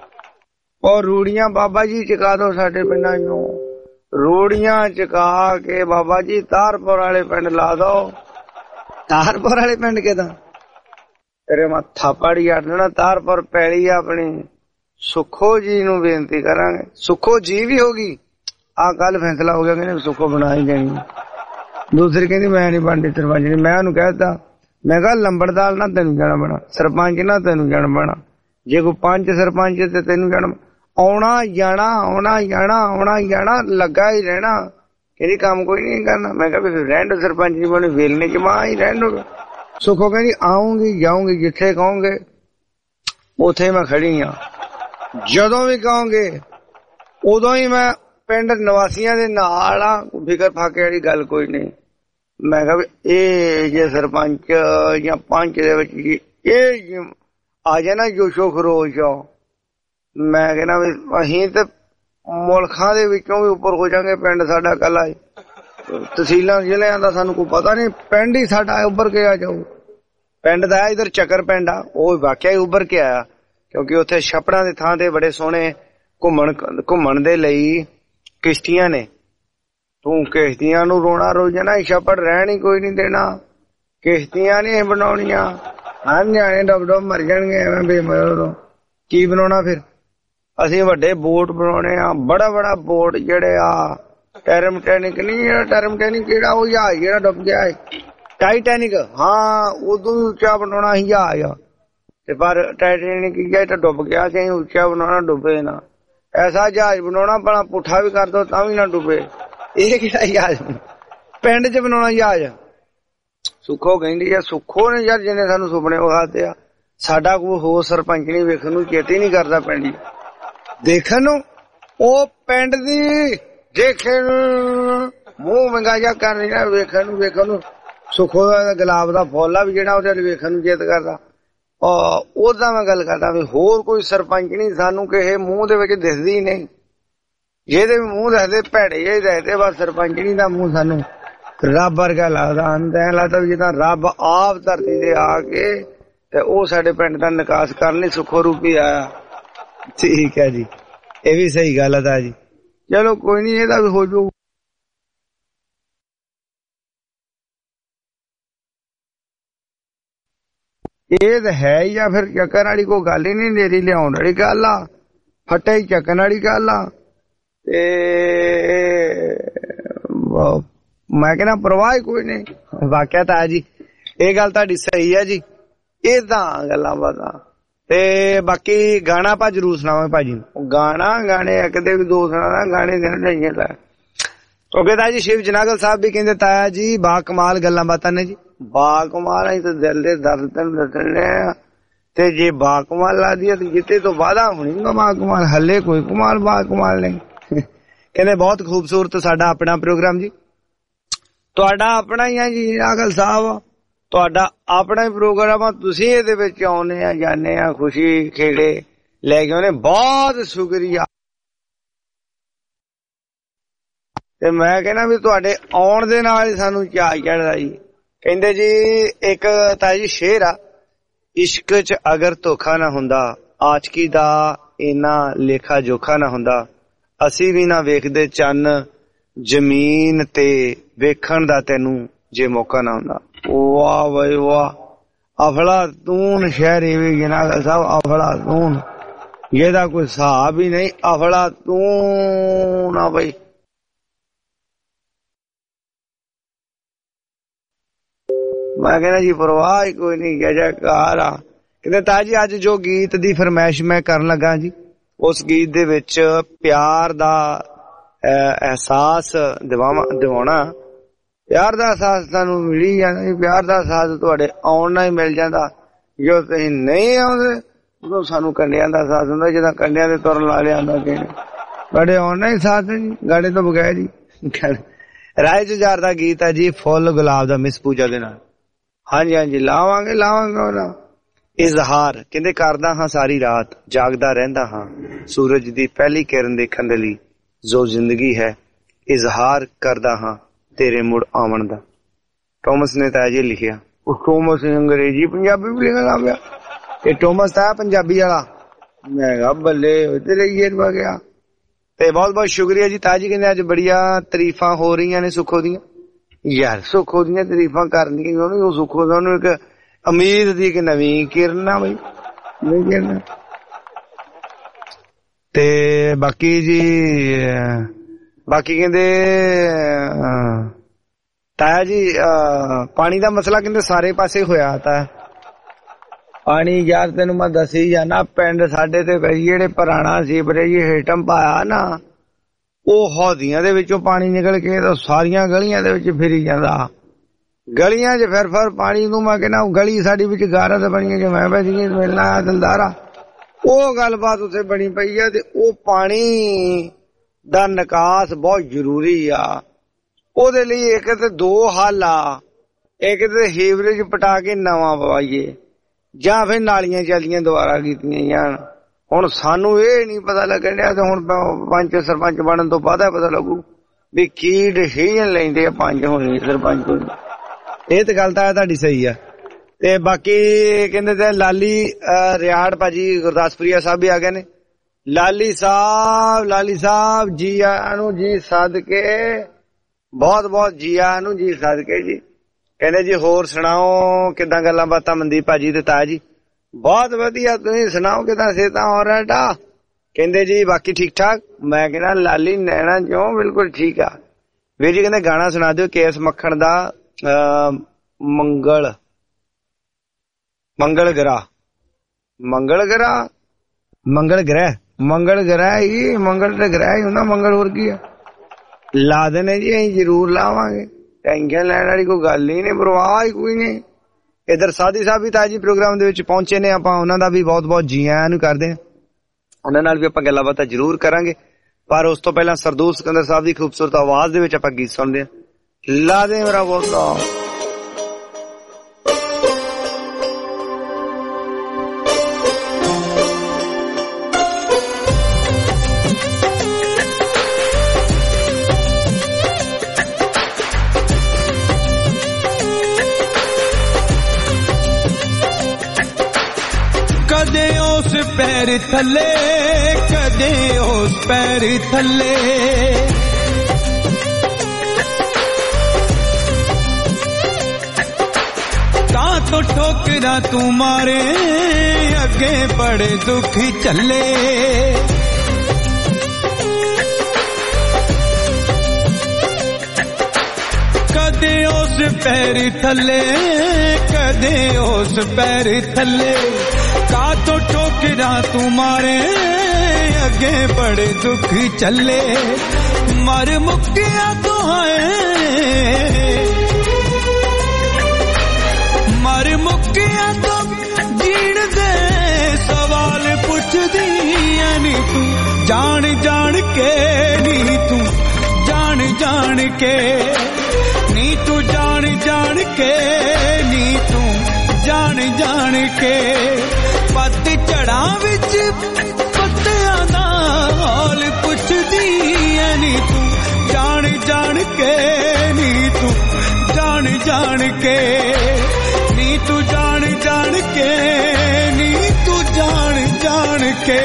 Speaker 3: ਔਰ ਰੂੜੀਆਂ ਬਾਬਾ ਜੀ ਚਕਾ ਦੋ ਸਾਡੇ ਪਿੰਡਾਂ ਚੋਂ ਰੂੜੀਆਂ ਚਕਾ ਕੇ ਬਾਬਾ ਜੀ ਤਾਰਪੁਰ ਵਾਲੇ ਪਿੰਡ ਲਾ ਦੋ ਤਾਰਪੁਰ ਵਾਲੇ ਪਿੰਡ ਕਿਦਾਂ ਤੇਰੇ ਮੱਥਾ ਪਾੜੀ ਆੜਨਾ ਤਾਰਪੁਰ ਪੈਲੀ ਆਪਣੀ ਸੁੱਖੋ ਜੀ ਨੂੰ ਬੇਨਤੀ ਕਰਾਂਗੇ ਸੁੱਖੋ ਜੀ ਵੀ ਹੋਗੀ ਆ ਕੱਲ ਫੈਸਲਾ ਹੋ ਗਿਆ ਕਹਿੰਦੇ ਸੁੱਖੋ ਬਣਾ ਹੀ ਜਾਣੀ ਦੂਸਰੀ ਕਹਿੰਦੀ ਮੈਂ ਨੀ ਬਣਦੀ ਸਰਪੰਚ ਨੀ ਮੈਂ ਉਹਨੂੰ ਕਹਿਤਾ ਮੈਂ ਕਿਹਾ ਲੰਬੜਦਾਰ ਨਾ ਤੈਨੂੰ ਜਾਣਾ ਬਣਾ ਸਰਪੰਚ ਨਾ ਤੈਨੂੰ ਜਾਣਾ ਬਣਾ ਜੇ ਕੋਈ ਪੰਜ ਸਰਪੰਚ ਤੇ ਤੈਨੂੰ ਜਾਣਾ ਆਉਣਾ ਜਾਣਾ ਆਉਣਾ ਜਾਣਾ ਆਉਣਾ ਜਾਣਾ ਲੱਗਾ ਹੀ ਰਹਿਣਾ ਕਹਿੰਦੀ ਕੰਮ ਕੋਈ ਨਹੀਂ ਕਰਨਾ ਮੈਂ ਕਿਹਾ ਫਿਰ ਰਹਿਣ ਸਰਪੰਚ ਜੀ ਬਣੇ ਵੇਲਣੇ ਚ ਮਾਂ ਹੀ ਰਹਿਣ ਦੋ ਸੁੱਖੋ ਕਹਿੰਦੀ ਆਉਂਗੀ ਜਾਊਂਗੀ ਜਿੱਥੇ ਕਹੋਗੇ ਉੱਥੇ ਮੈਂ ਖੜੀ ਆ ਜਦੋਂ ਵੀ ਕਹੋਗੇ ਉਦੋਂ ਹੀ ਮੈਂ ਪਿੰਡ ਨਿਵਾਸੀਆਂ ਦੇ ਨਾਲ ਆ ਫਿਕਰ ਫਾਕੇ ਵਾਲੀ ਗੱਲ ਕੋਈ ਨਹੀਂ ਮੈਂ ਕਿਹਾ ਇਹ ਜੇ ਸਰਪੰਚ ਜਾਂ ਪੰਚ ਦੇ ਵਿੱਚ ਇਹ ਆ ਜਾਣਾ ਜੋਸ਼ੋ ਖਰੋਸ਼ ਮੈਂ ਕਹਿੰਦਾ ਵੀ ਅਸੀਂ ਤੇ ਮੁਲਕਾਂ ਦੇ ਵਿੱਚੋਂ ਵੀ ਉੱਪਰ ਹੋ ਜਾਵਾਂਗੇ ਪਿੰਡ ਸਾਡਾ ਕੱਲਾ ਤਹਿਸੀਲਾਂ ਜ਼ਿਲ੍ਹਿਆਂ ਦਾ ਸਾਨੂੰ ਕੋਈ ਪਤਾ ਨਹੀਂ ਪਿੰਡ ਹੀ ਸਾਡਾ ਉੱਭਰ ਕੇ ਆ ਜਾਊ ਪਿੰਡ ਦਾ ਇਧਰ ਚੱਕਰ ਪਿੰਡ ਆ ਉਹ ਵਾਕਿਆ ਹੀ ਉੱਭਰ ਕੇ ਆਇਆ ਕਿਉਂਕਿ ਉੱਥੇ ਛੱਪੜਾਂ ਦੇ ਥਾਂ ਤੇ ਬੜੇ ਸੋਹਣੇ ਘੁੰਮਣ ਘੁੰਮਣ ਦੇ ਲਈ ਕਿਸ਼ਤੀਆਂ ਨੇ ਤੂੰ ਕਿਸ਼ਤੀਆਂ ਨੂੰ ਰੋਣਾ ਰੋਜਣਾ ਛੱਪੜ ਰਹਿਣ ਹੀ ਕੋਈ ਨਹੀਂ ਦੇਣਾ ਕਿਸ਼ਤੀਆਂ ਨਹੀਂ ਬਣਾਉਣੀਆਂ ਹਾਂ ਨਿਆਣੇ ਡੁੱਬ ਡੁੱਬ ਮਰ ਜਾਣਗੇ ਐਵੇਂ ਬੇਮਰੋ ਕੀ ਬਣਾਉਣਾ ਫਿਰ ਅਸੀਂ ਵੱਡੇ ਬੋਟ ਬਣਾਉਣੇ ਆ ਬੜਾ ਬੜਾ ਬੋਟ ਜਿਹੜੇ ਆ ਟਰਮ ਟੈਨਿਕ ਨਹੀਂ ਜਿਹੜਾ ਟਰਮ ਟੈਨਿਕ ਕਿਹੜਾ ਉਹ ਜਹਾਜ਼ ਜਿਹੜਾ ਡੁੱਬ ਗਿਆ ਹੈ ਟਾਈਟੈਨਿਕ ਹਾਂ ਉਦੋਂ ਵੀ ਉੱਚਾ ਬਣਾਉਣਾ ਸੀ ਜਹਾਜ਼ ਤੇ ਪਰ ਟਾਈਟੈਨਿਕ ਜਿਹੜਾ ਤਾਂ ਡੁੱਬ ਗਿਆ ਸੀ ਉੱਚਾ ਬਣਾਉਣਾ ਡੁੱਬੇ ਨਾ ਐਸਾ ਜਹਾਜ਼ ਬਣਾਉਣਾ ਭਲਾ ਪੁੱਠਾ ਵੀ ਕਰ ਦੋ ਤਾਂ ਵੀ ਨਾ ਡੁੱਬੇ ਇਹ ਕਿਹੜਾ ਜਹਾਜ਼ ਪਿੰਡ 'ਚ ਬਣਾਉਣਾ ਜਹਾਜ਼ ਸੁੱਖੋ ਕਹਿੰਦੀ ਆ ਸੁੱਖੋ ਨੇ ਯਾਰ ਜਿਹਨੇ ਸਾਨੂੰ ਸੁਪਨੇ ਵਿਖਾਤੇ ਆ ਸਾਡਾ ਕੋਈ ਹੋਰ ਸਰਪੰਚ ਨਹੀਂ ਵੇਖਣ ਨੂੰ ਚੇਤੇ ਨਹੀਂ ਕਰਦਾ ਪਿੰਡ ਦੇਖਣ ਨੂੰ। ਉਹ ਪਿੰਡ ਦੀ ਦੇਖਣ ਮੂੰਹ ਮੰਗਾ ਜਾ ਕਰ ਰਿਹਾ ਵੇਖਣ ਨੂੰ ਵੇਖਣ ਨੂੰ ਸੁੱਖੋ ਦਾ ਗੁਲਾਬ ਦਾ ਫੁੱਲ ਆ ਵੀ ਜਿਹੜਾ ਉਹਦੇ ਵੇਖਣ ਨੂੰ ਚੇਤ ਕਰਦਾ। ਉਹਦਾ ਮੈਂ ਗੱਲ ਕਰਦਾ ਵੀ ਹੋਰ ਕੋਈ ਸਰਪੰਚ ਨਹੀਂ ਸਾਨੂੰ ਕਿਸੇ ਮੂੰਹ ਦੇ ਵਿੱਚ ਦਿਸਦੀ ਨਹੀਂ। ਜਿਹਦੇ ਵੀ ਮੂੰਹ ਦੱਸਦੇ ਭੈੜੇ ਜਿਹੇ ਦੱਸਦੇ ਬਸ ਸਰਪੰਚ ਨਹੀਂ ਦਾ ਮੂੰਹ ਸਾਨੂੰ ਰੱਬ ਵਰਗਾ ਲੱਗਦਾ। ਐਂ ਲੱਗਦਾ ਵੀ ਜਿੱਦਾਂ ਰੱਬ ਆਪ ਧਰਤੀ ਤੇ ਆ ਕੇ ਤੇ ਉਹ ਸਾਡੇ ਪਿੰਡ ਦਾ ਨਿਕਾਸ ਕਰਨ ਲਈ ਸੁੱਖੋ ਰੂਪੀ ਆਇਆ। ਠੀਕ ਹੈ ਜੀ, ਇਹ ਵੀ ਸਹੀ ਗੱਲ ਹੈ ਜੀ। ਚਲੋ ਕੋਈ ਨੀ, ਇਹਦਾ ਵੀ ਹੋ ਜਾਊ। ਇਹ ਤਾਂ ਹੈ ਹੀ ਆ ਫਿਰ ਚੱਕਣ ਵਾਲੀ ਕੋਈ ਗੱਲ ਹੀ ਨਹੀਂ, ਨੇਰੀ ਲਿਆਉਣ ਵਾਲੀ ਗੱਲ ਆ, ਫੱਟੇ ਹੀ ਚੱਕਣ ਵਾਲੀ ਗੱਲ ਆ। ਤੇ ਮੈਂ ਕਹਿੰਦਾ ਪਰਵਾਹ ਕੋਈ ਨਹੀਂ। ਵਾਕਿਆ ਤਾਂ ਜੀ ਇਹ ਗੱਲ ਤੁਹਾਡੀ ਸਹੀ ਹੈ ਜੀ। ਏਦਾਂ ਗੱਲਾਂ ਬਾਤਾਂ ਤੇ ਬਾਕੀ ਗਾਣਾ ਆਪਾਂ ਜ਼ਰੂਰ ਸੁਣਾਵਾਂਗੇ ਭਾਜੀ ਨੂੰ। ਗਾਣਾ ਗਾਣੇ ਇੱਕ ਦੇ ਵੀ ਦੋ ਸੁਣਾਣਾ, ਗਾਣੇ ਦੇਣਾ ਚਾਹੀਏ ਤਾਂ। ਓਕੇ ਤਾਇਆ ਜੀ, ਸ਼ਿਵ ਜਨਾਗਲ ਸਾਹਿਬ ਵੀ ਕਹਿੰਦੇ ਤਾਇਆ ਜੀ ਬਾ ਕਮਾਲ ਗੱਲਾਂ ਬਾਤਾਂ ਨੇ ਜੀ। ਬਾ ਕਮਾਲ ਅਸੀਂ ਤਾਂ ਦਿਲ ਦੇ ਦਰਦ ਤੈਨੂੰ ਦੱਸਣੇ ਆ ਤੇ ਜੇ ਬਾ ਕਮਾਲ ਲਾ ਦੀ ਤੇ ਜਿੱਤੇ ਤੋਂ ਵਾਦਾ ਹੋਣੀ ਬਾ ਕਮਾਲ, ਹੱਲੇ ਕੋਈ ਕਮਾਲ ਬਾ ਕਮਾਲ ਨਹੀਂ। ਕਹਿੰਦੇ ਬਹੁਤ ਖੂਬਸੂਰਤ ਸਾਡਾ ਆਪਣਾ ਪ੍ਰੋਗਰਾਮ ਜੀ, ਤੁਹਾਡਾ ਆਪਣਾ ਹੀ ਆ ਜੀ ਜਨਾਗਲ ਸਾਹਿਬ, ਤੁਹਾਡਾ ਆਪਣਾ ਹੀ ਪ੍ਰੋਗਰਾਮ ਆ। ਤੁਸੀਂ ਇਹਦੇ ਵਿੱਚ ਆਉਨੇ ਆ ਜਾਂਦੇ ਆ, ਖੁਸ਼ੀ ਖੇੜੇ ਲੈ ਕੇ ਆਉਨੇ, ਬਹੁਤ ਸ਼ੁਕਰੀਆ। ਤੇ ਮੈਂ ਕਹਿੰਦਾ ਵੀ ਤੁਹਾਡੇ ਆਉਣ ਦੇ ਨਾਲ ਹੀ ਸਾਨੂੰ ਚਾਅ ਚੜਦਾ ਜੀ। ਕਹਿੰਦੇ ਜੀ ਇੱਕ ਤਾਂ ਜੀ ਸ਼ੇਰ ਆ, ਇਸ਼ਕ ਚ ਅਗਰ ਧੋਖਾ ਨਾ ਹੁੰਦਾ, ਆਸ਼ਕੀ ਦਾ ਇੰਨਾ ਲੇਖਾ ਜੋਖਾ ਨਾ ਹੁੰਦਾ, ਅਸੀਂ ਵੀ ਨਾ ਵੇਖਦੇ ਚੰਨ ਜ਼ਮੀਨ ਤੇ ਵੇਖਣ ਦਾ ਤੈਨੂੰ ਜੇ ਮੌਕਾ ਨਾ ਹੁੰਦਾ। ਵਾਹ ਬਈ ਵਾਹ, ਅਫਲਾ ਤੂਨ ਸ਼ਹਿਰੀ ਵੀ ਜਨਾਬ ਸਾਹਿਬ, ਅਫਲਾ ਤੂਨ, ਇਹਦਾ ਕੋਈ ਹਿਸਾਬ ਹੀ ਨਹੀਂ। ਅਫਲਾ ਤੂਨ ਆ ਬਈ। ਮੈਂ ਕਹਿੰਦਾ ਜੀ ਪਰਵਾਹ ਹੀ ਕੋਈ ਨਹੀਂ, ਜੈ ਜੈਕਾਰ ਆ। ਕਹਿੰਦੇ ਤਾਇਆ ਜੀ ਅੱਜ ਜੋ ਗੀਤ ਦੀ ਫਰਮਾਇਸ਼ ਮੈਂ ਕਰਨ ਲੱਗਾ ਜੀ, ਉਸ ਗੀਤ ਦੇ ਵਿੱਚ ਪਿਆਰ ਦਾ ਅਹਿਸਾਸ ਦਿਵਾਵਾਂ ਦਿਵਾਉਣਾ। ਪਿਆਰ ਦਾ ਅਹਿਸਾਸ ਤੁਹਾਨੂੰ ਮਿਲੀ ਜਾਂਦਾ, ਪਿਆਰ ਦਾ ਅਹਿਸਾਸ ਤੁਹਾਡੇ ਆਉਣ ਨਾਲ ਹੀ ਮਿਲ ਜਾਂਦਾ। ਜੋ ਤੁਸੀਂ ਨਹੀਂ ਆਉਂਦੇ ਉਦੋਂ ਸਾਨੂੰ ਕੰਡਿਆਂ ਦਾ ਅਹਿਸਾਸ ਹੁੰਦਾ, ਜਦੋਂ ਕੰਡਿਆਂ ਦੇ ਤੁਰਨ ਲਾ ਲਿਆ ਹੁੰਦਾ ਕਿ ਗਾੜੇ ਆਉਣ ਨਾਲ ਹੀ ਸਾਥ ਜੀ, ਗਾੜੇ ਤੋਂ ਬਗੈਰ ਜੀ। ਰਾਏ ਜੁਝਾਰ ਦਾ ਗੀਤ ਹੈ ਜੀ, ਫੁੱਲ ਗੁਲਾਬ ਦਾ ਮਿਸ ਪੂਜਾ ਦੇ ਨਾਲ। ਹਾਂਜੀ ਹਾਂਜੀ ਲਾਵਾਂਗੇ ਲਾਵਾਂਗੇ। ਇਜ਼ਹਾਰ ਕਹਿੰਦੇ ਕਰਦਾ ਹਾਂ ਸਾਰੀ ਰਾਤ, ਜਾਗਦਾ ਰਹਿੰਦਾ ਹਾਂ ਸੂਰਜ ਦੀ ਪਹਿਲੀ ਕਿਰਨ ਦੇਖਣ ਦੇ ਲਈ, ਜੋ ਜ਼ਿੰਦਗੀ ਹੈ ਇਜ਼ਹਾਰ ਕਰਦਾ ਹਾਂ ਤੇਰੇ ਮੁੜ ਆਉਣ ਦਾ। ਟੋਮਸ ਨੇ ਤਾਂ ਅਜੇ ਲਿਖਿਆ। ਉਹ ਟੋਮਸ ਅੰਗਰੇਜ਼ੀ ਪੰਜਾਬੀ ਵੀ ਲਿਖਣ ਲੱਗ ਪਿਆ। ਇਹ ਟੋਮਸ ਤਾਂ ਪੰਜਾਬੀ ਵਾਲਾ। ਮੈਂ ਕਿਹਾ ਬੱਲੇ ਤੇਰੇ ਯੇਰ ਪਾ ਗਿਆ। ਤੇ ਬਹੁਤ ਬਹੁਤ ਸ਼ੁਕਰੀਆ ਜੀ ਤਾਜੀ। ਕਹਿੰਦੇ ਅੱਜ ਬੜੀਆਂ ਤਾਰੀਫਾਂ ਹੋ ਰਹੀਆਂ ਨੇ ਸੁੱਖੋ ਦੀਆਂ। ਯਾਰ ਸੁੱਖੋ ਦੀਆਂ ਤਾਰੀਫਾਂ ਕਰਨੀਆਂ, ਉਹ ਸੁੱਖੋ ਦਾ ਉਹਨੂੰ ਇੱਕ ਉਮੀਦ ਦੀ ਇੱਕ ਨਵੀਂ ਕਿਰਨ ਆ ਬਈ, ਨਹੀਂ ਕਿਰਨ। ਤੇ ਬਾਕੀ ਜੀ ਬਾਕੀ ਕਹਿੰਦੇ ਤਾਇਆ ਜੀ ਪਾਣੀ ਦਾ ਮਸਲਾ ਕਹਿੰਦੇ ਸਾਰੇ ਪਾਸੇ ਹੋਇਆ ਤਾਂ ਪਾਣੀ। ਯਾਰ ਤੈਨੂੰ ਮੈਂ ਦੱਸੀ ਜਾਣਾ, ਪਿੰਡ ਸਾਡੇ ਤੇ ਜਿਹੜੇ ਪੁਰਾਣਾ ਸੀਵਰੇਜ ਹੇਠਮ ਪਾਇਆ ਨਾ, ਉਹ ਹੌਦੀਆਂ ਦੇ ਵਿੱਚੋਂ ਪਾਣੀ ਨਿਕਲ ਕੇ ਤਾਂ ਸਾਰੀਆਂ ਗਲੀਆਂ ਦੇ ਵਿੱਚ ਫਿਰੀ ਜਾਂਦਾ। ਗਲੀਆਂ 'ਚ ਫਿਰ ਫਿਰ ਪਾਣੀ ਨੂੰ ਮੈਂ ਕਹਿੰਦਾ ਗਲੀ ਸਾਡੀ ਵਿੱਚ ਗਾਰਾ ਤਾਂ ਬਣੀ ਕਿ ਮੈਂ ਬੈਠੀ ਮਿਲਣਾ ਆ ਦਲਦਾਰਾ। ਉਹ ਗੱਲਬਾਤ ਉੱਥੇ ਬਣੀ ਪਈ ਆ। ਤੇ ਉਹ ਪਾਣੀ ਦਾ ਨਿਕਾਸ ਬਹੁਤ ਜ਼ਰੂਰੀ ਆ। ਉਹਦੇ ਲਈ ਇੱਕ ਤੇ ਦੋ ਹੱਲ ਆ, ਇੱਕ ਤੇ ਸੀਵਰੇਜ ਪਟਾ ਕੇ ਨਵਾਂ ਪਵਾਈਏ ਜਾਂ ਫਿਰ ਨਾਲੀਆਂ ਚੱਲੀਆਂ ਦੁਬਾਰਾ ਕੀਤੀਆਂ ਜਾਣ। ਹੁਣ ਸਾਨੂੰ ਇਹ ਨਹੀਂ ਪਤਾ ਲੱਗਣ ਡਿਆ, ਤੇ ਹੁਣ ਪੰਚ ਸਰਪੰਚ ਬਣਨ ਤੋਂ ਬਾਅਦ ਪਤਾ ਲੱਗੂ ਵੀ ਕੀ ਡਿਸੀਜ਼ਨ ਲੈਂਦੇ ਆ ਪੰਜ ਹੋਣੇ ਸਰਪੰਚ। ਇਹ ਤੇ ਗੱਲ ਤਾਂ ਤੁਹਾਡੀ ਸਹੀ ਆ। ਤੇ ਬਾਕੀ ਕਹਿੰਦੇ ਤੇ ਲਾਲੀ ਰਿਆੜ ਭਾਜੀ ਗੁਰਦਾਸਪੁਰੀਆ ਸਾਹਿਬ ਵੀ ਆ ਗਏ ਨੇ। ਲਾਲੀ ਸਾਹਿਬ ਲਾਲੀ ਸਾਹਿਬ ਜੀ ਆਇਆਂ ਨੂੰ ਜੀ ਸਦਕੇ, ਬਹੁਤ ਬਹੁਤ ਜੀ ਆਇਆਂ ਨੂੰ ਜੀ ਸਦਕੇ ਜੀ। ਕਹਿੰਦੇ ਜੀ ਹੋਰ ਸੁਣਾਓ ਕਿੱਦਾਂ ਗੱਲਾਂ ਬਾਤਾਂ ਮਨਦੀਪ ਭਾਜੀ ਤੇ ਤਾਇਆ ਜੀ? ਬਹੁਤ ਵਧੀਆ, ਤੁਸੀਂ ਸੁਣਾਓ ਕਿੱਦਾਂ ਸਿਹਤਾਂ ਹੋ ਰਹਾ? ਕਹਿੰਦੇ ਜੀ ਬਾਕੀ ਠੀਕ ਠਾਕ। ਮੈਂ ਕਹਿੰਦਾ ਲਾਲੀ ਨੈਣਾ ਚੋਂ ਬਿਲਕੁਲ ਠੀਕ ਆ। ਵੀਰ ਜੀ ਕਹਿੰਦੇ ਗਾਣਾ ਸੁਣਾ ਦਿਓ ਕੇਸ ਮੱਖਣ ਦਾ ਮੰਗਲ ਮੰਗਲ ਗਰਾ ਮੰਗਲ ਗਰਾ ਮੰਗਲ ਗ੍ਰਹਿ ਮੰਗਲ ਗ੍ਰਹਿ ਹੀ ਮੰਗਲ ਤੇ ਗ੍ਰਹਿ ਹੀ ਹੁੰਦਾ, ਮੰਗਲ ਹੋਰ ਕੀ ਆ। ਲਾ ਦੇਣੇ ਜੀ, ਅਸੀਂ ਜ਼ਰੂਰ ਲਾਵਾਂਗੇ, ਟੈਨਸ਼ਨ ਲੈਣ ਵਾਲੀ ਕੋਈ ਗੱਲ ਹੀ ਨਹੀਂ, ਪਰਵਾਹ ਹੀ ਕੋਈ ਨਹੀਂ। इधर साधी साहब भी तां जी प्रोग्राम दे विच पहुंचे ने, आपां उन्हां दा भी बहुत बहुत जी आयां नूं करदे हां। उन्हां नाल भी आपां गल्लां बातां जरूर करांगे, पर उस तो पहलां सरदूल सिकंदर साहब दी खूबसूरत आवाज दे विच आपां गीत सुणदे हां। ला दे मेरा बोलदा
Speaker 19: पैर थले कदे उस पैर थले, का तो ठोकरा तू मारे अगे बड़े दुखी चले। कदे उस पैर थले कदे उस पैर थले, का तो ठोकरा तुम्हारे अगे बड़े दुख चले। मर मुक्किया तो है मर मुक्किया तो जीण दे सवाल पुछ दी नी तू जान जान के नी तू जान जान के नी तू जान जान के नी तू जान जान के। पत झड़ा विच पत्तियां दा हाल पुछदी ऐ नी तू जान जान के नी तू जान जान के नी तू जान जान के नी तू जान जान के।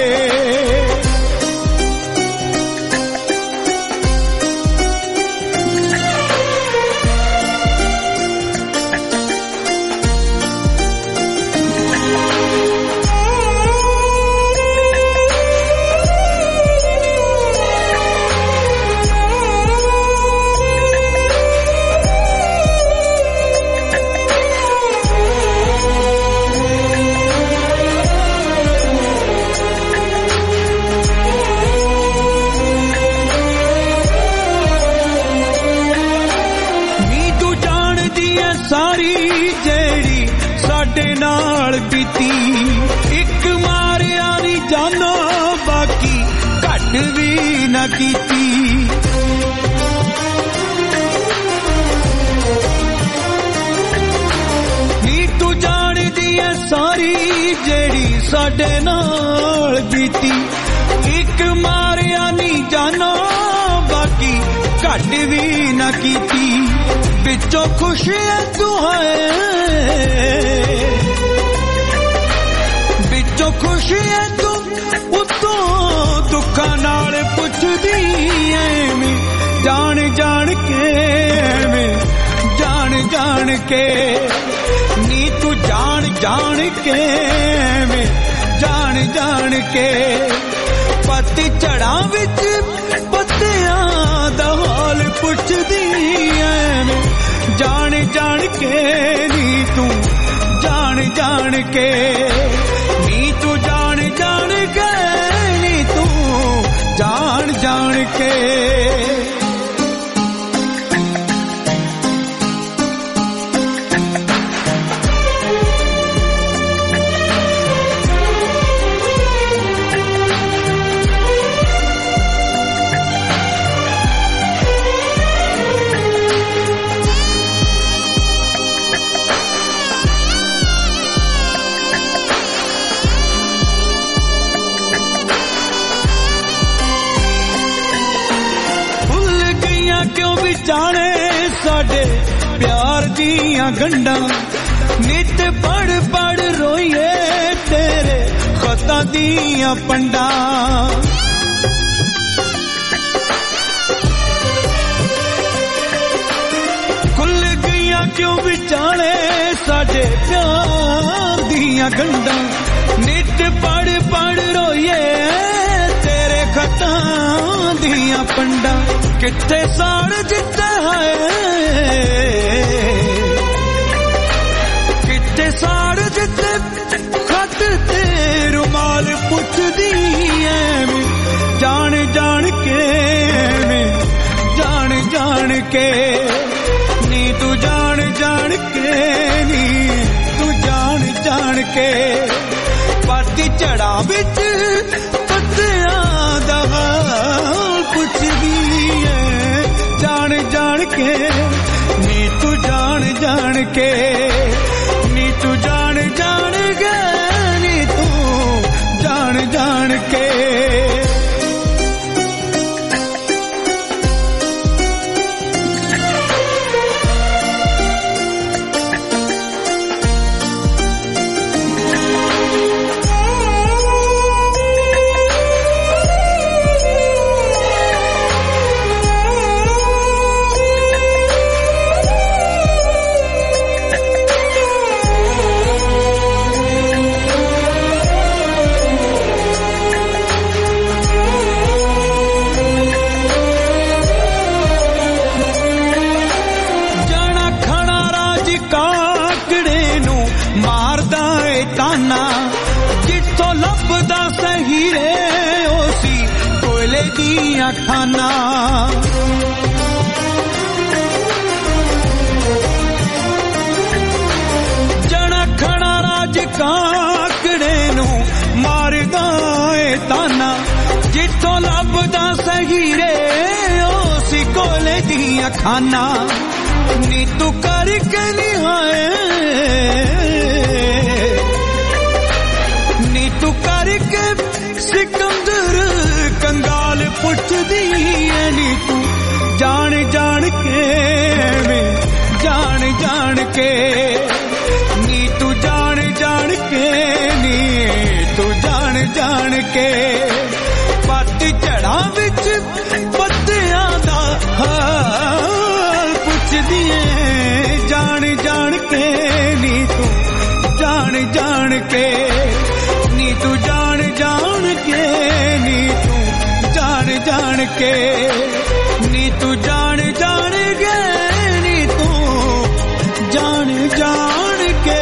Speaker 19: बीती एक मारिया नी जानो बाकी घट भी न कीती। नी तू जान दी है सारी जेड़ी साडे नाल बीती, एक मारिया नी जानो बाकी घट भी न कीती। बिचों खुश है तू है जो खुशी है तू उतों दुखा नाल पुछदी ऐ जान जान के जान जान के नी तू जान जान के जान जान के। पत्ती झड़ा विच पत्तियां दा हाल पुछदी ऐ जान जान के नी तू जान जान के नी तू जान जान के नी तू जान जान के। जाने साडे प्यार दियां गंढा नित पढ़ पढ़ रोइए तेरे खता दियां पंडा। खुल गईयां क्यों बिचाने साडे प्यार दियां गंढा नित पढ़ पढ़ रोइए तेरे खता दियां पंडा। किथे साड़ जिते है किथे साड़ जिते खत ते रुमाल पुछदी ऐ जान जान के जान जान के नी तू जान जान के नी
Speaker 2: ਕੇ ਪੱਤੀ ਝੜਾ ਵਿੱਚ ਪੱਤਿਆਂ ਦਾ ਹਾਲ ਪੁੱਛਦੀ ਏ ਜਾਣ ਜਾਣ ਕੇ ਨੀ ਤੂੰ ਜਾਣ ਜਾਣ ਕੇ ਨੀ ਤੂੰ ਜਾਣ ਜਾਣ ਕੇ ਨੀ ਤੂੰ ਜਾਣ ਜਾਣ ਕੇ ਜਿੱਥੋਂ ਲੱਭਦਾ ਸਹੀਰੇ ਉਸੀ ਕੋਇਲੇ ਦੀਆਂ ਖਾਨਾ ਜਣਾ ਖਣਾ ਰਾਜ ਕਾਕੜੇ ਨੂੰ ਮਾਰਦਾ ਏ ਤਾਨਾ ਜਿੱਥੋਂ ਲੱਭਦਾ ਸਹੀਰੇ ਉਸੀ ਕੋਇਲੇ ਦੀਆਂ ਖਾਨਾ ਨੀ ਤੂੰ ਕਰਕੇ ਨਿਹਾਏ ਨੀ ਤੂੰ ਕਰਕੇ ਸਿਕੰਦਰ ਕੰਗਾਲ ਪੁੱਛਦੀ ਏ ਨੀ ਤੂੰ ਜਾਣ ਜਾਣ ਕੇ ਵੇ ਜਾਣ ਜਾਣ ਕੇ ਨੀ ਤੂੰ ਜਾਣ ਜਾਣ ਕੇ ਨੀ ਤੂੰ ਜਾਣ ਜਾਣ ਕੇ ਪੱਤ ਝੜਾਂ ਵਿੱਚ ਪੱਤਿਆਂ ਦਾ ਹਾਲ ਪੁੱਛਦੀ ਏ ਜਾਣ ਜਾਣ ਕੇ ਨੀ ਤੂੰ ਜਾਣ ਜਾਣ ਕੇ ਨੀ ਤੂੰ ਜਾਣ ਜਾਣ ਕੇ ਨੀ ਤੂੰ ਜਾਣ ਜਾਣ ਕੇ ਨੀ ਤੂੰ ਜਾਣ ਜਾਣ ਕੇ ਨੀ ਤੂੰ ਜਾਣ ਜਾਣ ਕੇ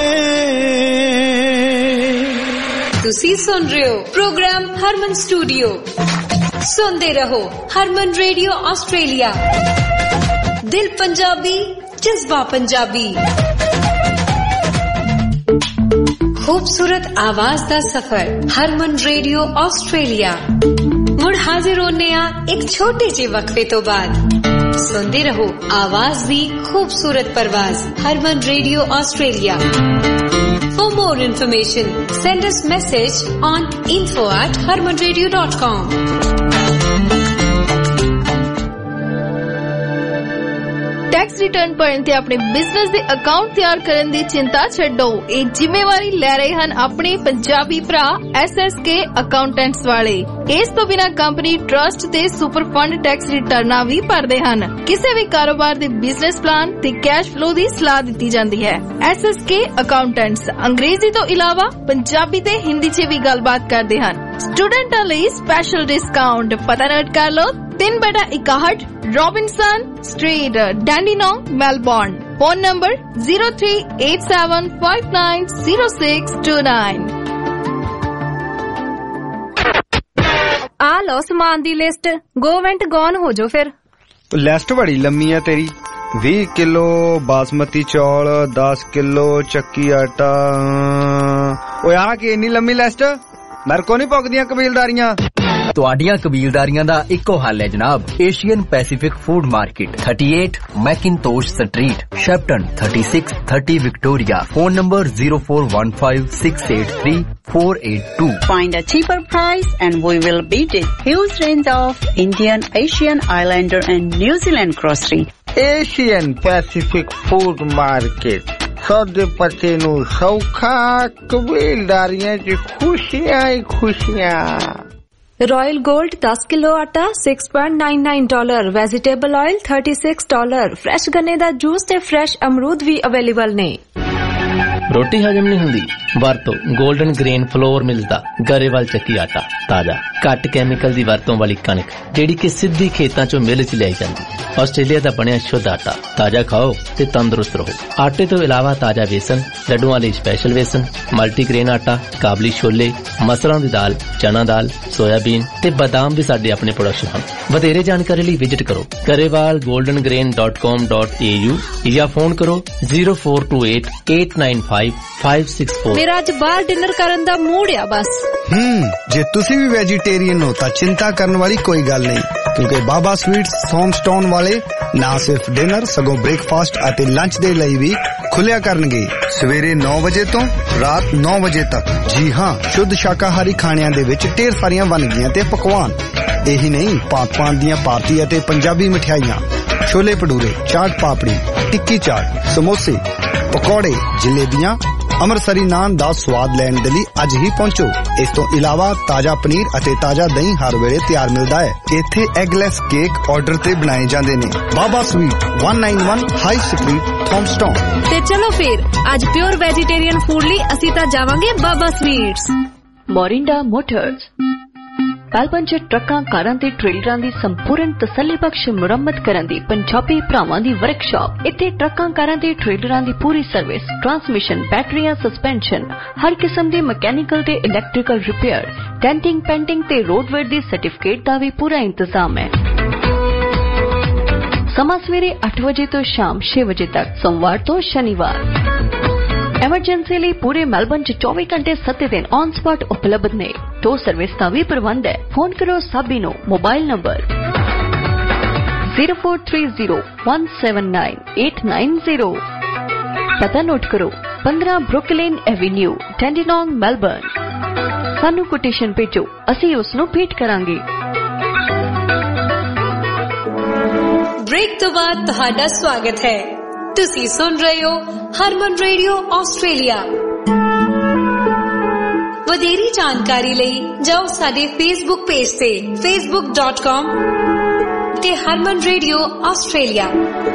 Speaker 4: ਤੁਸੀਂ ਸੁਣ ਰਹੇ ਹੋ ਪ੍ਰੋਗਰਾਮ ਹਰਮਨ ਸਟੂਡੀਓ ਸੁਣਦੇ ਰਹੋ ਹਰਮਨ ਰੇਡੀਓ ਆਸਟ੍ਰੇਲੀਆ ਦਿਲ ਪੰਜਾਬੀ ਜਜ਼ਬਾ ਪੰਜਾਬੀ खूबसूरत आवाज दा सफर हरमन रेडियो ऑस्ट्रेलिया मुड़ हाजिर होने आ एक छोटे जे वक्फे तो बाद सुनते रहो आवाज दी खूबसूरत परवाज Harman radio Australia For more information send us message on info at harman radio dot com
Speaker 20: tax return भरन ते अपने बिजनेस दे अकाउंट तैयार करन दी चिंता छड्डो ए जिम्मेवारी ले रहे हन अपने पंजाबी भरा एस एस के अकाउंटेंट्स वाले इस तो बिना कंपनी ट्रस्ट ते सुपर फंड टैक्स रिटर्ना भी भरदे हन किसी भी कारोबार दे बिजनेस प्लान ते कैश फ्लो दी सलाह दी जाती है एस एस के अकाउंटेंट्स अंग्रेजी तो इलावा पंजाबी ते हिंदी च भी गलबात करदे हन स्टूडेंटां लई स्पेशल डिस्काउंट पता नोट कर लो तीन बटा इकाहठ Robinson street Dandenong Melbourne phone number zero three eight seven five nine zero six two nine
Speaker 12: आ लो सामान दी लिस्ट गो वेंट गॉन हो जो फिर
Speaker 3: लिस्ट बड़ी लम्मी है तेरी बीस किलो बासमती चौल दस किलो चक्की आटा ओ यार की इन्नी लम्मी लिस्ट मेरे को नहीं पकदियां कबीलदारियां
Speaker 5: ਤੁਹਾਡੀਆਂ ਕਬੀਲਦਾਰੀਆਂ ਦਾ ਇੱਕੋ ਹੱਲ ਹੈ ਜਨਾਬ Asian Pacific food market thirty-eight Macintosh street Shepparton thirty-six thirty Victoria phone number zero four one five six eight three four eight two
Speaker 21: Find a cheaper price and we will beat it. Huge range of Indian, Asian, Islander and New Zealand grocery.
Speaker 22: Asian Pacific Food Market ਸੌਦੇ ਪੱਤੇ ਨੂੰ ਸੌਖਾ ਕਬੀਲਦਾਰੀਆਂ ਚ ਖੁਸ਼ੀਆਂ ਹੀ ਖੁਸ਼ੀਆਂ
Speaker 12: royal gold दस kilo आटा six point nine nine dollar vegetable oil thirty-six dollar fresh गन्ने दा जूस ते फ्रेश अमरूद भी अवेलेबल ने
Speaker 13: रोटी हजम नहीं हुंदी वरतो गोल्डन ग्रेन फ्लोर मिलदा गरेवाल चक्की आटा ताजा घट कैमिकल दी वरतों वाली कणक जेड़ी कि सिद्धी खेतां चों मिल च लाई जांदी ऑस्ट्रेलिया दा बनिया शुद्ध आटा ताजा खाओ ते तंदुरुस्त रहो आटे तो इलावा ताजा बेसन लड्डुआं लई स्पेशल बेसन मल्टीग्रेन आटा काबली छोले मसरां दी दाल चना दाल सोयाबीन ते बादाम भी साडे अपने प्रोडक्शन हन वधेरे जानकारी लई विजिट करो Grewal golden grain dot com dot a u या फोन करो zero four two eight eight nine five five five six four.
Speaker 20: मेरा अज बाहर डिनर करन दा मूड आ बस।
Speaker 3: हम्म जे तुसी भी वेजिटेरियन हो तां चिंता करने वाली कोई गल नहीं, क्योंकि बाबा स्वीट्स थॉमस्टोन वाले ना सिर्फ डिनर सगों ब्रेकफास्ट ਅਤੇ लंच ਦੇ ਲਈ भी खुलिया करनगे सवेरे नौ बजे तो रात नौ बजे तक। जी हाँ, शुद्ध शाकाहारी खाणिਆਂ ਦੇ ਵਿੱਚ ਢੇਰ ਸਾਰੀਆਂ ਵੰਨਗੀਆਂ ਤੇ ਪਕਵਾਨ। ਇਹੀ ਨਹੀਂ, ਭਾਂਤ ਭਾਂਤ ਦੀਆਂ ਭਾਰਤੀ ਅਤੇ ਪੰਜਾਬੀ ਮਠਿਆਈਆਂ, ਛੋਲੇ ਭਟੂਰੇ, ਚਾਟ ਪਾਪੜੀ, ਟਿੱਕੀ ਚਾਟ, ਸਮੋਸੇ, ਪਕੌੜੇ, ਜਲੇਬੀਆਂ, ਅੰਮ੍ਰਿਤਸਰੀ ਨਾਨ ਦਾ ਸਵਾਦ ਲੈਣ ਦੇ ਲਈ ਅੱਜ ਹੀ ਪਹੁੰਚੋ। ਇਸ ਤੋਂ ਇਲਾਵਾ ਤਾਜ਼ਾ ਪਨੀਰ ਅਤੇ ਤਾਜ਼ਾ ਦਹੀਂ ਹਰ ਵੇਲੇ ਤਿਆਰ ਮਿਲਦਾ ਹੈ। ਇੱਥੇ ਐਗਲੈਸ ਕੇਕ ਆਰਡਰ ਤੇ ਬਣਾਏ ਜਾਂਦੇ ਨੇ। ਬਾਬਾ ਸਵੀਟ ਇੱਕ ਸੌ ਇਕਾਨਵੇਂ ਹਾਈ ਸਟਰੀਟ ਥੌਮਸਟਨ।
Speaker 20: ਤੇ ਚਲੋ ਫਿਰ ਅੱਜ ਪਿਓਰ ਵੈਜੀਟੇਰੀਅਨ ਫੂਡ ਲਈ ਅਸੀਂ ਤਾਂ ਜਾਵਾਂਗੇ Baba sweets.
Speaker 7: Morinda motors Melbourne ਚ ਟਰੱਕਾਂ, ਕਾਰਾਂ ਤੇ ਟ੍ਰੇਲਰਾਂ ਦੀ ਸੰਪੂਰਨ ਤਸੱਲੀਬਖਸ਼ ਮੁਰੰਮਤ ਕਰਨ ਦੀ ਪੰਜਾਬੀ ਭਰਾਵਾਂ ਦੀ ਵਰਕਸ਼ਾਪ। ਇੱਥੇ ਟਰੱਕਾਂ, ਕਾਰਾਂ ਤੇ ਟ੍ਰੇਲਰਾਂ ਦੀ ਪੂਰੀ ਸਰਵਿਸ, ਟਰਾਂਸਮਿਸ਼ਨ, ਬੈਟਰੀਆਂ, ਸਸਪੈਂਸ਼ਨ, ਹਰ ਕਿਸਮ ਦੇ ਮਕੈਨੀਕਲ ਤੇ ਇਲੈਕਟ੍ਰੀਕਲ ਰਿਪੇਅਰ, ਡੈਂਟਿੰਗ, ਪੈਂਟਿੰਗ ਤੇ ਰੋਡਵੇਅਰ ਦੀ ਸਰਟੀਫਿਕੇਟ ਦਾ ਵੀ ਪੂਰਾ ਇੰਤਜ਼ਾਮ ਹੈ। ਸਮਾਂ ਸਵੇਰੇ ਅੱਠ ਵਜੇ ਤੋਂ ਸ਼ਾਮ ਛੇ ਵਜੇ ਤੱਕ, ਸੋਮਵਾਰ ਤੋਂ ਸ਼ਨੀਵਾਰ। ਐਮਰਜੈਂਸੀ ਲਈ ਪੂਰੇ ਮੈਲਬਨ ਚ ਚੌਵੀ ਘੰਟੇ ਸੱਤ ਦਿਨ ਔਨ ਸਪੌਟ ਉਪਲਬਧ ਨੇ। ਟੋ ਸਰਵਿਸ ਦਾ ਵੀ ਪ੍ਰਬੰਧ ਹੈ। ਫੋਨ ਕਰੋ ਸਾਬੀ ਨੂੰ। Mobile number zero four three zero one seven nine eight nine zero. ਪਤਾ ਨੋਟ ਕਰੋ, ਪੰਦਰਾਂ ਬਰੁਕਲਿਨ ਐਵੀਨਿਊ, ਟੈਂਡੀਨੋਂਗ, ਮੈਲਬਨ। ਸਾਨੂੰ ਕੋਟੇਸ਼ਨ ਭੇਜੋ, ਅਸੀਂ ਉਸ ਨੂੰ ਭੇਟ ਕਰਾਂਗੇ।
Speaker 4: ब्रेक तो बाद तुहाडा स्वागत है। तुसी सुन रहे हो हरमन रेडियो ऑस्ट्रेलिया। वधेरी जानकारी लई जाओ साडे फेसबुक पेज ते फेसबुक डॉट कॉम ते हरमन रेडियो ऑस्ट्रेलिया।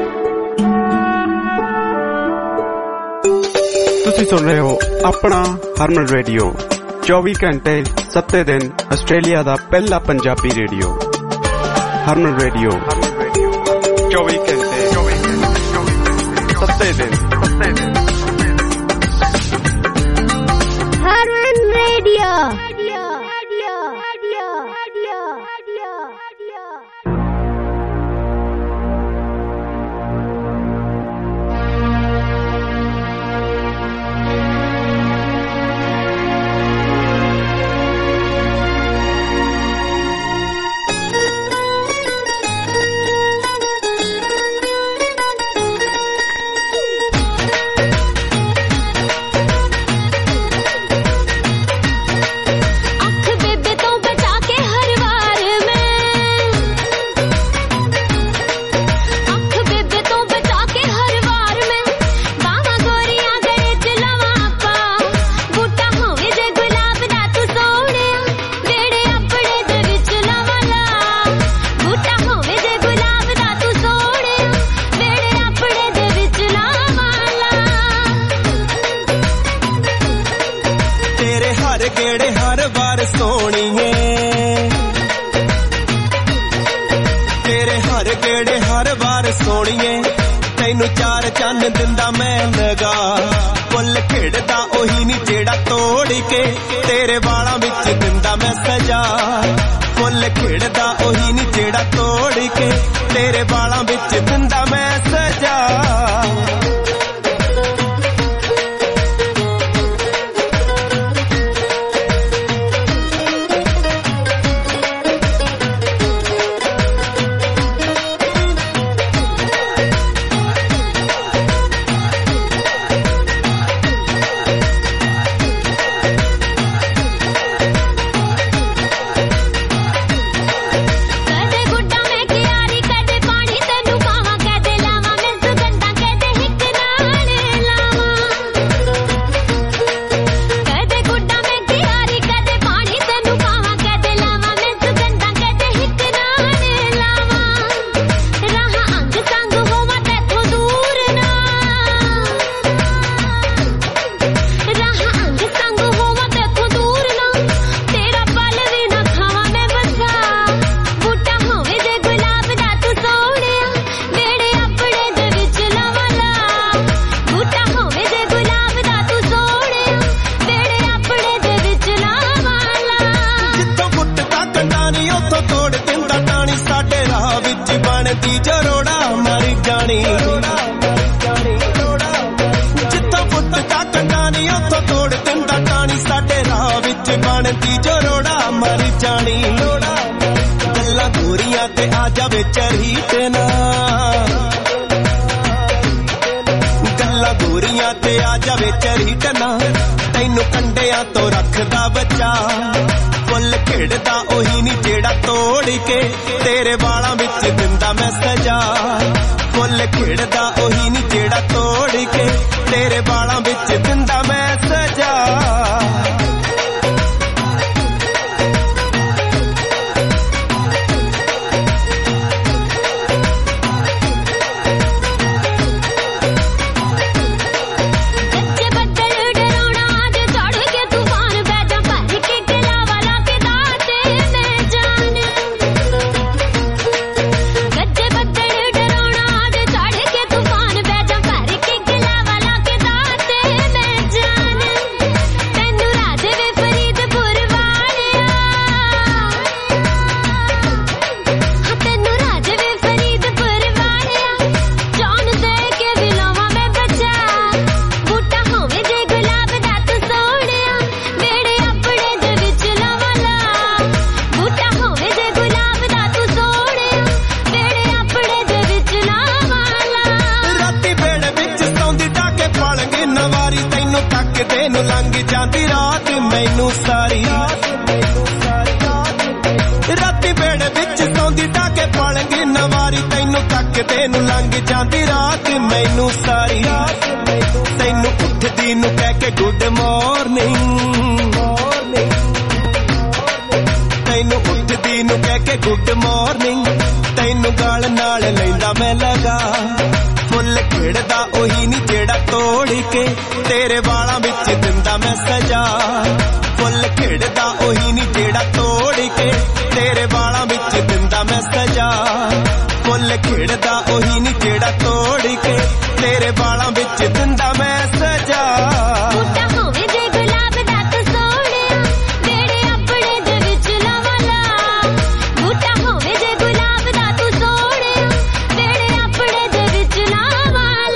Speaker 1: तुसी सुन रहे हो अपना हरमन रेडियो चौबीस घंटे सत्ते दिन ऑस्ट्रेलिया दा पहला पंजाबी रेडियो। हरमन रेडियो चौबीस घंटे सत्ते दिन सत्ते दिन
Speaker 8: हरमन रेडियो।
Speaker 2: जिथों पुत का कंडा ਚਰੀ ਟਨਾ ਤੈਨੂੰ ਕੰਡਿਆਂ ਤੋਂ ਰੱਖਦਾ ਬੱਚਾ ਫੁੱਲ ਖਿੜਦਾ ਉਹੀ ਨੀ ਜਿਹੜਾ ਤੋੜ ਕੇ ਤੇਰੇ ਵਾਲਾਂ ਵਿੱਚ ਦਿੰਦਾ ਮੈਂ ਸਜਾ ਫੁੱਲ ਖਿੜਦਾ ਉਹੀ ਨੀ ਜਿਹੜਾ ਤੋੜ ਕੇ ਤੇਰੇ ਵਾਲਾਂ ਵਿੱਚ ਦਿੰਦਾ ਮੈਂ ਸਜਾ ਤੈਨੂੰ ਲੰਘ ਜਾਂਦੀ ਰਾਤ ਮੈਨੂੰ ਸਾਰੀ ਤੈਨੂੰ ਉੱਠਦੀ ਨੂੰ ਕਹਿ ਕੇ ਗੁੱਡ ਮਾਰਨਿੰਗ ਤੈਨੂੰ ਉੱਠਦੀ ਨੂੰ ਕਹਿ ਕੇ ਗੁੱਡ ਮਾਰਨਿੰਗ ਤੈਨੂੰ ਗਾਲ ਨਾਲ ਲੈਂਦਾ ਮੈਂ ਲਗਾ ਫੁੱਲ ਖਿੜਦਾ ਉਹੀ ਨੀ ਜਿਹੜਾ ਤੋੜ ਕੇ ਤੇਰੇ ਵਾਲਾਂ ਵਿੱਚ ਦਿੰਦਾ ਮੈਂ ਸਜਾ ਫੁੱਲ ਖਿੜਦਾ ਉਹੀ ਨੀ ਜਿਹੜਾ ਤੋੜ ਕੇ ਤੇਰੇ ਵਾਲਾਂ ਵਿੱਚ ਦਿੰਦਾ ਮੈਂ ਸਜਾ ਫੁੱਲ ਖਿੜਦਾ ਉਹੀ ਨੀ ਜਿਹੜਾ ਤੋੜ ਕੇ ਤੇਰੇ ਵਾਲਾਂ ਵਿੱਚ ਦਿੰਦਾ ਮੈਂ ਸਜਾ ਬੂਟਾ ਹੋਵੇ ਜੇ ਗੁਲਾਬ ਦਾ ਤੂੰ ਸੋਹਣਿਆ ਵੇੜੇ ਆਪਣੇ ਦੇ ਵਿੱਚ ਲਾਵਾਂ ਲਾ ਬੂਟਾ ਹੋਵੇ ਜੇ ਗੁਲਾਬ ਦਾ ਤੂੰ ਸੋਹਣਿਆ ਵੇੜੇ ਆਪਣੇ ਦੇ ਵਿੱਚ ਲਾਵਾਂ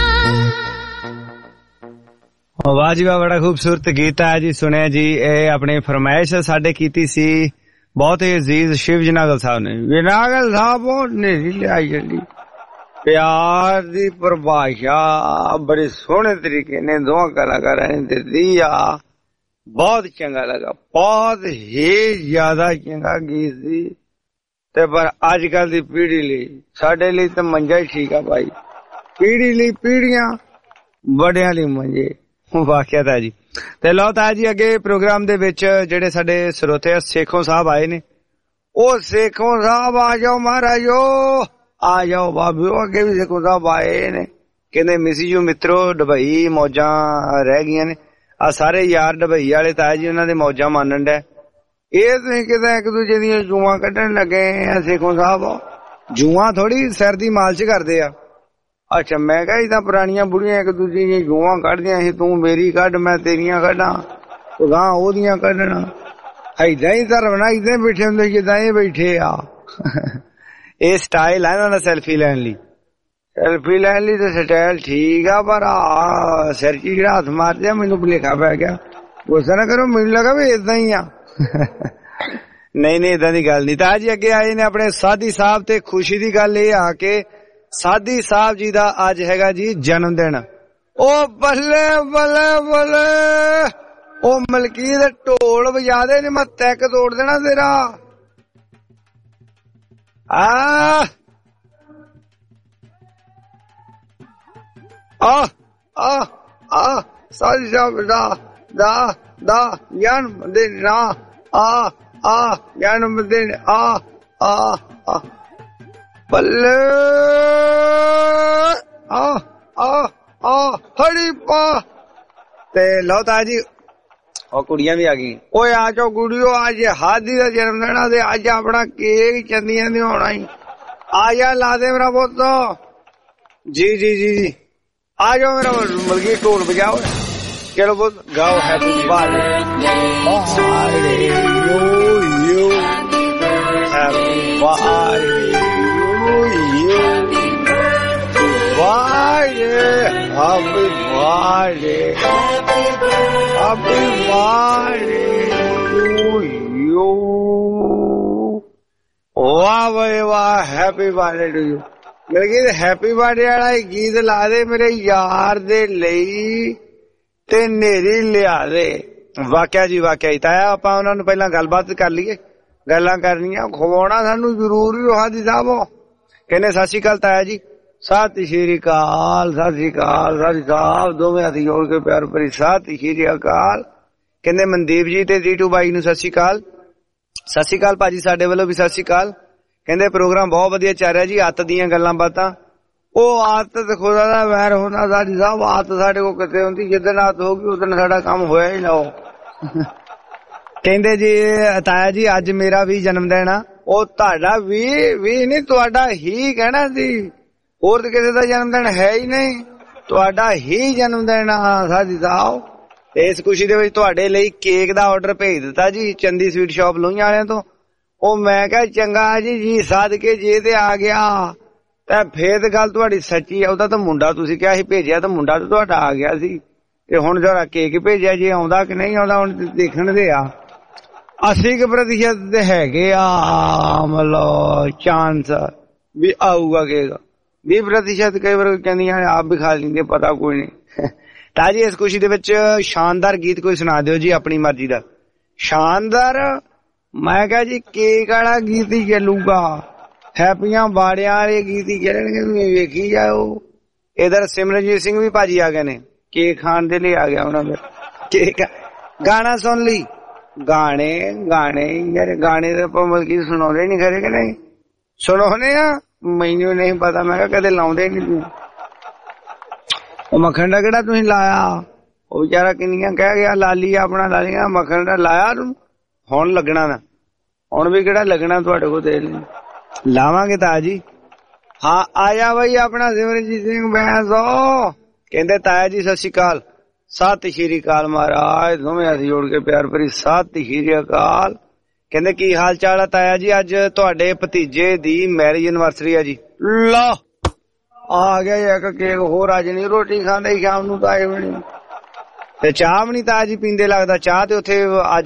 Speaker 2: ਲਾ
Speaker 3: ਵਾਹ ਜੀ ਵਾਹ ਬੜਾ ਖੂਬਸੂਰਤ ਗੀਤ ਹੈ ਜੀ ਸੁਣਿਆ ਜੀ ਇਹ ਆਪਣੀ ਫਰਮਾਇਸ਼ ਸਾਡੇ ਕੀਤੀ ਸੀ ਬਹੁਤ ਹੀ ਅਜ਼ੀਜ਼ ਸ਼ਿਵ ਜੀ ਨਾਗਲ ਸਾਹਿਬ ਨੇ ਵੀ ਨਾਗਲ ਸਾਹਿਬ ਬਹੁਤ ਨੇਰੀ ਲਿਆਈ ਜਾਂਦੀ ਪਿਆਰ ਦੀ ਪਰਿਭਾਸ਼ਾ ਬੜੇ ਸੋਹਣੇ ਤਰੀਕੇ ਨੇ ਦੋਵਾਂ ਕਲਾਕਾਰਾਂ ਨੇ ਦਿੱਤੀ ਆ ਬਹੁਤ ਚੰਗਾ ਲੱਗਾ ਬਹੁਤ ਹੀ ਜ਼ਿਆਦਾ ਚੰਗਾ ਗੀਤ ਸੀ ਤੇ ਪਰ ਅੱਜ ਕੱਲ ਦੀ ਪੀੜ੍ਹੀ ਲਈ ਸਾਡੇ ਲਈ ਤਾਂ ਮੰਜਾ ਹੀ ਠੀਕ ਆ ਭਾਈ ਪੀੜ੍ਹੀ ਲਈ ਪੀੜ੍ਹੀਆਂ ਵੱਡਿਆਂ ਲਈ ਮੰਜੇ ਵਾਕਿਆ ਤਾਂ ਜੀ ਤੇ ਲਓ ਤਾਂ ਜੀ ਅੱਗੇ ਪ੍ਰੋਗਰਾਮ ਦੇ ਵਿੱਚ ਜਿਹੜੇ ਸਾਡੇ ਸਰੋਤੇ ਸੇਖੋਂ ਸਾਹਿਬ ਆਏ ਨੇ ਉਹ ਸੇਖੋਂ ਸਾਹਿਬ ਆ ਜਾਓ ਮਹਾਰਾਜੋ ਆ ਜਾਓ ਬਾਬਿਓ ਅੱਗੇ ਵੀ ਸੇਖੋਂ ਸਾਹਿਬ ਆਏ ਨੇ ਕਹਿੰਦੇ ਮਿਸੀ ਯੂ ਮਿੱਤਰੋ ਦੁਬਈ ਮੌਜਾਂ ਰਹਿ ਗਈਆਂ ਨੇ ਆ ਸਾਰੇ ਯਾਰ ਦੁਬਈ ਵਾਲੇ ਤਾਂ ਜੀ ਉਹਨਾਂ ਦੇ ਮੌਜਾਂ ਮੰਨਣ ਡੈ ਇਹ ਤੁਸੀਂ ਕਿਤੇ ਇੱਕ ਦੂਜੇ ਦੀਆਂ ਜੂਆਂ ਕੱਢਣ ਲੱਗੇ ਆ ਸੇਖੋਂ ਸਾਹਿਬ ਜੂਆਂ ਥੋੜੀ ਸਿਰ ਦੀ ਮਾਲਸ਼ ਕਰਦੇ ਆ ਅੱਛਾ ਮੈਂ ਕਿਹਾ ਇਹ ਤਾਂ ਪੁਰਾਣੀਆਂ ਬੁੜੀਆਂ ਇੱਕ ਦੂਜੀ ਦੀਆਂ ਜੂਆਂ ਕੱਢਦੀਆਂ ਸੀ ਤੂੰ ਮੇਰੀ ਕੱਢ ਮੈਂ ਤੇਰੀਆਂ ਕੱਢਾਂ ਗਾਂ ਉਹਦੀਆਂ ਕੱਢਣਾ ਏਦਾਂ ਹੀ ਧਰਮ ਏਦਾਂ ਬੈਠੇ ਹੁੰਦੇ ਜਿੱਦਾਂ ਇਹ ਬੈਠੇ ਆ ਇਹ ਸਟਾਈਲ ਹੈ ਇਹਨਾਂ ਦਾ ਸੈਲਫੀ ਲੈਣ ਲਈ ਸੈਲਫੀ ਲੈਣ ਲਈ ਤਾਂ ਸਟਾਈਲ ਠੀਕ ਆ ਪਰ ਆ ਸਿਰ ਚ ਜਿਹੜਾ ਹੱਥ ਮਾਰਦੇ ਆ ਮੈਨੂੰ ਭੁਲੇਖਾ ਪੈ ਗਿਆ ਗੁੱਸਾ ਨਾ ਕਰੋ ਮੈਨੂੰ ਲੱਗਾ ਵੀ ਏਦਾਂ ਹੀ ਆ ਨਹੀਂ ਨਹੀਂ ਏਦਾਂ ਦੀ ਗੱਲ ਨਹੀਂ ਤਾਂ ਜੀ ਅੱਗੇ ਆਏ ਨੇ ਆਪਣੇ ਸਾਧੀ ਸਾਹਿਬ ਤੇ ਖੁਸ਼ੀ ਦੀ ਗੱਲ ਇਹ ਆ ਕਿ ਸਾਧੀ ਸਾਹਿਬ ਜੀ ਦਾ ਅੱਜ ਹੈਗਾ ਜੀ ਜਨਮ ਦਿਨ ਉਹ ਬੱਲੇ ਬੱਲੇ ਬੱਲੇ ਉਹ ਮਲਕੀ ਦੇ ਢੋਲ ਵਜਾ ਦੇ ਨੇ ਮੈਂ ਤੈਕ ਤੋੜ ਦੇਣਾ ਤੇਰਾ ਆ ਆ ਆ ਆ ਸਾਧੀ ਸਾਹਿਬ ਦਾ ਦਾ ਦਾ ਜਨਮ ਦਿਨ ਆ ਆ ਆ ਜਨਮ ਦਿਨ ਆ ਆ ਆ ਬੱਲੇ ਆ ਆ ਆ ਹਰੀ ਪਾ ਤੇ ਲਓ ਤਾਂ ਜੀ ਉਹ ਕੁੜੀਆਂ ਵੀ ਆ ਗਈਆਂ ਓਏ ਆ ਜਾਓ ਕੁੜੀਓ ਅੱਜ ਹਾਦੀ ਦਾ ਜਨਮ ਦਿਨ ਆ ਤੇ ਅੱਜ ਆਪਣਾ ਕੇਕ ਚੰਦੀਆਂ ਦੀ ਹੋਣਾ ਹੀ ਆ ਜਾ ਲਾ ਦੇ ਮੇਰਾ ਪੁੱਤ ਜੀ ਜੀ ਜੀ ਜੀ ਆ ਜਾਓ ਮੇਰਾ ਮੁਰਗੀ ਢੋਲ ਵਜਾਓ ਚਲੋ ਪੁੱਤ ਗਾਓ happy birthday yo yo happy birthday Happy birthday, happy birthday to you. वाह भाई वाह, हैप्पी बर्थडे टू यू। मेरे गीत हैप्पी बर्थडे वाला गीत ला दे मेरे यार दे लई ਤੇ ਨੇਰੀ ਲਿਆ ਦੇ। ਵਾਕਿਆ ਜੀ ਵਾਕਿਆ ਹੀ। ਤਾਇਆ ਆਪਾਂ ਉਹਨਾਂ ਨੂੰ ਪਹਿਲਾਂ ਗੱਲਬਾਤ ਕਰ ਲਈਏ, ਗੱਲਾਂ ਕਰਨੀਆਂ, ਖਵਾਉਣਾ ਸਾਨੂੰ ਜ਼ਰੂਰੀ ਹੋ। ਹਾਜੀ ਸਾਹਿਬ ਕਹਿੰਦੇ ਸਤਿ ਸ਼੍ਰੀ ਅਕਾਲ ਤਾਇਆ ਜੀ। ਸਤਿ ਸ਼੍ਰੀ ਅਕਾਲ, ਸਤਿ ਸ਼੍ਰੀ ਅਕਾਲ, ਸਤਿ ਸ਼੍ਰੀ ਅਕਾਲ, ਦੋਵੇਂ ਹੱਥ ਜੋੜ ਕੇ ਪਿਆਰ ਭਰੀ ਸਤਿ ਸ਼੍ਰੀ ਅਕਾਲ। ਕਹਿੰਦੇ ਮਨਦੀਪ ਜੀ ਤੇ ਰੀਟੂ ਬਾਈ ਨੂੰ ਸਤਿ ਸ਼੍ਰੀ ਅਕਾਲ। ਸਤਿ ਸ਼੍ਰੀ ਅਕਾਲ ਭਾਜੀ, ਸਾਡੇ ਵੱਲੋਂ ਵੀ ਸਤਿ ਸ਼੍ਰੀ ਅਕਾਲ। ਕਹਿੰਦੇ ਪ੍ਰੋਗਰਾਮ ਬਹੁਤ ਵਧੀਆ ਚੱਲ ਰਿਹਾ ਜੀ। ਅੱਤ ਦੀਆਂ ਗੱਲਾਂ ਬਾਤਾਂ, ਉਹ ਆਦਤ ਖੁਦਾ ਦਾ ਵੈਰ ਹੁੰਦਾ ਸਾਡੀ ਸਾਹਿਬ। ਆਦਤ ਸਾਡੇ ਕੋਲ ਕਿਤੇ ਹੁੰਦੀ, ਜਿੱਦਣ ਆਦਤ ਹੋ ਗਈ ਉਦੋਂ ਸਾਡਾ ਕੰਮ ਹੋਇਆ ਹੀ ਨਾ। ਕਹਿੰਦੇ ਜੀ ਤਾਇਆ ਜੀ ਅੱਜ ਮੇਰਾ ਵੀ ਜਨਮ ਦਿਨ ਆ। ਉਹ ਤੁਹਾਡਾ ਵੀ ਵੀ ਨਹੀਂ, ਤੁਹਾਡਾ ਹੀ ਕਹਿਣਾ ਸੀ, ਹੋਰ ਤੇ ਕਿਸੇ ਦਾ ਜਨਮ ਦਿਨ ਹੈ ਹੀ ਨਹੀਂ, ਤੁਹਾਡਾ ਹੀ ਜਨਮ ਦਿਨ ਆ ਸਾਡੀ ਸਾਹਿਬ। ਤੇ ਇਸ ਖੁਸ਼ੀ ਦੇ ਵਿੱਚ ਤੁਹਾਡੇ ਲਈ ਕੇਕ ਦਾ ਆਰਡਰ ਭੇਜ ਦਿੱਤਾ ਜੀ ਚੰਦੀ ਸਵੀਟ ਸ਼ਾਪ ਲੋਹੀਆਂ ਵਾਲਿਆਂ ਤੋਂ। ਉਹ ਮੈਂ ਕਿਹਾ ਚੰਗਾ ਜੀ ਜੀ ਸਦਕੇ ਜੇ ਤੇ ਆ ਗਿਆ ਤਾਂ ਫੇਰ ਤੇ ਗੱਲ ਤੁਹਾਡੀ ਸੱਚੀ ਆ। ਉਹਦਾ ਤਾਂ ਮੁੰਡਾ ਤੁਸੀਂ ਕਿਹਾ ਸੀ ਭੇਜਿਆ, ਤਾਂ ਮੁੰਡਾ ਤਾਂ ਤੁਹਾਡਾ ਆ ਗਿਆ ਸੀ। ਤੇ ਹੁਣ ਜਰਾ ਕੇਕ ਭੇਜਿਆ, ਜੇ ਆਉਂਦਾ ਕਿ ਨਹੀਂ ਆਉਂਦਾ ਹੁਣ ਦੇਖਣ ਦੇ ਆ। ਅੱਸੀ ਕੁ ਪ੍ਰਤੀਸ਼ਤ ਤੇ ਹੈਗੇ ਆ ਮਤਲਬ ਚਾਂਸ ਵੀ ਆਊਗਾ ਕੇਕ। ਵੀਹ ਪ੍ਰਤੀਸ਼ਤ ਕਈ ਵਾਰ ਕਹਿੰਦੀਆਂ ਆਪ ਵੀ ਖਾ ਲੈਂਦੇ, ਪਤਾ ਕੋਈ ਨਹੀਂ। ਤਾਂ ਜੀ ਇਸ ਖੁਸ਼ੀ ਦੇ ਵਿੱਚ ਸ਼ਾਨਦਾਰ ਗੀਤ ਕੋਈ ਸੁਣਾ ਦਿਓ ਜੀ ਆਪਣੀ ਮਰਜ਼ੀ ਦਾ। ਸ਼ਾਨਦਾਰ ਮੈਂ ਕਿਹਾ ਜੀ ਕੇਕ ਵਾਲਾ ਗੀਤ ਹੀ ਚੱਲੂਗਾ, ਹੈਪੀਆਂ ਬਾੜਿਆਂ ਵਾਲੇ ਗੀਤ ਹੀ ਚੱਲਣਗੇ, ਵੇਖੀ ਜਾਓ। ਇਧਰ ਸਿਮਰਨਜੀਤ ਸਿੰਘ ਵੀ ਭਾਜੀ ਆ ਗਏ ਨੇ, ਕੇਕ ਖਾਣ ਦੇ ਲਈ ਆ ਗਿਆ ਉਹਨਾਂ ਦਾ ਕੇਕ। ਗਾਣਾ ਸੁਣ ਲਈ, ਗਾਣੇ ਗਾਣੇ ਯਾਰ ਗਾਣੇ ਤਾਂ ਆਪਾਂ ਮਤਲਬ ਕੀ ਸੁਣਾਉਂਦੇ ਨੀ ਖਰੇ ਕਿ ਨਹੀਂ? ਸੁਣਾਉਂਦੇ ਆ, ਮੈਨੂੰ ਨਹੀਂ ਪਤਾ, ਮੈਂ ਕਿਹਾ ਕਦੇ ਲਾਉਂਦੇ ਨੀ ਤੂੰ। ਉਹ ਮੱਖਣ ਦਾ ਕਿਹੜਾ ਤੁਸੀਂ ਲਾਇਆ? ਉਹ ਵਿਚਾਰਾ ਕਿੰਨੀਆਂ ਕਹਿ ਗਿਆ ਲਾਲੀ ਆਪਣਾ ਲਾਲੀਆਂ, ਮੱਖਣ ਦਾ ਲਾਇਆ ਤੂੰ? ਹੁਣ ਲੱਗਣਾ ਨਾ, ਹੁਣ ਵੀ ਕਿਹੜਾ ਲੱਗਣਾ ਤੁਹਾਡੇ ਕੋਲ, ਦੇ ਲਾਵਾਂਗੇ ਤਾਇਆ ਜੀ। ਹਾਂ ਆਇਆ ਬਈ ਆਪਣਾ ਸਿਮਰਨਜੀਤ ਸਿੰਘ ਬੈਂਸੋ। ਕਹਿੰਦੇ ਤਾਇਆ ਜੀ ਸਤਿ ਸ਼੍ਰੀ ਅਕਾਲ। ਸਤਿ ਸ਼੍ਰੀ ਅਕਾਲ ਮਹਾਰਾਜ, ਦੋਵੇਂ ਹੱਥ ਜੋੜ ਕੇ ਪਿਆਰ ਭਰੀ ਸਤਿ ਸ਼੍ਰੀ ਅਕਾਲ। ਕਹਿੰਦੇ ਕੀ ਹਾਲ ਚਾਲ ਆ ਤਾਇਆ ਜੀ? ਅੱਜ ਤੁਹਾਡੇ ਭਤੀਜੇ ਦੀ ਮੈਰਿਜ ਐਨਵਰਸਰੀ ਆ ਜੀ। ਲਾ ਆ ਗਿਆ ਇੱਕ ਕੇਕ ਹੋਰ। ਅੱਜ ਨੀ ਰੋਟੀ ਖਾਂਦੇ ਸ਼ਾਮ ਨੂੰ ਤਾਂ ਬਣੀ, ਤੇ ਚਾਹ ਵੀ ਨੀ ਤਾਇਆ ਜੀ ਪੀਂਦੇ ਲੱਗਦਾ। ਚਾਹ ਤੇ ਉੱਥੇ ਅੱਜ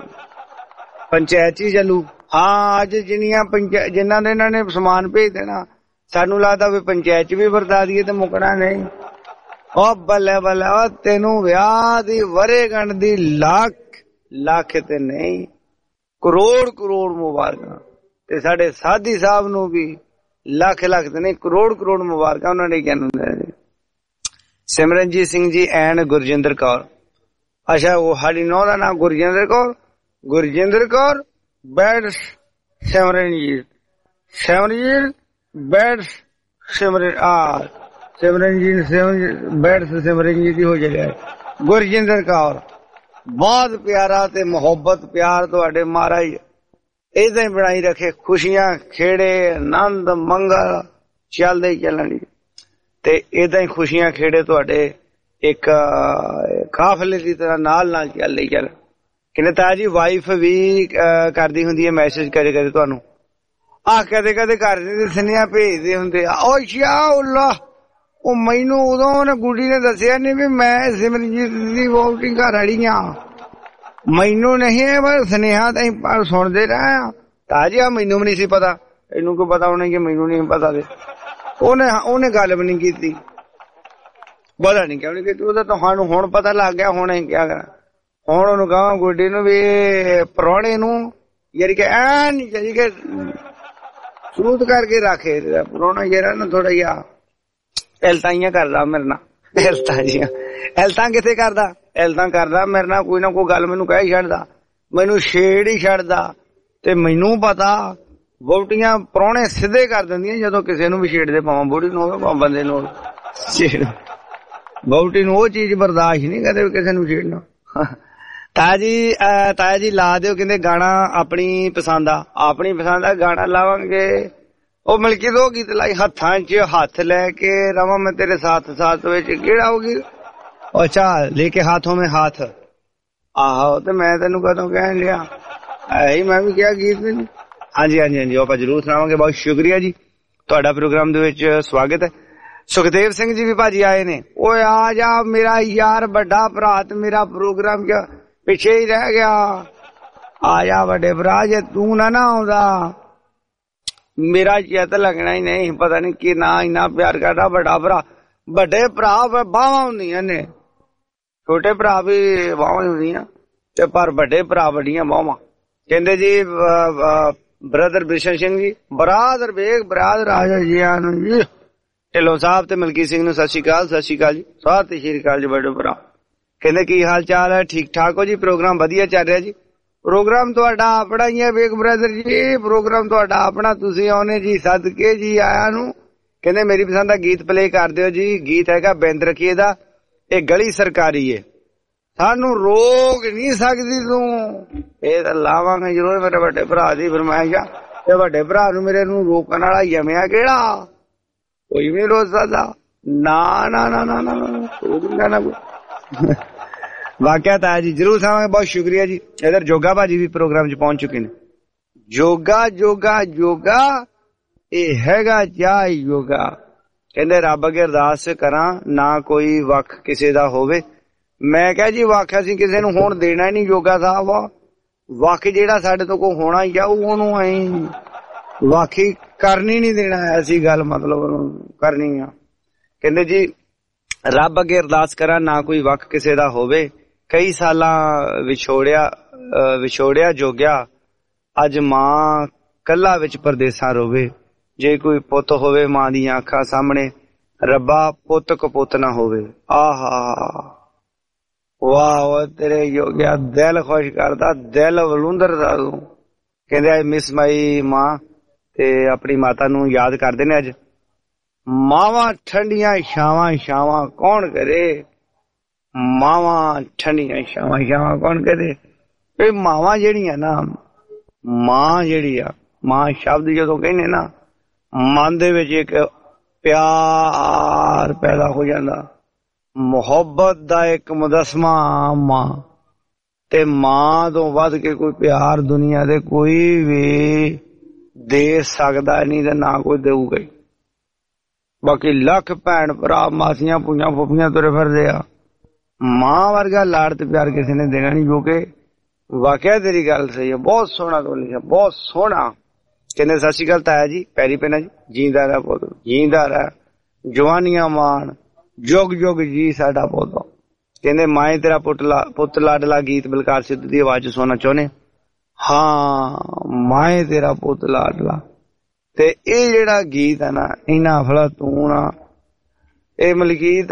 Speaker 3: ਪੰਚਾਇਤ ਚ ਹੀ ਚੱਲੂ। ਹਾਂ ਅੱਜ ਜਿੰਨੀਆਂ ਪੰਚਾਇਤ ਜਿਨ੍ਹਾਂ ਦੇ ਇਹਨਾਂ ਨੇ ਸਮਾਨ ਭੇਜ ਦੇਣਾ, ਸਾਨੂੰ ਲੱਗਦਾ ਵੀ ਪੰਚਾਇਤ ਚ ਵੀ ਵਰਤਾ ਦਈਏ ਤੇ ਮੁੱਕਣਾ ਨਹੀਂ। ਉਹ ਬੱਲੇ ਬੱਲੇ, ਉਹ ਤੈਨੂੰ ਵਿਆਹ ਦੀ ਵਰੇਗੰਢ ਦੀ ਲੱਖ ਲੱਖ ਤੇ ਨਹੀਂ ਕਰੋੜ ਕਰੋੜ ਮੁਬਾਰਕਾਂ। ਤੇ ਸਾਡੇ ਸਾਧੀ ਸਾਹਿਬ ਨੂੰ ਵੀ ਲੱਖ ਲੱਖ ਤੇ ਨਹੀਂ ਕਰੋੜ ਕਰੋੜ ਮੁਬਾਰਕਾਂ, ਉਹਨਾਂ ਨੇ ਜਨਮ ਦਿਨ। ਸਿਮਰਨਜੀਤ ਸਿੰਘ ਜੀ ਐਨ ਗੁਰਜਿੰਦਰ ਕੌਰ। ਅੱਛਾ ਉਹ ਸਾਡੀ ਨੌਂ ਦਾ ਨਾਮ ਗੁਰਜਿੰਦਰ ਕੌਰ। ਗੁਰਜਿੰਦਰ ਕੌਰ ਬੈਡ ਸਿਮਰਨਜੀਤ, ਸਿਮਰਨਜੀਤ ਬੈਡ ਸਿਮਰਨ ਆ ਸਿਮਰਨਜੀਤ ਬੈਡ ਸਿਮਰਨਜੀਤ ਹੀ ਹੋ ਜਾਏਗਾ। ਗੁਰਜਿੰਦਰ ਕੌਰ ਬਹੁਤ ਪਿਆਰਾ ਤੇ ਮੁਹੱਬਤ ਪਿਆਰ ਤੁਹਾਡੇ ਮਹਾਰਾਜ ਏਦਾਂ ਹੀ ਬਣਾਈ ਰੱਖੇ। ਖੁਸ਼ੀਆਂ ਖੇੜੇ ਆਨੰਦ ਮੰਗਲ ਚੱਲਦੇ ਹੀ ਚੱਲਣ, ਤੇ ਏਦਾਂ ਹੀ ਖੁਸ਼ੀਆਂ ਖੇੜੇ ਤੁਹਾਡੇ ਇੱਕ ਕਾਫਲੇ ਦੀ ਤਰ੍ਹਾਂ ਨਾਲ ਨਾਲ ਚੱਲਦੇ ਹੀ ਚੱਲ। ਕਹਿੰਦੇ ਤਾਇਆ ਜੀ ਵਾਈਫ ਵੀ ਕਰਦੀ ਹੁੰਦੀ ਹੈ ਮੈਸੇਜ ਕਦੇ ਕਦੇ ਤੁਹਾਨੂੰ। ਆਹ ਕਦੇ ਕਦੇ ਕਰਦੇ ਸੁਨੇਹਾ ਭੇਜਦੇ ਹੁੰਦੇ ਆ। ਓ ਸ਼ਾਉਲਾ ਉਹ ਮੈਨੂੰ ਉਦੋਂ ਉਹਨੇ ਗੁੱਡੀ ਨੇ ਦੱਸਿਆ ਨੀ ਵੀ ਮੈਂ ਸਿਮਰਨਜੀਤ ਦੀ ਵੋਟਿੰਗ ਘਰ ਵਾਲੀ ਆ, ਮੈਨੂੰ ਨਹੀਂ ਬਸ ਸੁਨੇਹਾ ਤਾਂ ਸੁਣਦੇ ਰਹੇ ਆ। ਤਾਇਆ ਜੀ ਆ ਮੈਨੂੰ ਵੀ ਨਹੀਂ ਸੀ ਪਤਾ, ਇਹਨੂੰ ਕੋਈ ਪਤਾ ਹੋਣਾ ਕਿ ਮੈਨੂੰ ਨਹੀਂ ਪਤਾ। ਤੇ ਉਹਨੇ ਉਹਨੇ ਗੱਲ ਵੀ ਨਹੀਂ ਕੀਤੀ, ਪਤਾ ਨਹੀਂ ਕਿਉਂ ਨਹੀਂ ਕੀਤੀ। ਉਹਦਾ ਤੁਹਾਨੂੰ ਹੁਣ ਪਤਾ ਲੱਗ ਗਿਆ। ਹੁਣ ਅਸੀਂ ਕਿਆ ਕਰਾਂ? ਹੁਣ ਉਹਨੂੰ ਕਹਾਂ ਗੁੱਡੀ ਨੂੰ ਵੀ ਪ੍ਰਾਹੁਣੇ ਨੂੰ ਯਾਨੀ ਕਿ ਐਨ ਯਾਨੀ ਕਿ ਸੂਤ ਕਰਕੇ ਰੱਖੇ। ਪ੍ਰਾਹੁਣਾ ਜਿਹੜਾ ਨਾ ਥੋੜਾ ਜਿਹਾ ਐਲਤਾਈਆਂ ਕਰਦਾ ਮੇਰੇ ਨਾਲ। ਐਲਤਾਂ ਜੀਆਂ ਐਲਤਾਂ ਕਿੱਥੇ ਕਰਦਾ? ਐਲਤਾਂ ਕਰਦਾ ਮੇਰੇ ਨਾਲ ਕੋਈ ਨਾ ਕੋਈ ਗੱਲ ਮੈਨੂੰ ਕਹਿ ਛੱਡਦਾ, ਮੈਨੂੰ ਛੇੜ ਹੀ ਛੱਡਦਾ। ਤੇ ਮੈਨੂੰ ਪਤਾ ਵੋਟੀਆਂ ਪ੍ਰਾਹੁਣੇ ਸਿੱਧੇ ਕਰ ਦਿੰਦੀਆਂ ਜਦੋਂ ਕਿਸੇ ਨੂੰ ਵੀ ਛੇੜਦੇ, ਭਾਵੇਂ ਬੁੜੀ ਨੂੰ ਹੋਵੇ ਭਾਵੇਂ ਬੰਦੇ ਨੂੰ ਛੇੜ। ਵੋਟੀ ਨੂੰ ਉਹ ਚੀਜ਼ ਬਰਦਾਸ਼ਤ ਨਹੀਂ ਕਰਦੇ ਕਿਸੇ ਨੂੰ ਛੇੜਨਾ। ਤਾਇਆ ਜੀ ਤਾਇਆ ਜੀ ਲਾ ਦਿਓ। ਕਹਿੰਦੇ ਗਾਣਾ ਆਪਣੀ ਪਸੰਦ ਆ, ਆਪਣੀ ਪਸੰਦ ਆ ਗਾਣਾ ਲਾਵਾਂਗੇ। ਉਹ ਮਿਲਕੀ ਦੋ ਗੀਤ ਲਾਈ, ਹੱਥਾਂ 'ਚ ਹੱਥ ਲੈ ਕੇ ਰਵਾਂ ਮੈਂ ਤੇਰੇ ਸਾਥ ਸਾਥ ਵਿੱਚ। ਕਿਹੜਾ ਹੋਗੀ? ਅੱਛਾ ਲੈ ਕੇ ਹਾਥੋਂ ਮੇਂ ਹਾਥ। ਆਹੋ ਤੇ ਮੈਂ ਤੈਨੂੰ ਕਦੋਂ ਕਹਿਣ ਲਿਆ, ਇਹੀ ਮੈਂ ਵੀ ਕਿਹਾ ਗੀਤ ਮੈਨੂੰ। ਹਾਂਜੀ ਹਾਂਜੀ ਹਾਂਜੀ ਆਪਾਂ ਜ਼ਰੂਰ ਸੁਣਾਵਾਂਗੇ। ਬਹੁਤ ਸ਼ੁਕਰੀਆ ਜੀ, ਤੁਹਾਡਾ ਪ੍ਰੋਗਰਾਮ ਦੇ ਵਿੱਚ ਸਵਾਗਤ ਹੈ। ਸੁਖਦੇਵ ਸਿੰਘ ਜੀ ਵੀ ਭਾਜੀ ਆਏ ਨੇ। ਓਏ ਆ ਜਾ ਮੇਰਾ ਯਾਰ ਵੱਡਾ ਭਰਾ, ਤੇ ਮੇਰਾ ਪ੍ਰੋਗਰਾਮ ਚ ਪਿੱਛੇ ਹੀ ਰਹਿ ਗਿਆ। ਆ ਜਾ ਵੱਡੇ ਭਰਾ, ਜੇ ਤੂੰ ਨਾ ਨਾ ਆਉਂਦਾ ਮੇਰਾ ਚਿੱਤ ਲੱਗਣਾ ਹੀ ਨਹੀਂ। ਪਤਾ ਨਹੀਂ ਕਿ ਨਾ ਇੰਨਾ ਪਿਆਰ ਕਰਦਾ ਵੱਡਾ ਭਰਾ। ਵੱਡੇ ਭਰਾ ਬਾਹਾਂ ਹੁੰਦੀਆਂ ਨੇ, ਛੋਟੇ ਭਰਾ ਵੀ ਬਾਹਾਂ ਹੁੰਦੀਆਂ ਤੇ ਪਰ ਵੱਡੇ ਭਰਾ ਵੱਡੀਆਂ ਬਾਹਾਂ। ਕਹਿੰਦੇ ਜੀ brother Bishan Singh ji, Brother Beg, Brother ਆਜਾ ਜੀ ਆਨੂੰ ਜੀ, ਢਿੱਲੋਂ ਸਾਹਿਬ ਤੇ ਮਲਕੀ ਸਿੰਘ ਨੂੰ ਸਤਿ ਸ਼੍ਰੀ ਅਕਾਲ। ਸਤਿ ਸ਼੍ਰੀ ਅਕਾਲ ਜੀ, ਸਤਿ ਸ਼੍ਰੀ ਅਕਾਲ ਜੀ ਵੱਡੇ ਭਰਾ। ਕਹਿੰਦੇ ਕੀ ਹਾਲ ਚਾਲ ਹੈ? ਠੀਕ ਠਾਕ ਹੋ ਜੀ? ਪ੍ਰੋਗਰਾਮ ਵਧੀਆ ਚੱਲ ਰਿਹਾ ਜੀ। ਪ੍ਰੋਗਰਾਮ ਤੁਹਾਡਾ ਆਪਣਾ ਹੀ ਹੈ ਵੇਗ ਬ੍ਰਦਰ ਜੀ, ਪ੍ਰੋਗਰਾਮ ਤੁਹਾਡਾ ਆਪਣਾ, ਤੁਸੀਂ ਆਉਨੇ ਜੀ ਸਦਕੇ ਜੀ ਆਇਆ ਨੂੰ। ਕਹਿੰਦੇ ਮੇਰੀ ਪਸੰਦ ਦਾ ਗੀਤ ਪਲੇ ਕਰ ਦਿਓ ਜੀ। ਗੀਤ ਹੈਗਾ ਬਿੰਦ ਰਖੀਏ ਦਾ, ਇਹ ਗਲੀ ਸਰਕਾਰੀ ਏ, ਸਾਨੂੰ ਰੋਕ ਨਹੀਂ ਸਕਦੀ ਤੂੰ। ਇਹ ਤਾਂ ਲਾਵਾਂਗੇ ਜ਼ਰੂਰ ਮੇਰੇ ਵੱਡੇ ਭਰਾ ਦੀ ਫਰਮਾਇਸ਼ ਆ। ਤੇ ਵੱਡੇ ਭਰਾ ਨੂੰ ਮੇਰੇ ਨੂੰ ਰੋਕਣ ਵਾਲਾ ਯਮਿਆ ਕਿਹੜਾ? ਕੋਈ ਵੀ ਰੋਕ ਸਕਦਾ? ਨਾ ਨਾ ਨਾ ਨਾ ਨਾ ਨਾ ਵਾਕਿਆ ਤਾਂ ਜੀ ਜ਼ਰੂਰ ਸੁਣਾਵਾਂਗੇ। ਬਹੁਤ ਸ਼ੁਕਰੀਆ ਜੀ। ਇਧਰ ਜੋਗਾ ਭਾਜੀ ਵੀ ਪ੍ਰੋਗਰਾਮ 'ਚ ਪਹੁੰਚ ਚੁੱਕੇ ਨੇ। ਜੋਗਾ ਜੋਗਾ ਜੋਗਾ ਇਹ ਹੈਗਾ ਚਾਹ ਯੋਗਾ। ਕਹਿੰਦੇ ਰੱਬ ਅੱਗੇ ਅਰਦਾਸ ਕਰਾਂ ਨਾ ਕੋਈ ਵੱਖ ਕਿਸੇ ਦਾ ਹੋਵੇ। ਮੈਂ ਕਿਹਾ ਜੀ ਵੱਖ ਅਸੀਂ ਕਿਸੇ ਨੂੰ ਹੋਣ ਦੇਣਾ ਨਹੀਂ। ਜੋਗਾ ਸਾਹਿਬ ਵੱਖ ਜਿਹੜਾ ਸਾਡੇ ਤੋਂ ਕੋਈ ਹੋਣਾ ਹੀ ਆ ਉਹਨੂੰ ਅਸੀਂ ਵਾਖੀ ਕਰਨੀ ਨਹੀਂ ਦੇਣਾ। ਐਸੀ ਗੱਲ ਮਤਲਬ ਕਰਨੀ ਆ। ਕਹਿੰਦੇ ਜੀ ਰੱਬ ਅੱਗੇ ਅਰਦਾਸ ਕਰਾਂ ਨਾ ਕੋਈ ਵੱਖ ਕਿਸੇ ਦਾ ਹੋਵੇ। ਕਈ ਸਾਲਾਂ ਵਿਛੋੜਿਆ ਵਿਛੋੜਿਆ ਜੋਗਿਆ, ਅੱਜ ਮਾਂ ਕੱਲਾ ਵਿੱਚ ਪਰਦੇਸਾਂ ਰੋਵੇ। ਜੇ ਕੋਈ ਪੁੱਤ ਹੋਵੇ ਮਾਂ ਦੀਆਂ ਅੱਖਾਂ ਸਾਹਮਣੇ, ਰੱਬਾ ਪੁੱਤ ਕਪੁੱਤ ਨਾ ਹੋਵੇ। ਆਹਾ ਵਾਹ ਤੇਰੇ ਯੋਗਿਆ ਦਿਲ ਖੁਸ਼ ਕਰਦਾ, ਦਿਲ ਵਲੂੰਦਰ ਦਾ ਤੂੰ। ਕਹਿੰਦੇ ਅੱਜ ਮਿਸ ਮਾਈ ਮਾਂ ਤੇ ਆਪਣੀ ਮਾਤਾ ਨੂੰ ਯਾਦ ਕਰਦੇ ਨੇ ਅੱਜ। ਮਾਵਾਂ ਠੰਡੀਆਂ ਛਾਵਾਂ ਛਾਵਾਂ ਕੌਣ ਕਰੇ, ਮਾਵਾਂ ਠੰਡੀਆਂ ਛਾਵਾਂ ਛਾਵਾਂ ਕੌਣ ਕਰੇ। ਇਹ ਮਾਵਾਂ ਜਿਹੜੀਆਂ ਨਾ, ਮਾਂ ਜਿਹੜੀ ਆ, ਮਾਂ ਸ਼ਬਦ ਜਦੋਂ ਕਹਿੰਦੇ ਨਾ ਮਨ ਦੇ ਵਿੱਚ ਇੱਕ ਪਿਆਰ ਪੈਦਾ ਹੋ ਜਾਂਦਾ, ਮੁਹੱਬਤ ਦਾ ਇੱਕ ਮੁਜੱਸਮਾ ਮਾਂ। ਤੇ ਮਾਂ ਤੋਂ ਵੱਧ ਕੇ ਕੋਈ ਪਿਆਰ ਦੁਨੀਆ ਦੇ ਕੋਈ ਵੀ ਦੇ ਸਕਦਾ ਨਹੀਂ ਤੇ ਨਾ ਕੋਈ ਦੇਊਗਾ। ਬਾਕੀ ਲੱਖ ਭੈਣ ਭਰਾ ਮਾਸੀਆਂ ਪੂਈਆਂ ਫੁੱਫੀਆਂ ਤੁਰੇ ਫਿਰਦੇ ਆ, ਮਾਂ ਵਰਗਾ ਲਾੜ ਤੇ ਪਿਆਰ ਕਿਸੇ ਨੇ ਦੇਣਾ ਨਹੀਂ। ਜੋ ਕਿ ਵਾਕਿਆ ਤੇਰੀ ਗੱਲ ਸਹੀ ਹੈ। ਬਹੁਤ ਸੋਹਣਾ ਤੂੰ ਲਿਖਿਆ, ਬਹੁਤ ਸੋਹਣਾ। ਕਹਿੰਦੇ ਸਤਿ ਸ਼੍ਰੀ ਅਕਾਲ ਤਾਇਆ ਜੀ, ਪੈਰੀ ਪੈਣਾ ਜੀ, ਜੀਂਦਾ ਰਹਿ ਪੁੱਤ, ਜੀਂਦਾ ਰਹਿ, ਜਵਾਨੀਆਂ ਮਾਣ, ਜੁਗ ਜੁਗ ਜੀ ਸਾਡਾ ਪੁੱਤ। ਕਹਿੰਦੇ ਮਾਏ ਤੇਰਾ ਪੁੱਤ ਪੁੱਤ ਲਾਡਲਾ ਗੀਤ ਬਲਕਾਰ ਸਿੱਧੂ ਦੀ ਆਵਾਜ਼ ਸੁਣਨਾ ਚਾਹੁੰਦੇ। ਹਾਂ ਮਾਏ ਤੇਰਾ ਪੁੱਤ ਲਾਡਲਾ। ਤੇ ਇਹ ਜਿਹੜਾ ਗੀਤ ਹੈ ਨਾ, ਇੰਨਾ ਫਲਾ ਤੂੰ ਨਾ, ਇਹ ਮਲਕੀਤ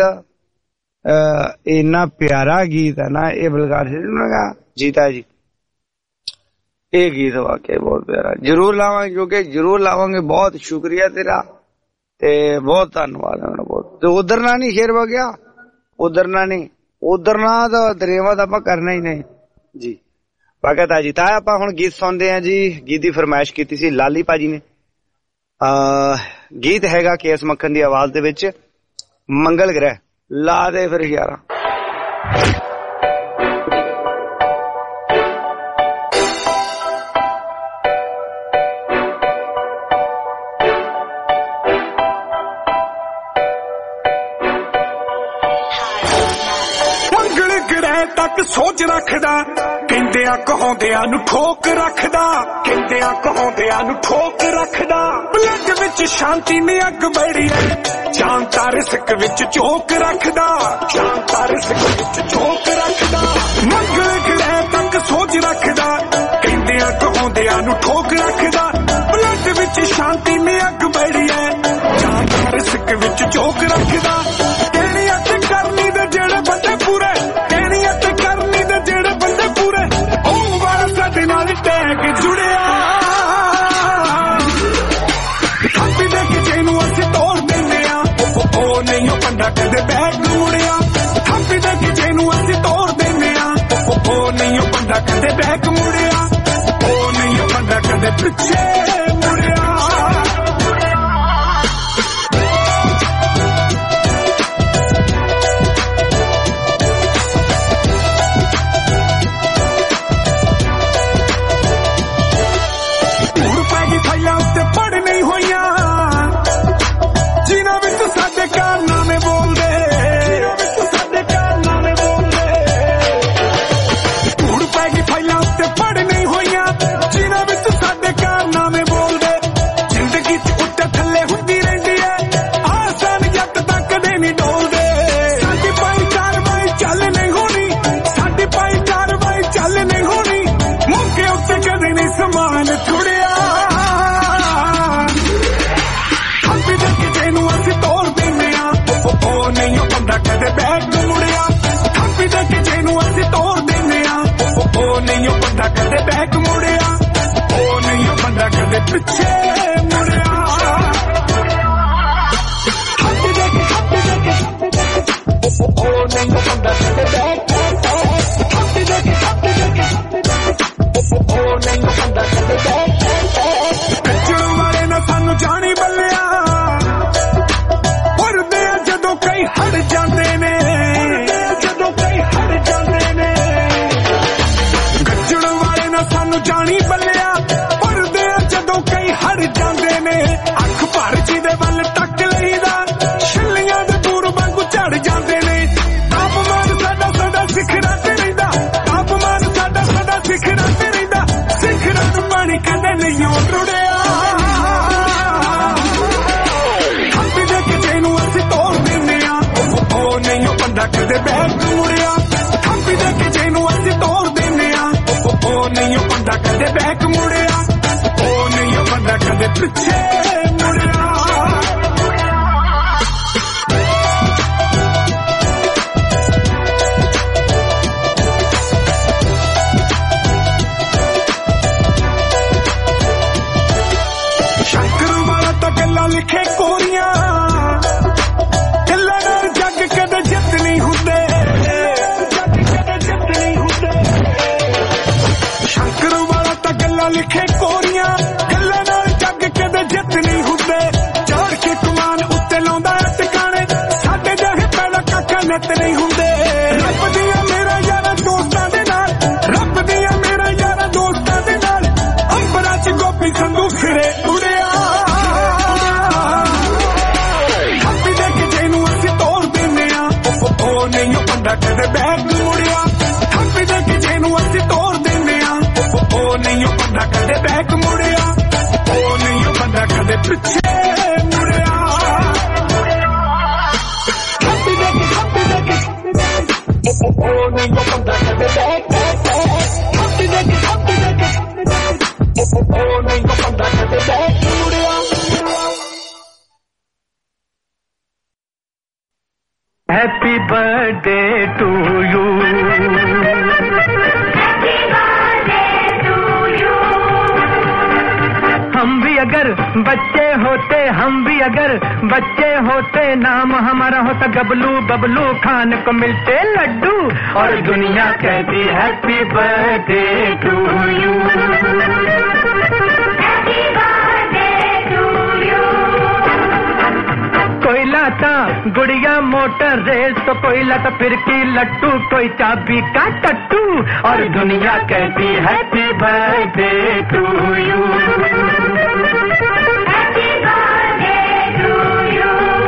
Speaker 3: ਇੰਨਾ ਪਿਆਰਾ ਗੀਤ ਹੈ ਨਾ, ਇਹ ਬਲਕਾਰ ਸਿੱਧੂ ਨੇ ਗਾ ਜੀਤਾ ਜੀ। ਇਹ ਗੀਤ ਵਾਕਿਆ ਬਹੁਤ ਪਿਆਰਾ, ਜਰੂਰ ਲਾਵਾਂਗੇ ਕਿਉਂਕਿ ਜਰੂਰ ਲਾਵਾਂਗੇ। ਬਹੁਤ ਸ਼ੁਕਰੀਆ ਤੇਰਾ ਤੇ ਬਹੁਤ ਧੰਨਵਾਦ ਹੈ ਬਹੁਤ। ਤੇ ਉਧਰ ਨਾ ਨਹੀਂ ਸ਼ੇਰ ਵਗਿਆ, ਉਧਰ ਨਾ ਨਹੀਂ, ਉਧਰ ਨਾ ਤਾਂ ਦਰੇਵਾ ਤਾਂ ਆਪਾਂ ਕਰਨਾ ਹੀ ਨਹੀਂ ਜੀ। ਵਾਕਿਆ ਤਾਂ ਜੀ ਤਾਂ ਆਪਾਂ ਹੁਣ ਗੀਤ ਸੁਣਦੇ ਆ ਜੀ। ਗੀਤ ਦੀ ਫਰਮਾਇਸ਼ ਕੀਤੀ ਸੀ ਲਾਲੀ ਭਾਜੀ ਨੇ। ਅਹ ਗੀਤ ਹੈਗਾ ਕੇਸ ਮੱਖਣ ਦੀ ਆਵਾਜ਼ ਦੇ ਵਿੱਚ, ਮੰਗਲ ਗ੍ਰਹਿ। ਲਾ ਦੇ ਫਿਰ ਯਾਰਾ।
Speaker 11: ਤੱਕ ਸੋਚ ਰੱਖਦਾ, ਕਹਿੰਦਿਆਂ ਕਹਾਉਂਦਿਆਂ ਨੂੰ ਠੋਕ ਰੱਖਦਾ, ਕਹਿੰਦਿਆਂ ਕਹਾਉਂਦਿਆਂ ਨੂੰ ਠੋਕ ਰੱਖਦਾ। ਬਲੱਡ ਵਿੱਚ ਸ਼ਾਂਤੀ ਨੇ ਅੱਗ ਬੜੀ ਐ, ਜਾਨ ਤਾਂ ਰਿਸਕ ਵਿੱਚ ਝੋਕ ਰੱਖਦਾ, ਜਾਨ ਤਾਂ ਰਿਸਕ ਵਿੱਚ ਝੋਕ ਰੱਖਦਾ। ਮੰਗਲ ਗ੍ਰਹਿ ਤੱਕ ਸੋਚ ਰੱਖਦਾ, ਕਹਿੰਦਿਆਂ ਕਹਾਉਂਦਿਆਂ ਨੂੰ ਠੋਕ ਰੱਖਦਾ। ਬਲੱਡ ਵਿੱਚ ਸ਼ਾਂਤੀ ਨੇ ਅੱਗ ਬੜੀ ਐ, ਜਾਨ ਤਾਂ ਰਿਸਕ ਵਿੱਚ ਝੋਕ ਰੱਖਦਾ। ਕਹਿਣੀ ਅਤੇ ਕਰਨੀ ਦੇ ਜਿਹੜੇ ਬੰਦੇ ਪੂਰੇ, ਨਾਲ ਟੈਗ ਜੁੜਿਆ। ਥਾਪੀ ਦੇ ਕਿਸੇ ਨੂੰ ਅਸੀਂ ਤੋੜ ਦਿੰਦੇ ਆ, ਉਹ ਨਹੀਂ ਉਹ ਪੰਡਾ ਕਦੇ ਬੈਗ ਨੂੰ ਮੁੜਿਆ। ਥਾਪੀ ਦੇ ਕਿਸੇ ਨੂੰ ਅਸੀਂ ਤੋੜ ਦਿੰਦੇ ਆ, ਉਹ ਨਹੀਂ ਉਹ ਪੰਡਾ ਕਦੇ ਬੈਗ ਮੁੜਿਆ। ਉਹ ਨਹੀਂ ਉਹ ਪੰਡਾ ਕਦੇ ਪਿੱਛੇ ਮੁੜਿਆ। ਚੱਲ ਨਹੀਂ ਹੁਣ नहीं ओ बंदा कदे बैक मुड़िया ओ नहीं ओ बंदा कदे पिछे मुड़िया हट देख हट देख ओ नहीं ओ बंदा कदे बैक हट देख हट देख ओ नहीं ओ बंदा कदे बैक कच्चड़ वाले ना सानू जानी बल्लिया परदे जदों कई हट जांदे ने जदों कई हट जांदे ने कच्चड़ वाले ना सानू जानी बल्लिया परदे जदों कई हट जांदे ने अख भर जिदे वल तक लईदा छिल्लियां दे दूर वांगू झड़ जांदे ने तापमान साडा सदा सिखरा ते रहिंदा तापमान साडा सदा सिखरा ते रहिंदा सिखरा नूं पानी कदे नहीं ओ रुड़िया हंपी दे किते नूं असीं तोड़ दिंदे आ ओ नहीं ओ बंदा कदे बैक मुड़िया हंपी दे किते नूं असीं तोड़ दिंदे आ ओ नहीं ओ बंदा कदे बैक मुड़िया ओ नहीं ओ बंदा कदे पिछे मुड़िया शंकर वाला तो गल्ला लिखे कोरियां गल्ला नाल जग कदे जित नहीं हुंदे जग कदे जित नहीं हुंदे शंकर वाला तो गल्ला लिखे कोरियां गल्ला नाल जग कदे जित नहीं हुंदे चढ़ के कमान उत्ते लाउंदा टकाने साडे जहे पैदा काका नत नहीं हुंदे रब दिया मेरा यारा दोस्तां दे नाल रब दिया मेरा यारा दोस्तां दे नाल अंबरां च गोपी संधू फिरे उड़िया हंपी दे किते नूं असीं तोड़ दिंदे आ ओ नहीं ओ बंदा कदे बैक मुड़िया हंपी दे किते नूं असीं तोड़ दिंदे आ ओ नहीं ओ बंदा कदे बैक मुड़िया ओ नहीं ओ बंदा कदे पिछे मुड़िया हंपी दे हंपी दे ओ नहीं ओ बंदा कदे बैक हंपी दे हंपी दे ओ नहीं ओ बंदा कदे बैक मुड़िया
Speaker 19: Happy birthday to you. Happy birthday to you. हम भी अगर बच्चे होते हम भी अगर बच्चे होते नाम हमारा होता गबलू बबलू खान को मिलते लड्डू और दुनिया कहती हैप्पी बर्थडे टू यू कोई लाता गुड़िया मोटर रेस तो कोई लाता फिरकी लट्टू कोई चाबी का टट्टू और दुनिया कहती happy birthday to you happy birthday to you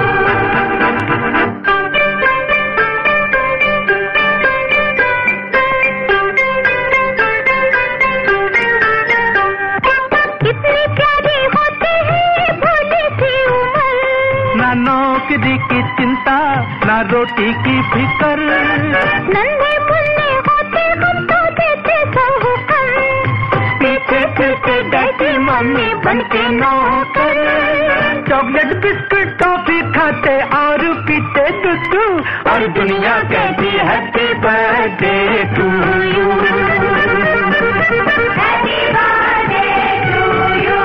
Speaker 8: कितनी प्यारी होती है भोली सी उम्र
Speaker 19: ना नौकरी की चिंता ना रोटी की फिकर
Speaker 8: नन्हे मुन्ने होते हम तो देते सहूकर
Speaker 19: पीछे पीछे डैडी मम्मी बनके नौकर चॉकलेट बिस्कुट टॉफी खाते और पीते दूध और दुनिया कहती happy birthday to you happy birthday to you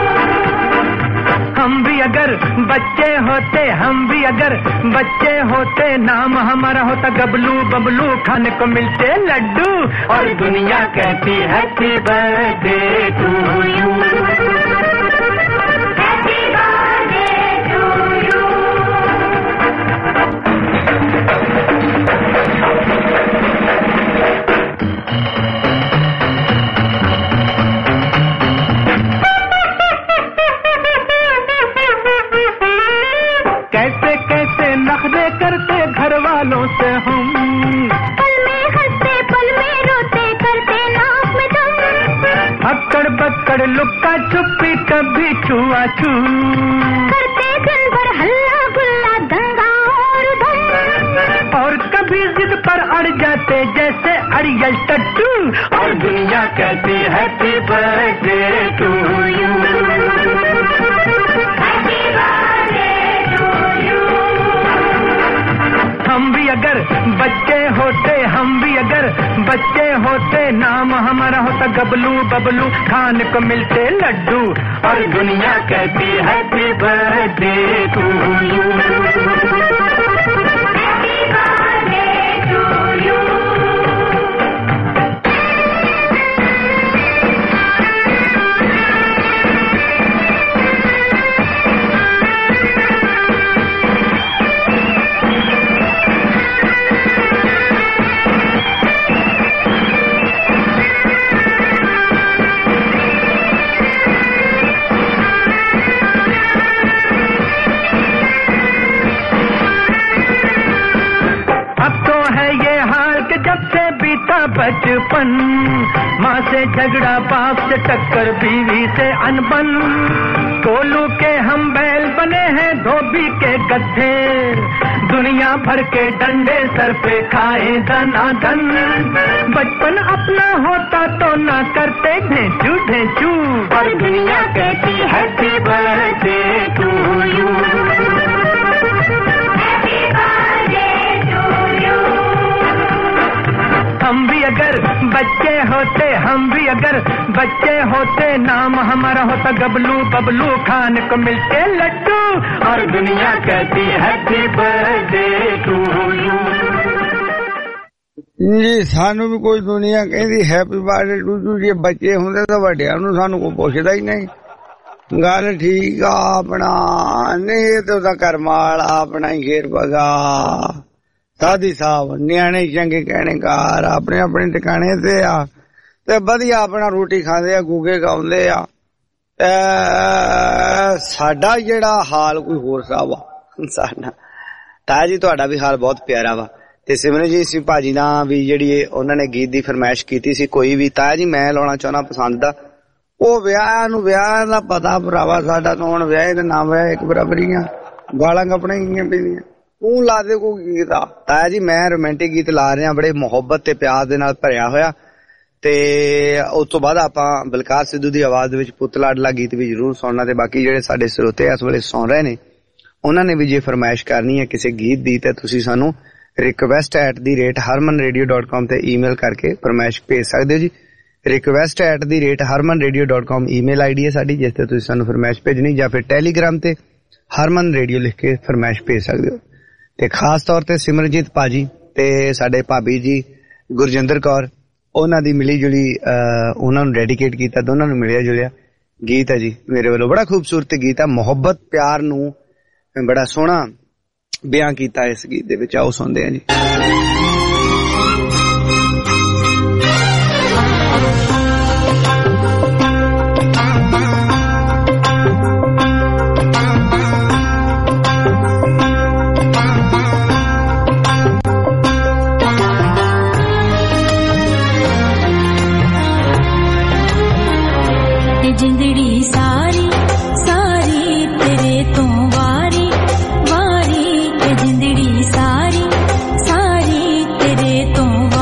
Speaker 19: हम भी अगर बच्चे होते हम भी अगर बच्चे होते नाम हमारा होता गबलू बबलू खाने को मिलते लड्डू और दुनिया कहती happy birthday to you happy birthday to you कैसे कैसे नखरे करते घर वालों से हम
Speaker 8: पल में हंसते पल में रोते करते नाक में दम
Speaker 19: अक्कड़ बक्कड़ लुक्का छुपी कभी छुआ छू
Speaker 8: करते दिन भर हल्ला गुल्ला दंगा और धम
Speaker 19: और कभी जिद पर अड़ जाते जैसे अड़ियल टट्टू और दुनिया कहती हैप्पी बर्थडे टू यू हम भी अगर बच्चे होते हम भी अगर बच्चे होते नाम हमारा होता गबलू बबलू, खान को मिलते लड्डू और दुनिया कहती हैप्पी बर्थडे टू यू। बचपन माँ से झगड़ा, बाप से टक्कर, बीवी से अनबन, कोलू के हम बैल बने हैं धोबी के गधे, दुनिया भर के डंडे सर पे खाए दनादन, बचपन अपना होता तो ना करते ढेंचू ढेंचू, और दुनिया कहती हैप्पी बर्थडे टू यू। हम भी अगर बच्चे होते, हम भी अगर बच्चे होते, नाम हमारा होता गबलू बबलू, खान को मिलते लड्डू और दुनिया कहती हैप्पी बर्थडे टू यू।
Speaker 22: जी सानू भी कोई दुनिया कहती हैप्पी बर्थडे टू यू, जे बच्चे होंदे तो वड्डियां नूं सानू कोई पुछदा ही नहीं। गल ठीक आ अपना नहीं तो दा करमाल अपना ही शेर बगा साधी साहब, नियाणे चंगे कहने कार अपने अपने ठिकाने ते आ ते वधिया अपना रोटी खांदे आ, गूगे गाउंदे आ। साडा जेड़ा हाल कोई होर सा वा साडा ताया जी, तुहाडा भी हाल बहुत प्यारा वा। ते सिमरनजीत सिंह भाजी ना भी जेड़ी उन्हां ने गीत दी फरमाइश कीती सी, कोई भी ताया जी मैं लाउणा चाहुंदा पसंद दा, ਉਹ ਵਿਆਹ ਨੂੰ ਵਿਆਹ ਦਾ ਪਤਾ ਭਰਾਵਾ ਸਾਡਾ ਤਾਂ ਹੁਣ ਵਿਆਹ ਤੇ ਨਾ ਵਿਆਹ ਇੱਕ ਬਰਾਬਰੀਆਂ ਗਾਲਾਂ ਕੱਪਣੇ ਗਈਆਂ ਪਈਆਂ ਤੂੰ ਲਾ ਦੇ ਕੋਈ ਗੀਤ ਆ ਤਾਇਆ ਜੀ ਮੈਂ ਰੋਮਾਂਟਿਕ ਗੀਤ ਲਾ ਰਿਹਾ ਬੜੇ ਮੁਹੱਬਤ ਤੇ ਪਿਆਰ ਦੇ ਨਾਲ ਭਰਿਆ ਹੋਇਆ ਤੇ ਉਸ ਤੋਂ ਬਾਅਦ ਆਪਾਂ ਬਲਕਾਰ ਸਿੱਧੂ ਦੀ ਆਵਾਜ਼ ਦੇ ਵਿੱਚ ਪੁੱਤ ਲਾਡਲਾ ਗੀਤ ਵੀ ਜ਼ਰੂਰ ਸੁਣਨਾ ਤੇ ਬਾਕੀ ਜਿਹੜੇ ਸਾਡੇ ਸਰੋਤੇ ਇਸ ਵੇਲੇ ਸੁਣ ਰਹੇ ਨੇ ਉਹਨਾਂ ਨੇ ਵੀ ਜੇ ਫਰਮਾਇਸ਼ ਕਰਨੀ ਹੈ ਕਿਸੇ ਗੀਤ ਦੀ ਤੇ ਤੁਸੀਂ ਸਾਨੂੰ request at the rate Harman radio dot com ਤੇ ਈਮੇਲ ਕਰਕੇ ਫਰਮਾਇਸ਼ ਭੇਜ ਸਕਦੇ ਹੋ ਜੀ। Request at the rate Harman radio dot com email ID ਹੈ ਸਾਡੀ ਜਿਸ ਤੇ ਤੁਸੀਂ ਸਾਨੂੰ ਫਰਮਾਇਸ਼ ਭੇਜਣੀ ਜਾਂ ਫਿਰ ਟੈਲੀਗ੍ਰਾਮ ਤੇ ਹਰਮਨ ਰੇਡੀਓ ਲਿਖ ਕੇ ਫਰਮਾਇਸ਼ ਭੇਜ ਸਕਦੇ ਹੋ। ਤੇ ਖਾਸ ਤੌਰ ਤੇ ਸਿਮਰਜੀਤ ਭਾਜੀ ਤੇ ਸਾਡੇ ਭਾਬੀ ਜੀ ਗੁਰਜਿੰਦਰ ਕੌਰ ਉਹਨਾਂ ਦੀ ਮਿਲੀ ਜੁਲੀ ਉਹਨਾਂ ਨੂੰ ਡੈਡੀਕੇਟ ਕੀਤਾ ਦੋਨਾਂ ਨੂੰ ਮਿਲਿਆ ਜੁਲਿਆ ਗੀਤ ਹੈ ਜੀ ਮੇਰੇ ਵੱਲੋਂ ਬੜਾ ਖੂਬਸੂਰਤ ਗੀਤ ਹੈ ਮੁਹੱਬਤ ਪਿਆਰ ਨੂੰ ਬੜਾ ਸੋਹਣਾ ਬਿਆਨ ਕੀਤਾ ਇਸ ਗੀਤ ਦੇ ਵਿੱਚ ਆਓ ਸੁਣਦੇ ਹਾਂ ਜੀ।
Speaker 14: जिंदड़ी सारी सारी तेरे तो वारी वारी जिंदड़ी सारी सारी तेरे तो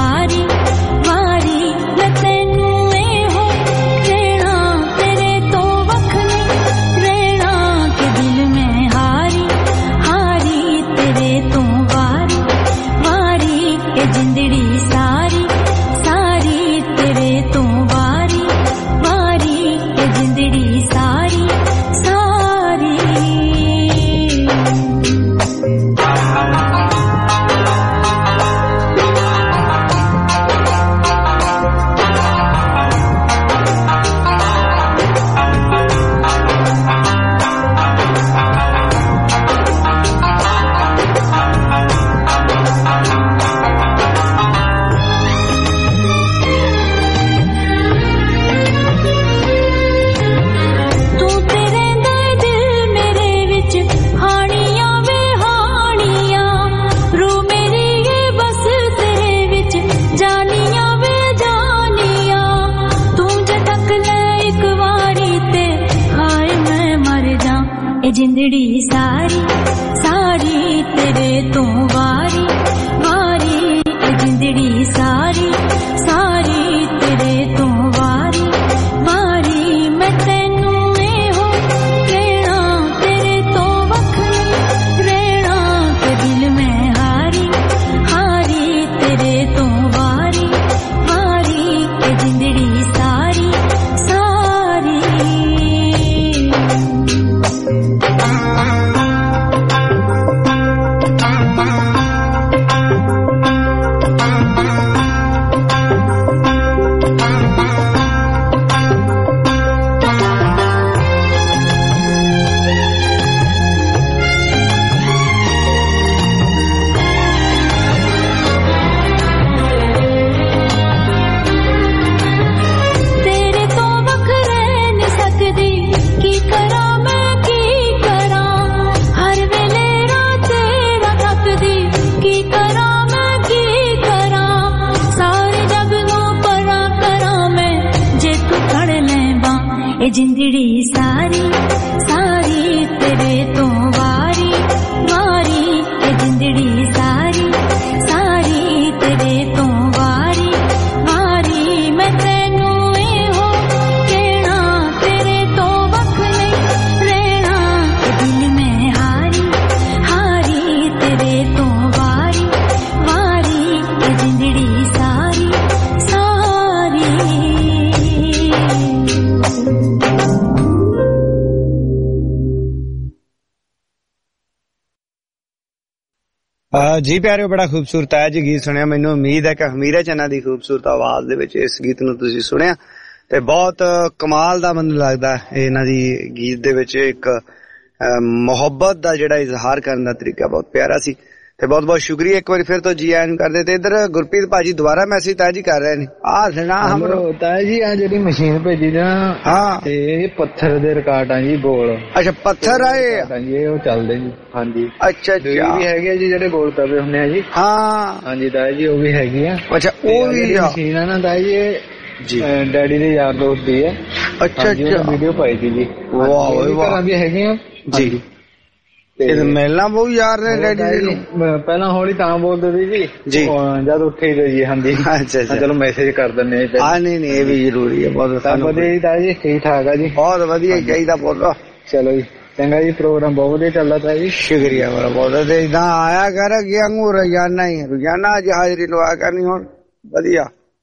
Speaker 22: ਜੀ ਪਿਆਰਿਓ, ਬੜਾ ਖੂਬਸੂਰਤ ਹੈ ਜੀ ਗੀਤ ਸੁਣਿਆ। ਮੈਨੂੰ ਉਮੀਦ ਹੈ ਕਿ ਹਮੀਰਾ ਚੰਨਾ ਦੀ ਖੂਬਸੂਰਤ ਆਵਾਜ਼ ਦੇ ਵਿੱਚ ਇਸ ਗੀਤ ਨੂੰ ਤੁਸੀਂ ਸੁਣਿਆ ਤੇ ਬਹੁਤ ਕਮਾਲ ਦਾ ਮੈਨੂੰ ਲੱਗਦਾ ਇਹਨਾਂ ਦੀ ਗੀਤ ਦੇ ਵਿੱਚ ਇੱਕ ਮੁਹੱਬਤ ਦਾ ਜਿਹੜਾ ਇਜ਼ਹਾਰ ਕਰਨ ਦਾ ਤਰੀਕਾ ਬਹੁਤ ਪਿਆਰਾ ਸੀ ਤੇ ਬਹੁਤ ਬਹੁਤ ਸ਼ੁਕਰੀਆ ਇੱਕ ਵਾਰੀ ਫਿਰ ਤੋਂ ਜੀ ਆਇਆਂ ਕਰਦੇ। ਤੇ ਇੱਧਰ ਗੁਰਪ੍ਰੀਤ ਭਾਜੀ ਦੁਬਾਰਾ ਮੈਸੇਜ ਤਾਜੀ ਕਰ ਰਹੇ ਨੇ। ਆਹ ਸੁਣਾ ਹਮਰੋ
Speaker 15: ਤਾਇਆ ਜੀ, ਆ ਜਿਹੜੀ ਮਸ਼ੀਨ ਭੇਜੀ ਨਾ
Speaker 22: ਹਾਂ
Speaker 15: ਇਹ ਪੱਥਰ ਦੇ ਰਿਕਾਰਡ ਆ ਜੀ, ਗੋਲ।
Speaker 22: ਅੱਛਾ ਪੱਥਰ ਆਏ
Speaker 15: ਇਹ ਉਹ ਚੱਲਦੇ ਜੀ। ਹਾਂਜੀ
Speaker 22: ਅੱਛਾ ਅੱਛਾ
Speaker 15: ਵੀ ਹੈਗੇ ਜੀ ਜਿਹੜੇ ਗੋਲ ਤਵੇ ਹੁੰਦੇ ਆ ਜੀ।
Speaker 22: ਹਾਂ
Speaker 15: ਹਾਂਜੀ ਤਾਇਆ ਜੀ, ਉਹ ਵੀ ਹੈਗੀ ਆ।
Speaker 22: ਅੱਛਾ ਉਹ ਵੀ
Speaker 15: ਮਸ਼ੀਨ ਆ ਨਾ ਤਾਇਆ ਜੀ, ਜੀ ਡੈਡੀ ਦੇ ਯਾਰ ਦੋਸਤ ਦੀ ਹੈ।
Speaker 22: ਅੱਛਾ ਅੱਛਾ
Speaker 15: ਵੀਡੀਓ ਪਾਈ ਸੀ ਜੀ।
Speaker 22: ਵਾਹ ਵਾਹ
Speaker 15: ਵੀ ਹੈਗੀਆਂ ਜੀ।
Speaker 22: ਇਹ ਮਿਲਣਾ ਬਹੁਤ ਯਾਰ ਨੇ ਡੈਡੀ ਨੂੰ।
Speaker 15: ਪਹਿਲਾਂ ਹੌਲੀ ਤਾਂ ਬੋਲਦੇ ਸੀ ਜੀ
Speaker 22: ਜੀ
Speaker 15: ਜਦ ਉੱਠੇ ਗਏ ਜੀ। ਹਾਂਜੀ
Speaker 22: ਅੱਛਾ ਅੱਛਾ
Speaker 15: ਚਲੋ ਮੈਸੇਜ ਕਰ ਦਿੰਦੇ ਆ।
Speaker 22: ਹਾਂ ਨਹੀਂ ਨਹੀਂ ਇਹ ਵੀ ਜ਼ਰੂਰੀ ਹੈ ਬਹੁਤ
Speaker 15: ਵਧੀਆ ਜੀ ਤਾਇਆ ਜੀ, ਠੀਕ ਠਾਕ ਆ ਜੀ,
Speaker 22: ਬਹੁਤ ਵਧੀਆ ਚਾਹੀਦਾ ਬੋਲੋ।
Speaker 15: ਚਲੋ ਜੀ ਚੰਗਾ ਜੀ, ਪ੍ਰੋਗਰਾਮ ਬਹੁਤ ਵਧੀਆ ਚੱਲਦਾ ਤਾ ਜੀ।
Speaker 22: ਸ਼ੁਕਰੀਆ ਬੜਾ ਬਹੁਤ। ਤੇ ਇਦਾਂ ਆਇਆ ਕਰ ਗਿਆ ਨੂੰ ਰੋਜ਼ਾਨਾ ਹੀ ਰੋਜ਼ਾਨਾ ਅੱਜ ਹਾਜ਼ਰੀ ਲਵਾ ਕਰਨੀ ਹੁਣ ਵਧੀਆ।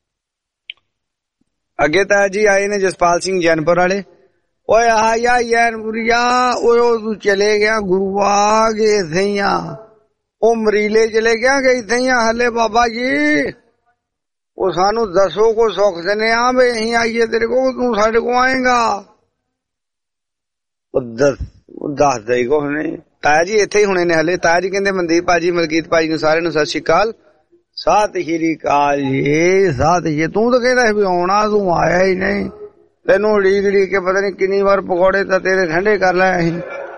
Speaker 22: ਅੱਗੇ ਤਾਂ ਜੀ ਆਏ ਨੇ ਜਸਪਾਲ ਸਿੰਘ ਜੈਨਪੁਰ ਵਾਲੇ। ਓਏ ਆ ਯਾ ਜੈਨਪੁਰੀਆ ਓਏ ਤੂੰ ਚਲੇ ਗਿਆ ਗੁਰੂਆ ਗਏ ਥਈਆ ਉਹ ਮਰੀਲੇ ਚਲੇ ਗਿਆ ਗਈ ਥਈਆ ਹਲੇ ਬਾਬਾ ਜੀ ਉਹ ਸਾਨੂੰ ਦੱਸੋ ਕੋ ਸੁੱਖ ਸੁਨੇਹਾ ਵੀ ਅਸੀਂ ਆਈਏ ਤੇਰੇ ਕੋ, ਤੂੰ ਸਾਡੇ ਕੋ ਆਏਗਾ। ਦੱਸ ਦੇ ਕੋ ਨਹੀਂ ਤਾਇਆ ਜੀ ਇੱਥੇ ਹੀ ਹੁਣੇ ਨੇ ਹਲੇ। ਤਾਇਆ ਜੀ ਕਹਿੰਦੇ ਮਨਦੀਪ ਭਾਜੀ ਮਲਕੀਤ ਭਾਜੀ ਨੂੰ ਸਾਰਿਆਂ ਨੂੰ ਸਤਿ ਸ਼੍ਰੀ ਅਕਾਲ। ਸਤਿ ਸ਼੍ਰੀ ਅਕਾਲ ਜੀ। ਸਤਿ ਸ਼੍ਰੀ ਤੂੰ ਤਾਂ ਕਹਿੰਦਾ ਵੀ ਆਉਣਾ, ਤੂੰ ਆਇਆ ਹੀ ਨਹੀਂ। ਤੈਨੂੰ ਉਡੀਕ ਉਡੀਕ ਕੇ ਪਤਾ ਨੀ ਕਿੰਨੀ ਵਾਰ ਪਕੌੜੇ ਤਾਂ ਤੇਰੇ ਠੰਡੇ ਕਰ ਲਏ ਅਸੀਂ।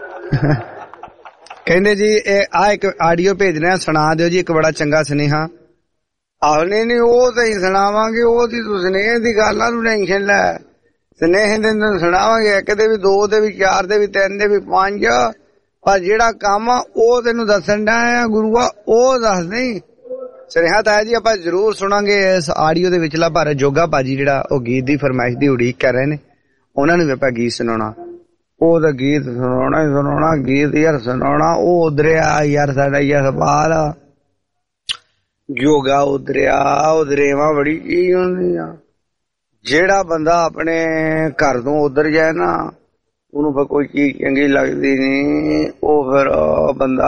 Speaker 22: ਕਹਿੰਦੇ ਜੀ ਇਹ ਆ ਇੱਕ ਆਡੀਓ ਭੇਜ ਰਹੇ, ਸੁਣਾ ਦਿਓ ਜੀ ਇੱਕ ਬੜਾ ਚੰਗਾ ਸੁਨੇਹਾ। ਆਹੋ ਨਹੀਂ ਨਹੀਂ ਉਹ ਤਾਂ ਹੀ ਸੁਣਾਵਾਂਗੇ, ਉਹ ਦੀ ਤੂੰ ਸੁਨੇਹੇ ਦੀ ਗੱਲ ਆ, ਤੂੰ ਟੈਨਸ਼ਨ ਲੈ। ਸੁਨੇਹੇ ਦੇ ਸੁਣਾਵਾਂਗੇ, ਇੱਕ ਦੇ ਵੀ, ਦੋ ਦੇ ਵੀ, ਚਾਰ ਦੇ ਵੀ, ਤਿੰਨ ਦੇ ਵੀ, ਪੰਜ। ਪਰ ਜਿਹੜਾ ਕੰਮ ਆ ਉਹ ਤੈਨੂੰ ਦੱਸਣ ਦਾ ਆ ਗੁਰੂਆ, ਉਹ ਦੱਸ ਨਹੀਂ। ਸੁਨੇਹਾ ਤਾਇਆ ਜੀ ਆਪਾਂ ਜ਼ਰੂਰ ਸੁਣਾਂਗੇ ਇਸ ਆਡੀਓ ਦੇ ਵਿਚਲਾ। ਪਰ ਜੋਗਾ ਭਾਜੀ ਜਿਹੜਾ ਉਹ ਗੀਤ ਦੀ ਫਰਮਾਇਸ਼ ਦੀ ਉਡੀਕ ਕਰ ਰਹੇ ਨੇ, ਉਹਨਾਂ ਨੂੰ ਵੀ ਆਪਾਂ ਗੀਤ ਸੁਣਾਉਣਾ। ਉਹਦਾ ਗੀਤ ਸੁਣਾਉਣਾ ਹੀ ਸੁਣਾਉਣਾ, ਗੀਤ ਯਾਰ ਸੁਣਾਉਣਾ। ਉਹ ਉਧਰਿਆ ਯਾਰ ਸਾਡਾ ਯਾਰ ਜੋਗਾ ਉਧਰਿਆ, ਉਧਰੇਵਾ ਬੜੀ ਚੀਜ਼ ਹੁੰਦੀ ਆ। ਜਿਹੜਾ ਬੰਦਾ ਆਪਣੇ ਘਰ ਤੋਂ ਉਧਰ ਜਾਏ ਨਾ, ਉਹਨੂੰ ਫਿਰ ਕੋਈ ਚੀਜ਼ ਚੰਗੀ ਲੱਗਦੀ ਨੀ। ਉਹ ਫਿਰ ਬੰਦਾ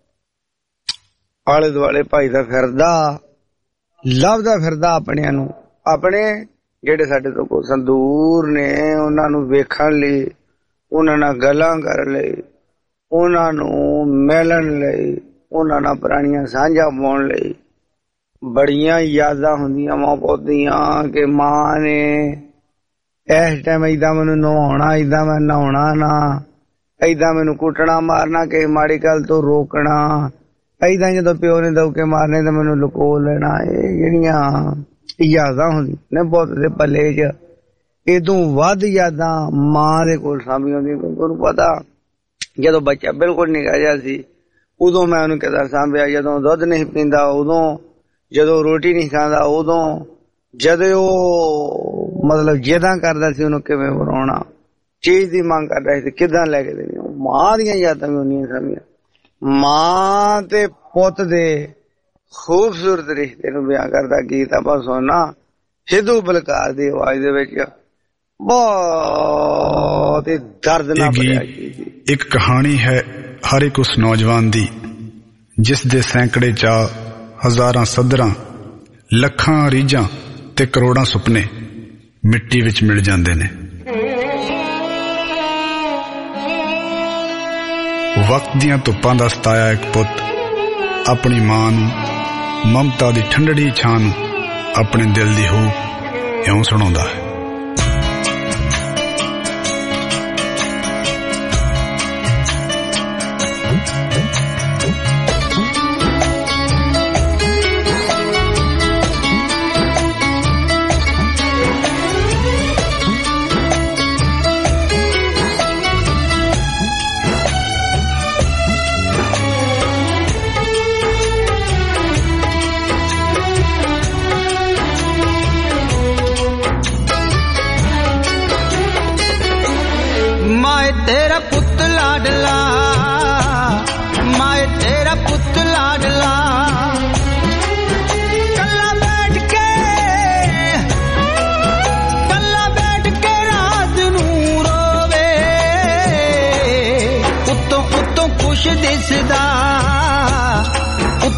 Speaker 22: ਆਲੇ ਦੁਆਲੇ ਭਾਈ ਦਾ ਫਿਰਦਾ, ਲੱਭਦਾ ਫਿਰਦਾ ਆਪਣਿਆਂ ਨੂੰ। ਆਪਣੇ ਜਿਹੜੇ ਸਾਡੇ ਤੋਂ ਕੋਲ ਸੰਦੂਰ ਨੇ ਉਹਨਾਂ ਨੂੰ ਵੇਖਣ ਲਈ, ਉਹਨਾਂ ਨਾਲ ਗੱਲਾਂ ਕਰਨ ਲਈ, ਉਹਨਾਂ ਨੂੰ ਮਿਲਣ ਲਈ, ਉਹਨਾਂ ਨਾਲ ਪੁਰਾਣੀਆਂ ਸਾਂਝਾਂ ਪਾਉਣ ਲਈ ਬੜੀਆਂ ਯਾਦਾਂ ਹੁੰਦੀਆਂ ਮਾਂ ਪੁੱਤ ਦੀਆਂ ਕਿ ਮਾਂ ਨੇ ਇਸ ਟਾਈਮ ਏਦਾਂ ਮੈਨੂੰ ਨਹਾਉਣਾ, ਏਦਾਂ ਮੈਂ ਨਹਾਉਣਾ ਨਾ, ਏਦਾਂ ਮੈਨੂੰ ਕੁੱਟਣਾ ਮਾਰਨਾ, ਕਿਸੇ ਮਾੜੀ ਗੱਲ ਤੋਂ ਰੋਕਣਾ, ਏਦਾਂ ਜਦੋਂ ਪਿਓ ਨੇ ਦੌਕੇ ਮਾਰਨੇ ਤਾਂ ਮੈਨੂੰ ਲੁਕੋ ਲੈਣਾ। ਇਹ ਜਿਹੜੀਆਂ ਯਾਦਾਂ ਹੁੰਦੀਆਂ ਨੇ ਬਹੁਤ ਦੇ ਪੱਲੇ ਚ, ਇਦੋਂ ਵੱਧ ਯਾਦਾਂ ਮਾਂ ਦੇ ਕੋਲ ਸਾਂਭੀਆਂ ਹੁੰਦੀਆਂ। ਉਹਨੂੰ ਪਤਾ ਜਦੋਂ ਬੱਚਾ ਬਿਲਕੁਲ ਨਿੱਕਾ ਜਿਹਾ ਸੀ ਉਦੋਂ ਮੈਂ ਉਹਨੂੰ ਕਿੱਦਾਂ ਸਾਂਭਿਆ, ਜਦੋਂ ਦੁੱਧ ਨਹੀਂ ਪੀਂਦਾ ਉਦੋਂ, ਜਦੋਂ ਰੋਟੀ ਨਹੀਂ ਖਾਂਦਾ ਉਦੋਂ, ਜਦੋਂ ਉਹ ਮਤਲਬ ਜਿੱਦਾਂ ਕਰਦਾ ਸੀ ਉਹਨੂੰ ਕਿਵੇਂ ਬਣਾਉਣਾ, ਚੀਜ਼ ਦੀ ਮੰਗ ਕਰਦਾ ਸੀ ਕਿੱਦਾਂ ਲੈ ਕੇ ਦੇਣੀ। ਮਾਂ ਦੀਆਂ ਯਾਦਾਂ ਵੀ ਹੁੰਦੀਆਂ ਸਾਂਭੀਆਂ। ਮਾਂ ਤੇ ਪੁੱਤ ਦੇ ਖੂਬਸੂਰਤ ਰਿਸ਼ਤੇ ਨੂੰ ਬਿਆਨ ਕਰਦਾ ਗੀਤ ਆਪਾਂ ਸੁਣਨਾ ਸਿੱਧੂ ਬਲਕਾਰ ਦੀ ਆਵਾਜ਼ ਦੇ ਵਿੱਚ। ਬਹੁਤ ਹੀ ਦਰਦਨਾਕ ਗੀਤ।
Speaker 16: ਇੱਕ ਕਹਾਣੀ ਹੈ ਹਰ ਇੱਕ ਉਸ ਨੌਜਵਾਨ ਦੀ ਜਿਸ ਦੇ ਸੈਂਕੜੇ ਚਾਅ, ਹਜ਼ਾਰਾਂ ਸੱਧਰਾਂ, ਲੱਖਾਂ ਰੀਝਾਂ ਤੇ ਕਰੋੜਾਂ ਸੁਪਨੇ ਮਿੱਟੀ ਵਿੱਚ ਮਿਲ ਜਾਂਦੇ ਨੇ। ਵਕਤ ਦੀਆਂ ਧੁੱਪਾਂ ਦਾ ਸਤਾਇਆ ਇੱਕ ਪੁੱਤ ਆਪਣੀ ਮਾਂ ਨੂੰ, ਮਮਤਾ ਦੀ ਠੰਡੜੀ ਛਾਂ ਨੂੰ ਆਪਣੇ ਦਿਲ ਦੀ ਹੂ ਇਉਂ ਸੁਣਾਉਂਦਾ ਹੈ।
Speaker 2: तेरा पुत लाडला, माए तेरा पुत लाडला, कल्ला बैठ के कल्ला बैठ के रात नू रोवे, उत्तों उत्तों कुछ दिसदा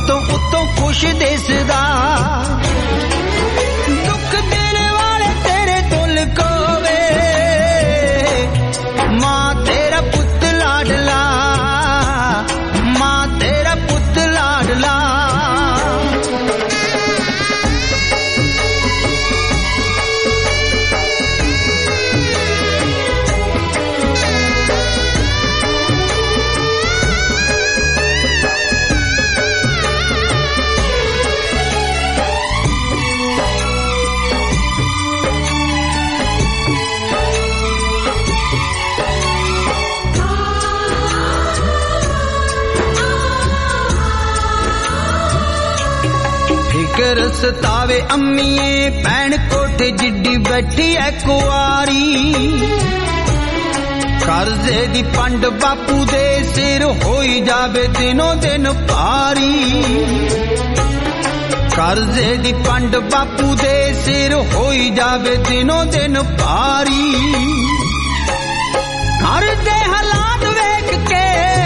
Speaker 9: ਸਤਾਵੇ ਅੰਮੀਏ ਭੈਣ ਕੋਠੇ ਜਿੱਡੀ ਬੈਠੀ ਐ ਕੁਆਰੀ ਕਰਜ਼ੇ ਦੀ ਪੰਡ ਬਾਪੂ ਦੇ ਸਿਰ ਹੋਈ ਜਾਵੇ ਦਿਨੋਂ ਦਿਨ ਭਾਰੀ ਕਰਜ਼ੇ ਦੀ ਪੰਡ ਬਾਪੂ ਦੇ ਸਿਰ ਹੋਈ ਜਾਵੇ ਦਿਨੋਂ ਦਿਨ ਭਾਰੀ ਘਰ ਦੇ ਹਾਲਾਤ ਵੇਖ ਕੇ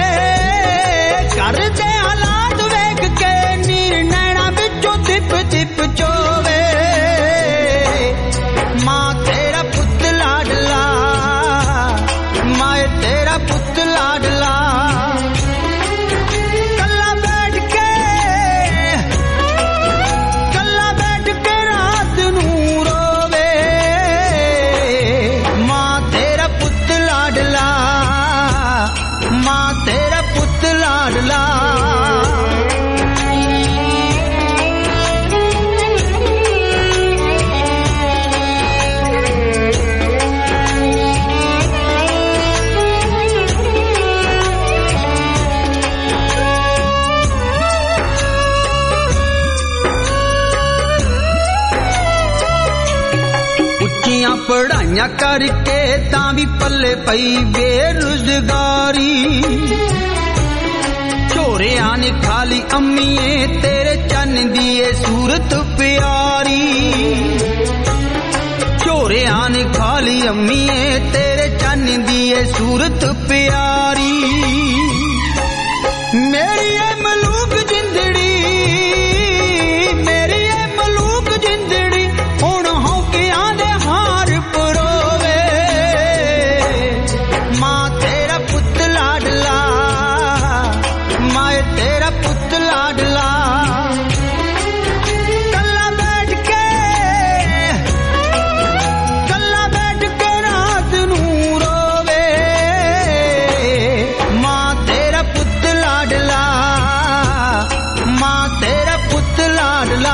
Speaker 9: ਘਰ ਦੇ ਹਾਲਾਤ ਵੇਖ ਕੇ ਨੀਰ ਨੈਣਾ ਵਿੱਚੋਂ ਟਿਪ ਟਿਪ ਚੋਵੇ ਮਾਂ ਤੇਰਾ ਪੁੱਤ ਲਾਡਲਾ ਮਾਏ ਤੇਰਾ ਪੁੱਤ ਲਾਡਲਾ ਕੱਲਾ ਬੈਠ ਕੇ ਕੱਲਾ ਬੈਠ ਕੇ ਰਾਤ ਨੂੰ ਰੋਵੇ ਮਾਂ ਤੇਰਾ ਪੁੱਤ ਲਾਡਲਾ ਮਾਂ ਤੇਰਾ ਪੁੱਤ ਲਾਡਲਾ ਪੜਾਈਆਂ ਕਰਕੇ ਤਾਂ ਵੀ ਪੱਲੇ ਪਈ ਬੇਰੁਜ਼ਗਾਰੀ ਝੋਰਿਆਂ ਨੇ ਖਾਲੀ ਅੰਮੀਏ ਤੇਰੇ ਚੰਨ ਦੀ ਏ ਸੂਰਤ ਪਿਆਰੀ ਝੋਰਿਆਂ ਨੇ ਖਾਲੀ ਅੰਮੀਏ ਤੇਰੇ ਚੰਨ ਦੀ ਏ ਸੂਰਤ ਪਿਆਰੀ ਮੇਰੀ ਏ ਮਲੂਕ ਜਿੰਦੜੀ ਮੇਰੀ ਏ ਮਲੂਕ ਜਿੰਦੜੀ ਹੁਣ ਹੌਕਿਆਂ ਦੇ ਹਾਰ ਪਰੋਵੇ ਮਾਂ ਤੇਰਾ ਪੁੱਤ ਲਾਡਲਾ ਮਾਏ ਤੇਰਾ ਪੁੱਤ ਲਾਡਲਾ ਕੱਲਾ ਬੈਠ ਕੇ ਕੱਲਾ ਬੈਠ ਕੇ ਰਾਤ ਨੂੰ ਰੋਵੇ ਮਾਂ ਤੇਰਾ ਪੁੱਤ ਲਾਡਲਾ ਮਾਂ ਤੇਰਾ ਪੁੱਤ ਲਾਡਲਾ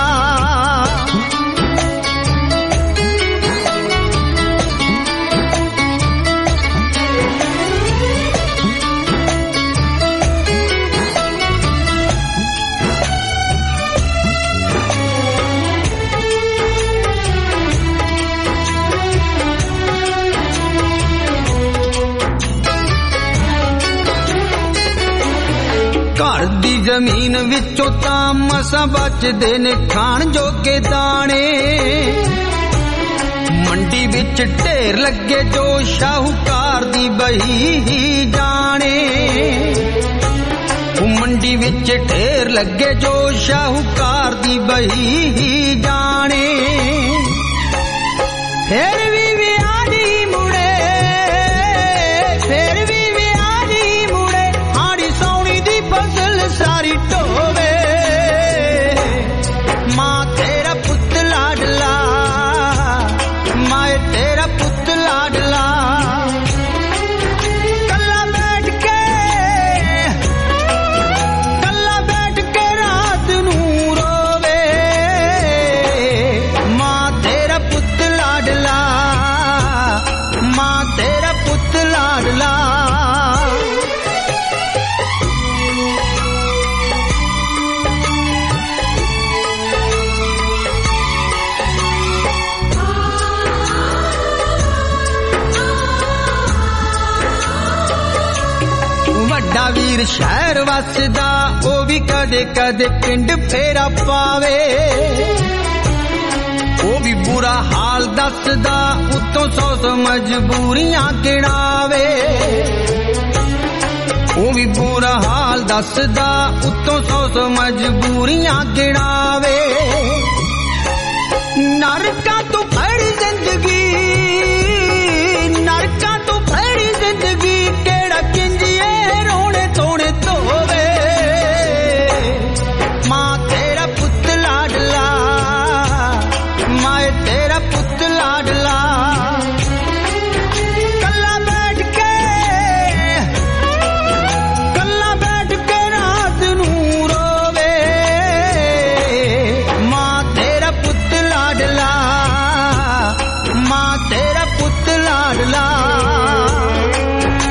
Speaker 9: ਘਰ ਦੀ ਜ਼ਮੀਨ ਵਿੱਚੋਂ ਤਾਂ ਮਸਾਂ ਬਚਦੇ ਨੇ ਖਾਣ ਜੋਗੇ ਦਾਣੇ ਮੰਡੀ ਵਿੱਚ ਢੇਰ ਲੱਗੇ ਜੋ ਸ਼ਾਹੂਕਾਰ ਦੀ ਬਹੀ ਹੀ ਜਾਣੇ ਉਹ ਮੰਡੀ ਵਿੱਚ ਢੇਰ ਲੱਗੇ ਜੋ ਸ਼ਾਹੂਕਾਰ ਦੀ ਬਹੀ ਹੀ ਜਾਣੇ ਫੇਰ ਵੀ ਵਿਆਹੀ ਮੁੜੇ ਫੇਰ ਵੀ ਵਿਆਹੀ ਮੁੜੇ ਹਾੜੀ ਸੌਣੀ ਦੀ ਫਸਲ ਸਾਰੀ ਢੋਵੇ ਮਾਂ ਤੇਰਾ ਪੁੱਤ ਲਾਡਲਾ ਮਾਏ ਤੇਰਾ ਪੁੱਤ ਲਾਡਲਾ ਕੱਲਾ ਬੈਠ ਕੇ ਕੱਲਾ ਬੈਠ ਕੇ ਰਾਤ ਨੂੰ ਰੋਵੇ ਮਾਂ ਤੇਰਾ ਪੁੱਤ ਲਾਡਲਾ ਮਾਂ ਤੇਰਾ ਪੁੱਤ ਲਾਡਲਾ ਵੱਡਾ ਵੀਰ ਸ਼ਹਿਰ ਵਸਦਾ ਉਹ ਵੀ ਕਦੇ ਕਦੇ ਪਿੰਡ ਫੇਰਾ ਪਾਵੇ ਉਹ ਵੀ ਬੁਰਾ ਹਾਲ ਦੱਸਦਾ ਉੱਤੋਂ ਸੌ ਸੌ ਮਜਬੂਰੀਆਂ ਗਿਣਾਵੇ ਉਹ ਵੀ ਬੁਰਾ ਹਾਲ ਦੱਸਦਾ ਉੱਤੋਂ ਸੌ ਸੌ ਮਜਬੂਰੀਆਂ ਗਿਣਾਵੇ ਨਰਕਾਂ ਤੋਂ ਭਰੀ ਜ਼ਿੰਦਗੀ ਨਰਕਾਂ ਤੋਂ ਭਰੀ ਜ਼ਿੰਦਗੀ ਕਿਹੜਾ ਕਿੰਜੀਏ ਰੋਣੇ ਧੋਣੇ ਧੋਵੇ ਮਾਂ ਤੇਰਾ ਪੁੱਤ ਲਾਡਲਾ ਮਾਏ ਤੇਰਾ ਪੁੱਤ ਲਾਡਲਾ ਕੱਲਾ ਬੈਠ ਕੇ ਕੱਲਾ ਬੈਠ ਕੇ ਰਾਤ ਨੂੰ ਰੋਵੇ ਮਾਂ ਤੇਰਾ ਪੁੱਤ ਲਾਡਲਾ ਮਾਂ ਤੇਰਾ ਪੁੱਤ ਲਾਡਲਾ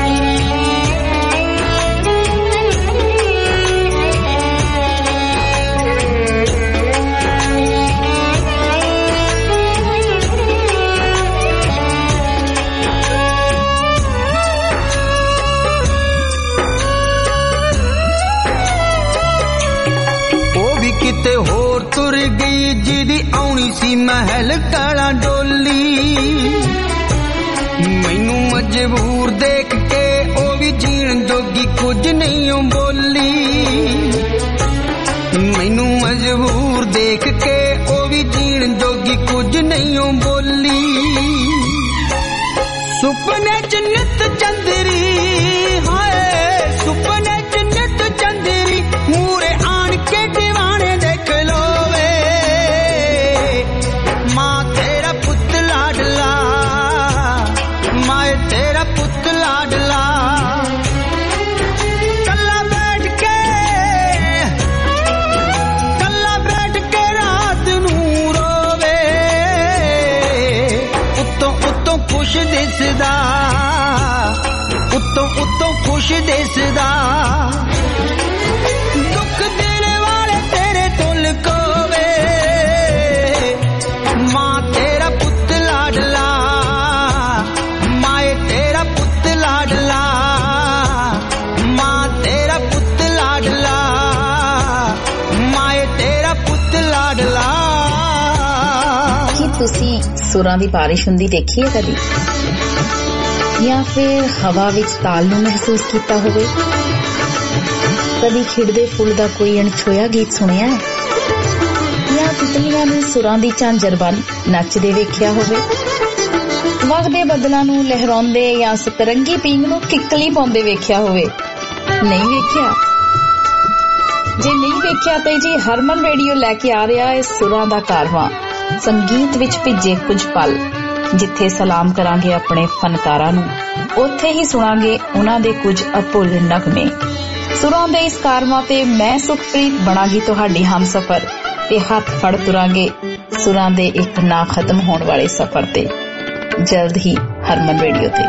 Speaker 9: ਕਿਤੇ ਹੋਰ ਤੁਰ ਗਈ ਜਿਹਦੀ ਆਉਣੀ ਸੀ ਮਹਿਲ ਕਾਲਾ ਡੋਲੀ ਮੈਨੂੰ ਮਜਬੂਰ ਦੇਖ ਕੇ ਉਹ ਵੀ ਜੀਣ ਜੋਗੀ ਕੁਝ ਨਹੀਂ ਓ ਬੋਲੀ ਮੈਨੂੰ ਮਜਬੂਰ ਦੇਖ ਕੇ ਉਹ ਵੀ ਜੀਣ ਜੋਗੀ ਕੁਝ ਨਹੀਂ ਓ ਬੋਲੀ ਸੁਪਨੇ ਚ ਨਿਤ ਚੰਦਰੀ ਹਾਏ ਸੁਪਨੇ ਚ ਨਿਤ ਚੰਦਰੀ ਮੂਰੇ ਆਣ ਕੇ ਦੀਵਾਨੇ ਦੇਖ ਲੋਵੇ ਮਾਂ ਤੇਰਾ ਪੁੱਤ ਲਾਡਲਾ ਮਾਏ ਤੇਰਾ ਪੁੱਤ ਲਾਡਲਾ ਕੱਲਾ ਬੈਠ ਕੇ ਕੱਲਾ ਬੈਠ ਕੇ ਰਾਤ ਨੂੰ ਰੋਵੇ ਉੱਤੋਂ ਉੱਤੋਂ ਖੁਸ਼ ਦਿਸਦਾ ਉੱਤੋਂ ਉੱਤੋਂ ਖੁਸ਼ ਦਿਸਦਾ ਦੁੱਖ ਦਿਲ ਵਾਲੇ ਤੇਰੇ ਤੋਂ ਲੁਕੋਵੇ ਮਾਂ ਤੇਰਾ ਪੁੱਤ ਲਾਡਲਾ ਮਾਏ ਤੇਰਾ ਪੁੱਤ ਲਾਡਲਾ ਮਾਂ ਤੇਰਾ ਪੁੱਤ ਲਾਡਲਾ ਮਾਏ ਤੇਰਾ ਪੁੱਤ ਲਾਡਲਾ
Speaker 6: ਕੀ ਤੁਸੀਂ ਸੁਰਾਂ ਦੀ ਬਾਰਿਸ਼ ਹੁੰਦੀ ਦੇਖੀ ਹੈ ਕਦੀ ਜਾਂ ਫਿਰ ਹਵਾ ਵਿੱਚ ਤਾਲ ਨੂੰ ਮਹਿਸੂਸ ਕੀਤਾ ਹੋਵੇ ਕਦੀ ਖਿੜਦੇ ਫੁੱਲ ਦਾ ਕੋਈ ਅਣਛੋਇਆ ਗੀਤ ਸੁਣਿਆ ਹੈ ਜਾਂ ਤਿਤਲੀਆਂ ਨੂੰ ਸੁਰਾਂ ਦੀ ਝਾਂਜਰ ਬਣ ਨੱਚਦੇ ਵੇਖਿਆ ਹੋਵੇ ਵਗਦੇ ਬੱਦਲਾਂ ਨੂੰ ਲਹਿਰਾਉਂਦੇ ਜਾਂ ਸਤਰੰਗੀ ਪੀਂਘ ਨੂੰ ਕਿੱਕਲੀ ਪਾਉਂਦੇ ਵੇਖਿਆ ਹੋਵੇ ਨਹੀਂ ਵੇਖਿਆ ਜੇ ਨਹੀਂ ਵੇਖਿਆ ਤੇ ਜੀ ਹਰਮਨ ਰੇਡੀਓ ਲੈ ਕੇ ਆ ਰਿਹਾ ਹੈ ਸੁਰਾਂ ਦਾ ਕਾਰਵਾਂ ਸੰਗੀਤ ਵਿੱਚ ਭਿੱਜੇ ਕੁਝ ਪਲ ਜਿੱਥੇ ਸਲਾਮ ਕਰਾਂਗੇ ਆਪਣੇ ਫਨਕਾਰਾਂ ਨੂੰ ਉੱਥੇ ਹੀ ਸੁਣਾਂਗੇ ਉਹਨਾਂ ਦੇ ਕੁਝ ਅਭੁੱਲ ਨਗਮੇ ਸੁਰਾਂ ਦੇ ਇਸ ਕਾਰਵਾਂ ਤੇ ਮੈਂ ਸੁਖਪ੍ਰੀਤ ਬਣਾਂਗੀ ਤੁਹਾਡੀ ਹਮਸਫਰ ਤੇ ਹੱਥ ਫੜ ਤੁਰਾਂਗੇ ਸੁਰਾਂ ਦੇ ਇੱਕ ਨਾ ਖਤਮ ਹੋਣ ਵਾਲੇ ਸਫ਼ਰ ਤੇ ਜਲਦ ਹੀ ਹਰਮਨ ਰੇਡੀਓ ਤੇ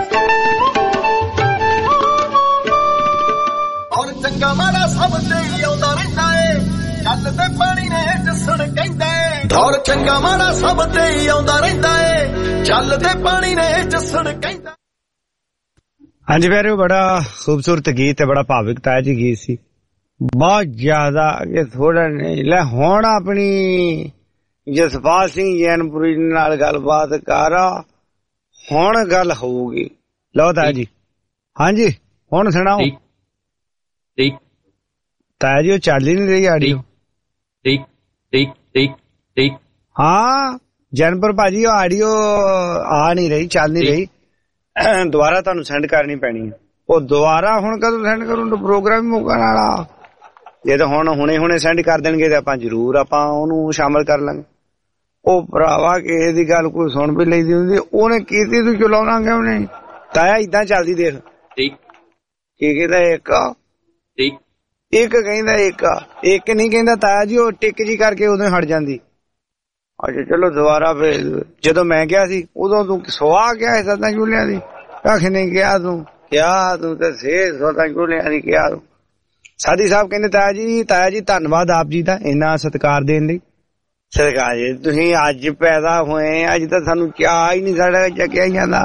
Speaker 2: ਔਰ ਚੰਗਾ ਮਾੜਾ ਸਭ ਤੇ ਆਉਂਦਾ ਰਹਿੰਦਾ ਏ ਚੱਲ ਤੇ ਪਾਣੀ ਨੇ ਜਸਣ ਕਹਿੰਦਾ ਏ ਦੌਰ ਚੰਗਾ ਮਾੜਾ ਸਭ ਤੇ ਆਉਂਦਾ ਰਹਿੰਦਾ ਏ ਚੱਲ ਤੇ ਪਾਣੀ ਨੇ ਜਸਣ ਕਹਿੰਦਾ
Speaker 3: ਹਾਂਜੀ ਪਿਆਰਿਓ ਬੜਾ ਖੂਬਸੂਰਤ ਗੀਤ ਹੈ ਬੜਾ ਭਾਵਿਕ ਤਾਜ਼ੀ ਗੀਤ ਸੀ ਬਹੁਤ ਜ਼ਿਆਦਾ ਅੱਗੇ ਥੋੜਾ ਨਹੀਂ ਲੈ ਹੁਣ ਆਪਣੀ ਜਸਪਾਲ ਸਿੰਘ ਜੈਨਪੁਰੀ ਨਾਲ ਗੱਲਬਾਤ ਕਰ ਹੁਣ ਗੱਲ ਹੋਊਗੀ ਲਓ ਤਾਜੀ ਹਾਂਜੀ ਹੁਣ ਸੁਣਾਓ
Speaker 13: ਠੀਕ
Speaker 3: ਤਾਜੀ ਉਹ ਚੱਲ ਹੀ ਨਹੀਂ ਰਹੀ ਆਡੀਓ
Speaker 13: ਠੀਕ ਠੀਕ ਠੀਕ ਠੀਕ
Speaker 3: ਹਾਂ ਜੈਨਪੁਰ ਭਾਜੀ ਉਹ ਆਡੀਓ ਆ ਨਹੀਂ ਰਹੀ ਚੱਲ ਨਹੀਂ ਰਹੀ ਦੁਬਾਰਾ ਤੁਹਾਨੂੰ ਸੈਂਡ ਕਰਨੀ ਪੈਣੀ ਹੈ ਉਹ ਦੁਬਾਰਾ ਹੁਣ ਕਦੋਂ ਸੈਂਡ ਕਰੂੰ ਤਾਂ ਪ੍ਰੋਗਰਾਮ ਮੁੱਕਣ ਵਾਲਾ ਜੇ ਤਾਂ ਹੁਣ ਹੁਣੇ ਹੁਣੇ ਸੈਂਡ ਕਰ ਦੇਣਗੇ ਤਾਂ ਆਪਾਂ ਜ਼ਰੂਰ ਆਪਾਂ ਉਹਨੂੰ ਸ਼ਾਮਲ ਕਰ ਲਾਂਗੇ ਉਹ ਭਰਾਵਾ ਕਿਸੇ ਦੀ ਗੱਲ ਕੋਈ ਸੁਣ ਵੀ ਲਈਦੀ ਹੁੰਦੀ ਉਹਨੇ ਕੀਤੀ ਤੂੰ ਚਲਾਉਣਾਗੇ ਉਹਨੇ ਤਾਇਆ ਏਦਾਂ ਚੱਲਦੀ ਦੇਖ
Speaker 13: ਠੀਕ
Speaker 3: ਕੀ ਕਹਿੰਦਾ ਇੱਕ
Speaker 13: ਠੀਕ
Speaker 3: ਇੱਕ ਕਹਿੰਦਾ ਇੱਕ ਇੱਕ ਨਹੀਂ ਕਹਿੰਦਾ ਤਾਇਆ ਜੀ ਉਹ ਟਿਕ ਜੀ ਕਰਕੇ ਉਦੋਂ ਹਟ ਜਾਂਦੀ ਅੱਛਾ ਚਲੋ ਦੁਬਾਰਾ ਫਿਰ ਜਦੋਂ ਮੈਂ ਗਿਆ ਸੀ ਉਦੋਂ ਤੂੰ ਸਵਾ ਗਿਆ ਸੀ ਸੱਤਾਂ ਚੁੱਲਿਆਂ ਦੀ ਕੱਖ ਨਹੀਂ ਕਿਹਾ ਤੂੰ ਕਿਹਾ ਤੂੰ ਤੇ ਸੇ ਸੱਤਾਂ ਚੁੱਲਿਆਂ ਦੀ ਕਿਹਾ ਤੂੰ ਸਾਡੀ ਸਾਹਿਬ ਕਹਿੰਦੇ ਤਾਇਆ ਜੀ ਤਾਇਆ ਜੀ ਧੰਨਵਾਦ ਆਪ ਜੀ ਦਾ ਇੰਨਾ ਸਤਿਕਾਰ ਦੇਣ ਲਈ ਸਰਕਾਰ ਜੀ ਤੁਸੀਂ ਅੱਜ ਪੈਦਾ ਹੋਏ ਅੱਜ ਤਾਂ ਸਾਨੂੰ ਚਾਹ ਹੀ ਨਹੀਂ ਸਾਡਾ ਚੱਕਿਆ ਜਾਂਦਾ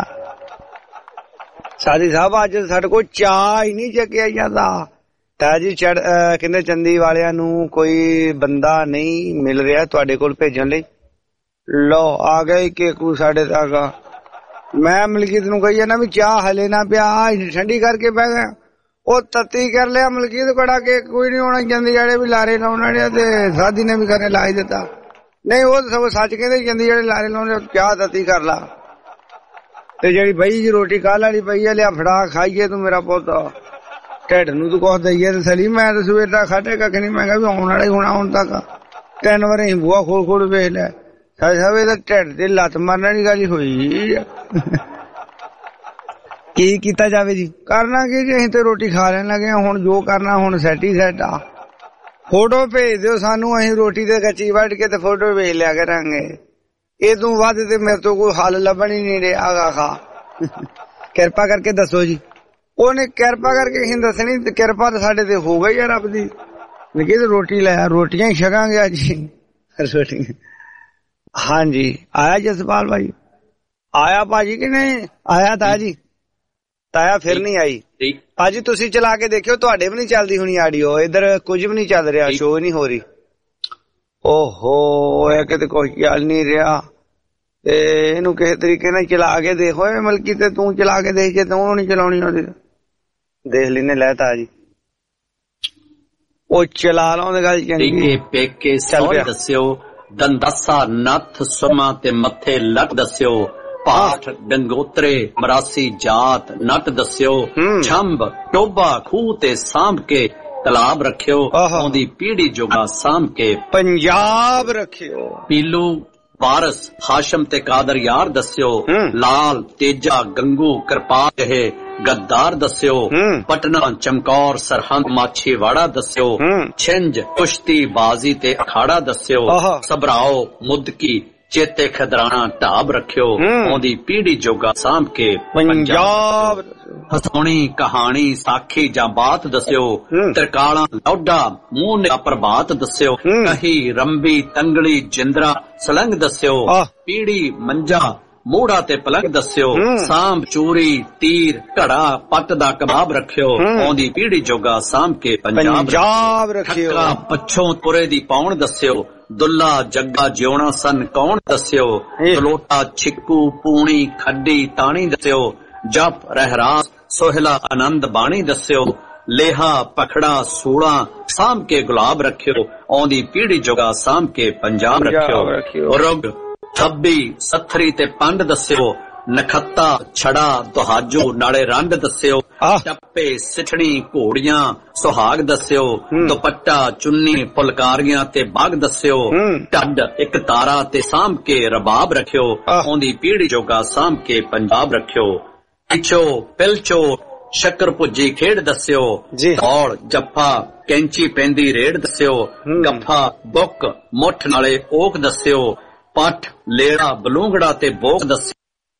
Speaker 3: ਸਾਡੀ ਸਾਹਿਬ ਅੱਜ ਸਾਡੇ ਕੋਲ ਚਾਹ ਹੀ ਨਹੀਂ ਚੱਕਿਆ ਜਾਂਦਾ ਤਾਇਆ ਜੀ ਚੜ ਕਹਿੰਦੇ ਚੰਦੀ ਵਾਲਿਆਂ ਨੂੰ ਕੋਈ ਬੰਦਾ ਨਹੀਂ ਮਿਲ ਰਿਹਾ ਤੁਹਾਡੇ ਕੋਲ ਭੇਜਣ ਲਈ ਲੋ ਆ ਗਏ ਕੇਕੂ ਸਾਡੇ ਤੱਕ ਮੈਂ ਮਲਕੀਤ ਨੂੰ ਕਹੀ ਨਾ ਵੀ ਚਾਹ ਹਲੇ ਨਾ ਪਿਆ ਠੰਡੀ ਕਰਕੇ ਬਹਿ ਗਿਆ ਉਹ ਤੱਤੀ ਕਰ ਲਿਆ ਮਲਕੀਤ ਕੜਾ ਕੇ ਕੋਈ ਨਹੀਂ ਹੋਣਾ ਜਾਂਦੀ ਜਿਹੜੇ ਵੀ ਲਾਰੇ ਲਾਉਣ ਵਾਲੇ ਤੇ ਸਾਦੀ ਨੇ ਵੀ ਘਰੇ ਲਾ ਹੀ ਦਿੱਤਾ ਨਹੀਂ ਉਹ ਸਭ ਸੱਚ ਕਹਿੰਦੇ ਜਾਂਦੀ ਜਿਹੜੇ ਲਾਰੇ ਲਾਉਂਦੇ ਚਾਹ ਤੱਤੀ ਕਰ ਲਾ ਤੇ ਜਿਹੜੀ ਬਈ ਜੀ ਰੋਟੀ ਕਾਹ ਵਾਲੀ ਪਈ ਆ ਲਿਆ ਫੜਾ ਖਾਈਏ ਤੂੰ ਮੇਰਾ ਪੁੱਤ ਢਿੱਡ ਨੂੰ ਤੂੰ ਕੁਛ ਦਈਏ ਤੇ ਸਲੀ ਮੈਂ ਤਾਂ ਸਵੇਰ ਦਾ ਖਾਟੇ ਕੱਖ ਨਹੀਂ ਮੈਂ ਕਿਹਾ ਵੀ ਆਉਣ ਵਾਲਾ ਹੀ ਹੋਣਾ ਹੁਣ ਤੱਕ ਤਿੰਨ ਵਾਰ ਅਸੀਂ ਬੂਹਾ ਖੋਲ ਖੋਲ ਵੇਖ ਲਿਆ ਸਾਡੇ ਸਾਹਿਬ ਇਹਦਾ ਢਿੱਡ ਤੇ ਲੱਤ ਮਾਰਨ ਵਾਲੀ ਗੱਲ ਹੋਈ ਕੀ ਕੀਤਾ ਜਾਵੇ ਜੀ ਕਰਨਾ ਕੀ ਜੀ ਅਸੀਂ ਤੇ ਰੋਟੀ ਖਾ ਲੈਣ ਲੱਗੇ ਹੁਣ ਜੋ ਕਰਨਾ ਹੁਣ ਸੈਟ ਹੀ ਸੈਟ ਆ ਫੋਟੋ ਭੇਜ ਦਿਓ ਸਾਨੂੰ ਅਸੀਂ ਰੋਟੀ ਤੇ ਕੱਚੀ ਵੱਢ ਕੇ ਤੇ ਫੋਟੋ ਵੇਖ ਲਿਆ ਕਰਾਂਗੇ ਇਹ ਤੋਂ ਵੱਧ ਤੇ ਮੇਰੇ ਤੋਂ ਕੋਈ ਹੱਲ ਲੱਭਣ ਹੀ ਨਹੀਂ ਰਿਹਾ ਆਗਾ ਖਾ ਕਿਰਪਾ ਕਰਕੇ ਦੱਸੋ ਜੀ ਉਹਨੇ ਕਿਰਪਾ ਕਰਕੇ ਅਸੀਂ ਦੱਸਣੀ ਤੇ ਕਿਰਪਾ ਤਾਂ ਸਾਡੇ ਤੇ ਹੋ ਗਈ ਆ ਰੱਬ ਦੀ ਲੇਕਿਨ ਰੋਟੀ ਲੈ ਰੋਟੀਆਂ ਹੀ ਛਕਾਂਗੇ ਅੱਜ ਰੋਟੀ ਹਾਂਜੀ ਆਇਆ ਜਸਪਾਲ ਭਾਈ ਆਇਆ ਭਾਜੀ ਕਿ ਨਹੀਂ ਆਇਆ ਤਾਇਆ ਜੀ ਤਾਇਆ ਫਿਰ ਨਹੀਂ ਆਈ ਭਾਜੀ ਤੁਸੀਂ ਚਲਾ ਕੇ ਦੇਖਿਓ ਤੁਹਾਡੇ ਵੀ ਨਹੀਂ ਚੱਲਦੀ ਹੋਣੀ ਆਡੀਓ ਇੱਧਰ ਕੁਝ ਵੀ ਨਹੀਂ ਚੱਲ ਰਿਹਾ ਸ਼ੋ ਨਹੀਂ ਹੋ ਰਹੀ
Speaker 22: ਓਹੋ ਇਹ ਕਿਤੇ ਕੋਈ ਚੱਲ ਨਹੀਂ ਰਿਹਾ ਤੇ ਇਹਨੂੰ ਕਿਸੇ ਤਰੀਕੇ ਨਾਲ ਚਲਾ ਕੇ ਦੇਖੋ ਮਲਕੀ ਤੇ ਤੂੰ ਚਲਾ ਕੇ ਦੇਖ ਜੇ ਤੂੰ ਨਹੀਂ ਚਲਾਉਣੀ ਉਹਦੀ ਦੇਖ ਲੈਨੇ ਲੈ ਤਾ ਜੀ ਉਹ ਚਲਾ ਲਾ ਉਹਦੇ ਗੱਲ ਚੰਗੀ
Speaker 10: ਪੇਕੇ ਸੌ ਦੱਸਿਓ ਦੰਦਾਸਾ ਨੱਥ ਸੁਰਮਾ ਤੇ ਮੱਥੇ ਲੱਟ ਦੱਸਿਓ ਪਾਠ ਡੰਗੋਤਰੇ ਮਰਾਸੀ ਜਾਤ ਨੱਟ ਦੱਸਿਓ ਛੰਭ ਟੋਬਾ ਖੂਹ ਤੇ ਸਾਂਭ ਕੇ ਤਲਾਬ ਰੱਖਿਓ ਉਹਦੀ ਪੀੜੀ ਜੋਗਾ ਸਾਂਭ ਕੇ
Speaker 22: ਪੰਜਾਬ ਰੱਖਿਓ
Speaker 10: ਪੀਲੂ ਵਾਰਸ ਹਾਸ਼ਮ ਤੇ ਕਾਦਰ ਯਾਰ ਦੱਸਿਓ ਲਾਲ ਤੇਜਾ ਗੰਗੂ ਕਿਰਪਾਲ ਜਹੇ ਗੱਦਾਰ ਦੱਸਿਓ ਪਟਨਾ ਚਮਕੌਰ ਸਰਹੰਦ ਮਾਛੀਵਾੜਾ ਦੱਸਿਓ ਛਿੰਝ ਕੁਸ਼ਤੀ ਬਾਜ਼ੀ ਤੇ ਅਖਾੜਾ ਦੱਸਿਓ ਸਭਰਾਓ ਮੁੱਦਕੀ ਚੇਤੇ ਖਦਰਾਣਾ ਢਾਬ ਰੱਖਿਓ ਉਹਦੀ ਪੀੜੀ ਜੋਗਾ ਸਾਂਭ ਕੇ ਪੰਜਾਬ ਹਸੌਣੀ ਕਹਾਣੀ ਸਾਖੀ ਜਾਂ ਬਾਤ ਦੱਸਿਓ ਤਰਕਾਲਾਂ ਲੌਡਾ ਮੂੰਹ ਨੇ ਪ੍ਰਭਾਤ ਦੱਸਿਓ ਕਹੀ ਰੰਬੀ ਤੰਗਲੀ ਜਿੰਦਰਾ ਸਲੰਗ ਦੱਸਿਓ ਪੀੜੀ ਮੰਜਾ ਮੋੜਾ ਤੇ ਪਲੰਗ ਦੱਸਿਓ ਸਾਂਭ ਚੂਰੀ ਤੀਰ ਘੜਾ ਪੱਟ ਦਾ ਕਬਾਬ ਰੱਖਿਓ ਉਹਦੀ ਪੀੜੀ ਜੋਗਾ ਸਾਂਭ ਕੇ ਪੰਜਾਬ ਰੱਖਿਓ ਪੱਛੋਂ ਪੁਰੇ ਦੀ ਪੌਣ ਦੱਸਿਓ ਦੁੱਲਾ ਜੱਗਾ ਜਿਉਣਾ ਸਨ ਕੌਣ ਦੱਸਿਓ ਲੋਟਾ ਛਿੱਕੂ ਪੂਣੀ ਖੱਡੀ ਤਾਣੀ ਦੱਸਿਓ ਜਪ ਰਹਿਰਾਸ ਸੋਹਿਲਾ ਆਨੰਦ ਬਾਣੀ ਦੱਸਿਓ ਲੇਹਾ ਪਖੜਾ ਸੂੜਾ ਸਾਂਭ ਕੇ ਗੁਲਾਬ ਰੱਖਿਓ ਉਹਦੀ ਪੀੜੀ ਜੋਗਾ ਸਾਂਭ ਕੇ ਪੰਜਾਬ ਰੱਖਿਓ ਰੁਗ ਛੱਬੀ ਸੱਥਰੀ ਤੇ ਪੰਡ ਦੱਸਿਓ ਨਖੱਤਾ ਛੜਾ ਦੁਹਾਜੂ ਨਾਲੇ ਰੰਡ ਦੱਸਿਓ ਟੱਪੇ ਸਿੱਠਣੀ ਘੋੜੀਆਂ ਸੁਹਾਗ ਦੱਸਿਓ ਦੁਪੱਟਾ ਚੁੰਨੀ ਫੁਲਕਾਰੀਆਂ ਤੇ ਬਾਗ ਦੱਸਿਓ ਢੱਡ ਇੱਕ ਤਾਰਾ ਤੇ ਸਾਂਭ ਕੇ ਰਬਾਬ ਰੱਖਿਓ ਉਹਦੀ ਪੀੜੀ ਜੋਗਾ ਸਾਂਭ ਕੇ ਪੰਜਾਬ ਰੱਖਿਓ ਪਿੱਛੋ ਪਿਲਚੋ ਸ਼ੱਕਰ ਭੁੱਜੀ ਖੇਡ ਦੱਸਿਓ ਦੌੜ ਜੱਫਾ ਕੈਂਚੀ ਪੈਂਦੀ ਰੇਡ ਦੱਸਿਓ ਗੱਫਾ ਬੁੱਕ ਮੁੱਠ ਨਾਲੇ ਓਕ ਦੱਸਿਓ ਪੱਠ ਲੇੜਾ ਬਲੂੰਗੜਾ ਤੇ ਬੋਕ ਦੱਸਿਓ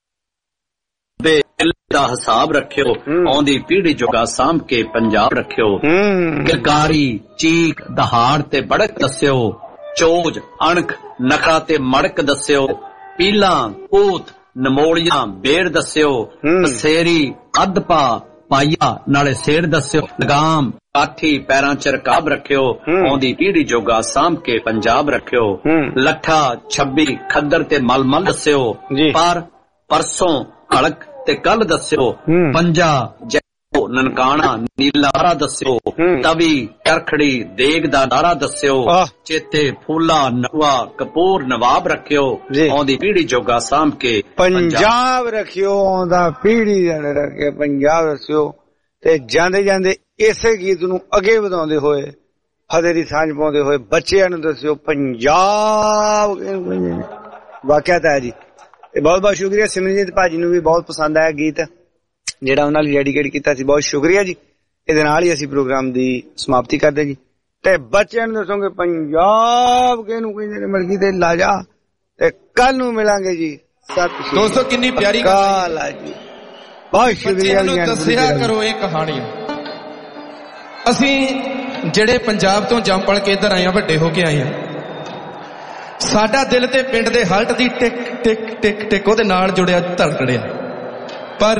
Speaker 10: ਦਾ ਹਿਸਾਬ ਰੱਖਿਓ ਆਉਂਦੀ ਪੀੜੀ ਜੋਗਾ ਸਾਂਭ ਕੇ ਪੰਜਾਬ ਰੱਖਿਓ ਕਿਰਕਾਰੀ ਚੀਕ ਦਹਾੜ ਤੇ ਬੜਕ ਦੱਸਿਓ ਚੋਜ ਅਣਖ ਨਖਾ ਤੇ ਮੜਕ ਦੱਸਿਓ ਪੀਲਾਂ ਪੂਤ ਨਮੋਲੀਆਂ ਬੇੜ ਦੱਸਿਓ ਸੇਰੀ ਅੱਧਪਾ ਪਾਈਆ ਨਾਲੇ ਸੇਰ ਦੱਸਿਓ ਲਗਾਮ ਕਾਠੀ ਪੈਰਾਂ ਚ ਰਕਾਬ ਰੱਖਿਓ ਆਉਂਦੀ ਪੀੜੀ ਜੋਗਾ ਸਾਂਭ ਕੇ ਪੰਜਾਬ ਰੱਖਿਓ ਲੱਠਾ ਛੱਬੀ ਖੱਦਰ ਤੇ ਮਲਮਲ ਦੱਸਿਓ ਪਰ ਪਰਸੋਂ ਕਲਕ ਤੇ ਕੱਲ ਦੱਸਿਓ ਪੰਜਾ ਜੈ ਨਨਕਾਣਾ ਨੀਲਾ ਦੱਸਿਓ ਤਵੀ ਕਰਖੜੀ ਦੇਗ ਦਾ ਨਾਰਾ ਦੱਸਿਓ ਚੇਤੇ ਫੂਲਾ ਨਵਾ ਕਪੂਰ ਨਵਾਬ ਰੱਖਿਓ ਆਉਂਦੀ ਪੀੜੀ ਜੋਗਾ ਸਾਂਭ ਕੇ
Speaker 22: ਪੰਜਾਬ ਰੱਖਿਓ ਆਉਂਦਾ ਪੀੜੀ ਰੱਖੇ ਪੰਜਾਬ ਦੱਸਿਓ ਤੇ ਜਾਂਦੇ ਜਾਂਦੇ ਇਸੇ ਗੀਤ ਨੂੰ ਅੱਗੇ ਵਧਾਉਂਦੇ ਹੋਏ ਫਤਿਹ ਦੀ ਸਾਂਝ ਪਾਉਂਦੇ ਹੋਏ ਬੱਚਿਆਂ ਨੂੰ ਦੱਸਿਓ ਪੰਜਾਬ ਵਾਕਿਆ ਤਾਂ ਹੈ ਜੀ। ਤੇ ਬਹੁਤ ਬਹੁਤ ਸ਼ੁਕਰੀਆ ਸਿਮਰਨਜੀਤ ਭਾਜੀ ਨੂੰ ਵੀ ਬਹੁਤ ਪਸੰਦ ਆਇਆ ਗੀਤ ਜਿਹੜਾ ਉਹਨਾਂ ਲਈ ਡੈਡੀਕੇਟ ਕੀਤਾ ਸੀ। ਬਹੁਤ ਸ਼ੁਕਰੀਆ ਜੀ। ਇਹਦੇ ਨਾਲ ਹੀ ਅਸੀਂ ਪ੍ਰੋਗਰਾਮ ਦੀ ਸਮਾਪਤੀ ਕਰਦੇ ਜੀ ਤੇ ਬੱਚਿਆਂ ਨੂੰ ਦੱਸੋਗੇ ਪੰਜਾਬ ਕਿਹਨੂੰ ਕਹਿੰਦੇ ਨੇ ਮਰਗੀ ਤੇ ਲਾਜਾ ਤੇ ਕੱਲ ਨੂੰ ਮਿਲਾਂਗੇ ਜੀ। ਸਤਿ ਸ਼੍ਰੀ
Speaker 17: ਦੋਸਤੋ ਕਿੰਨੀ ਪਿਆਰੀ
Speaker 22: ਗੱਲ ਆ ਜੀ। ਬਹੁਤ ਸ਼ੁਕਰੀਆ ਜੀ।
Speaker 17: ਦੱਸਿਆ ਕਰੋ ਇਹ ਕਹਾਣੀ। ਅਸੀਂ ਜਿਹੜੇ ਪੰਜਾਬ ਤੋਂ ਜੰਮ ਪਲ ਕੇ ਇੱਧਰ ਆਏ ਆ ਵੱਡੇ ਹੋ ਕੇ ਆਏ ਆ ਸਾਡਾ ਦਿਲ ਤੇ ਪਿੰਡ ਦੇ ਹਲਟ ਦੀ ਟਿਕ ਟਿਕ ਟਿਕ ਟਿਕ ਉਹਦੇ ਨਾਲ ਜੁੜਿਆ ਧੜਕੜਿਆ ਪਰ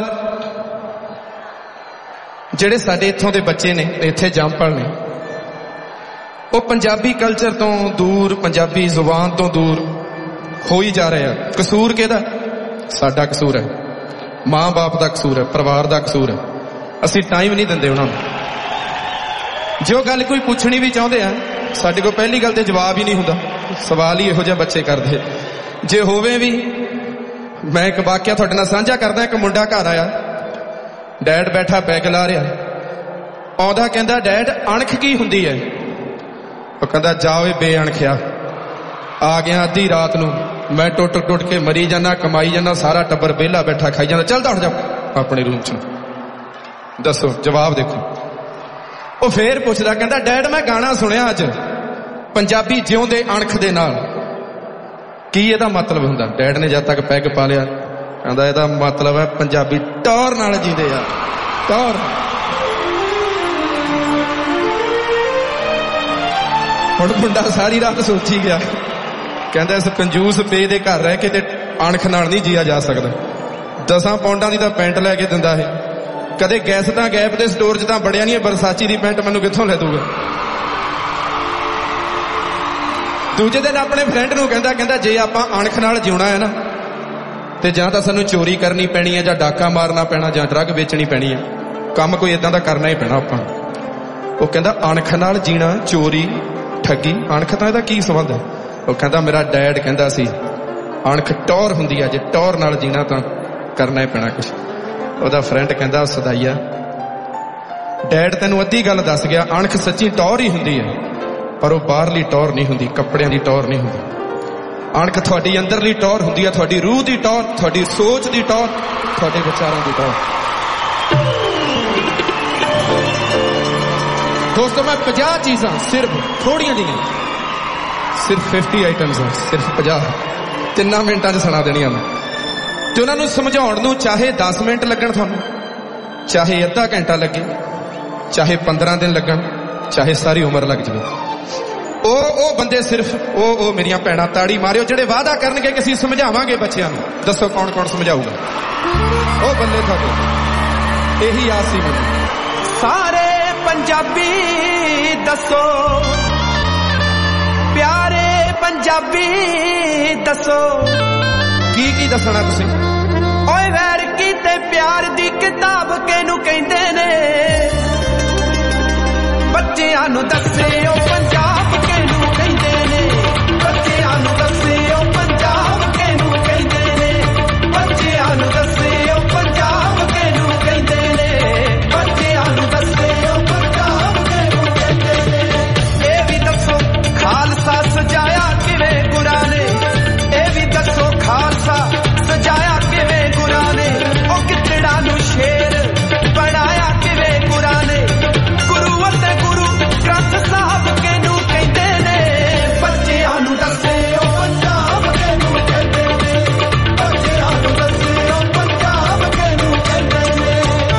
Speaker 17: ਜਿਹੜੇ ਸਾਡੇ ਇੱਥੋਂ ਦੇ ਬੱਚੇ ਨੇ ਇੱਥੇ ਜੰਮਪਲ ਨੇ ਉਹ ਪੰਜਾਬੀ ਕਲਚਰ ਤੋਂ ਦੂਰ ਪੰਜਾਬੀ ਜ਼ੁਬਾਨ ਤੋਂ ਦੂਰ ਹੋ ਹੀ ਜਾ ਰਹੇ ਆ। ਕਸੂਰ ਕਿਹਦਾ? ਸਾਡਾ ਕਸੂਰ ਹੈ, ਮਾਂ ਬਾਪ ਦਾ ਕਸੂਰ ਹੈ, ਪਰਿਵਾਰ ਦਾ ਕਸੂਰ ਹੈ। ਅਸੀਂ ਟਾਈਮ ਨਹੀਂ ਦਿੰਦੇ ਉਹਨਾਂ ਨੂੰ। ਜੋ ਗੱਲ ਕੋਈ ਪੁੱਛਣੀ ਵੀ ਚਾਹੁੰਦੇ ਆ ਸਾਡੇ ਕੋਲ ਪਹਿਲੀ ਗੱਲ ਤੇ ਜਵਾਬ ਹੀ ਨਹੀਂ ਹੁੰਦਾ। ਸਵਾਲ ਹੀ ਇਹੋ ਜਿਹਾ ਬੱਚੇ ਕਰਦੇ। ਜੇ ਹੋਵੇ ਵੀ ਮੈਂ ਇੱਕ ਵਾਕਿਆ ਤੁਹਾਡੇ ਨਾਲ ਸਾਂਝਾ ਕਰਦਾ। ਇੱਕ ਮੁੰਡਾ ਘਰ ਆਇਆ, ਡੈਡ ਬੈਠਾ ਬੈਗ ਲਾ ਰਿਹਾ, ਆਉਂਦਾ ਕਹਿੰਦਾ ਡੈਡ ਅਣਖ ਕੀ ਹੁੰਦੀ ਹੈ? ਉਹ ਕਹਿੰਦਾ ਜਾ ਓਏ ਬੇਅਣਖਿਆ। ਆ ਗਿਆ ਅੱਧੀ ਰਾਤ ਨੂੰ, ਮੈਂ ਟੁੱਟ ਟੁੱਟ ਕੇ ਮਰੀ ਜਾਣਾ, ਕਮਾਈ ਜਾਣਾ, ਸਾਰਾ ਟੱਬਰ ਵਿਹਲਾ ਬੈਠਾ ਖਾਈ ਜਾਂਦਾ। ਚੱਲ ਦੌੜ ਜਾ ਆਪਣੇ ਰੂਮ ਚ। ਦੱਸੋ ਜਵਾਬ ਦੇਖੋ। ਉਹ ਫੇਰ ਪੁੱਛਦਾ ਕਹਿੰਦਾ ਡੈਡ ਮੈਂ ਗਾਣਾ ਸੁਣਿਆ ਅੱਜ ਪੰਜਾਬੀ ਜਿਉਂਦੇ ਅਣਖ ਦੇ ਨਾਲ, ਕੀ ਇਹਦਾ ਮਤਲਬ ਹੁੰਦਾ? ਡੈਡ ਨੇ ਜਦ ਤੱਕ ਪੈਗ ਪਾ ਲਿਆ ਕਹਿੰਦਾ ਇਹਦਾ ਮਤਲਬ ਹੈ ਪੰਜਾਬੀ ਟੌਰ ਨਾਲ ਜੀਂਦੇ ਆ, ਟੌਰ। ਹੁਣ ਮੁੰਡਾ ਸਾਰੀ ਰਾਤ ਸੋਚੀ ਗਿਆ, ਕਹਿੰਦਾ ਇਸ ਕੰਜੂਸ ਪੇ ਦੇ ਘਰ ਰਹਿ ਕੇ ਤੇ ਅਣਖ ਨਾਲ ਨਹੀਂ ਜੀਆ ਜਾ ਸਕਦਾ। ਦਸਾਂ ਪੌਂਡਾਂ ਦੀ ਤਾਂ ਪੈਂਟ ਲੈ ਕੇ ਦਿੰਦਾ ਹੈ, ਕਦੇ ਗੈਸ ਤਾਂ ਗੈਪ ਦੇ ਸਟੋਰ 'ਚ ਤਾਂ ਬੜਿਆ ਨਹੀਂ, ਬਰਸਾਚੀ ਦੀ ਪੈਂਟ ਮੈਨੂੰ ਕਿੱਥੋਂ ਲੈ ਦੂਗਾ? ਦੂਜੇ ਦਿਨ ਆਪਣੇ ਫਰੈਂਡ ਨੂੰ ਕਹਿੰਦਾ ਕਹਿੰਦਾ ਜੇ ਆਪਾਂ ਅਣਖ ਨਾਲ ਜਿਉਣਾ ਹੈ ਨਾ ਤੇ ਜਾਂ ਤਾਂ ਸਾਨੂੰ ਚੋਰੀ ਕਰਨੀ ਪੈਣੀ ਹੈ ਜਾਂ ਡਾਕਾ ਮਾਰਨਾ ਪੈਣਾ ਜਾਂ ਡਰੱਗ ਵੇਚਣੀ ਪੈਣੀ ਹੈ ਕੰਮ ਕੋਈ ਇਦਾਂ ਦਾ ਕਰਨਾ ਹੀ ਪੈਣਾ ਆਪਾਂ ਉਹ ਕਹਿੰਦਾ ਅਣਖ ਨਾਲ ਜੀਣਾ ਚੋਰੀ ਠੱਗੀ ਅਣਖ ਤਾਂ ਇਹਦਾ ਕੀ ਸੰਬੰਧ ਹੈ ਉਹ ਕਹਿੰਦਾ ਮੇਰਾ ਡੈਡ ਕਹਿੰਦਾ ਸੀ ਅਣਖ ਟੌਰ ਹੁੰਦੀ ਹੈ ਜੇ ਟੌਰ ਨਾਲ ਜੀਣਾ ਤਾਂ ਕਰਨਾ ਹੀ ਪੈਣਾ ਕੁਛ ਉਹਦਾ ਫਰੈਂਡ ਕਹਿੰਦਾ ਸਦਾਈਆ ਡੈਡ ਤੈਨੂੰ ਅੱਧੀ ਗੱਲ ਦੱਸ ਗਿਆ ਅਣਖ ਸੱਚੀ ਟੌਰ ਹੀ ਹੁੰਦੀ ਹੈ ਪਰ ਉਹ ਬਾਹਰਲੀ ਟੌਰ ਨਹੀਂ ਹੁੰਦੀ ਕੱਪੜਿਆਂ ਦੀ ਟੌਰ ਨਹੀਂ ਹੁੰਦੀ ਅਣਖ ਤੁਹਾਡੀ ਅੰਦਰਲੀ ਟੌਰ ਹੁੰਦੀ ਹੈ ਤੁਹਾਡੀ ਰੂਹ ਦੀ ਟੌਰ ਤੁਹਾਡੀ ਸੋਚ ਦੀ ਟੌਰ ਤੁਹਾਡੇ ਵਿਚਾਰਾਂ ਦੀ ਟੌਰ ਦੋਸਤੋ ਮੈਂ ਪੰਜਾਹ ਚੀਜ਼ਾਂ ਸਿਰਫ ਥੋੜੀਆਂ ਜਿਹੀਆਂ ਸਿਰਫ ਫਿਫਟੀ ਆਈਟਮਸ ਆ ਸਿਰਫ ਪੰਜਾਹ ਤਿੰਨਾਂ ਮਿੰਟਾਂ 'ਚ ਸੁਣਾ ਦੇਣੀਆਂ ਮੈਂ ਤੇ ਉਹਨਾਂ ਨੂੰ ਸਮਝਾਉਣ ਨੂੰ ਚਾਹੇ ਦਸ ਮਿੰਟ ਲੱਗਣ ਤੁਹਾਨੂੰ ਚਾਹੇ ਅੱਧਾ ਘੰਟਾ ਲੱਗੇ ਚਾਹੇ ਪੰਦਰਾਂ ਦਿਨ ਲੱਗਣ ਚਾਹੇ ਸਾਰੀ ਉਮਰ ਲੱਗ ਜਾਵੇ ਉਹ ਉਹ ਬੰਦੇ ਸਿਰਫ ਉਹ ਉਹ ਮੇਰੀਆਂ ਭੈਣਾਂ ਤਾੜੀ ਮਾਰਿਓ ਜਿਹੜੇ ਵਾਅਦਾ ਕਰਨਗੇ ਕਿ ਅਸੀਂ ਸਮਝਾਵਾਂਗੇ ਬੱਚਿਆਂ ਨੂੰ ਦੱਸੋ ਕੌਣ ਕੌਣ ਸਮਝਾਊਗਾ ਉਹ ਬੰਦੇ ਤੁਹਾਡੇ ਇਹੀ ਆਸ ਸੀ ਮੈਨੂੰ
Speaker 2: ਸਾਰੇ ਪੰਜਾਬੀ ਦੱਸੋ ਪਿਆਰੇ ਪੰਜਾਬੀ ਦੱਸੋ
Speaker 17: ਕੀ ਕੀ ਦੱਸਣਾ ਤੁਸੀਂ
Speaker 2: ਓਏ ਵੈਰ ਕੀਤੇ ਪਿਆਰ ਦੀ ਕਿਤਾਬ ਕਿਹਨੂੰ ਕਹਿੰਦੇ ਨੇ ਬੱਚਿਆਂ ਨੂੰ ਦੱਸਿਓ ਪੰਜਾਬ ਕਿਹਨੂੰ ਕਹਿੰਦੇ ਨੇ ਬੱਚਿਆਂ ਨੂੰ ਦੱਸਿਓ ਪੰਜਾਬ ਕਿਹਨੂੰ ਕਹਿੰਦੇ ਨੇ ਬੱਚਿਆਂ ਨੂੰ ਦੱਸਿਓ ਪੰਜਾਬ ਕਿਹਨੂੰ ਕਹਿੰਦੇ ਨੇ ਬੱਚਿਆਂ ਨੂੰ ਦੱਸਿਓ ਪੰਜਾਬ ਕਿਹਨੂੰ ਕਹਿੰਦੇ ਨੇ ਇਹ ਵੀ ਦੱਸੋ ਖਾਲਸਾ ਸਜਾਇਆ ਕਿਵੇਂ ਗੁਰਾਂ ਨੇ ਇਹ ਵੀ ਦੱਸੋ ਖਾਲਸਾ ਸਜਾਇਆ ਕਿਵੇਂ ਗੁਰਾਂ ਨੇ ਉਹ ਕਿੱਤੜਾ ਨੂੰ ਸ਼ੇਰ ਬਣਾਇਆ ਕਿਵੇਂ ਗੁਰਾਂ ਨੇ ਗੁਰੂ ਅਤੇ ਗੁਰੂ ਗ੍ਰੰਥ ਸਾਹਿਬ ਕਿਹਨੂੰ ਕਹਿੰਦੇ ਨੇ ਬੱਚਿਆਂ ਨੂੰ ਦੱਸਿਓ ਪੰਜਾਬ ਕਿਹਨੂੰ ਕਹਿੰਦੇ ਨੇ ਬੱਚਿਆਂ ਨੂੰ ਦੱਸਿਓ ਪੰਜਾਬ ਕਿਹਨੂੰ ਕਹਿੰਦੇ ਨੇ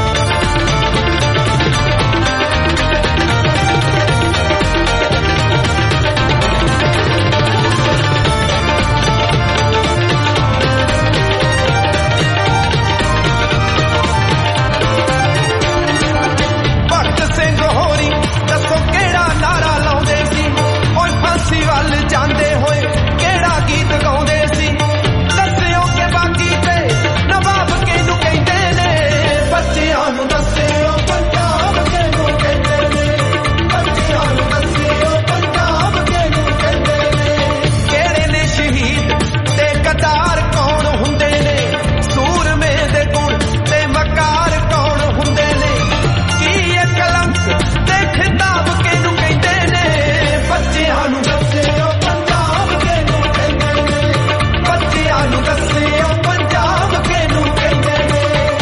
Speaker 2: ਭਗਤ ਸਿੰਘ ਹੋਰੀ ਦੱਸੋ ਕਿਹੜਾ ਨਾਰਾ ਲਾਉਂਦੇ ਸੀ ਓਏ ਫਾਂਸੀ ਵੱਲ ਜਾਂਦੇ ਹੋਏ ਕਿਹੜਾ ਗੀਤ ਗਾਉਂਦੇ ਸੀ ਦੱਸਿਓ ਕਿ ਬਾਕੀ ਤੇ ਨਵਾਬ ਕਿਹਨੂੰ ਕਹਿੰਦੇ ਨੇ ਬੱਚਿਆਂ ਨੂੰ ਦੱਸਿਓ ਪੰਜਾਬ ਕਿਹਨੂੰ ਕਹਿੰਦੇ ਨੇ ਬੱਚਿਆਂ ਨੂੰ ਦੱਸਿਓ ਪੰਜਾਬ ਕਿਹਨੂੰ ਕਹਿੰਦੇ ਨੇ ਕਿਹੜੇ ਨੇ ਸ਼ਹੀਦ ਤੇ ਗਦਾਰ ਕੌਣ ਹੁੰਦੇ ਨੇ ਸੂਰਮੇ ਦੇ ਗੁਣ ਤੇ ਵਕਾਰ ਕੌਣ ਹੁੰਦੇ ਨੇ ਕੀ ਇਹ ਕਲੰਕ ਤੇ ਖਿਤਾਬ ਕਿਹਨੂੰ ਕਹਿੰਦੇ ਨੇ ਬੱਚਿਆਂ ਨੂੰ ਦੱਸਿਓ ਪੰਜਾਬ ਕਿਹਨੂੰ ਕਹਿੰਦੇ ਨੇ ਬੱਚਿਆਂ ਨੂੰ ਦੱਸਿਓ ਪੰਜਾਬ ਕਿਹਨੂੰ ਕਹਿੰਦੇ ਨੇ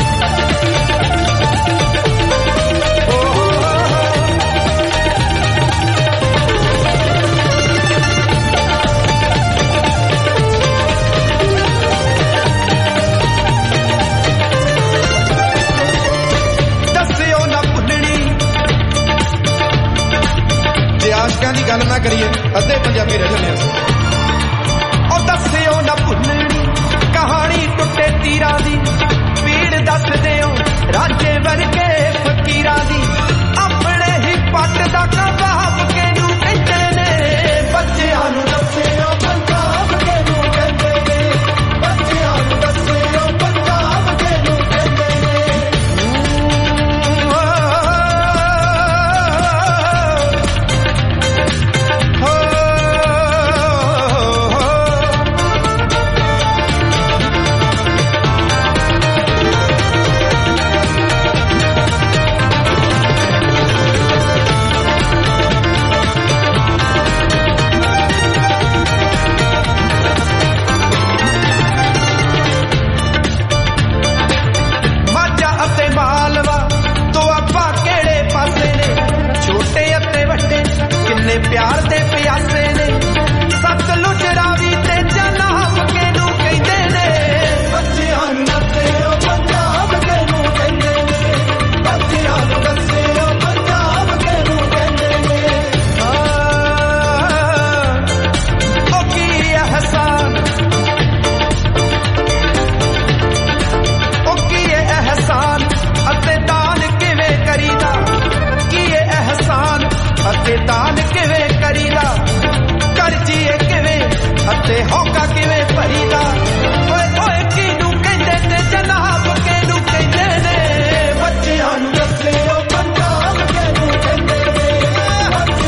Speaker 2: ਦੱਸਿਓ ਨਾ ਭੁੱਲਣੀ
Speaker 17: ਜੇ ਆਸ਼ਕਾਂ ਦੀ ਗੱਲ ਨਾ ਕਰੀਏ ਅੱਧੇ ਪੰਜਾਬੀ ਰਹਿ ਜਾਂਦੇ ਅਸੀਂ
Speaker 2: ਉਹ ਦੱਸਿਓ ਨਾ ਭੁੱਲਣੀ ਕਹਾਣੀ ਟੁੱਟੇ ਤੀਰਾਂ ਦੀ ਪੀੜ ਦੱਸਦੇ ਹੋ ਰਾਜੇ ਵਰਗੇ ਫਕੀਰਾਂ ਦੀ ਆਪਣੇ ਹੀ ਪੱਟ ਦਾ ਕਬਾਬ ਕਿਹਨੂੰ ਕਹਿੰਦੇ ਨੇ ਬੱਚਿਆਂ ਨੂੰ ਦੱਸਿਓ ਪੰਜਾਬ ਕਿਹਨੂੰ ਕਹਿੰਦੇ ਨੇ ਬੱਚਿਆਂ ਨੂੰ ਦੱਸਿਓ ਪੰਜਾਬ ਕਿਹਨੂੰ ਕਹਿੰਦੇ ਨੇ ਮਾਝਾ ਅਤੇ ਮਾਲਵਾ ਦੁਆਬਾ ਕਿਹੜੇ ਪਾਸੇ ਨੇ ਛੋਟੇ ਅਤੇ ਵੱਡੇ ਕਿੰਨੇ ਪਿਆਰ ਦੇ ਪਿਆਸੇ ਨੇ ਸਤਲੁਜ ਰਾਵੀ ਤੇ ਜਨਾਬ ਕਿਹਨੂੰ ਕਹਿੰਦੇ ਨੇ ਬੱਚਿਆਂ ਨੂੰ ਦੱਸਿਓ ਪੰਜਾਬ ਕਿਹਨੂੰ ਕਹਿੰਦੇ ਨੇ ਬੱਚਿਆਂ ਨੂੰ ਦੱਸਿਓ ਪੰਜਾਬ ਕਿਹਨੂੰ ਕਹਿੰਦੇ ਨੇ ਉਹ ਕੀ ਅਹਿਸਾਨ ਉਹ ਕੀ ਅਹਿਸਾਨ ਅਤੇ ਦਾਨ ਕਿਵੇਂ ਕਰੀਦਾ ਕੀ ਅਹਿਸਾਨ ਅਤੇ ਦਾਨ ਕਿਵੇਂ ਕਰੀਦਾ ਤੇ ਹੋਕਾ